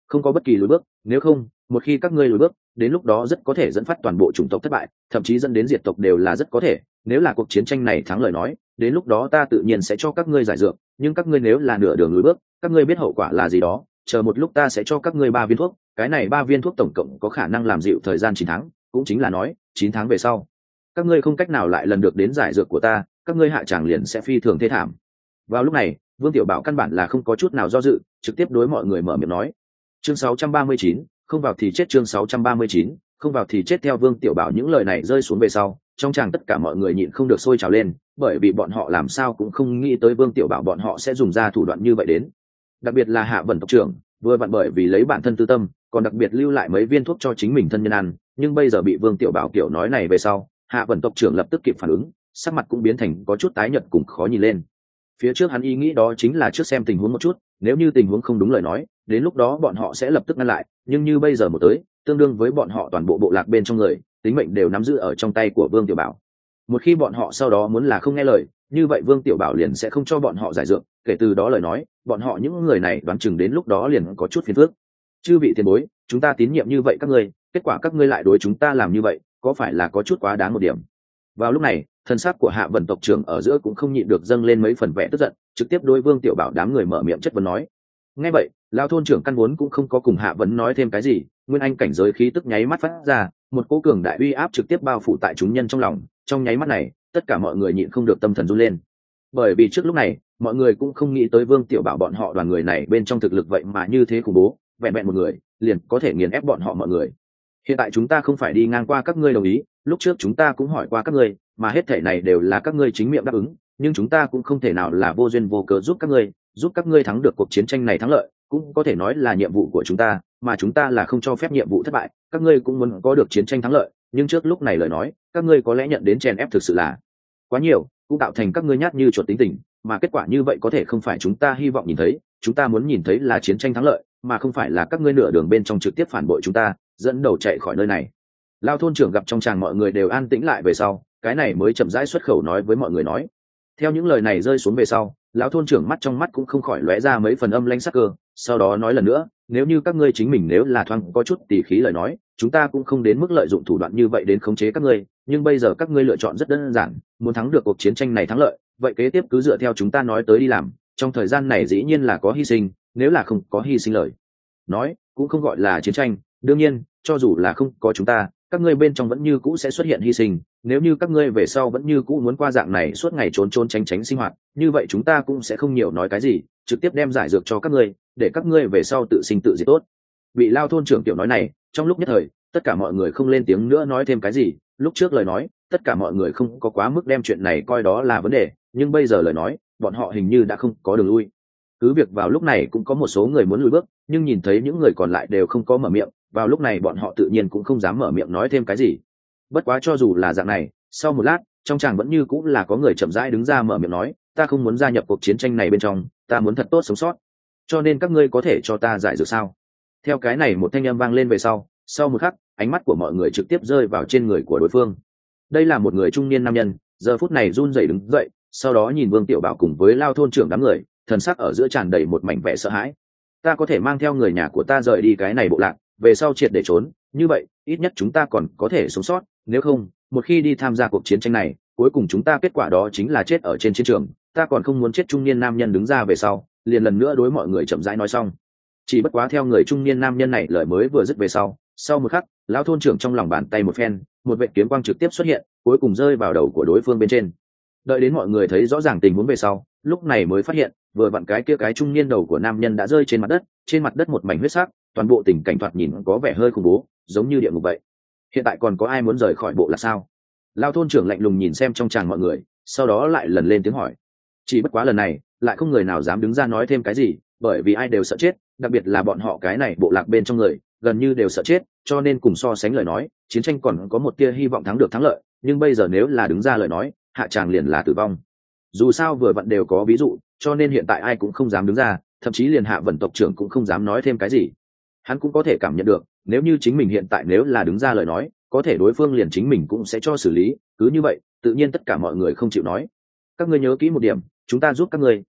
không có bất kỳ lùi bước, nếu không một khi các ngươi lùi bước, đến lúc đó rất có thể dẫn phát toàn bộ chủng tộc thất bại, thậm chí dẫn đến diệt tộc đều là rất có thể. Nếu là cuộc chiến tranh này thắng lời nói, đến lúc đó ta tự nhiên sẽ cho các ngươi giải dược, nhưng các ngươi nếu là nửa đường lùi bước, các ngươi biết hậu quả là gì đó. Chờ một lúc ta sẽ cho các ngươi ba viên thuốc, cái này ba viên thuốc tổng cộng có khả năng làm dịu thời gian chín tháng, cũng chính là nói chín tháng về sau các ngươi không cách nào lại lần được đến giải dược của ta, các ngươi hạ tràng liền sẽ phi thường thê thảm. Vào lúc này Vương Tiểu Bảo căn bản là không có chút nào do dự, trực tiếp đối mọi người mở miệng nói. Chương sáu trăm ba mươi chín, không vào thì chết. Chương sáu trăm ba mươi chín, không vào thì chết. Theo Vương Tiểu Bảo những lời này rơi xuống về sau, trong tràng tất cả mọi người nhịn không được sôi trào lên, bởi vì bọn họ làm sao cũng không nghĩ tới Vương Tiểu Bảo bọn họ sẽ dùng ra thủ đoạn như vậy đến. Đặc biệt là Hạ Vân tộc trưởng, vừa vặn bởi vì lấy bản thân tư tâm, còn đặc biệt lưu lại mấy viên thuốc cho chính mình thân nhân ăn, nhưng bây giờ bị Vương Tiểu Bảo kiểu nói này về sau, Hạ Vân tộc trưởng lập tức kịp phản ứng, sắc mặt cũng biến thành có chút tái nhợt cùng khó nhìn lên. Phía trước hắn ý nghĩ đó chính là trước xem tình huống một chút, nếu như tình huống không đúng lời nói, đến lúc đó bọn họ sẽ lập tức ngăn lại, nhưng như bây giờ một tới, tương đương với bọn họ toàn bộ bộ lạc bên trong người, tính mệnh đều nắm giữ ở trong tay của Vương Tiểu Bảo. Một khi bọn họ sau đó muốn là không nghe lời, như vậy Vương Tiểu Bảo liền sẽ không cho bọn họ giải dược, kể từ đó lời nói, bọn họ những người này đoán chừng đến lúc đó liền có chút phiền phức. Chư vị tiền bối, chúng ta tín nhiệm như vậy các ngươi, kết quả các ngươi lại đối chúng ta làm như vậy, có phải là có chút quá đáng một điểm? Vào lúc này, thân xác của Hạ Vân tộc trưởng ở giữa cũng không nhịn được dâng lên mấy phần vẻ tức giận, trực tiếp đối Vương Tiểu Bảo đám người mở miệng chất vấn nói. Nghe vậy, lão thôn trưởng căn vốn cũng không có cùng Hạ Vân nói thêm cái gì, nguyên anh cảnh giới khí tức nháy mắt phát ra, một cỗ cường đại uy áp trực tiếp bao phủ tại chúng nhân trong lòng, trong nháy mắt này, tất cả mọi người nhịn không được tâm thần run lên. Bởi vì trước lúc này, mọi người cũng không nghĩ tới Vương Tiểu Bảo bọn họ đoàn người này bên trong thực lực vậy mà như thế khủng bố, vẹn vẹn một người, liền có thể nghiền ép bọn họ mọi người. Hiện tại chúng ta không phải đi ngang qua các ngươi đồng ý, lúc trước chúng ta cũng hỏi qua các ngươi, mà hết thảy này đều là các ngươi chính miệng đáp ứng, nhưng chúng ta cũng không thể nào là vô duyên vô cớ giúp các ngươi, giúp các ngươi thắng được cuộc chiến tranh này thắng lợi, cũng có thể nói là nhiệm vụ của chúng ta, mà chúng ta là không cho phép nhiệm vụ thất bại, các ngươi cũng muốn có được chiến tranh thắng lợi, nhưng trước lúc này lời nói, các ngươi có lẽ nhận đến chèn ép thực sự là quá nhiều, cũng tạo thành các ngươi nhát như chuột tính tình, mà kết quả như vậy có thể không phải chúng ta hy vọng nhìn thấy, chúng ta muốn nhìn thấy là chiến tranh thắng lợi, mà không phải là các ngươi nửa đường bên trong trực tiếp phản bội chúng ta, dẫn đầu chạy khỏi nơi này. Lao thôn trưởng gặp trong tràng mọi người đều an tĩnh lại về sau, cái này mới chậm rãi xuất khẩu nói với mọi người nói. Theo những lời này rơi xuống về sau, lão thôn trưởng mắt trong mắt cũng không khỏi lóe ra mấy phần âm lãnh sắc cơ, sau đó nói lần nữa, nếu như các ngươi chính mình nếu là thoáng có chút tỉ khí lời nói, chúng ta cũng không đến mức lợi dụng thủ đoạn như vậy đến khống chế các ngươi, nhưng bây giờ các ngươi lựa chọn rất đơn giản, muốn thắng được cuộc chiến tranh này thắng lợi, vậy kế tiếp cứ dựa theo chúng ta nói tới đi làm, trong thời gian này dĩ nhiên là có hy sinh, nếu là không có hy sinh lời nói, cũng không gọi là chiến tranh, đương nhiên, cho dù là không có chúng ta, các ngươi bên trong vẫn như cũ sẽ xuất hiện hy sinh, nếu như các ngươi về sau vẫn như cũ muốn qua dạng này suốt ngày trốn trốn tránh tránh sinh hoạt, như vậy chúng ta cũng sẽ không nhiều nói cái gì, trực tiếp đem giải dược cho các ngươi, để các ngươi về sau tự sinh tự diệt tốt. Vị lao thôn trưởng tiểu nói này, trong lúc nhất thời, tất cả mọi người không lên tiếng nữa nói thêm cái gì, lúc trước lời nói, tất cả mọi người không có quá mức đem chuyện này coi đó là vấn đề, nhưng bây giờ lời nói, bọn họ hình như đã không có đường lui. Cứ việc vào lúc này cũng có một số người muốn lùi bước, nhưng nhìn thấy những người còn lại đều không có mở miệng, vào lúc này bọn họ tự nhiên cũng không dám mở miệng nói thêm cái gì. Bất quá cho dù là dạng này, sau một lát, trong tràng vẫn như cũng là có người chậm rãi đứng ra mở miệng nói, ta không muốn gia nhập cuộc chiến tranh này bên trong, ta muốn thật tốt sống sót. Cho nên các ngươi có thể cho ta giải dược sao? Theo cái này một thanh âm vang lên về sau, sau một khắc, ánh mắt của mọi người trực tiếp rơi vào trên người của đối phương. Đây là một người trung niên nam nhân, giờ phút này run rẩy đứng dậy, sau đó nhìn Vương Tiểu Bảo cùng với lao thôn trưởng đám người, thần sắc ở giữa tràn đầy một mảnh vẻ sợ hãi. Ta có thể mang theo người nhà của ta rời đi cái này bộ lạc, về sau triệt để trốn, như vậy ít nhất chúng ta còn có thể sống sót, nếu không một khi đi tham gia cuộc chiến tranh này, cuối cùng chúng ta kết quả đó chính là chết ở trên chiến trường, ta còn không muốn chết. Trung niên nam nhân đứng ra về sau, liền lần nữa đối mọi người chậm rãi nói xong. Chỉ bất quá theo người trung niên nam nhân này lời mới vừa dứt về sau, sau một khắc, lão thôn trưởng trong lòng bàn tay một phen, một vệt kiếm quang trực tiếp xuất hiện, cuối cùng rơi vào đầu của đối phương bên trên. Đợi đến mọi người thấy rõ ràng tình huống về sau, lúc này mới phát hiện, vừa vặn cái kia cái trung niên đầu của nam nhân đã rơi trên mặt đất, trên mặt đất một mảnh huyết sắc, toàn bộ tình cảnh thoạt nhìn có vẻ hơi khủng bố, giống như địa ngục vậy. Hiện tại còn có ai muốn rời khỏi bộ là sao? Lão thôn trưởng lạnh lùng nhìn xem trong tràng mọi người, sau đó lại lần lên tiếng hỏi. Chỉ bất quá lần này, lại không người nào dám đứng ra nói thêm cái gì, bởi vì ai đều sợ chết, đặc biệt là bọn họ cái này bộ lạc bên trong người, gần như đều sợ chết, cho nên cùng so sánh lời nói, chiến tranh còn có một tia hy vọng thắng được thắng lợi, nhưng bây giờ nếu là đứng ra lời nói, hạ tràng liền là tử vong. Dù sao vừa vặn đều có ví dụ, cho nên hiện tại ai cũng không dám đứng ra, thậm chí liền Hạ Vân tộc trưởng cũng không dám nói thêm cái gì. Hắn cũng có thể cảm nhận được, nếu như chính mình hiện tại nếu là đứng ra lời nói, có thể đối phương liền chính mình cũng sẽ cho xử lý, cứ như vậy, tự nhiên tất cả mọi người không chịu nói. Các ngươi nhớ kỹ một điểm, chúng ta giúp các ngươi,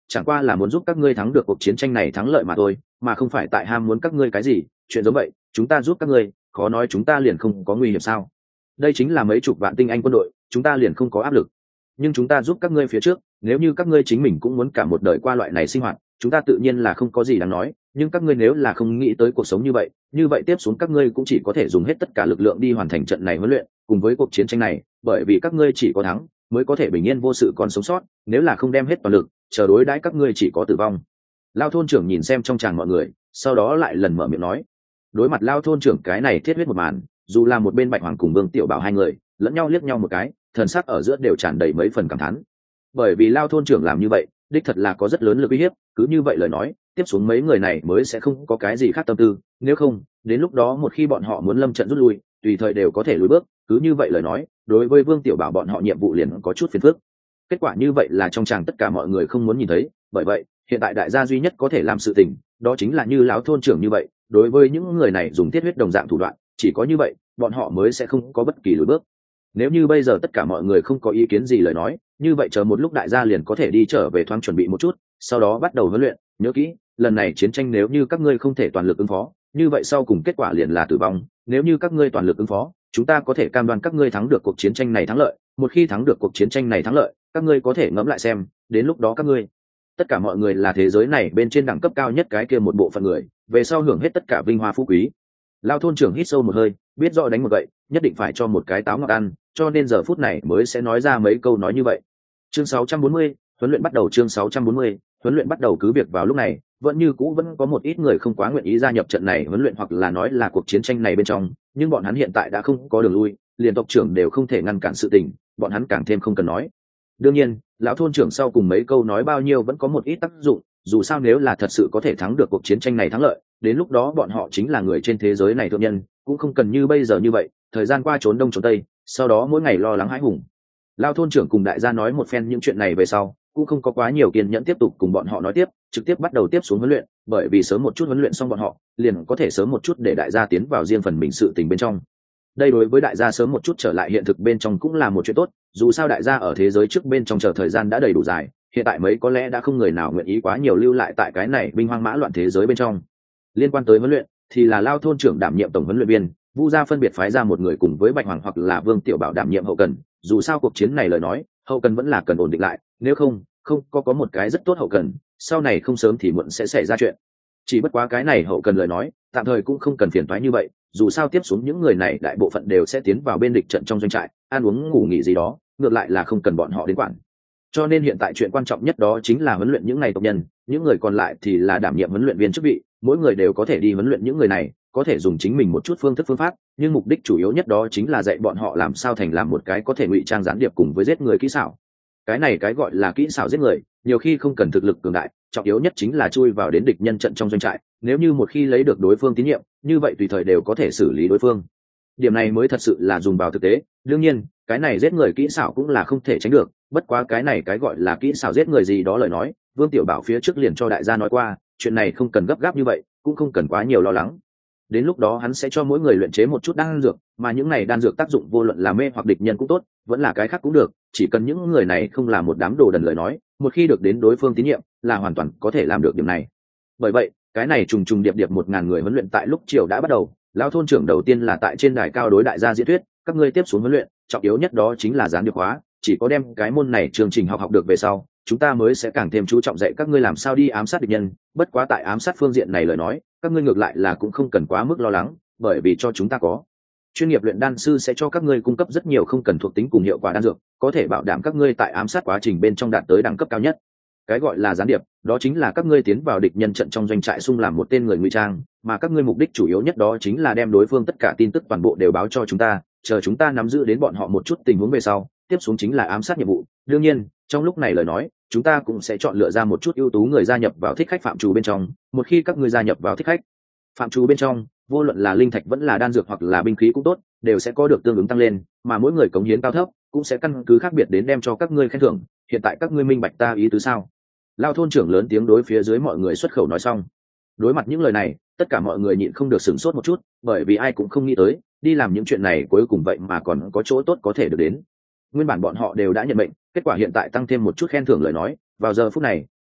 chẳng qua là muốn giúp các ngươi thắng được cuộc chiến tranh này thắng lợi mà thôi, mà không phải tại ham muốn các ngươi cái gì. Chuyện giống vậy chúng ta giúp các ngươi, khó nói chúng ta liền không có nguy hiểm sao? Đây chính là mấy chục vạn tinh anh quân đội, chúng ta liền không có áp lực. Nhưng chúng ta giúp các ngươi phía trước, nếu như các ngươi chính mình cũng muốn cả một đời qua loại này sinh hoạt, chúng ta tự nhiên là không có gì đáng nói. Nhưng các ngươi nếu là không nghĩ tới cuộc sống như vậy, như vậy tiếp xuống các ngươi cũng chỉ có thể dùng hết tất cả lực lượng đi hoàn thành trận này huấn luyện cùng với cuộc chiến tranh này, bởi vì các ngươi chỉ có thắng mới có thể bình yên vô sự còn sống sót, nếu là không đem hết toàn lực, chờ đối đãi các ngươi chỉ có tử vong. Lao thôn trưởng nhìn xem trong tràng mọi người, sau đó lại lần mở miệng nói. Đối mặt Lao thôn trưởng cái này thiết huyết một màn, dù là một bên Bạch Hoàng cùng Vương Tiểu Bảo hai người lẫn nhau liếc nhau một cái, thần sắc ở giữa đều tràn đầy mấy phần cảm thán. Bởi vì Lao thôn trưởng làm như vậy đích thật là có rất lớn lực uy hiếp, cứ như vậy lời nói tiếp xuống mấy người này mới sẽ không có cái gì khác tâm tư, nếu không đến lúc đó một khi bọn họ muốn lâm trận rút lui, tùy thời đều có thể lùi bước, cứ như vậy lời nói đối với Vương Tiểu Bảo bọn họ nhiệm vụ liền có chút phiền phức. Kết quả như vậy là trong tràng tất cả mọi người không muốn nhìn thấy, bởi vậy hiện tại đại gia duy nhất có thể làm sự tình đó chính là như lão thôn trưởng như vậy, đối với những người này dùng thiết huyết đồng dạng thủ đoạn, chỉ có như vậy bọn họ mới sẽ không có bất kỳ lùi bước. Nếu như bây giờ tất cả mọi người không có ý kiến gì lời nói, như vậy chờ một lúc đại gia liền có thể đi trở về thoáng chuẩn bị một chút, sau đó bắt đầu huấn luyện. Nhớ kỹ, lần này chiến tranh nếu như các ngươi không thể toàn lực ứng phó, như vậy sau cùng kết quả liền là tử vong. Nếu như các ngươi toàn lực ứng phó, chúng ta có thể cam đoan các ngươi thắng được cuộc chiến tranh này thắng lợi. Một khi thắng được cuộc chiến tranh này thắng lợi, các ngươi có thể ngẫm lại xem, đến lúc đó các ngươi, tất cả mọi người là thế giới này bên trên đẳng cấp cao nhất cái kia một bộ phận người, về sau hưởng hết tất cả vinh hoa phú quý. Lao thôn trưởng hít sâu một hơi, biết rõ đánh một gậy nhất định phải cho một cái táo ngọt ăn, cho nên giờ phút này mới sẽ nói ra mấy câu nói như vậy. Chương sáu trăm bốn mươi, huấn luyện bắt đầu. Chương sáu trăm bốn mươi, huấn luyện bắt đầu. Cứ việc vào lúc này vẫn như cũ vẫn có một ít người không quá nguyện ý gia nhập trận này huấn luyện hoặc là nói là cuộc chiến tranh này bên trong, nhưng bọn hắn hiện tại đã không có đường lui, liền tộc trưởng đều không thể ngăn cản sự tình, bọn hắn càng thêm không cần nói. Đương nhiên lão thôn trưởng sau cùng mấy câu nói bao nhiêu vẫn có một ít tác dụng, dù sao nếu là thật sự có thể thắng được cuộc chiến tranh này thắng lợi, đến lúc đó bọn họ chính là người trên thế giới này thượng nhân, cũng không cần như bây giờ như vậy thời gian qua trốn đông trốn tây, sau đó mỗi ngày lo lắng hãi hùng. Lao thôn trưởng cùng đại gia nói một phen những chuyện này về sau, cũng không có quá nhiều kiên nhẫn tiếp tục cùng bọn họ nói tiếp, trực tiếp bắt đầu tiếp xuống huấn luyện, bởi vì sớm một chút huấn luyện xong bọn họ liền có thể sớm một chút để đại gia tiến vào riêng phần mình sự tình bên trong. Đây đối với đại gia sớm một chút trở lại hiện thực bên trong cũng là một chuyện tốt, dù sao đại gia ở thế giới trước bên trong chờ thời gian đã đầy đủ dài, hiện tại mấy có lẽ đã không người nào nguyện ý quá nhiều lưu lại tại cái này binh hoang mã loạn thế giới bên trong. Liên quan tới huấn luyện thì là Lao thôn trưởng đảm nhiệm tổng huấn luyện viên, Vu gia phân biệt phái ra một người cùng với Bạch Hoàng hoặc là Vương Tiểu Bảo đảm nhiệm hậu cần, dù sao cuộc chiến này lời nói hậu cần vẫn là cần ổn định lại, nếu không không có có một cái rất tốt hậu cần, sau này không sớm thì muộn sẽ xảy ra chuyện. Chỉ bất quá cái này hậu cần lời nói tạm thời cũng không cần phiền toái như vậy, dù sao tiếp xuống những người này đại bộ phận đều sẽ tiến vào bên địch trận trong doanh trại, ăn uống ngủ nghỉ gì đó ngược lại là không cần bọn họ đến quản. Cho nên hiện tại chuyện quan trọng nhất đó chính là huấn luyện những này tộc nhân, những người còn lại thì là đảm nhiệm huấn luyện viên chức vị, mỗi người đều có thể đi huấn luyện những người này, có thể dùng chính mình một chút phương thức phương pháp, nhưng mục đích chủ yếu nhất đó chính là dạy bọn họ làm sao thành làm một cái có thể ngụy trang gián điệp cùng với giết người kỹ xảo. Cái này cái gọi là kỹ xảo giết người, nhiều khi không cần thực lực cường đại, trọng yếu nhất chính là chui vào đến địch nhân trận trong doanh trại, nếu như một khi lấy được đối phương tín nhiệm, như vậy tùy thời đều có thể xử lý đối phương. Điểm này mới thật sự là dùng vào thực tế. Đương nhiên cái này giết người kỹ xảo cũng là không thể tránh được, bất quá cái này cái gọi là kỹ xảo giết người gì đó lời nói Vương Tiểu Bảo phía trước liền cho đại gia nói qua, chuyện này không cần gấp gáp như vậy, cũng không cần quá nhiều lo lắng. Đến lúc đó hắn sẽ cho mỗi người luyện chế một chút đan dược, mà những này đan dược tác dụng vô luận là mê hoặc địch nhân cũng tốt, vẫn là cái khác cũng được, chỉ cần những người này không là một đám đồ đần lời nói, một khi được đến đối phương tín nhiệm là hoàn toàn có thể làm được điểm này. Bởi vậy cái này trùng trùng điệp điệp một ngàn người huấn luyện tại lúc chiều đã bắt đầu. Lão thôn trưởng đầu tiên là tại trên đài cao đối đại gia diễn thuyết, các ngươi tiếp xuống huấn luyện trọng yếu nhất đó chính là gián điệp hóa, chỉ có đem cái môn này chương trình học học được về sau, chúng ta mới sẽ càng thêm chú trọng dạy các ngươi làm sao đi ám sát địch nhân. Bất quá tại ám sát phương diện này lời nói các ngươi ngược lại là cũng không cần quá mức lo lắng, bởi vì cho chúng ta có chuyên nghiệp luyện đan sư sẽ cho các ngươi cung cấp rất nhiều không cần thuộc tính cùng hiệu quả đan dược, có thể bảo đảm các ngươi tại ám sát quá trình bên trong đạt tới đẳng cấp cao nhất. Cái gọi là gián điệp đó chính là các ngươi tiến vào địch nhân trận trong doanh trại xung làm một tên người ngụy trang, mà các ngươi mục đích chủ yếu nhất đó chính là đem đối phương tất cả tin tức toàn bộ đều báo cho chúng ta, chờ chúng ta nắm giữ đến bọn họ một chút tình huống về sau, tiếp xuống chính là ám sát nhiệm vụ. Đương nhiên trong lúc này lời nói chúng ta cũng sẽ chọn lựa ra một chút ưu tú người gia nhập vào thích khách phạm trù bên trong. Một khi các ngươi gia nhập vào thích khách phạm trù bên trong, vô luận là linh thạch vẫn là đan dược hoặc là binh khí cũng tốt, đều sẽ có được tương ứng tăng lên, mà mỗi người cống hiến cao thấp cũng sẽ căn cứ khác biệt đến đem cho các ngươi khen thưởng. Hiện tại các ngươi minh bạch ta ý tứ sao? Lao thôn trưởng lớn tiếng đối phía dưới mọi người xuất khẩu nói xong. Đối mặt những lời này tất cả mọi người nhịn không được sửng sốt một chút, bởi vì ai cũng không nghĩ tới đi làm những chuyện này cuối cùng vậy mà còn có chỗ tốt có thể được đến. Nguyên bản bọn họ đều đã nhận mệnh, kết quả hiện tại tăng thêm một chút khen thưởng lời nói, vào giờ phút này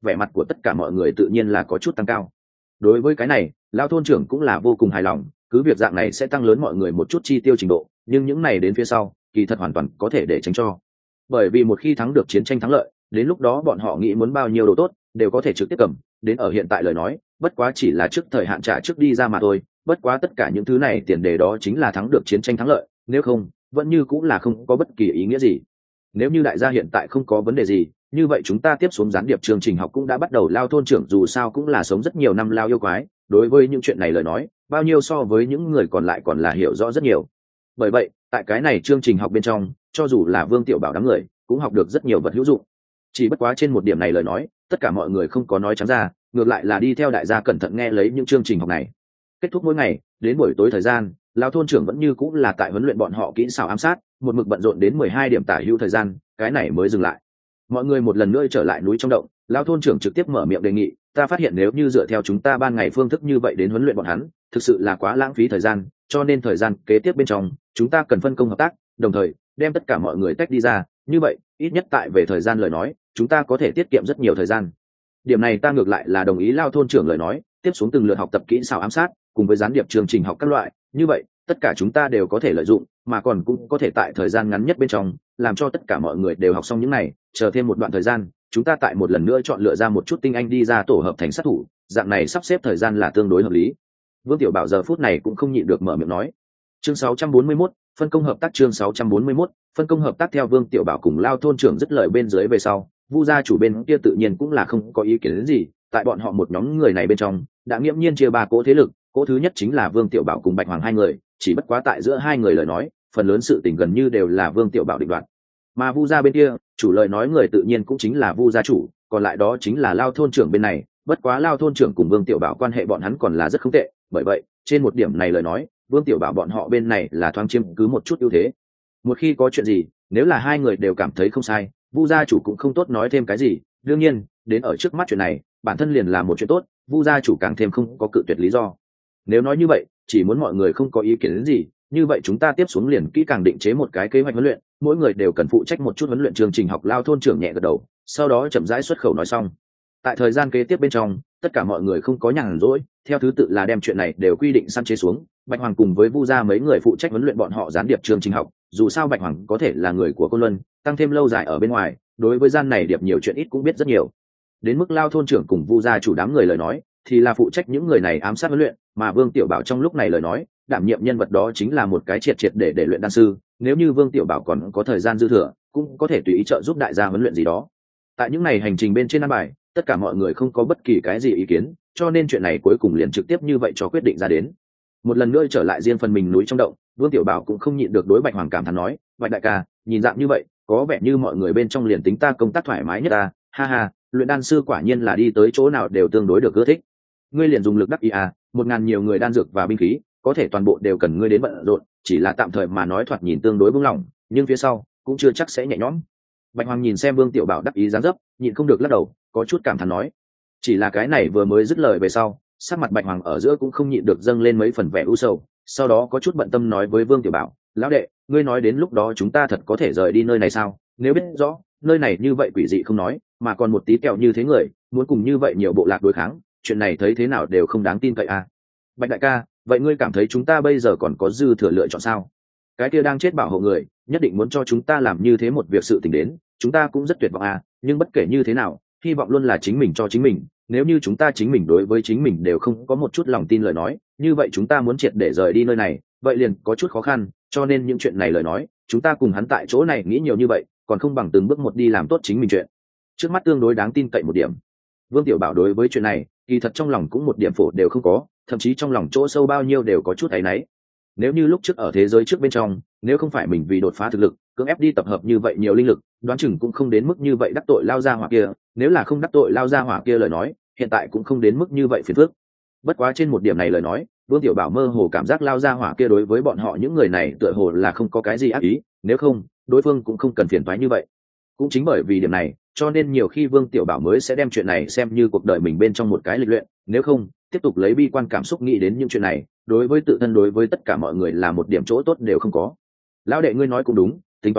vẻ mặt của tất cả mọi người tự nhiên là có chút tăng cao. Đối với cái này lao thôn trưởng cũng là vô cùng hài lòng, cứ việc dạng này sẽ tăng lớn mọi người một chút chi tiêu trình độ, nhưng những này đến phía sau kỳ thật hoàn toàn có thể để tránh cho. Bởi vì một khi thắng được chiến tranh thắng lợi, đến lúc đó bọn họ nghĩ muốn bao nhiêu đồ tốt đều có thể trực tiếp cầm đến. Ở hiện tại lời nói bất quá chỉ là trước thời hạn trả trước đi ra mà thôi, bất quá tất cả những thứ này tiền đề đó chính là thắng được chiến tranh thắng lợi, nếu không vẫn như cũng là không có bất kỳ ý nghĩa gì. Nếu như đại gia hiện tại không có vấn đề gì, như vậy chúng ta tiếp xuống gián điệp chương trình học cũng đã bắt đầu. Lao thôn trưởng dù sao cũng là sống rất nhiều năm lao yêu quái, đối với những chuyện này lời nói bao nhiêu so với những người còn lại còn là hiểu rõ rất nhiều. Bởi vậy tại cái này chương trình học bên trong, cho dù là Vương Tiểu Bảo đám người cũng học được rất nhiều vật hữu dụng. Chỉ bất quá trên một điểm này lời nói tất cả mọi người không có nói trắng ra, ngược lại là đi theo đại gia cẩn thận nghe lấy những chương trình học này. Kết thúc mỗi ngày đến buổi tối thời gian, lao thôn trưởng vẫn như cũng là tại huấn luyện bọn họ kỹ xảo ám sát, một mực bận rộn đến mười hai điểm tả hữu thời gian, cái này mới dừng lại. Mọi người một lần nữa trở lại núi trong động, lao thôn trưởng trực tiếp mở miệng đề nghị, ta phát hiện nếu như dựa theo chúng ta ban ngày phương thức như vậy đến huấn luyện bọn hắn, thực sự là quá lãng phí thời gian, cho nên thời gian kế tiếp bên trong chúng ta cần phân công hợp tác, đồng thời đem tất cả mọi người tách đi ra, như vậy ít nhất tại về thời gian lời nói chúng ta có thể tiết kiệm rất nhiều thời gian. Điểm này ta ngược lại là đồng ý lao thôn trưởng lời nói, tiếp xuống từng lượt học tập kỹ xảo ám sát cùng với gián điệp chương trình học các loại, như vậy tất cả chúng ta đều có thể lợi dụng, mà còn cũng có thể tại thời gian ngắn nhất bên trong làm cho tất cả mọi người đều học xong những này, chờ thêm một đoạn thời gian chúng ta tại một lần nữa chọn lựa ra một chút tinh anh đi ra tổ hợp thành sát thủ, dạng này sắp xếp thời gian là tương đối hợp lý. Vương Tiểu Bảo giờ phút này cũng không nhịn được mở miệng nói. Chương sáu trăm bốn mươi mốt, phân công hợp tác. Chương sáu trăm bốn mươi mốt, phân công hợp tác. Theo Vương Tiểu Bảo cùng lao thôn trưởng dứt lời bên dưới về sau, Vu gia chủ bên kia tự nhiên cũng là không có ý kiến đến gì. Tại bọn họ một nhóm người này bên trong đã nghiễm nhiên chia ba cỗ thế lực, cỗ thứ nhất chính là Vương Tiểu Bảo cùng Bạch Hoàng hai người, chỉ bất quá tại giữa hai người lời nói phần lớn sự tình gần như đều là Vương Tiểu Bảo định đoạt. Mà Vu gia bên kia chủ lời nói người tự nhiên cũng chính là Vu gia chủ, còn lại đó chính là lao thôn trưởng bên này. Bất quá lao thôn trưởng cùng Vương Tiểu Bảo quan hệ bọn hắn còn là rất không tệ, bởi vậy trên một điểm này lời nói Vương Tiểu Bảo bọn họ bên này là thoáng chiếm cứ một chút ưu thế. Một khi có chuyện gì, nếu là hai người đều cảm thấy không sai, Vu gia chủ cũng không tốt nói thêm cái gì. Đương nhiên đến ở trước mắt chuyện này bản thân liền là một chuyện tốt, Vu gia chủ càng thêm không có cự tuyệt lý do. Nếu nói như vậy chỉ muốn mọi người không có ý kiến đến gì, như vậy chúng ta tiếp xuống liền kỹ càng định chế một cái kế hoạch huấn luyện, mỗi người đều cần phụ trách một chút huấn luyện chương trình học. Lao thôn trưởng nhẹ gật đầu, sau đó chậm rãi xuất khẩu nói xong. Tại thời gian kế tiếp bên trong tất cả mọi người không có nhàn rỗi, theo thứ tự là đem chuyện này đều quy định săn chế xuống. Bạch Hoàng cùng với Vu gia mấy người phụ trách huấn luyện bọn họ gián điệp chương trình học, dù sao Bạch Hoàng có thể là người của Côn Luân, tăng thêm lâu dài ở bên ngoài, đối với gian này điệp nhiều chuyện ít cũng biết rất nhiều. Đến mức lao thôn trưởng cùng Vu gia chủ đám người lời nói thì là phụ trách những người này ám sát huấn luyện, mà Vương Tiểu Bảo trong lúc này lời nói đảm nhiệm nhân vật đó chính là một cái triệt triệt để để luyện đan sư. Nếu như Vương Tiểu Bảo còn có thời gian dư thừa cũng có thể tùy ý trợ giúp đại gia huấn luyện gì đó. Tại những này hành trình bên trên ăn bài tất cả mọi người không có bất kỳ cái gì ý kiến, cho nên chuyện này cuối cùng liền trực tiếp như vậy cho quyết định ra đến. Một lần nữa trở lại riêng phần mình núi trong động, Vương Tiểu Bảo cũng không nhịn được đối Bạch Hoàng cảm thán nói, Bạch đại ca, nhìn dạng như vậy có vẻ như mọi người bên trong liền tính ta công tác thoải mái nhất ta, ha ha, luyện đan sư quả nhiên là đi tới chỗ nào đều tương đối được ưa thích. Ngươi liền dùng lực đắc ý à, một ngàn nhiều người đan dược và binh khí có thể toàn bộ đều cần ngươi đến bận rộn, chỉ là tạm thời mà nói thoạt nhìn tương đối buông lỏng, nhưng phía sau cũng chưa chắc sẽ nhẹ nhõm. Bạch Hoàng nhìn xem Vương Tiểu Bảo đắc ý dáng dấp, nhịn không được lắc đầu, có chút cảm thán nói. Chỉ là cái này vừa mới dứt lời về sau, sắc mặt Bạch Hoàng ở giữa cũng không nhịn được dâng lên mấy phần vẻ u sầu, sau đó có chút bận tâm nói với Vương Tiểu Bảo, lão đệ, ngươi nói đến lúc đó chúng ta thật có thể rời đi nơi này sao? Nếu biết rõ nơi này như vậy quỷ dị không nói, mà còn một tí kẹo như thế người muốn cùng như vậy nhiều bộ lạc đối kháng, chuyện này thấy thế nào đều không đáng tin cậy à. Bạch đại ca, vậy ngươi cảm thấy chúng ta bây giờ còn có dư thừa lựa chọn sao? Cái kia đang chết bảo hộ người nhất định muốn cho chúng ta làm như thế một việc sự tình đến, chúng ta cũng rất tuyệt vọng à, nhưng bất kể như thế nào hy vọng luôn là chính mình cho chính mình. Nếu như chúng ta chính mình đối với chính mình đều không có một chút lòng tin lời nói, như vậy chúng ta muốn triệt để rời đi nơi này vậy liền có chút khó khăn, cho nên những chuyện này lời nói chúng ta cùng hắn tại chỗ này nghĩ nhiều như vậy còn không bằng từng bước một đi làm tốt chính mình chuyện trước mắt tương đối đáng tin cậy một điểm. Vương Tiểu Bảo đối với chuyện này kỳ thật trong lòng cũng một điểm phổ đều không có, thậm chí trong lòng chỗ sâu bao nhiêu đều có chút áy náy. Nếu như lúc trước ở thế giới trước bên trong, nếu không phải mình vì đột phá thực lực cưỡng ép đi tập hợp như vậy nhiều linh lực, đoán chừng cũng không đến mức như vậy đắc tội lao gia hỏa kia, nếu là không đắc tội lao gia hỏa kia lời nói hiện tại cũng không đến mức như vậy phiền phức. Bất quá trên một điểm này lời nói Vương Tiểu Bảo mơ hồ cảm giác lao gia hỏa kia đối với bọn họ những người này tựa hồ là không có cái gì ác ý, nếu không đối phương cũng không cần phiền toái như vậy. Cũng chính bởi vì điểm này cho nên nhiều khi Vương Tiểu Bảo mới sẽ đem chuyện này xem như cuộc đời mình bên trong một cái lịch luyện, nếu không tiếp tục lấy bi quan cảm xúc nghĩ đến những chuyện này, đối với tự thân đối với tất cả mọi người là một điểm chỗ tốt đều không có. Lão đệ ngươi nói cũng đúng, tính toán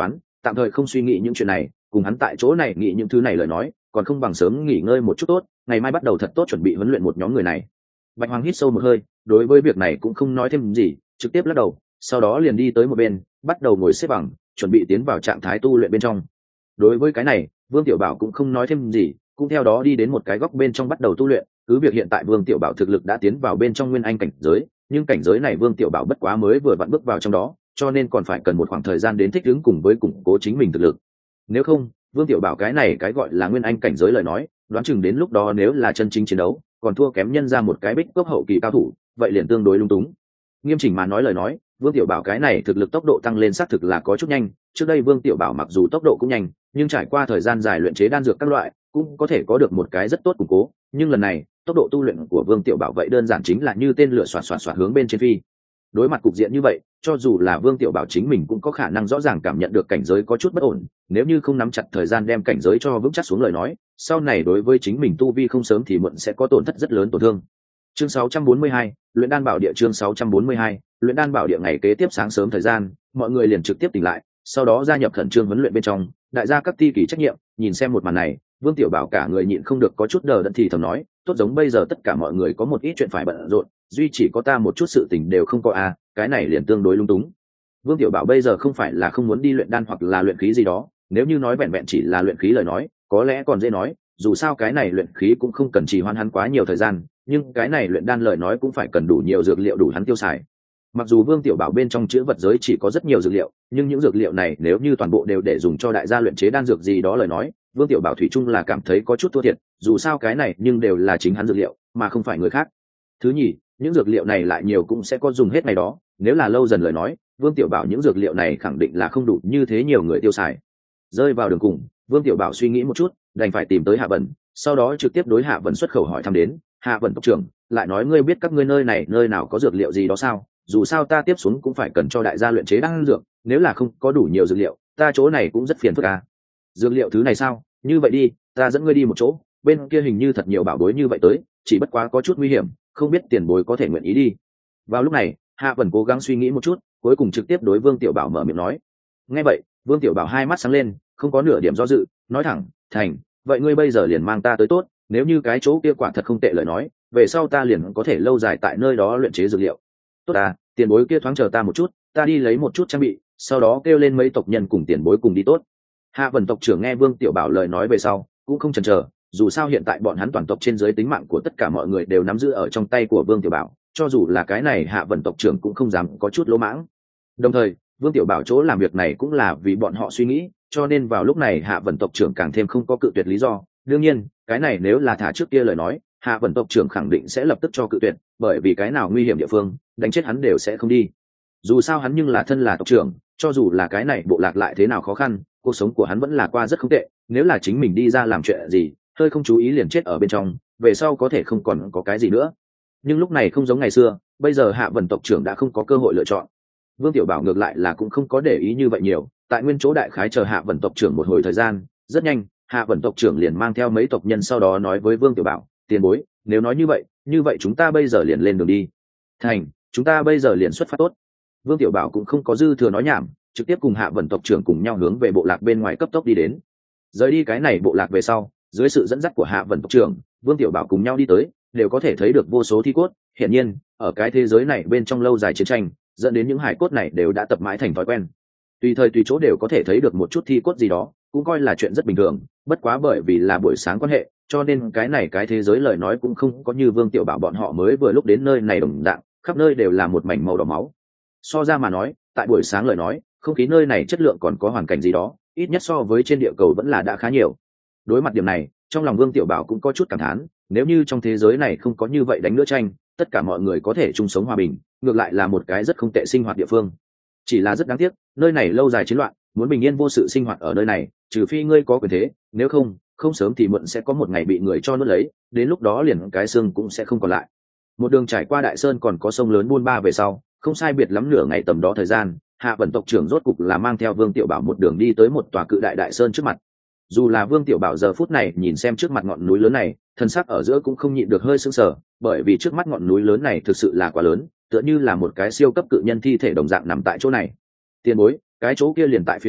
tạm thời không suy nghĩ những chuyện này, cùng hắn tại chỗ này nghĩ những thứ này lời nói còn không bằng sớm nghỉ ngơi một chút tốt, ngày mai bắt đầu thật tốt chuẩn bị huấn luyện một nhóm người này. Bạch Hoàng hít sâu một hơi, đối với việc này cũng không nói thêm gì, trực tiếp lắc đầu, sau đó liền đi tới một bên, bắt đầu ngồi xếp bằng, chuẩn bị tiến vào trạng thái tu luyện bên trong. Đối với cái này, Vương Tiểu Bảo cũng không nói thêm gì, cũng theo đó đi đến một cái góc bên trong bắt đầu tu luyện. Cứ việc hiện tại Vương Tiểu Bảo thực lực đã tiến vào bên trong nguyên anh cảnh giới, nhưng cảnh giới này Vương Tiểu Bảo bất quá mới vừa vặn bước vào trong đó, cho nên còn phải cần một khoảng thời gian đến thích ứng cùng với củng cố chính mình thực lực. Nếu không, Vương Tiểu Bảo cái này cái gọi là nguyên anh cảnh giới lời nói, đoán chừng đến lúc đó nếu là chân chính chiến đấu, còn thua kém nhân ra một cái bích cấp hậu kỳ cao thủ, vậy liền tương đối lung túng. Nghiêm chỉnh mà nói lời nói, Vương Tiểu Bảo cái này thực lực tốc độ tăng lên xác thực là có chút nhanh, trước đây Vương Tiểu Bảo mặc dù tốc độ cũng nhanh, nhưng trải qua thời gian dài luyện chế đan dược các loại, cũng có thể có được một cái rất tốt củng cố, nhưng lần này, tốc độ tu luyện của Vương Tiểu Bảo vậy đơn giản chính là như tên lửa xoạt xoạt xoạt hướng bên trên phi. Đối mặt cục diện như vậy, cho dù là Vương Tiểu Bảo chính mình cũng có khả năng rõ ràng cảm nhận được cảnh giới có chút bất ổn, nếu như không nắm chặt thời gian đem cảnh giới cho vững chắc xuống lời nói, sau này đối với chính mình tu vi không sớm thì muộn sẽ có tổn thất rất lớn tổn thương. Chương sáu trăm bốn mươi hai, luyện đan bảo địa. Chương sáu trăm bốn mươi hai, luyện đan bảo địa. Ngày kế tiếp sáng sớm thời gian, mọi người liền trực tiếp tỉnh lại, sau đó gia nhập khẩn trương huấn luyện bên trong, đại gia các ti kỳ trách nhiệm, nhìn xem một màn này, Vương Tiểu Bảo cả người nhịn không được có chút đờ đẫn thì thầm nói, tốt giống bây giờ tất cả mọi người có một ít chuyện phải bận rộn, duy chỉ có ta một chút sự tình đều không có à, cái này liền tương đối lung túng. Vương Tiểu Bảo bây giờ không phải là không muốn đi luyện đan hoặc là luyện khí gì đó, nếu như nói vẹn vẹn chỉ là luyện khí lời nói, có lẽ còn dễ nói, dù sao cái này luyện khí cũng không cần trì hoãn hắn quá nhiều thời gian, nhưng cái này luyện đan lời nói cũng phải cần đủ nhiều dược liệu đủ hắn tiêu xài. Mặc dù Vương Tiểu Bảo bên trong chữ vật giới chỉ có rất nhiều dược liệu, nhưng những dược liệu này nếu như toàn bộ đều để dùng cho đại gia luyện chế đan dược gì đó lời nói, Vương Tiểu Bảo thủy chung là cảm thấy có chút thua thiệt, dù sao cái này nhưng đều là chính hắn dược liệu, mà không phải người khác. Thứ nhì, những dược liệu này lại nhiều cũng sẽ có dùng hết ngày đó, nếu là lâu dần lời nói, Vương Tiểu Bảo những dược liệu này khẳng định là không đủ như thế nhiều người tiêu xài. Rơi vào đường cùng, Vương Tiểu Bảo suy nghĩ một chút, đành phải tìm tới Hạ Vân, sau đó trực tiếp đối Hạ Vân xuất khẩu hỏi thăm đến, Hạ Vân tộc trưởng, lại nói ngươi biết các ngươi nơi này nơi nào có dược liệu gì đó sao? Dù sao ta tiếp xuống cũng phải cần cho đại gia luyện chế đan dược, nếu là không có đủ nhiều dược liệu, ta chỗ này cũng rất phiền phức à. Dược liệu thứ này sao? Như vậy đi, ta dẫn ngươi đi một chỗ, bên kia hình như thật nhiều bảo bối như vậy tới, chỉ bất quá có chút nguy hiểm, không biết tiền bối có thể nguyện ý đi. Vào lúc này, Hạ Vân cố gắng suy nghĩ một chút, cuối cùng trực tiếp đối Vương Tiểu Bảo mở miệng nói. Nghe vậy, Vương Tiểu Bảo hai mắt sáng lên, không có nửa điểm do dự, nói thẳng, thành, vậy ngươi bây giờ liền mang ta tới tốt, nếu như cái chỗ kia quả thật không tệ lời nói, về sau ta liền có thể lâu dài tại nơi đó luyện chế dược liệu. Tốt à, tiền bối kia thoáng chờ ta một chút, ta đi lấy một chút trang bị, sau đó kêu lên mấy tộc nhân cùng tiền bối cùng đi tốt. Hạ Vân tộc trưởng nghe Vương Tiểu Bảo lời nói về sau, cũng không chần chờ, dù sao hiện tại bọn hắn toàn tộc trên dưới tính mạng của tất cả mọi người đều nắm giữ ở trong tay của Vương Tiểu Bảo, cho dù là cái này Hạ Vân tộc trưởng cũng không dám có chút lỗ mãng. Đồng thời, Vương Tiểu Bảo chỗ làm việc này cũng là vì bọn họ suy nghĩ, cho nên vào lúc này Hạ Vân tộc trưởng càng thêm không có cự tuyệt lý do. Đương nhiên, cái này nếu là thả trước kia lời nói, Hạ Vân tộc trưởng khẳng định sẽ lập tức cho cự tuyệt, bởi vì cái nào nguy hiểm địa phương, đánh chết hắn đều sẽ không đi. Dù sao hắn nhưng là thân là tộc trưởng, cho dù là cái này bộ lạc lại thế nào khó khăn, cuộc sống của hắn vẫn là qua rất không tệ, nếu là chính mình đi ra làm chuyện gì, hơi không chú ý liền chết ở bên trong, về sau có thể không còn có cái gì nữa. Nhưng lúc này không giống ngày xưa, bây giờ Hạ Vân tộc trưởng đã không có cơ hội lựa chọn. Vương Tiểu Bảo ngược lại là cũng không có để ý như vậy nhiều, tại nguyên chỗ đại khái chờ Hạ Vân tộc trưởng một hồi thời gian, rất nhanh, Hạ Vân tộc trưởng liền mang theo mấy tộc nhân sau đó nói với Vương Tiểu Bảo, tiền bối, nếu nói như vậy, như vậy chúng ta bây giờ liền lên đường đi. Thành, chúng ta bây giờ liền xuất phát tốt. Vương Tiểu Bảo cũng không có dư thừa nói nhảm, trực tiếp cùng Hạ Vân tộc trưởng cùng nhau hướng về bộ lạc bên ngoài cấp tốc đi đến. Rời đi cái này bộ lạc về sau, dưới sự dẫn dắt của Hạ Vân tộc trưởng, Vương Tiểu Bảo cùng nhau đi tới, đều có thể thấy được vô số thi cốt. Hiển nhiên, ở cái thế giới này bên trong lâu dài chiến tranh, dẫn đến những hải cốt này đều đã tập mãi thành thói quen. Tùy thời tùy chỗ đều có thể thấy được một chút thi cốt gì đó, cũng coi là chuyện rất bình thường. Bất quá bởi vì là buổi sáng quan hệ, cho nên cái này cái thế giới lời nói cũng không có như Vương Tiểu Bảo bọn họ mới vừa lúc đến nơi này đồng dạng, khắp nơi đều là một mảnh màu đỏ máu. So ra mà nói, tại buổi sáng lời nói, không khí nơi này chất lượng còn có hoàn cảnh gì đó, ít nhất so với trên địa cầu vẫn là đã khá nhiều. Đối mặt điểm này, trong lòng Vương Tiểu Bảo cũng có chút cảm thán, nếu như trong thế giới này không có như vậy đánh nữa tranh, tất cả mọi người có thể chung sống hòa bình, ngược lại là một cái rất không tệ sinh hoạt địa phương. Chỉ là rất đáng tiếc, nơi này lâu dài chiến loạn, muốn bình yên vô sự sinh hoạt ở nơi này, trừ phi ngươi có quyền thế, nếu không, không sớm thì muộn sẽ có một ngày bị người cho nuốt lấy, đến lúc đó liền cái xương cũng sẽ không còn lại. Một đường trải qua đại sơn còn có sông lớn buôn ba về sau, không sai biệt lắm nửa ngày tầm đó thời gian, Hạ Vân tộc trưởng rốt cục là mang theo Vương Tiểu Bảo một đường đi tới một tòa cự đại đại sơn trước mặt. Dù là Vương Tiểu Bảo giờ phút này nhìn xem trước mặt ngọn núi lớn này, thân xác ở giữa cũng không nhịn được hơi sững sờ, bởi vì trước mắt ngọn núi lớn này thực sự là quá lớn, tựa như là một cái siêu cấp cự nhân thi thể đồng dạng nằm tại chỗ này. Tiền bối, cái chỗ kia liền tại phía trước,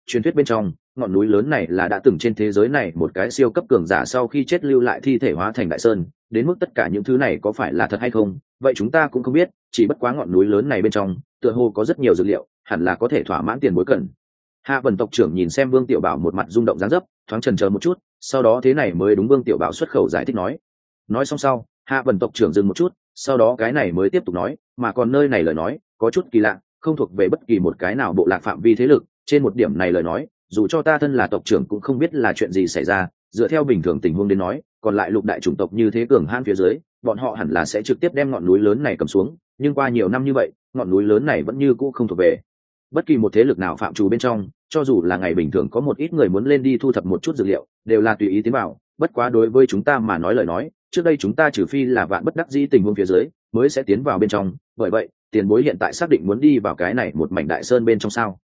truyền thuyết bên trong ngọn núi lớn này là đã từng trên thế giới này một cái siêu cấp cường giả sau khi chết lưu lại thi thể hóa thành đại sơn, đến mức tất cả những thứ này có phải là thật hay không vậy chúng ta cũng không biết, chỉ bất quá ngọn núi lớn này bên trong tựa hồ có rất nhiều dữ liệu, hẳn là có thể thỏa mãn tiền bối cần. Hạ Vân tộc trưởng nhìn xem Vương Tiểu Bảo một mặt rung động dáng dấp, thoáng chần chờ một chút, sau đó thế này mới đúng Vương Tiểu Bảo xuất khẩu giải thích nói. Nói xong sau, Hạ Vân tộc trưởng dừng một chút, sau đó cái này mới tiếp tục nói, mà còn nơi này lời nói có chút kỳ lạ, không thuộc về bất kỳ một cái nào bộ lạc phạm vi thế lực, trên một điểm này lời nói, dù cho ta thân là tộc trưởng cũng không biết là chuyện gì xảy ra, dựa theo bình thường tình huống đến nói, còn lại lục đại chủng tộc như thế cường hãn phía dưới, bọn họ hẳn là sẽ trực tiếp đem ngọn núi lớn này cầm xuống, nhưng qua nhiều năm như vậy, ngọn núi lớn này vẫn như cũ không thuộc về bất kỳ một thế lực nào phạm trù bên trong, cho dù là ngày bình thường có một ít người muốn lên đi thu thập một chút dữ liệu, đều là tùy ý tiến vào, bất quá đối với chúng ta mà nói lời nói, trước đây chúng ta trừ phi là vạn bất đắc dĩ tình huống phía dưới, mới sẽ tiến vào bên trong, bởi vậy, tiền bối hiện tại xác định muốn đi vào cái này một mảnh đại sơn bên trong sao?